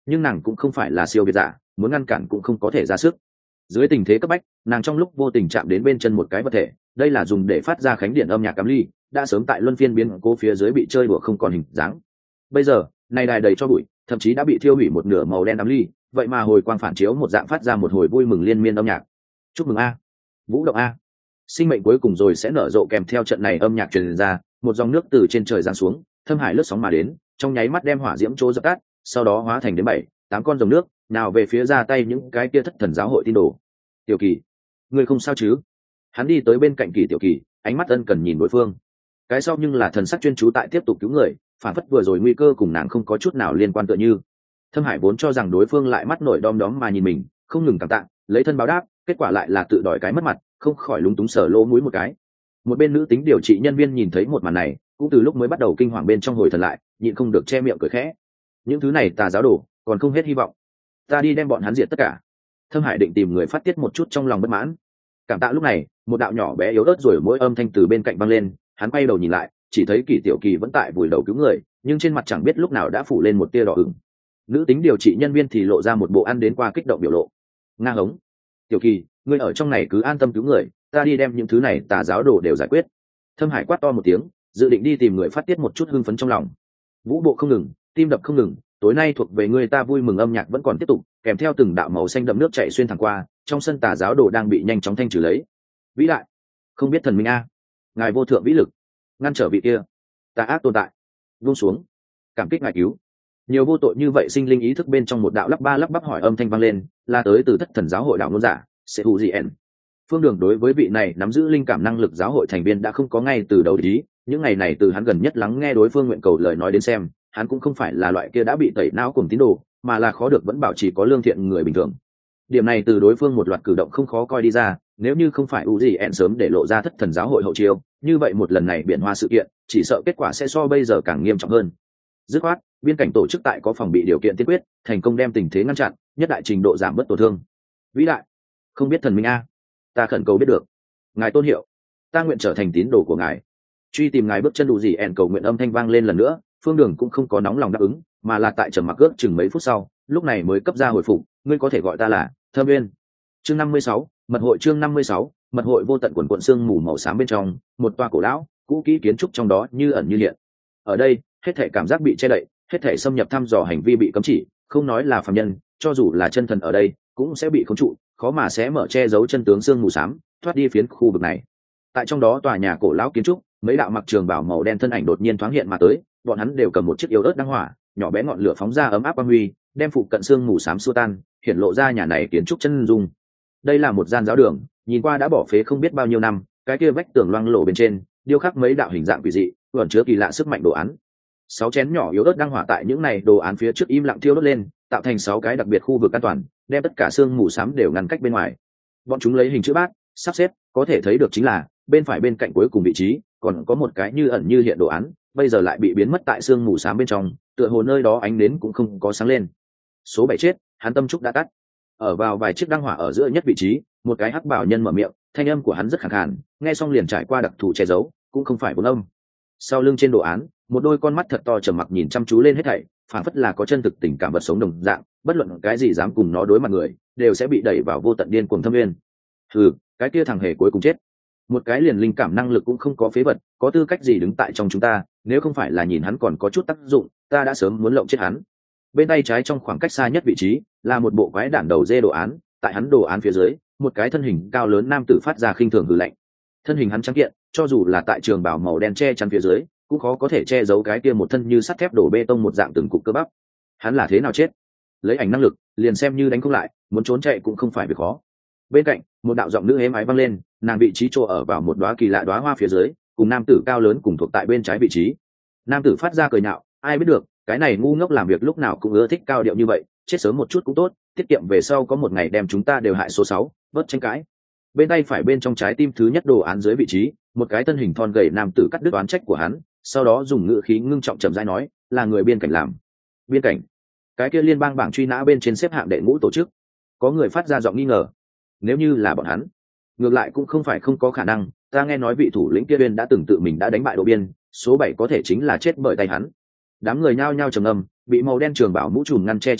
nhưng nàng cũng không phải là siêu việt giả, muốn ngăn cản cũng không có thể ra sức. Dưới tình thế cấp bách, nàng trong lúc vô tình chạm đến bên chân một cái vật thể, đây là dùng để phát ra khánh điện âm nhạc cắm ly, đã sớm tại luân phiên biến cố phía dưới bị chơi đùa không còn hình dáng. Bây giờ này đài đầy cho bụi, thậm chí đã bị thiêu hủy một nửa màu đen ám ly, vậy mà hồi quang phản chiếu một dạng phát ra một hồi vui mừng liên miên âm nhạc. Chúc mừng a, vũ động a, sinh mệnh cuối cùng rồi sẽ nở rộ. Kèm theo trận này âm nhạc truyền ra, một dòng nước từ trên trời giáng xuống, thâm hải lướt sóng mà đến, trong nháy mắt đem hỏa diễm chỗ dập tắt, sau đó hóa thành đến bảy tám con dòng nước nào về phía ra tay những cái kia thất thần giáo hội tin đồ. Tiểu Kỳ, ngươi không sao chứ? Hắn đi tới bên cạnh Kỳ Tiểu Kỳ, ánh mắt ân cần nhìn đối phương. Cái sau nhưng là thần sắc chuyên chú tại tiếp tục cứu người, phản phất vừa rồi nguy cơ cùng nàng không có chút nào liên quan tựa như. Thâm Hải vốn cho rằng đối phương lại mắt nổi đom đóm mà nhìn mình, không ngừng cảm tạ, lấy thân báo đáp, kết quả lại là tự đòi cái mất mặt, không khỏi lúng túng sờ lỗ mũi một cái. Một bên nữ tính điều trị nhân viên nhìn thấy một màn này, cũng từ lúc mới bắt đầu kinh hoàng bên trong hồi thần lại, nhịn không được che miệng cười khẽ. Những thứ này tà giáo đồ, còn không hết hy vọng. Ta đi đem bọn hắn diệt tất cả. Thâm Hải định tìm người phát tiết một chút trong lòng bất mãn. Cảm tạ. Lúc này, một đạo nhỏ bé yếu ớt rồi mỗi âm thanh từ bên cạnh vang lên, hắn quay đầu nhìn lại, chỉ thấy Kỳ Tiểu Kỳ vẫn tại vùi đầu cứu người, nhưng trên mặt chẳng biết lúc nào đã phủ lên một tia đỏ ửng. Nữ tính điều trị nhân viên thì lộ ra một bộ ăn đến qua kích động biểu lộ. Nga hống, Tiểu Kỳ, ngươi ở trong này cứ an tâm cứu người, ta đi đem những thứ này tà giáo đồ đều giải quyết. Thâm Hải quát to một tiếng, dự định đi tìm người phát tiết một chút hưng phấn trong lòng. Vũ bộ không ngừng, tim đập không ngừng, tối nay thuộc về người ta vui mừng âm nhạc vẫn còn tiếp tục, kèm theo từng đạo màu xanh đậm nước chảy xuyên thẳng qua, trong sân tà giáo đồ đang bị nhanh chóng thanh trừ lấy. Vĩ đại, không biết thần minh a, ngài vô thượng vĩ lực, ngăn trở vị kia tà ác tồn tại, buông xuống, cảm kích ngài cứu. Nhiều vô tội như vậy sinh linh ý thức bên trong một đạo lắp ba lắp bắp hỏi âm thanh vang lên, là tới từ thất thần giáo hội đạo ngôn giả sẽ hù gì ẻn. Phương Đường đối với vị này nắm giữ linh cảm năng lực giáo hội thành viên đã không có ngay từ đầu ý, những ngày này từ hắn gần nhất lắng nghe đối phương nguyện cầu lời nói đến xem, hắn cũng không phải là loại kia đã bị tẩy não cùng tín đồ, mà là khó được vẫn bảo trì có lương thiện người bình thường. Điểm này từ đối phương một loạt cử động không khó coi đi ra, nếu như không phải u gì ẹn sớm để lộ ra thất thần giáo hội hậu chiêu, như vậy một lần này biển hoa sự kiện, chỉ sợ kết quả sẽ so bây giờ càng nghiêm trọng hơn. Dứt khoát, biên cảnh tổ chức tại có phòng bị điều kiện tiên quyết, thành công đem tình thế ngăn chặn, nhất đại trình độ giảm bớt tổn thương. Vĩ đại, không biết thần minh a, ta khẩn cầu biết được, ngài tôn hiệu, ta nguyện trở thành tín đồ của ngài. Truy tìm ngài bước chân đủ gì ẹn cầu nguyện âm thanh vang lên lần nữa, Phương Đường cũng không có nóng lòng đáp ứng, mà là tại trầm mặc ước chừng mấy phút sau, lúc này mới cấp ra hồi phục, ngươi có thể gọi ta là Thâm Viên. Chương năm mươi sáu, mật hội. Chương năm mươi sáu, mật hội. Vô tận quần quần xương mù màu xám bên trong, một tòa cổ lão, cũ kỹ kiến trúc trong đó như ẩn như hiện. Ở đây, hết thảy cảm giác bị che đậy, hết thảy xâm nhập thăm dò hành vi bị cấm chỉ, không nói là phàm nhân, cho dù là chân thần ở đây, cũng sẽ bị khống trụ, khó mà sẽ mở che giấu chân tướng xương mù xám, thoát đi phiến khu vực này. Tại trong đó tòa nhà cổ lão kiến trúc, mấy đạo mặc trường bào màu đen thân ảnh đột nhiên thoáng hiện mà tới, bọn hắn đều cầm một chiếc yếu ớt đăng hỏa, nhỏ bé ngọn lửa phóng ra ấm áp quang huy, đem phụ cận xương mù xám xua tan, hiển lộ ra nhà này kiến trúc chân dung. Đây là một gian giáo đường, nhìn qua đã bỏ phế không biết bao nhiêu năm, cái kia vách tường loang lổ bên trên, điêu khắc mấy đạo hình dạng quỷ dị, ẩn chứa kỳ lạ sức mạnh đồ án. Sáu chén nhỏ yếu ớt đăng hỏa tại những này đồ án phía trước im lặng thiêu đốt lên, tạo thành sáu cái đặc biệt khu vực an toàn, đem tất cả xương mù xám đều ngăn cách bên ngoài. Bọn chúng lấy hình chữ bát sắp xếp, có thể thấy được chính là bên phải bên cạnh cuối cùng vị trí còn có một cái như ẩn như hiện đồ án, bây giờ lại bị biến mất tại xương mù xám bên trong, tựa hồ nơi đó ánh nến cũng không có sáng lên. Số bảy chết, hắn tâm trúc đã tắt. Ở vào vài chiếc đăng hỏa ở giữa nhất vị trí, một cái hắc bảo nhân mở miệng, thanh âm của hắn rất khàn khàn, nghe xong liền trải qua đặc thù che giấu, cũng không phải bốn âm. Sau lưng trên đồ án, một đôi con mắt thật to trầm mặc nhìn chăm chú lên hết thảy, phản phất là có chân thực tình cảm vật sống đồng dạng, bất luận cái gì dám cùng nó đối mặt người, đều sẽ bị đẩy vào vô tận điên cuồng thâm nguyên. Ừ, cái kia thằng hề cuối cùng chết. Một cái liền linh cảm năng lực cũng không có phế vật, có tư cách gì đứng tại trong chúng ta, nếu không phải là nhìn hắn còn có chút tác dụng, ta đã sớm muốn lộng chết hắn. Bên tay trái trong khoảng cách xa nhất vị trí, là một bộ quái đản đầu dê đồ án, tại hắn đồ án phía dưới, một cái thân hình cao lớn nam tử phát ra khinh thường hừ lạnh. Thân hình hắn trắng kiện, cho dù là tại trường bào màu đen che chắn phía dưới, cũng khó có thể che giấu cái kia một thân như sắt thép đổ bê tông một dạng từng cục cơ bắp. Hắn là thế nào chết? Lấy ảnh năng lực, liền xem như đánh không lại, muốn trốn chạy cũng không phải việc khó. Bên cạnh, một đạo giọng nữ êm ái vang lên, nàng vị trí chỗ ở vào một đóa kỳ lạ đóa hoa phía dưới, cùng nam tử cao lớn cùng thuộc tại bên trái vị trí. Nam tử phát ra cười nhạo, ai biết được, cái này ngu ngốc làm việc lúc nào cũng ưa thích cao điệu như vậy, chết sớm một chút cũng tốt, tiết kiệm về sau có một ngày đem chúng ta đều hại số sáu, bớt tranh cãi. Bên tay phải bên trong trái tim thứ nhất đồ án dưới vị trí, một cái thân hình thon gầy nam tử cắt đứt oán trách của hắn, sau đó dùng ngữ khí ngưng trọng trầm rãi nói, là người biên cảnh làm. Biên cảnh? Cái kia liên bang bảng truy nã bên trên xếp hạng đệ ngũ tổ chức. Có người phát ra giọng nghi ngờ. Nếu như là bọn hắn, ngược lại cũng không phải không có khả năng, ta nghe nói vị thủ lĩnh kia bên đã từng tự mình đã đánh bại độ biên, số bảy có thể chính là chết bởi tay hắn. Đám người nhao nhao trầm ngâm, bị màu đen trường bảo mũ trùm ngăn che trên mặt,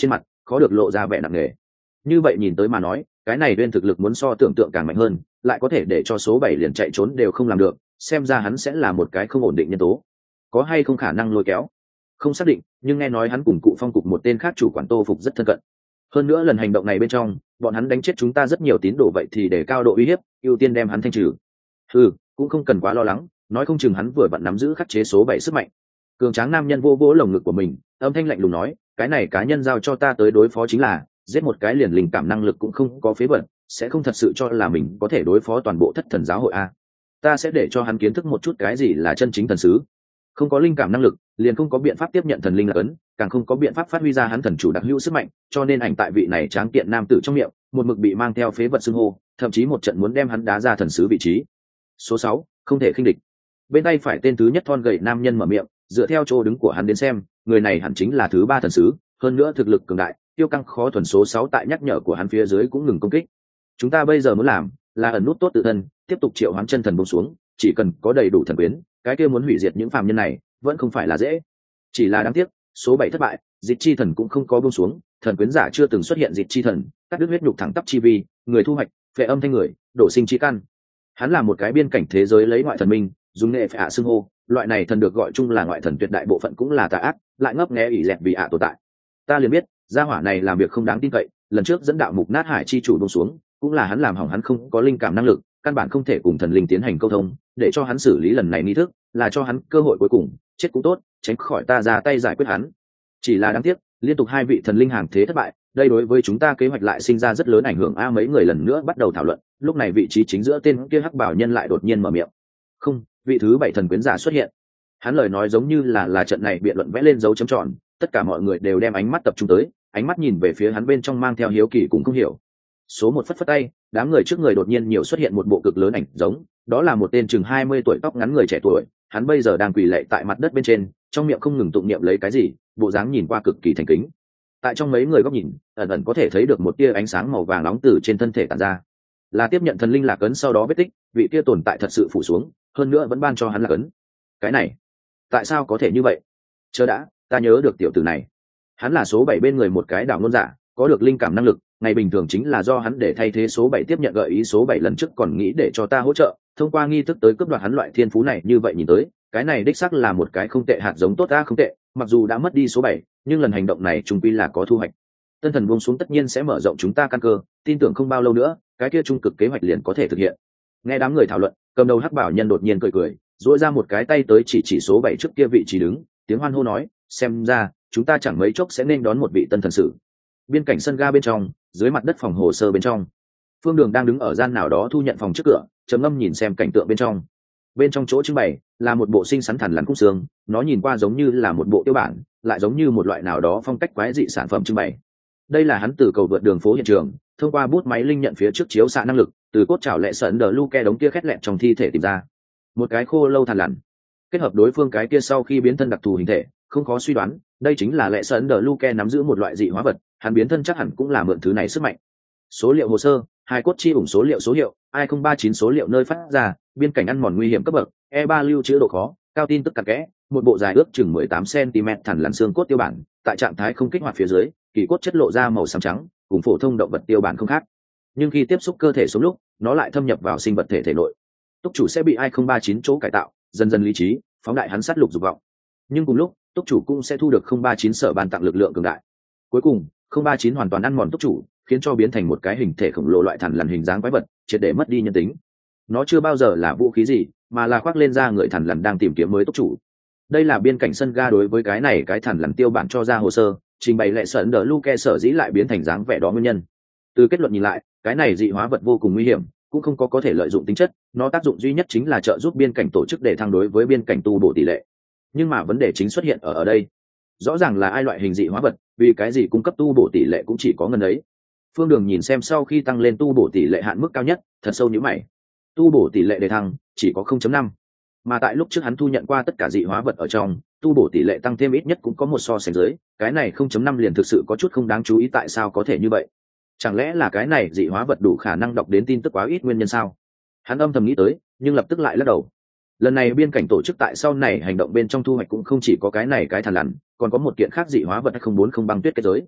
khó được lộ ra vẻ nặng nề. Như vậy nhìn tới mà nói, cái này bên thực lực muốn so tưởng tượng càng mạnh hơn, lại có thể để cho số bảy liền chạy trốn đều không làm được, xem ra hắn sẽ là một cái không ổn định nhân tố. Có hay không khả năng lôi kéo? Không xác định, nhưng nghe nói hắn cùng cụ phong cục một tên khác chủ quản Tô Phục rất thân cận. Hơn nữa lần hành động này bên trong, bọn hắn đánh chết chúng ta rất nhiều tín đồ, vậy thì để cao độ uy hiếp, ưu tiên đem hắn thanh trừ. Ừ, cũng không cần quá lo lắng, nói không chừng hắn vừa vặn nắm giữ khắc chế số bảy sức mạnh. Cường tráng nam nhân vô vỗ lồng ngực của mình, âm thanh lạnh lùng nói, cái này cá nhân giao cho ta tới đối phó chính là, giết một cái liền linh cảm năng lực cũng không có phế bẩn, sẽ không thật sự cho là mình có thể đối phó toàn bộ thất thần giáo hội a. Ta sẽ để cho hắn kiến thức một chút cái gì là chân chính thần sứ. Không có linh cảm năng lực, liền không có biện pháp tiếp nhận thần linh là ấn, càng không có biện pháp phát huy ra hắn thần chủ đặc hữu sức mạnh, cho nên ảnh tại vị này tráng kiện nam tử trong miệng, một mực bị mang theo phế vật xưng hô, thậm chí một trận muốn đem hắn đá ra thần sứ vị trí. Số sáu, không thể khinh địch. Bên tay phải tên thứ nhất thon gầy nam nhân mở miệng, dựa theo chỗ đứng của hắn đến xem, người này hẳn chính là thứ ba thần sứ, hơn nữa thực lực cường đại, tiêu căng khó thuần. Số sáu tại nhắc nhở của hắn phía dưới cũng ngừng công kích. Chúng ta bây giờ muốn làm là ẩn nút tốt tự thân, tiếp tục triệu hoán chân thần buông xuống, chỉ cần có đầy đủ thần quyến, cái kia muốn hủy diệt những phàm nhân này vẫn không phải là dễ. Chỉ là đáng tiếc, số bảy thất bại, dịch chi thần cũng không có buông xuống, thần quyến giả chưa từng xuất hiện dịch chi thần, cắt đứt huyết nhục thẳng tắp chi vi, người thu hoạch, phệ âm thanh người, đổ sinh chi căn. Hắn là một cái biên cảnh thế giới lấy ngoại thần minh, dùng nghệ phệ hạ xưng hô, loại này thần được gọi chung là ngoại thần tuyệt đại bộ phận cũng là tà ác, lại ngấp nghé ỷ lẹt vì ạ tồn tại. Ta liền biết, gia hỏa này làm việc không đáng tin cậy, lần trước dẫn đạo mục nát hải chi chủ buông xuống, cũng là hắn làm hỏng, hắn không có linh cảm năng lực, căn bản không thể cùng thần linh tiến hành câu thông, để cho hắn xử lý lần này nghi thức, là cho hắn cơ hội cuối cùng, chết cũng tốt, tránh khỏi ta ra tay giải quyết hắn. Chỉ là đáng tiếc, liên tục hai vị thần linh hàng thế thất bại, đây đối với chúng ta kế hoạch lại sinh ra rất lớn ảnh hưởng a. Mấy người lần nữa bắt đầu thảo luận, lúc này vị trí chính giữa tên kia hắc bảo nhân lại đột nhiên mở miệng. Không, vị thứ bảy thần quyến giả xuất hiện. Hắn lời nói giống như là là trận này biện luận vẽ lên dấu chấm tròn, tất cả mọi người đều đem ánh mắt tập trung tới, ánh mắt nhìn về phía hắn bên trong mang theo hiếu kỳ cũng không hiểu. Số một phất phất tay, đám người trước người đột nhiên nhiều xuất hiện một bộ cực lớn ảnh giống, đó là một tên chừng hai mươi tuổi tóc ngắn người trẻ tuổi, hắn bây giờ đang quỳ lạy tại mặt đất bên trên, trong miệng không ngừng tụng niệm lấy cái gì, bộ dáng nhìn qua cực kỳ thành kính. Tại trong mấy người góc nhìn, ẩn ẩn có thể thấy được một tia ánh sáng màu vàng nóng từ trên thân thể tản ra, là tiếp nhận thần linh lạc ấn sau đó vết tích, vị tia tồn tại thật sự phủ xuống, hơn nữa vẫn ban cho hắn lạc ấn. Cái này, tại sao có thể như vậy? Chờ đã, ta nhớ được tiểu tử này, hắn là số bảy bên người một cái đạo ngôn giả, có được linh cảm năng lực, ngày bình thường chính là do hắn để thay thế số bảy tiếp nhận gợi ý. Số bảy lần trước còn nghĩ để cho ta hỗ trợ, thông qua nghi thức tới cướp đoạt hắn loại thiên phú này, như vậy nhìn tới, cái này đích xác là một cái không tệ hạt giống tốt ta không tệ, mặc dù đã mất đi số bảy, nhưng lần hành động này trung quy là có thu hoạch. Tân thần buông xuống tất nhiên sẽ mở rộng chúng ta căn cơ, tin tưởng không bao lâu nữa, cái kia trung cực kế hoạch liền có thể thực hiện. Nghe đám người thảo luận, cầm đầu hắc bảo nhân đột nhiên cười cười, duỗi ra một cái tay tới chỉ chỉ số bảy trước kia vị trí đứng, tiếng hoan hô nói, xem ra chúng ta chẳng mấy chốc sẽ nên đón một vị tân thần sử. Biên cảnh sân ga bên trong, dưới mặt đất phòng hồ sơ bên trong, Phương Đường đang đứng ở gian nào đó thu nhận phòng trước cửa, trầm ngâm nhìn xem cảnh tượng bên trong. Bên trong chỗ trưng bày là một bộ xinh xắn thằn lằn khung xương, nó nhìn qua giống như là một bộ tiêu bản, lại giống như một loại nào đó phong cách quái dị sản phẩm trưng bày. Đây là hắn từ cầu vượt đường phố hiện trường, thông qua bút máy linh nhận phía trước chiếu xạ năng lực, từ cốt chảo lệ sợn đờ Luke đống kia khét lẹn trong thi thể tìm ra một cái khô lâu thằn lằn, kết hợp đối phương cái kia sau khi biến thân đặc thù hình thể, không khó suy đoán, đây chính là lệ sợn đờ Luke nắm giữ một loại dị hóa vật, hắn biến thân chắc hẳn cũng là mượn thứ này sức mạnh. Số liệu hồ sơ, hai cốt chi ủng số liệu số hiệu, hai không ba chín số liệu nơi phát ra, biên cảnh ăn mòn nguy hiểm cấp bậc, e ba lưu trữ độ khó, cao tin tức cặn kẽ, một bộ dài ước chừng mười tám xăng-ti-mét thằn lằn xương cốt tiêu bản, tại trạng thái không kích hoạt phía dưới, kỳ cốt chất lộ ra màu xám trắng, cùng phổ thông động vật tiêu bản không khác. Nhưng khi tiếp xúc cơ thể sống lúc, nó lại thâm nhập vào sinh vật thể thể nội. Túc chủ sẽ bị hai không ba chín chỗ cải tạo, dần dần lý trí, phóng đại hắn sát lục dục vọng. Nhưng cùng lúc, túc chủ cũng sẽ thu được không ba chín sở ban tặng lực lượng cường đại. Cuối cùng, không ba chín hoàn toàn ăn mòn túc chủ, khiến cho biến thành một cái hình thể khổng lồ loại thằn lằn hình dáng quái vật, triệt để mất đi nhân tính. Nó chưa bao giờ là vũ khí gì, mà là khoác lên da người thằn lằn đang tìm kiếm mới túc chủ. Đây là biên cảnh sân ga đối với cái này cái thằn lằn tiêu bản cho ra hồ sơ, trình bày lệ sợn đờ Luke sở dĩ lại biến thành dáng vẻ đó nguyên nhân. Từ kết luận nhìn lại, cái này dị hóa vật vô cùng nguy hiểm, cũng không có có thể lợi dụng tính chất, nó tác dụng duy nhất chính là trợ giúp biên cảnh tổ chức để thăng đối với biên cảnh tu bổ tỷ lệ. Nhưng mà vấn đề chính xuất hiện ở ở đây, rõ ràng là ai loại hình dị hóa vật, vì cái gì cung cấp tu bổ tỷ lệ cũng chỉ có ngân ấy. Phương Đường nhìn xem sau khi tăng lên tu bổ tỷ lệ hạn mức cao nhất, thật sâu nhíu mày. Tu bổ tỷ lệ đề thăng chỉ có không chấm năm, mà tại lúc trước hắn thu nhận qua tất cả dị hóa vật ở trong, tu bổ tỷ lệ tăng thêm ít nhất cũng có một so sánh dưới, cái này không chấm năm liền thực sự có chút không đáng chú ý. Tại sao có thể như vậy? Chẳng lẽ là cái này dị hóa vật đủ khả năng đọc đến tin tức quá ít nguyên nhân sao? Hắn âm thầm nghĩ tới, nhưng lập tức lại lắc đầu. Lần này biên cảnh tổ chức tại sau này hành động bên trong thu hoạch cũng không chỉ có cái này cái thằn lằn, còn có một kiện khác dị hóa vật không bốn không băng tuyết kết giới.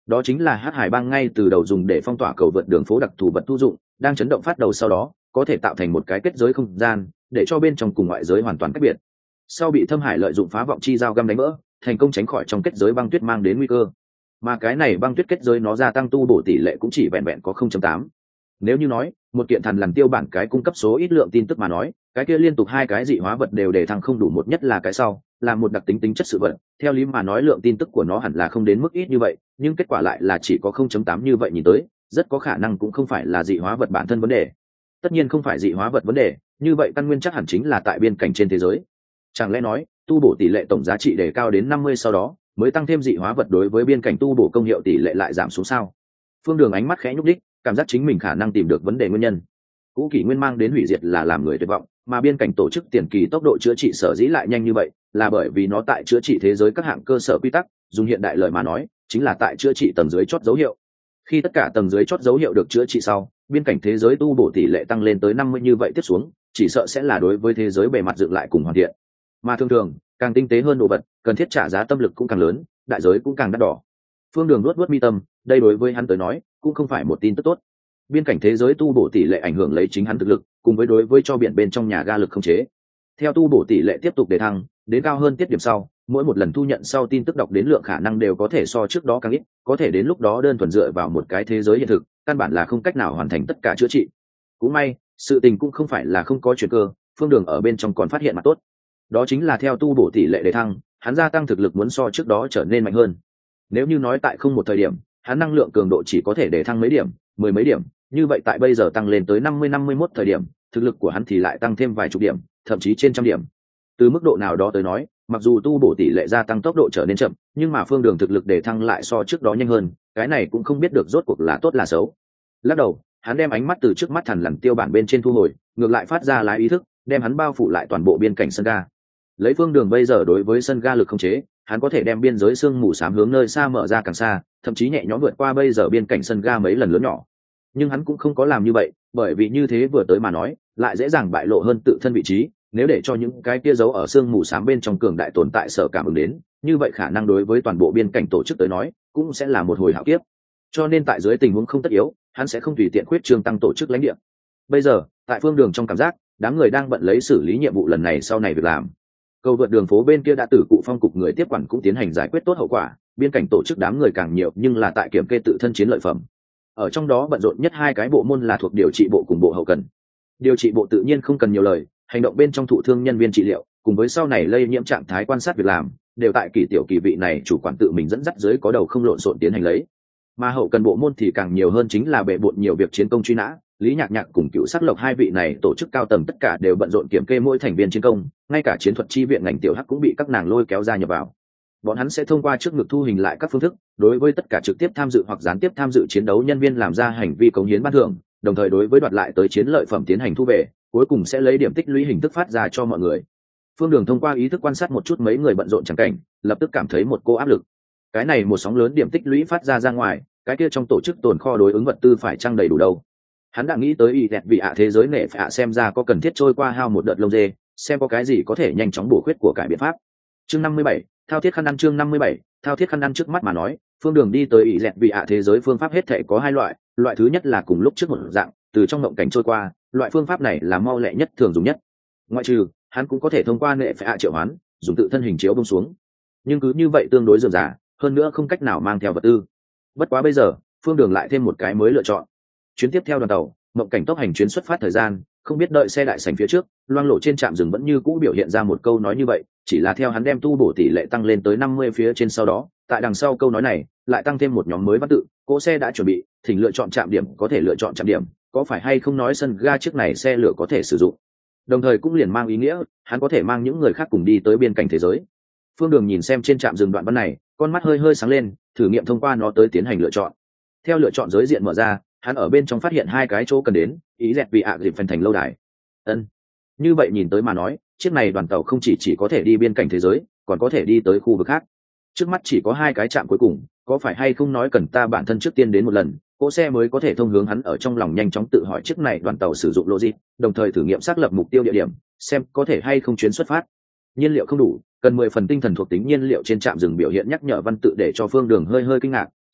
đó chính là hắc hải bang ngay từ đầu dùng để phong tỏa cầu vượt đường phố đặc thù vật thu dụng, đang chấn động phát đầu sau đó có thể tạo thành một cái kết giới không gian để cho bên trong cùng ngoại giới hoàn toàn cách biệt. Sau bị Thâm Hải lợi dụng phá vọng chi dao găm đánh vỡ, thành công tránh khỏi trong kết giới băng tuyết mang đến nguy cơ. Mà cái này băng tuyết kết giới nó gia tăng tu bổ tỷ lệ cũng chỉ vẹn vẹn có không chấm tám. Nếu như nói một kiện thần lần tiêu bản cái cung cấp số ít lượng tin tức mà nói, cái kia liên tục hai cái dị hóa vật đều để thăng không đủ, một nhất là cái sau là một đặc tính tính chất sự vật, theo lý mà nói lượng tin tức của nó hẳn là không đến mức ít như vậy, nhưng kết quả lại là chỉ có không chấm tám, như vậy nhìn tới rất có khả năng cũng không phải là dị hóa vật bản thân vấn đề. Tất nhiên không phải dị hóa vật vấn đề, như vậy căn nguyên chắc hẳn chính là tại biên cảnh trên thế giới. Chẳng lẽ nói tu bổ tỷ lệ tổng giá trị đề cao đến năm mươi sau đó mới tăng thêm dị hóa vật đối với biên cảnh tu bổ công hiệu tỷ lệ lại giảm xuống sao? Phương Đường ánh mắt khẽ nhúc đích, cảm giác chính mình khả năng tìm được vấn đề nguyên nhân. Cũ kỷ nguyên mang đến hủy diệt là làm người tuyệt vọng, mà biên cảnh tổ chức tiền kỳ tốc độ chữa trị sở dĩ lại nhanh như vậy là bởi vì nó tại chữa trị thế giới các hạng cơ sở quy tắc, dùng hiện đại lời mà nói chính là tại chữa trị tầng dưới chót dấu hiệu. Khi tất cả tầng dưới chót dấu hiệu được chữa trị sau, biên cảnh thế giới tu bổ tỷ lệ tăng lên tới năm mươi, như vậy tiếp xuống chỉ sợ sẽ là đối với thế giới bề mặt dựng lại cùng hoàn thiện. Mà thường thường càng tinh tế hơn đồ vật cần thiết trả giá tâm lực cũng càng lớn, đại giới cũng càng đắt đỏ. Phương Đường nuốt nuốt mi tâm, đây đối với hắn tới nói cũng không phải một tin tức tốt. Biên cảnh thế giới tu bổ tỷ lệ ảnh hưởng lấy chính hắn thực lực cùng với đối với cho biển bên trong nhà ga lực không chế. Theo tu bổ tỷ lệ tiếp tục để thăng đến cao hơn tiết điểm sau, mỗi một lần thu nhận sau tin tức đọc đến lượng khả năng đều có thể so trước đó càng ít, có thể đến lúc đó đơn thuần dựa vào một cái thế giới hiện thực căn bản là không cách nào hoàn thành tất cả chữa trị. Cũng may sự tình cũng không phải là không có chuyển cơ, Phương Đường ở bên trong còn phát hiện mặt tốt, đó chính là theo tu bổ tỷ lệ để thăng, hắn gia tăng thực lực muốn so trước đó trở nên mạnh hơn. Nếu như nói tại không một thời điểm hắn năng lượng cường độ chỉ có thể để thăng mấy điểm, mười mấy điểm, như vậy tại bây giờ tăng lên tới năm mươi, năm mươi mốt thời điểm, thực lực của hắn thì lại tăng thêm vài chục điểm, thậm chí trên trăm điểm. Từ mức độ nào đó tới nói, mặc dù tu bổ tỷ lệ gia tăng tốc độ trở nên chậm, nhưng mà Phương Đường thực lực để thăng lại so trước đó nhanh hơn, cái này cũng không biết được rốt cuộc là tốt là xấu. Lắc đầu, hắn đem ánh mắt từ trước mắt Thần Lằn tiêu bản bên trên thu hồi, ngược lại phát ra lái ý thức, đem hắn bao phủ lại toàn bộ biên cảnh sân ga. Lấy Phương Đường bây giờ đối với sân ga lực không chế, hắn có thể đem biên giới sương mù xám hướng nơi xa mở ra càng xa, thậm chí nhẹ nhõm vượt qua bây giờ biên cảnh sân ga mấy lần lớn nhỏ. Nhưng hắn cũng không có làm như vậy, bởi vì như thế vừa tới mà nói lại dễ dàng bại lộ hơn tự thân vị trí, nếu để cho những cái kia giấu ở sương mù xám bên trong cường đại tồn tại sở cảm ứng đến, như vậy khả năng đối với toàn bộ biên cảnh tổ chức tới nói cũng sẽ là một hồi hạo kiếp. Cho nên tại dưới tình huống không tất yếu, hắn sẽ không tùy tiện khuyết trương tăng tổ chức lãnh địa. Bây giờ tại Phương Đường trong cảm giác đám người đang bận lấy xử lý nhiệm vụ lần này sau này việc làm. Cầu vượt đường phố bên kia đã tử cụ phong cục người tiếp quản cũng tiến hành giải quyết tốt hậu quả, biên cảnh tổ chức đám người càng nhiều nhưng là tại kiểm kê tự thân chiến lợi phẩm. Ở trong đó bận rộn nhất hai cái bộ môn là thuộc điều trị bộ cùng bộ hậu cần. Điều trị bộ tự nhiên không cần nhiều lời, hành động bên trong thụ thương nhân viên trị liệu cùng với sau này lây nhiễm trạng thái quan sát việc làm đều tại kỳ tiểu kỳ vị này chủ quản tự mình dẫn dắt dưới có đầu không lộn xộn tiến hành lấy. Mà hậu cần bộ môn thì càng nhiều hơn chính là bệ bộn nhiều việc chiến công truy nã, Lý Nhạc Nhạc cùng Cựu Sắc Lộc hai vị này tổ chức cao tầng tất cả đều bận rộn kiểm kê mỗi thành viên chiến công, ngay cả chiến thuật chi viện ngành tiểu hắc cũng bị các nàng lôi kéo ra nhập vào. Bọn hắn sẽ thông qua trước ngực thu hình lại các phương thức, đối với tất cả trực tiếp tham dự hoặc gián tiếp tham dự chiến đấu nhân viên làm ra hành vi cống hiến ban thưởng, đồng thời đối với đoạt lại tới chiến lợi phẩm tiến hành thu về, cuối cùng sẽ lấy điểm tích lũy hình thức phát ra cho mọi người. Phương Đường thông qua ý thức quan sát một chút mấy người bận rộn chẳng cảnh, lập tức cảm thấy một cô áp lực. Cái này một sóng lớn điểm tích lũy phát ra ra ngoài, cái kia trong tổ chức tồn kho đối ứng vật tư phải trang đầy đủ đâu. Hắn đã nghĩ tới y đẹp vị ạ thế giới nệ phải ạ xem ra có cần thiết trôi qua hao một đợt lông dê, xem có cái gì có thể nhanh chóng bổ khuyết của cải biện pháp. Chương năm mươi bảy, thao thiết khăn ăn. Chương năm mươi bảy, thao thiết khăn ăn. Trước mắt mà nói, Phương Đường đi tới y đẹp vị ạ thế giới phương pháp hết thể có hai loại, loại thứ nhất là cùng lúc trước một dạng, từ trong ngộng cảnh trôi qua, loại phương pháp này là mau lẹ nhất, thường dùng nhất. Ngoại trừ, hắn cũng có thể thông qua nệ phải ạ triệu hoán, dùng tự thân hình chiếu bông xuống. Nhưng cứ như vậy tương đối dườm giả, hơn nữa không cách nào mang theo vật tư. Bất quá bây giờ, Phương Đường lại thêm một cái mới lựa chọn. Chuyến tiếp theo đoàn tàu, mộng cảnh tốc hành chuyến xuất phát thời gian, không biết đợi xe đại sảnh phía trước, loang lộ trên trạm dừng vẫn như cũ biểu hiện ra một câu nói như vậy, chỉ là theo hắn đem tu bổ tỷ lệ tăng lên tới năm mươi phía trên sau đó, tại đằng sau câu nói này, lại tăng thêm một nhóm mới văn tự, cỗ xe đã chuẩn bị, thỉnh lựa chọn trạm điểm, có thể lựa chọn trạm điểm, có phải hay không nói sân ga trước này xe lửa có thể sử dụng. Đồng thời cũng liền mang ý nghĩa, hắn có thể mang những người khác cùng đi tới biên cảnh thế giới. Phương Đường nhìn xem trên trạm dừng đoạn văn này, con mắt hơi hơi sáng lên, thử nghiệm thông qua nó tới tiến hành lựa chọn. Theo lựa chọn giới diện mở ra, hắn ở bên trong phát hiện hai cái chỗ cần đến, ý dẹt vì ạ dịp phần thành lâu đài. Ân, như vậy nhìn tới mà nói, chiếc này đoàn tàu không chỉ chỉ có thể đi biên cảnh thế giới, còn có thể đi tới khu vực khác. Trước mắt chỉ có hai cái trạm cuối cùng, có phải hay không nói cần ta bản thân trước tiên đến một lần, cỗ xe mới có thể thông hướng. Hắn ở trong lòng nhanh chóng tự hỏi chiếc này đoàn tàu sử dụng logic, đồng thời thử nghiệm xác lập mục tiêu địa điểm, xem có thể hay không chuyến xuất phát. Nhiên liệu không đủ, cần mười phần tinh thần thuộc tính nhiên liệu trên trạm dừng biểu hiện nhắc nhở văn tự để cho Phương Đường hơi hơi kinh ngạc,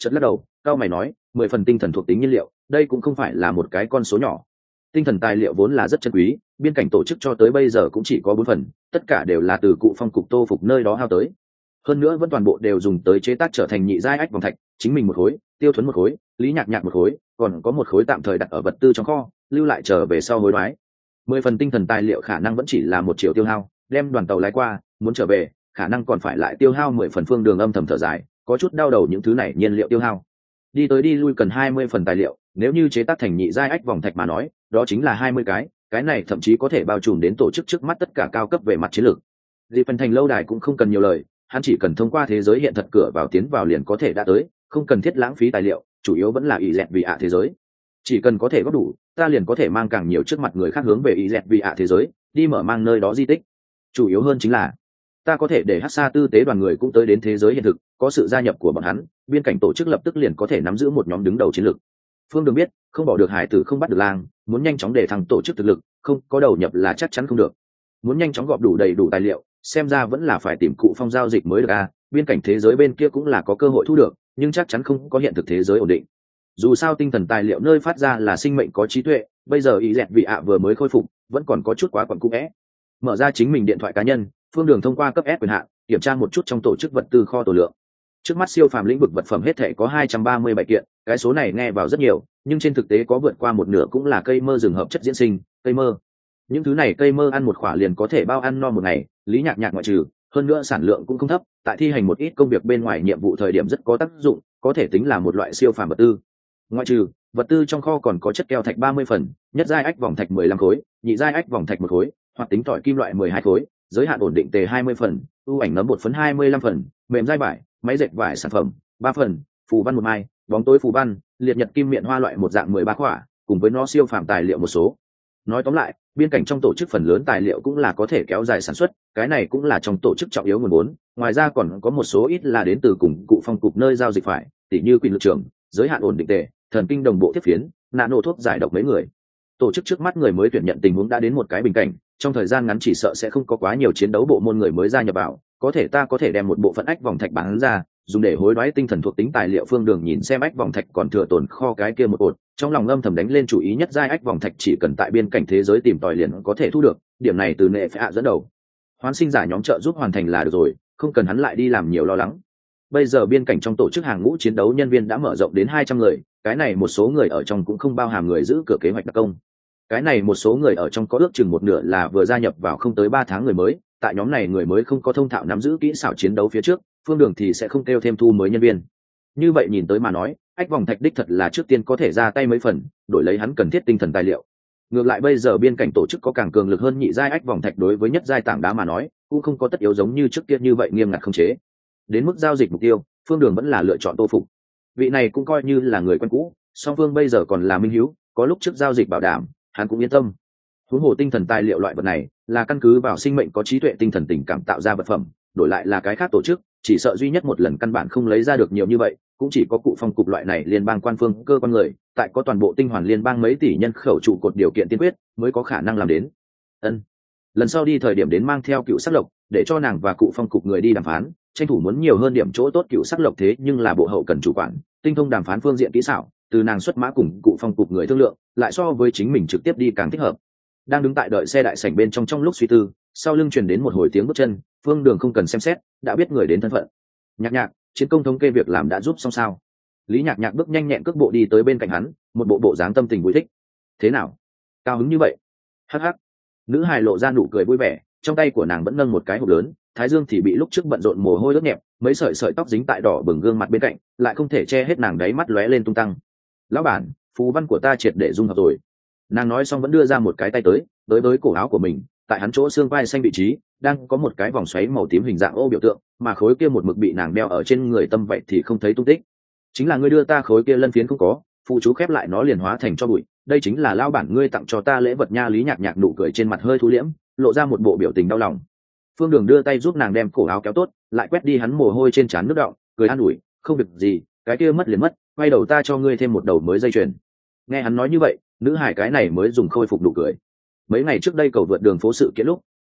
chợt lắc đầu, cao mày nói, mười phần tinh thần thuộc tính nhiên liệu, đây cũng không phải là một cái con số nhỏ. Tinh thần tài liệu vốn là rất chân quý, biên cảnh tổ chức cho tới bây giờ cũng chỉ có bốn phần, tất cả đều là từ cụ phong cục Tô Phục nơi đó hao tới. Hơn nữa vẫn toàn bộ đều dùng tới chế tác trở thành nhị giai ách vòng thạch, chính mình một khối, Tiêu Thuấn một khối, Lý Nhạc Nhạc một khối, còn có một khối tạm thời đặt ở vật tư trong kho, lưu lại chờ về sau hối đoái. Mười phần tinh thần tài liệu khả năng vẫn chỉ là một triệu tiêu hao, đem đoàn tàu lái qua, muốn trở về, khả năng còn phải lại tiêu hao mười phần. Phương Đường âm thầm thở dài, có chút đau đầu những thứ này nhiên liệu tiêu hao. Đi tới đi lui cần hai mươi phần tài liệu, nếu như chế tác thành nhị giai ách vòng thạch mà nói, đó chính là hai mươi cái, cái này thậm chí có thể bao trùm đến tổ chức trước mắt tất cả cao cấp về mặt chiến lược. Dị phần thành lâu đài cũng không cần nhiều lời, hắn chỉ cần thông qua thế giới hiện thật cửa vào tiến vào liền có thể đã tới, không cần thiết lãng phí tài liệu, chủ yếu vẫn là ý dẹt vì ạ thế giới. Chỉ cần có thể góp đủ, ta liền có thể mang càng nhiều trước mặt người khác hướng về ý dẹt vì ạ thế giới, đi mở mang nơi đó di tích. Chủ yếu hơn chính là ta có thể để Hắc Sa tư tế đoàn người cũng tới đến thế giới hiện thực, có sự gia nhập của bọn hắn, biên cảnh tổ chức lập tức liền có thể nắm giữ một nhóm đứng đầu chiến lược. Phương Đường biết, không bỏ được hải tử không bắt được lang, muốn nhanh chóng để thằng tổ chức thực lực, không có đầu nhập là chắc chắn không được. Muốn nhanh chóng gọp đủ đầy đủ tài liệu, xem ra vẫn là phải tìm cụ phong giao dịch mới được a. Biên cảnh thế giới bên kia cũng là có cơ hội thu được, nhưng chắc chắn không có hiện thực thế giới ổn định. Dù sao tinh thần tài liệu nơi phát ra là sinh mệnh có trí tuệ, bây giờ ý dẹt vị ạ vừa mới khôi phục, vẫn còn có chút quá quẩn cung é. Mở ra chính mình điện thoại cá nhân, Phương Đường thông qua cấp S quyền hạn, kiểm tra một chút trong tổ chức vật tư kho tổ lượng. Trước mắt siêu phàm lĩnh vực vật phẩm hết thể có hai trăm ba mươi bảy kiện, cái số này nghe vào rất nhiều, nhưng trên thực tế có vượt qua một nửa cũng là cây mơ rừng hợp chất diễn sinh, cây mơ. Những thứ này cây mơ ăn một quả liền có thể bao ăn no một ngày, Lý Nhạc Nhạc ngoại trừ, hơn nữa sản lượng cũng không thấp, tại thi hành một ít công việc bên ngoài nhiệm vụ thời điểm rất có tác dụng, có thể tính là một loại siêu phàm vật tư. Ngoại trừ, vật tư trong kho còn có chất keo thạch ba mươi phần, nhất giai ách vòng thạch mười lăm khối, nhị giai ách vòng thạch một khối, hoặc tính tỏi kim loại mười hai khối, giới hạn ổn định tề hai mươi phần, ưu ảnh nấm bột phấn hai mươi lăm phần, mềm giai vải, máy dệt vải sản phẩm ba phần, phù văn một mai, bóng tối phù văn, liệt nhật kim miệng hoa loại một dạng mười ba khỏa, cùng với nó siêu phàm tài liệu một số. Nói tóm lại, biên cảnh trong tổ chức phần lớn tài liệu cũng là có thể kéo dài sản xuất, cái này cũng là trong tổ chức trọng yếu nguồn vốn, ngoài ra còn có một số ít là đến từ cùng cụ phong cục nơi giao dịch phải, tỉ như quyền lực trưởng, giới hạn ổn định tề, thần kinh đồng bộ tiếp phiến, nano thuốc giải độc mấy người. Tổ chức trước mắt người mới tuyển nhận tình huống đã đến một cái bình cảnh, trong thời gian ngắn chỉ sợ sẽ không có quá nhiều chiến đấu bộ môn người mới gia nhập vào, có thể ta có thể đem một bộ phận ách vòng thạch bán ra, dùng để hối đoái tinh thần thuộc tính tài liệu. Phương Đường nhìn xem ách vòng thạch còn thừa tồn kho cái kia một ột, trong lòng âm thầm đánh lên chủ ý nhất giai ách vòng thạch chỉ cần tại biên cảnh thế giới tìm tòi liền có thể thu được, điểm này từ nệ phạ dẫn đầu. Hoán sinh giả nhóm trợ giúp hoàn thành là được rồi, không cần hắn lại đi làm nhiều lo lắng. Bây giờ biên cảnh trong tổ chức hàng ngũ chiến đấu nhân viên đã mở rộng đến hai trăm người, cái này một số người ở trong cũng không bao hàm người giữ cửa kế hoạch đặc công. Cái này một số người ở trong có ước chừng một nửa là vừa gia nhập vào không tới ba tháng người mới, tại nhóm này người mới không có thông thạo nắm giữ kỹ xảo chiến đấu phía trước, Phương Đường thì sẽ không kêu thêm thu mới nhân viên. Như vậy nhìn tới mà nói, ách vòng thạch đích thật là trước tiên có thể ra tay mấy phần, đổi lấy hắn cần thiết tinh thần tài liệu. Ngược lại bây giờ biên cảnh tổ chức có càng cường lực hơn nhị giai ách vòng thạch, đối với nhất giai tảng đá mà nói, cũng không có tất yếu giống như trước kia như vậy nghiêm ngặt không chế. Đến mức giao dịch mục tiêu, Phương Đường vẫn là lựa chọn Tô Phục. Vị này cũng coi như là người quen cũ, song phương bây giờ còn là minh hữu, có lúc trước giao dịch bảo đảm, hắn cũng yên tâm. Huống hồ tinh thần tài liệu loại vật này là căn cứ vào sinh mệnh có trí tuệ tinh thần tình cảm tạo ra vật phẩm, đổi lại là cái khác tổ chức, chỉ sợ duy nhất một lần căn bản không lấy ra được nhiều như vậy, cũng chỉ có cụ phong cục loại này liên bang quan phương cơ quan người, tại có toàn bộ tinh hoàn liên bang mấy tỷ nhân khẩu trụ cột điều kiện tiên quyết mới có khả năng làm đến. Ân, lần sau đi thời điểm đến mang theo cựu sắc lộc, để cho nàng và cụ phong cục người đi đàm phán, tranh thủ muốn nhiều hơn điểm chỗ tốt. Cựu sắc lộc thế nhưng là bộ hậu cần chủ quản, tinh thông đàm phán phương diện kỹ xảo, từ nàng xuất mã cùng cụ phong cục người thương lượng, lại so với chính mình trực tiếp đi càng thích hợp. Đang đứng tại đợi xe đại sảnh bên trong trong lúc suy tư, sau lưng truyền đến một hồi tiếng bước chân. Phương Đường không cần xem xét, đã biết người đến thân phận. Nhạc Nhạc, chiến công thống kê việc làm đã giúp xong sao? Lý Nhạc Nhạc bước nhanh nhẹn cước bộ đi tới bên cạnh hắn, một bộ bộ dáng tâm tình vui thích. Thế nào, cao hứng như vậy? Hắc hắc. Nữ hài lộ ra nụ cười vui vẻ, trong tay của nàng vẫn nâng một cái hộp lớn, thái dương thì bị lúc trước bận rộn mồ hôi ướt nhẹp, mấy sợi sợi tóc dính tại đỏ bừng gương mặt bên cạnh, lại không thể che hết nàng đáy mắt lóe lên tung tăng. Lão bản, phù văn của ta triệt để dung hợp rồi. Nàng nói xong vẫn đưa ra một cái tay tới, tới với cổ áo của mình, tại hắn chỗ xương vai xanh vị trí đang có một cái vòng xoáy màu tím hình dạng ô biểu tượng, mà khối kia một mực bị nàng đeo ở trên người tâm vậy thì không thấy tung tích. Chính là ngươi đưa ta khối kia lân phiến không có, phụ chú khép lại nó liền hóa thành cho bụi, đây chính là lao bản ngươi tặng cho ta lễ vật nha. Lý Nhạc Nhạc nụ cười trên mặt hơi thu liễm, lộ ra một bộ biểu tình đau lòng. Phương Đường đưa tay giúp nàng đem cổ áo kéo tốt, lại quét đi hắn mồ hôi trên trán nước đọng, cười an ủi, không việc gì, cái kia mất liền mất, quay đầu ta cho ngươi thêm một đầu mới dây chuyền. Nghe hắn nói như vậy, nữ hải cái này mới dùng khôi phục nụ cười. Mấy ngày trước đây cầu vượt đường phố sự kiện lúc,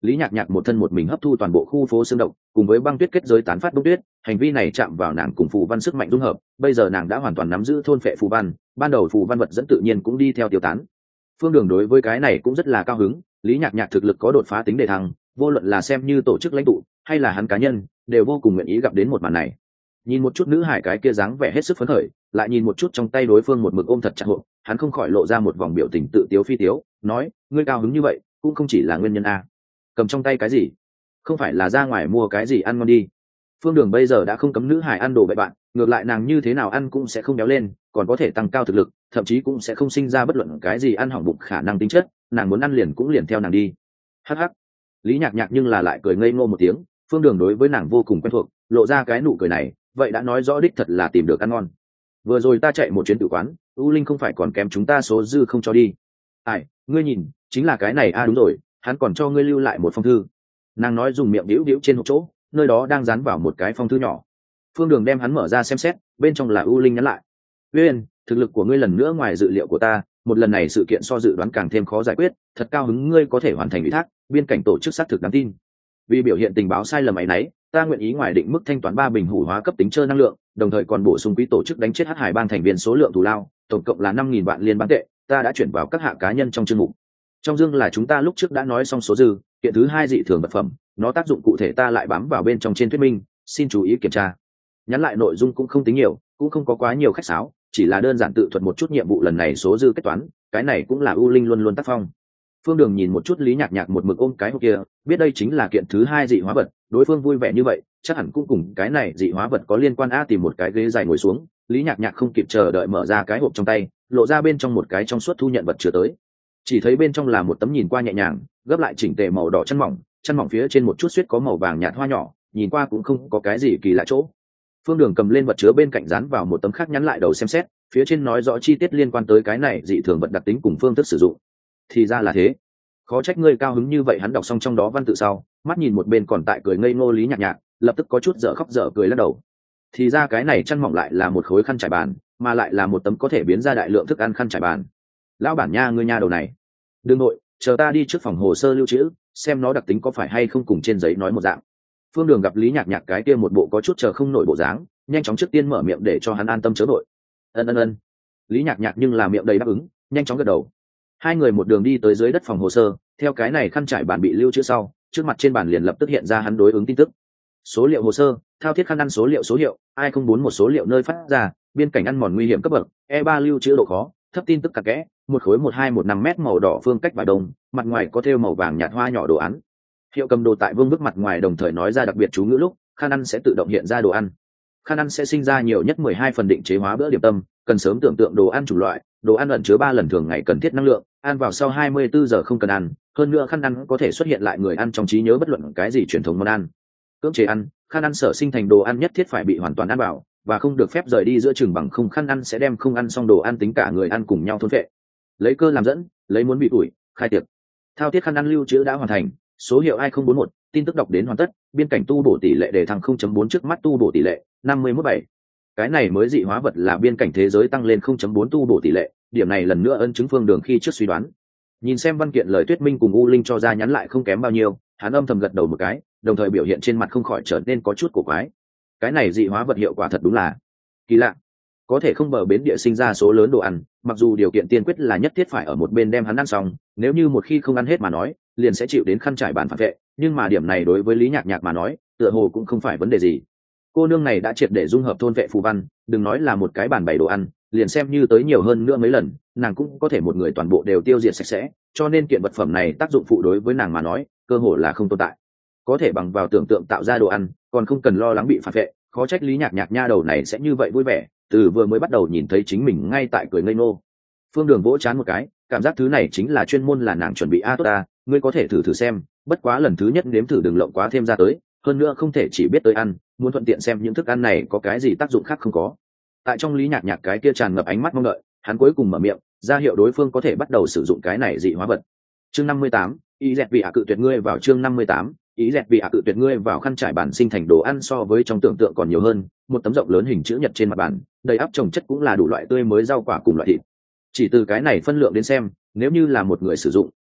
Lý Nhạc Nhạc một thân một mình hấp thu toàn bộ khu phố xương động, cùng với băng tuyết kết giới tán phát bông tuyết, hành vi này chạm vào nàng cùng phù văn sức mạnh dung hợp, bây giờ nàng đã hoàn toàn nắm giữ thôn phệ phù văn, ban đầu phù văn vật dẫn tự nhiên cũng đi theo tiêu tán. Phương Đường đối với cái này cũng rất là cao hứng, Lý Nhạc Nhạc thực lực có đột phá tính đề thăng, vô luận là xem như tổ chức lãnh tụ hay là hắn cá nhân, đều vô cùng nguyện ý gặp đến một màn này. Nhìn một chút nữ hải cái kia dáng vẻ hết sức phấn khởi, lại nhìn một chút trong tay đối phương một mực ôm thật chặt hộ, hắn không khỏi lộ ra một vòng biểu tình tự tiếu phi tiếu, nói, ngươi cao hứng như vậy, cũng không chỉ là nguyên nhân a. Cầm trong tay cái gì? Không phải là ra ngoài mua cái gì ăn ngon đi. Phương Đường bây giờ đã không cấm nữ hải ăn đồ vậy bạn, ngược lại nàng như thế nào ăn cũng sẽ không béo lên, còn có thể tăng cao thực lực, thậm chí cũng sẽ không sinh ra bất luận cái gì ăn hỏng bụng khả năng tính chất, nàng muốn ăn liền cũng liền theo nàng đi. Hắc hắc. Lý Nhạc Nhạc nhưng là lại cười ngây ngô một tiếng, Phương Đường đối với nàng vô cùng quen thuộc, lộ ra cái nụ cười này, vậy đã nói rõ đích thật là tìm được ăn ngon. Vừa rồi ta chạy một chuyến tử quán, U Linh không phải còn kém chúng ta số dư không cho đi. Ai, ngươi nhìn, chính là cái này a à, đúng rồi, hắn còn cho ngươi lưu lại một phong thư. Nàng nói dùng miệng đĩu đĩu trên hộp chỗ, nơi đó đang dán vào một cái phong thư nhỏ. Phương Đường đem hắn mở ra xem xét, bên trong là U Linh nhắn lại. Uyên, thực lực của ngươi lần nữa ngoài dự liệu của ta, một lần này sự kiện so dự đoán càng thêm khó giải quyết, thật cao hứng ngươi có thể hoàn thành ủy thác, biên cảnh tổ chức xác thực đáng tin. Vì biểu hiện tình báo sai lầm ấy nấy, ta nguyện ý ngoài định mức thanh toán ba bình hủ hóa cấp tính trơ năng lượng, đồng thời còn bổ sung quỹ tổ chức đánh chết Hắc Hải bang thành viên số lượng thù lao, tổng cộng là năm nghìn vạn liên bang tệ, ta đã chuyển vào các hạ cá nhân trong chương mục. Trong dương là chúng ta lúc trước đã nói xong số dư, kiện thứ hai dị thường vật phẩm, nó tác dụng cụ thể ta lại bám vào bên trong trên thuyết minh, xin chú ý kiểm tra. Nhắn lại nội dung cũng không tính nhiều, cũng không có quá nhiều khách sáo, chỉ là đơn giản tự thuật một chút nhiệm vụ lần này số dư kết toán, cái này cũng là U Linh luôn luôn tác phong. Phương Đường nhìn một chút Lý Nhạc Nhạc một mực ôm cái hộp kia, biết đây chính là kiện thứ hai dị hóa vật, đối phương vui vẻ như vậy, chắc hẳn cũng cùng cái này dị hóa vật có liên quan a. Tìm một cái ghế dài ngồi xuống, Lý Nhạc Nhạc không kịp chờ đợi mở ra cái hộp trong tay, lộ ra bên trong một cái trong suốt thu nhận vật chứa tới. Chỉ thấy bên trong là một tấm nhìn qua nhẹ nhàng, gấp lại chỉnh tề màu đỏ chăn mỏng, chăn mỏng phía trên một chút xuyết có màu vàng nhạt hoa nhỏ, nhìn qua cũng không có cái gì kỳ lạ chỗ. Phương Đường cầm lên vật chứa bên cạnh dán vào một tấm khác nhắn lại đầu xem xét, phía trên nói rõ chi tiết liên quan tới cái này dị thường vật đặc tính cùng phương thức sử dụng. Thì ra là thế. Khó trách ngươi cao hứng như vậy. Hắn đọc xong trong đó văn tự sau, mắt nhìn một bên còn tại cười ngây ngô Lý Nhạc Nhạc, lập tức có chút dở khóc dở cười lắc đầu. Thì ra cái này chăn mỏng lại là một khối khăn trải bàn, mà lại là một tấm có thể biến ra đại lượng thức ăn khăn trải bàn. Lão bản nha, ngươi nha đầu này. Đừng nội, chờ ta đi trước phòng hồ sơ lưu trữ, xem nó đặc tính có phải hay không cùng trên giấy nói một dạng. Phương Đường gặp Lý Nhạc Nhạc cái kia một bộ có chút chờ không nổi bộ dáng, nhanh chóng trước tiên mở miệng để cho hắn an tâm chớ nội. Ân ân ân. Lý Nhạc Nhạc nhưng là miệng đầy đáp ứng, nhanh chóng gật đầu. Hai người một đường đi tới dưới đất phòng hồ sơ, theo cái này khăn trải bàn bị lưu trữ sau, trước mặt trên bàn liền lập tức hiện ra hắn đối ứng tin tức. Số liệu hồ sơ, thao thiết khăn ăn số liệu số hiệu, I không bốn một số liệu nơi phát ra, biên cảnh ăn mòn nguy hiểm cấp bậc, E ba lưu trữ độ khó, thấp tin tức cặn kẽ, một khối một hai một năm mét màu đỏ phương cách vải đồng, mặt ngoài có thêu màu vàng nhạt hoa nhỏ đồ án. Hiệu cầm đồ tại vương bức mặt ngoài đồng thời nói ra đặc biệt chú ngữ lúc, khăn ăn sẽ tự động hiện ra đồ ăn. Khăn ăn sẽ sinh ra nhiều nhất mười hai phần định chế hóa bữa điểm tâm, cần sớm tưởng tượng đồ ăn chủng loại, đồ ăn ẩn chứa ba lần thường ngày cần thiết năng lượng, ăn vào sau hai mươi bốn giờ không cần ăn, hơn nữa khăn ăn có thể xuất hiện lại người ăn trong trí nhớ bất luận cái gì truyền thống món ăn. Cưỡng chế ăn, khăn ăn sở sinh thành đồ ăn nhất thiết phải bị hoàn toàn ăn vào và không được phép rời đi giữa chừng bằng không khăn ăn sẽ đem không ăn xong đồ ăn tính cả người ăn cùng nhau thôn phệ. Lấy cơ làm dẫn, lấy muốn bị ủi, khai tiệc. Thao thiết khăn ăn lưu trữ đã hoàn thành, số hiệu I không bốn một, tin tức đọc đến hoàn tất, biên cảnh tu bổ tỷ lệ đề thăng không chấm bốn trước mắt tu bổ tỷ lệ năm mươi mốt bảy. Cái này mới dị hóa vật là biên cảnh thế giới tăng lên không chấm bốn tu bổ tỷ lệ, điểm này lần nữa ấn chứng Phương Đường khi trước suy đoán. Nhìn xem văn kiện lời thuyết minh cùng U Linh cho ra nhắn lại không kém bao nhiêu, hắn âm thầm gật đầu một cái, đồng thời biểu hiện trên mặt không khỏi trở nên có chút cổ quái. Cái này dị hóa vật hiệu quả thật đúng là kỳ lạ, có thể không bờ bến địa sinh ra số lớn đồ ăn, mặc dù điều kiện tiên quyết là nhất thiết phải ở một bên đem hắn ăn xong, nếu như một khi không ăn hết mà nói, liền sẽ chịu đến khăn trải bàn phản vệ, nhưng mà điểm này đối với Lý Nhạc Nhạc mà nói, tựa hồ cũng không phải vấn đề gì. Cô nương này đã triệt để dung hợp thôn vệ phù văn, đừng nói là một cái bàn bày đồ ăn, liền xem như tới nhiều hơn nữa mấy lần, nàng cũng có thể một người toàn bộ đều tiêu diệt sạch sẽ, cho nên kiện vật phẩm này tác dụng phụ đối với nàng mà nói, cơ hồ là không tồn tại. Có thể bằng vào tưởng tượng tạo ra đồ ăn, còn không cần lo lắng bị phản vệ, khó trách Lý Nhạc Nhạc nha đầu này sẽ như vậy vui vẻ, từ vừa mới bắt đầu nhìn thấy chính mình ngay tại cười ngây ngô. Phương Đường vỗ chán một cái, cảm giác thứ này chính là chuyên môn là nàng chuẩn bị a tốt ta, ngươi có thể thử thử xem, bất quá lần thứ nhất nếm thử đừng lộng quá thêm ra tới, hơn nữa không thể chỉ biết tới ăn, muốn thuận tiện xem những thức ăn này có cái gì tác dụng khác không có. Tại trong Lý Nhạc Nhạc cái kia tràn ngập ánh mắt mong đợi, hắn cuối cùng mở miệng, ra hiệu đối phương có thể bắt đầu sử dụng cái này dị hóa vật. Chương năm mươi tám, ý dẹt vị hạ cự tuyệt ngươi vào chương năm mươi tám, ý dẹt vị hạ cự tuyệt ngươi vào khăn trải bản sinh thành đồ ăn so với trong tưởng tượng còn nhiều hơn, một tấm rộng lớn hình chữ nhật trên mặt bàn, đầy ắp trồng chất cũng là đủ loại tươi mới rau quả cùng loại thịt. Chỉ từ cái này phân lượng đến xem, nếu như là một người sử dụng,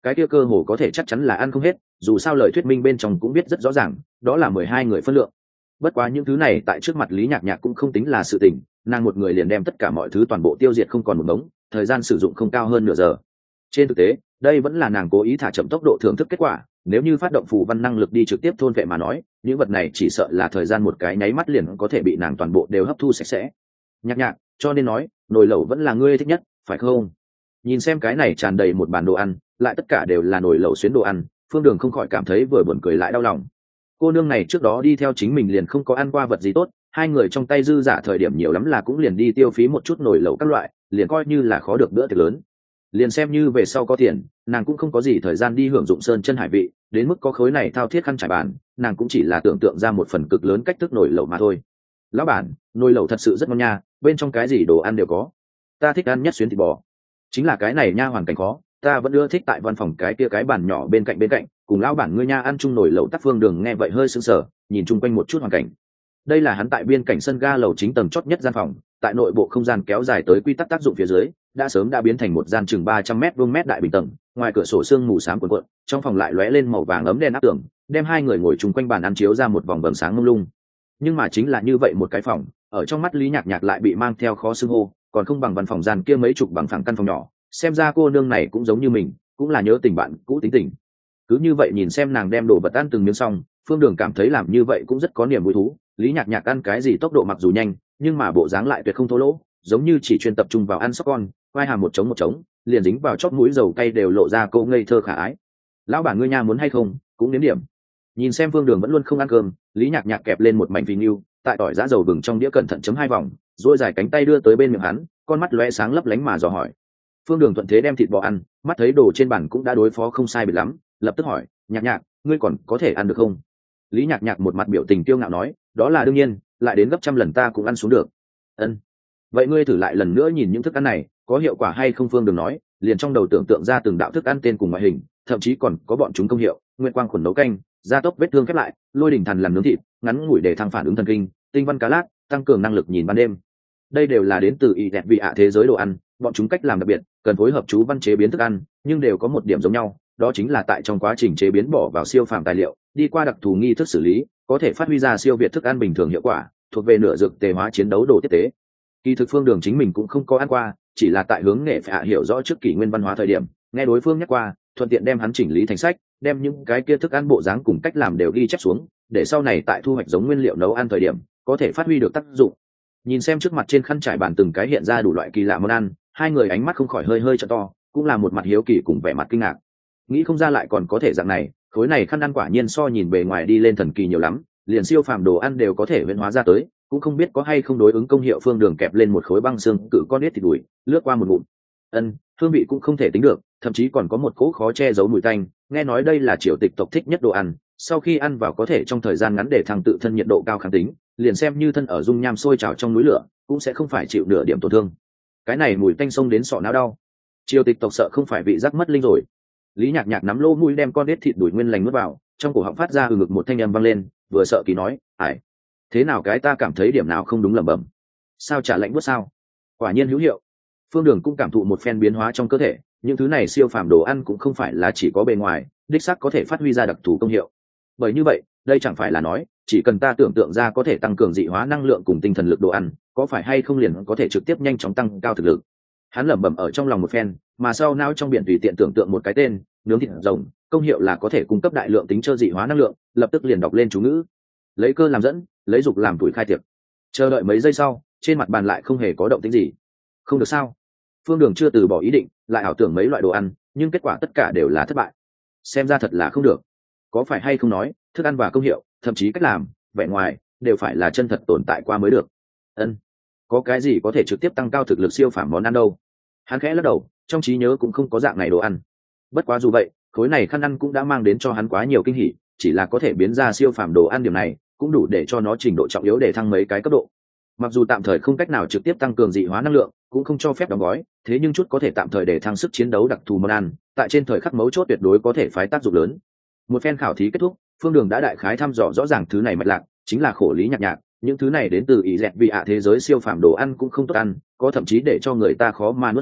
cái kia cơ hồ có thể chắc chắn là ăn không hết, dù sao lời thuyết minh bên trong cũng biết rất rõ ràng đó là mười hai người phân lượng. Bất quá những thứ này tại trước mặt Lý Nhạc Nhạc cũng không tính là sự tình, nàng một người liền đem tất cả mọi thứ toàn bộ tiêu diệt không còn một mống, thời gian sử dụng không cao hơn nửa giờ. Trên thực tế đây vẫn là nàng cố ý thả chậm tốc độ thưởng thức kết quả, nếu như phát động phù văn năng lực đi trực tiếp thôn vệ mà nói, những vật này chỉ sợ là thời gian một cái nháy mắt liền có thể bị nàng toàn bộ đều hấp thu sạch sẽ. Nhạc Nhạc, cho nên nói nồi lẩu vẫn là ngươi thích nhất phải không? Nhìn xem cái này tràn đầy một bàn đồ ăn, lại tất cả đều là nồi lẩu xuyến đồ ăn, Phương Đường không khỏi cảm thấy vừa buồn cười lại đau lòng. Cô nương này trước đó đi theo chính mình liền không có ăn qua vật gì tốt, hai người trong tay dư giả thời điểm nhiều lắm là cũng liền đi tiêu phí một chút nồi lẩu các loại, liền coi như là khó được bữa tiệc lớn. Liền xem như về sau có tiền, nàng cũng không có gì thời gian đi hưởng dụng sơn chân hải vị, đến mức có khối này thao thiết khăn trải bàn, nàng cũng chỉ là tưởng tượng ra một phần cực lớn cách thức nồi lẩu mà thôi. Lão bản, nồi lẩu thật sự rất ngon nha, bên trong cái gì đồ ăn đều có. Ta thích ăn nhất xuyến thịt bò. Chính là cái này nha, hoàn cảnh khó, ta vẫn ưa thích tại văn phòng cái kia cái bàn nhỏ bên cạnh bên cạnh, cùng lão bản ngươi nha ăn chung nồi lẩu. Tác Phương Đường nghe vậy hơi sững sờ, nhìn chung quanh một chút hoàn cảnh. Đây là hắn tại biên cảnh sân ga lầu chính tầng chót nhất gian phòng, tại nội bộ không gian kéo dài tới quy tắc tác dụng phía dưới, đã sớm đã biến thành một gian chừng ba trăm mét vuông mét đại bình tầng, ngoài cửa sổ sương mù xám cuộn cuộn, trong phòng lại lóe lên màu vàng ấm đen áp tường, đem hai người ngồi chung quanh bàn ăn chiếu ra một vòng vầng sáng mông lung. Nhưng mà chính là như vậy một cái phòng, ở trong mắt Lý Nhạc Nhạc lại bị mang theo khó xưng hô, còn không bằng văn phòng gian kia mấy chục bằng phẳng căn phòng nhỏ, xem ra cô nương này cũng giống như mình, cũng là nhớ tình bạn cũ tính tình. Cứ như vậy nhìn xem nàng đem đồ vật ăn từng miếng xong, Phương Đường cảm thấy làm như vậy cũng rất có niềm vui thú. Lý Nhạc Nhạc ăn cái gì tốc độ mặc dù nhanh, nhưng mà bộ dáng lại tuyệt không thô lỗ, giống như chỉ chuyên tập trung vào ăn sóc con, quai hàm một trống một trống, liền dính vào chóp mũi dầu cay đều lộ ra câu ngây thơ khả ái. Lão bản ngươi nha muốn hay không, cũng nếm điểm. Nhìn xem Phương Đường vẫn luôn không ăn cơm, Lý Nhạc Nhạc kẹp lên một mảnh phì nhiêu, tại tỏi giã dầu vừng trong đĩa cẩn thận chấm hai vòng, duỗi dài cánh tay đưa tới bên miệng hắn, con mắt lóe sáng lấp lánh mà dò hỏi. Phương Đường thuận thế đem thịt bò ăn, mắt thấy đồ trên bàn cũng đã đối phó không sai biệt lắm, lập tức hỏi, Nhạc Nhạc, ngươi còn có thể ăn được không? Lý Nhạc Nhạc một mặt biểu tình kiêu ngạo nói, đó là đương nhiên, lại đến gấp trăm lần ta cũng ăn xuống được. Ân, vậy ngươi thử lại lần nữa nhìn những thức ăn này có hiệu quả hay không? Phương Đường nói, liền trong đầu tưởng tượng ra từng đạo thức ăn tên cùng ngoại hình, thậm chí còn có bọn chúng công hiệu, nguyên quang khuẩn nấu canh, gia tốc vết thương khép lại, lôi đỉnh thần làm nướng thịt, ngắn ngủi để thăng phản ứng thần kinh, tinh văn cá lát, tăng cường năng lực nhìn ban đêm. Đây đều là đến từ y đẹp vị ạ thế giới đồ ăn, bọn chúng cách làm đặc biệt, cần phối hợp chú văn chế biến thức ăn, nhưng đều có một điểm giống nhau, đó chính là tại trong quá trình chế biến bỏ vào siêu phàm tài liệu, đi qua đặc thù nghi thức xử lý, có thể phát huy ra siêu việt thức ăn bình thường hiệu quả, thuộc về nửa dược tề hóa chiến đấu đồ tiếp tế. Kỳ thực Phương Đường chính mình cũng không có ăn qua, chỉ là tại hướng nghệ phải hiểu rõ trước kỷ nguyên văn hóa thời điểm, nghe đối phương nhắc qua, thuận tiện đem hắn chỉnh lý thành sách, đem những cái kia thức ăn bộ dáng cùng cách làm đều ghi chép xuống, để sau này tại thu hoạch giống nguyên liệu nấu ăn thời điểm có thể phát huy được tác dụng. Nhìn xem trước mặt trên khăn trải bàn từng cái hiện ra đủ loại kỳ lạ món ăn, hai người ánh mắt không khỏi hơi hơi trợ to, cũng là một mặt hiếu kỳ cùng vẻ mặt kinh ngạc. Nghĩ không ra lại còn có thể dạng này, khối này khăn ăn quả nhiên so nhìn bề ngoài đi lên thần kỳ nhiều lắm, liền siêu phàm đồ ăn đều có thể huyễn hóa ra tới, cũng không biết có hay không đối ứng công hiệu. Phương Đường kẹp lên một khối băng xương cự con nết thịt đùi, lướt qua một ngụm. Ân, hương vị cũng không thể tính được, thậm chí còn có một cỗ khó che giấu mùi tanh, nghe nói đây là triều tịch tộc thích nhất đồ ăn, sau khi ăn vào có thể trong thời gian ngắn để thăng tự thân nhiệt độ cao kháng tính, liền xem như thân ở dung nham sôi trào trong núi lửa cũng sẽ không phải chịu nửa điểm tổn thương. Cái này mùi tanh xông đến sọ não đau. Triều tịch tộc sợ không phải vị giác mất linh rồi. Lý Nhạc Nhạc nắm lỗ mũi đem con nết thịt đùi nguyên lành nuốt vào, trong cổ họng phát ra ừ ngực một thanh âm vang lên, vừa sợ kỳ nói, "Ải, thế nào cái ta cảm thấy điểm nào không đúng lẩm bẩm. Sao trả lạnh buốt sao?" Quả nhiên hữu hiệu. Phương Đường cũng cảm thụ một phen biến hóa trong cơ thể, những thứ này siêu phàm đồ ăn cũng không phải là chỉ có bề ngoài, đích xác có thể phát huy ra đặc thù công hiệu. Bởi như vậy, đây chẳng phải là nói, chỉ cần ta tưởng tượng ra có thể tăng cường dị hóa năng lượng cùng tinh thần lực đồ ăn, có phải hay không liền có thể trực tiếp nhanh chóng tăng cao thực lực. Hắn lẩm bẩm ở trong lòng một phen, mà sau não trong biển tùy tiện tưởng tượng một cái tên, nướng thịt rồng, công hiệu là có thể cung cấp đại lượng tính chơ dị hóa năng lượng, lập tức liền đọc lên chú ngữ. Lấy cơ làm dẫn, lấy dục làm tuổi khai tiệc. Chờ đợi mấy giây sau, trên mặt bàn lại không hề có động tĩnh gì. Không được sao? Phương Đường chưa từ bỏ ý định, lại ảo tưởng mấy loại đồ ăn, nhưng kết quả tất cả đều là thất bại. Xem ra thật là không được. Có phải hay không nói, thức ăn và công hiệu, thậm chí cách làm, vẻ ngoài, đều phải là chân thật tồn tại qua mới được. Ân, có cái gì có thể trực tiếp tăng cao thực lực siêu phàm món ăn đâu? Hắn khẽ lắc đầu, trong trí nhớ cũng không có dạng này đồ ăn. Bất quá dù vậy, khối này khăn ăn cũng đã mang đến cho hắn quá nhiều kinh hỉ, chỉ là có thể biến ra siêu phàm đồ ăn điểm này, cũng đủ để cho nó trình độ trọng yếu để thăng mấy cái cấp độ. Mặc dù tạm thời không cách nào trực tiếp tăng cường dị hóa năng lượng, cũng không cho phép đóng gói, thế nhưng chút có thể tạm thời để thăng sức chiến đấu đặc thù món ăn, tại trên thời khắc mấu chốt tuyệt đối có thể phái tác dụng lớn. Một phen khảo thí kết thúc, Phương Đường đã đại khái thăm dò rõ ràng thứ này mạch lạc, chính là khổ Lý Nhạc Nhạc, những thứ này đến từ ý dẹt vì ạ thế giới siêu phàm đồ ăn cũng không tốt ăn, có thậm chí để cho người ta khó mà nuốt xuống,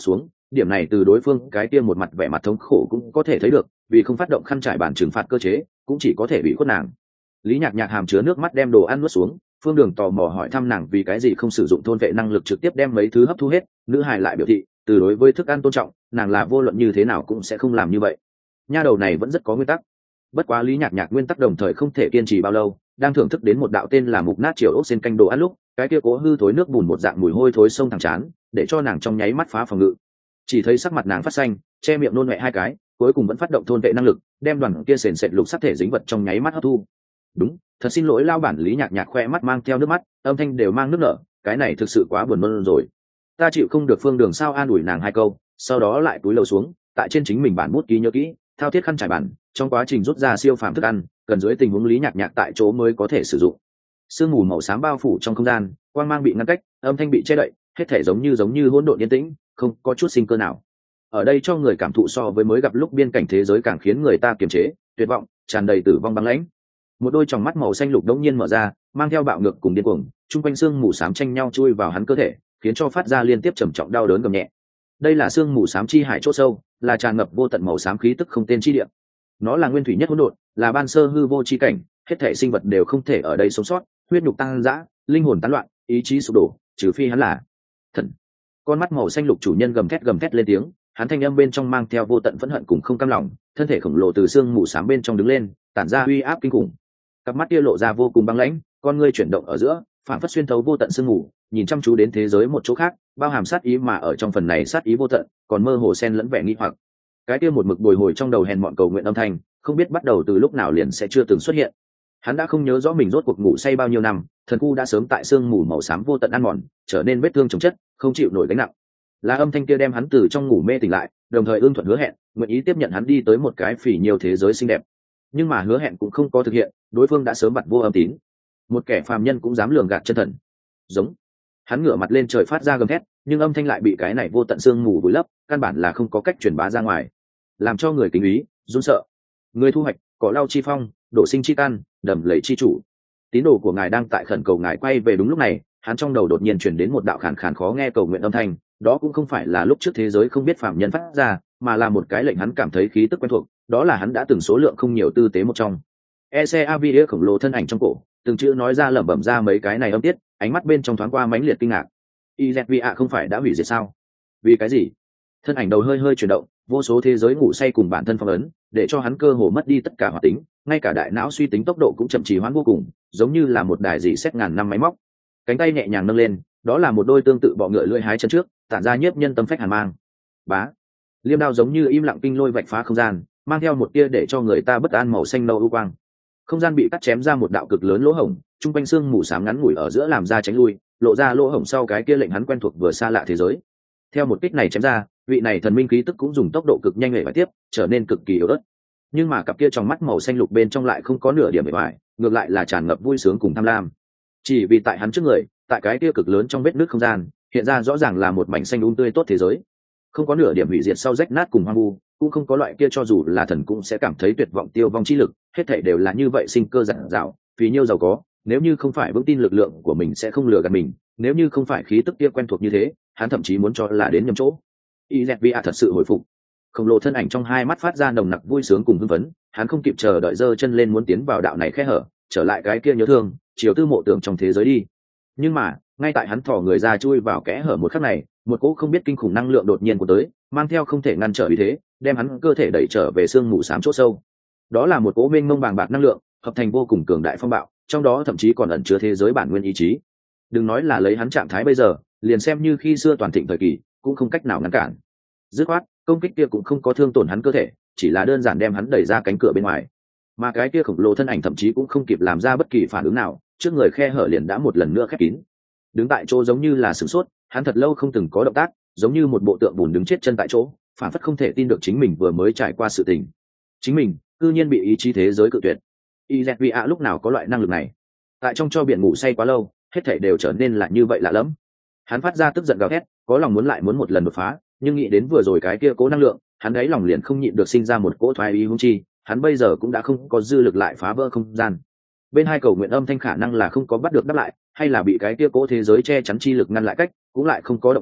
điểm này từ đối phương cái kia một mặt vẻ mặt thống khổ cũng có thể thấy được, vì không phát động khăn trải bàn trừng phạt cơ chế cũng chỉ có thể bị khuất nàng. Lý Nhạc Nhạc hàm chứa nước mắt đem đồ ăn nuốt xuống, Phương Đường tò mò hỏi thăm nàng vì cái gì không sử dụng thôn vệ năng lực trực tiếp đem mấy thứ hấp thu hết. Nữ hài lại biểu thị từ đối với thức ăn tôn trọng, nàng là vô luận như thế nào cũng sẽ không làm như vậy. Nha đầu này vẫn rất có nguyên tắc. Bất quá Lý Nhạc Nhạc nguyên tắc đồng thời không thể kiên trì bao lâu, đang thưởng thức đến một đạo tên là mục nát chiều ốc xin canh đồ ăn lúc, cái kia cố hư thối nước bùn một dạng mùi hôi thối sông thẳng chán, để cho nàng trong nháy mắt phá phòng ngự. Chỉ thấy sắc mặt nàng phát xanh, che miệng nôn mẹ hai cái, cuối cùng vẫn phát động thôn vệ năng lực, đem đoàn kia sền sệt lục sắc thể dính vật trong nháy mắt hấp thu. Đúng, thật xin lỗi lao bản. Lý Nhạc Nhạc khoe mắt mang theo nước mắt, âm thanh đều mang nước nở, cái này thực sự quá buồn nôn rồi. Ta chịu không được. Phương Đường sao an ủi nàng hai câu, sau đó lại cúi đầu xuống, tại trên chính mình bản bút ký nhớ kỹ, thao thiết khăn trải bàn, trong quá trình rút ra siêu phàm thức ăn, cần dưới tình huống Lý Nhạc Nhạc tại chỗ mới có thể sử dụng. Sương mù màu xám bao phủ trong không gian, quang mang bị ngăn cách, âm thanh bị che đậy, hết thể giống như giống như hỗn độn yên tĩnh, không có chút sinh cơ nào. Ở đây cho người cảm thụ so với mới gặp lúc biên cảnh thế giới càng khiến người ta kiềm chế, tuyệt vọng, tràn đầy tử vong băng lãnh. Một đôi tròng mắt màu xanh lục đống nhiên mở ra, mang theo bạo ngược cùng điên cuồng, trung quanh xương mù xám tranh nhau chui vào hắn cơ thể, khiến cho phát ra liên tiếp trầm trọng đau đớn gầm nhẹ. Đây là xương mù xám chi hải chỗ sâu, là tràn ngập vô tận màu xám khí tức không tên chi địa. Nó là nguyên thủy nhất hỗn độn, là ban sơ hư vô chi cảnh, hết thảy sinh vật đều không thể ở đây sống sót, huyết nhục tăng dã, linh hồn tán loạn, ý chí sụp đổ, trừ phi hắn là thần. Con mắt màu xanh lục chủ nhân gầm thét gầm thét lên tiếng, hắn thanh âm bên trong mang theo vô tận phẫn hận cùng không cam lòng, thân thể khổng lồ từ xương mù xám bên trong đứng lên, tản ra uy áp kinh khủng. Cặp mắt kia lộ ra vô cùng băng lãnh, con ngươi chuyển động ở giữa, phản phất xuyên thấu vô tận sương mù, nhìn chăm chú đến thế giới một chỗ khác, bao hàm sát ý mà ở trong phần này sát ý vô tận, còn mơ hồ xen lẫn vẻ nghi hoặc. Cái kia một mực bồi hồi trong đầu hèn mọn cầu nguyện âm thanh, không biết bắt đầu từ lúc nào liền sẽ chưa từng xuất hiện. Hắn đã không nhớ rõ mình rốt cuộc ngủ say bao nhiêu năm, thần khu đã sớm tại sương mù màu xám vô tận ăn mòn, trở nên vết thương chồng chất, không chịu nổi gánh nặng. Là âm thanh kia đem hắn từ trong ngủ mê tỉnh lại, đồng thời ương thuận hứa hẹn, nguyện ý tiếp nhận hắn đi tới một cái phỉ nhiều thế giới xinh đẹp. Nhưng mà hứa hẹn cũng không có thực hiện, đối phương đã sớm bặt vô âm tín. Một kẻ phàm nhân cũng dám lường gạt chân thần. Giống. Hắn ngửa mặt lên trời phát ra gầm thét, nhưng âm thanh lại bị cái này vô tận sương mù vùi lấp, căn bản là không có cách truyền bá ra ngoài, làm cho người kính ý, run sợ. Người thu hoạch, cỏ lau chi phong, đổ sinh chi căn, đầm lầy chi chủ. Tín đồ của ngài đang tại khẩn cầu ngài quay về. Đúng lúc này, hắn trong đầu đột nhiên truyền đến một đạo khàn khàn khó nghe cầu nguyện âm thanh, đó cũng không phải là lúc trước thế giới không biết phàm nhân phát ra, mà là một cái lệnh hắn cảm thấy khí tức quen thuộc, đó là hắn đã từng số lượng không nhiều tư tế một trong. e xê a vê khổng lồ thân ảnh trong cổ, từng chữ nói ra lẩm bẩm ra mấy cái này âm tiết, ánh mắt bên trong thoáng qua mãnh liệt kinh ngạc. i dẹt vê a không phải đã hủy diệt sao? Vì cái gì? Thân ảnh đầu hơi hơi chuyển động, vô số thế giới ngủ say cùng bản thân phong ấn, để cho hắn cơ hồ mất đi tất cả hoạt tính, ngay cả đại não suy tính tốc độ cũng chậm trì hoãn vô cùng, giống như là một đài dị xét ngàn năm máy móc. Cánh tay nhẹ nhàng nâng lên, đó là một đôi tương tự bọ ngựa lưỡi hái chân trước, tản ra nhiếp nhân tâm phách hàn mang. Bá, liêm đao giống như im lặng kinh lôi vạch phá không gian, mang theo một tia để cho người ta bất an màu xanh nâu ưu quang. Không gian bị cắt chém ra một đạo cực lớn lỗ hổng, trung quanh xương mù xám ngắn ngủi ở giữa làm ra tránh lui, lộ ra lỗ hổng sau cái kia lệnh hắn quen thuộc vừa xa lạ thế giới. Theo một kích này chém ra, vị này thần minh khí tức cũng dùng tốc độ cực nhanh để bài tiếp, trở nên cực kỳ yếu ớt. Nhưng mà cặp kia trong mắt màu xanh lục bên trong lại không có nửa điểm bề ngoài, ngược lại là tràn ngập vui sướng cùng tham lam. Chỉ vì tại hắn trước người, tại cái kia cực lớn trong vết nước không gian, hiện ra rõ ràng là một mảnh xanh um tươi tốt thế giới, không có nửa điểm hủy diệt sau rách nát cùng hoang vu, cũng không có loại kia cho dù là thần cũng sẽ cảm thấy tuyệt vọng tiêu vong chi lực, hết thảy đều là như vậy sinh cơ dạt dào, vì nhiêu giàu có, nếu như không phải vững tin lực lượng của mình sẽ không lừa gạt mình, nếu như không phải khí tức kia quen thuộc như thế, hắn thậm chí muốn cho là đến nhầm chỗ. Izvia thật sự hồi phục, khổng lồ thân ảnh trong hai mắt phát ra nồng nặc vui sướng cùng hưng phấn, hắn không kịp chờ đợi giơ chân lên muốn tiến vào đạo này khe hở, trở lại cái kia nhớ thương, chiều tư mộ tưởng trong thế giới đi. Nhưng mà, ngay tại hắn thò người ra chui vào kẽ hở một khắc này, một cỗ không biết kinh khủng năng lượng đột nhiên của tới, mang theo không thể ngăn trở ý thế, đem hắn cơ thể đẩy trở về xương mù xám chỗ sâu. Đó là một cỗ mênh mông bàng bạc năng lượng, hợp thành vô cùng cường đại phong bạo, trong đó thậm chí còn ẩn chứa thế giới bản nguyên ý chí. Đừng nói là lấy hắn trạng thái bây giờ, liền xem như khi xưa toàn thịnh thời kỳ, cũng không cách nào ngăn cản. Dứt khoát, công kích kia cũng không có thương tổn hắn cơ thể, chỉ là đơn giản đem hắn đẩy ra cánh cửa bên ngoài. Mà cái kia khổng lồ thân ảnh thậm chí cũng không kịp làm ra bất kỳ phản ứng nào, trước người khe hở liền đã một lần nữa khép kín. Đứng tại chỗ giống như là sửng sốt, hắn thật lâu không từng có động tác, giống như một bộ tượng bùn đứng chết chân tại chỗ, phản phất không thể tin được chính mình vừa mới trải qua sự tình. Chính mình, cư nhiên bị ý chí thế giới cự tuyệt. Izvia lúc nào có loại năng lực này? Tại trong cho biển ngủ say quá lâu, hết thảy đều trở nên là như vậy lạ lẫm. Hắn phát ra tức giận gào thét, có lòng muốn lại muốn một lần đột phá, nhưng nghĩ đến vừa rồi cái kia cố năng lượng, hắn ấy lòng liền không nhịn được sinh ra một cỗ thoái ý huống chi, hắn bây giờ cũng đã không có dư lực lại phá vỡ không gian. Bên hai cầu nguyện âm thanh khả năng là không có bắt được đáp lại, hay là bị cái kia cố thế giới che chắn chi lực ngăn lại cách, cũng lại không có động tĩnh,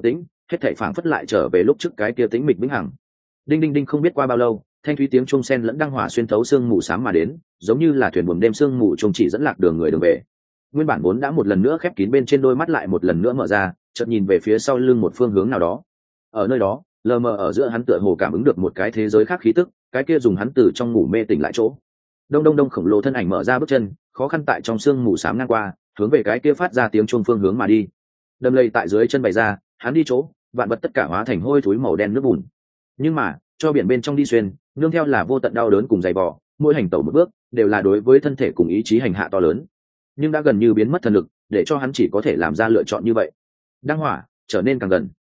hết thảy phảng phất lại trở về lúc trước cái kia tĩnh mịch vĩnh hằng. Đinh đinh đinh, không biết qua bao lâu, thanh thúy tiếng chuông sen lẫn đăng hỏa xuyên thấu sương mù xám mà đến, giống như là thuyền buồm đêm sương mù trông chỉ dẫn lạc đường người đường về. Nguyên bản vốn đã một lần nữa khép kín bên trên đôi mắt lại một lần nữa mở ra, chợt nhìn về phía sau lưng một phương hướng nào đó. Ở nơi đó, lờ mờ ở giữa hắn tựa hồ cảm ứng được một cái thế giới khác khí tức, cái kia dùng hắn từ trong ngủ mê tỉnh lại chỗ. Đông đông đông, khổng lồ thân ảnh mở ra bước chân, khó khăn tại trong sương mù xám ngang qua, hướng về cái kia phát ra tiếng chuông phương hướng mà đi. Đầm lầy tại dưới chân bày ra, hắn đi chỗ, vạn vật tất cả hóa thành hôi thối màu đen nước bùn. Nhưng mà, cho biển bên trong đi xuyên, nương theo là vô tận đau đớn cùng dày vò, mỗi hành tẩu một bước đều là đối với thân thể cùng ý chí hành hạ to lớn. Nhưng đã gần như biến mất thần lực, để cho hắn chỉ có thể làm ra lựa chọn như vậy. Đăng hỏa trở nên càng gần.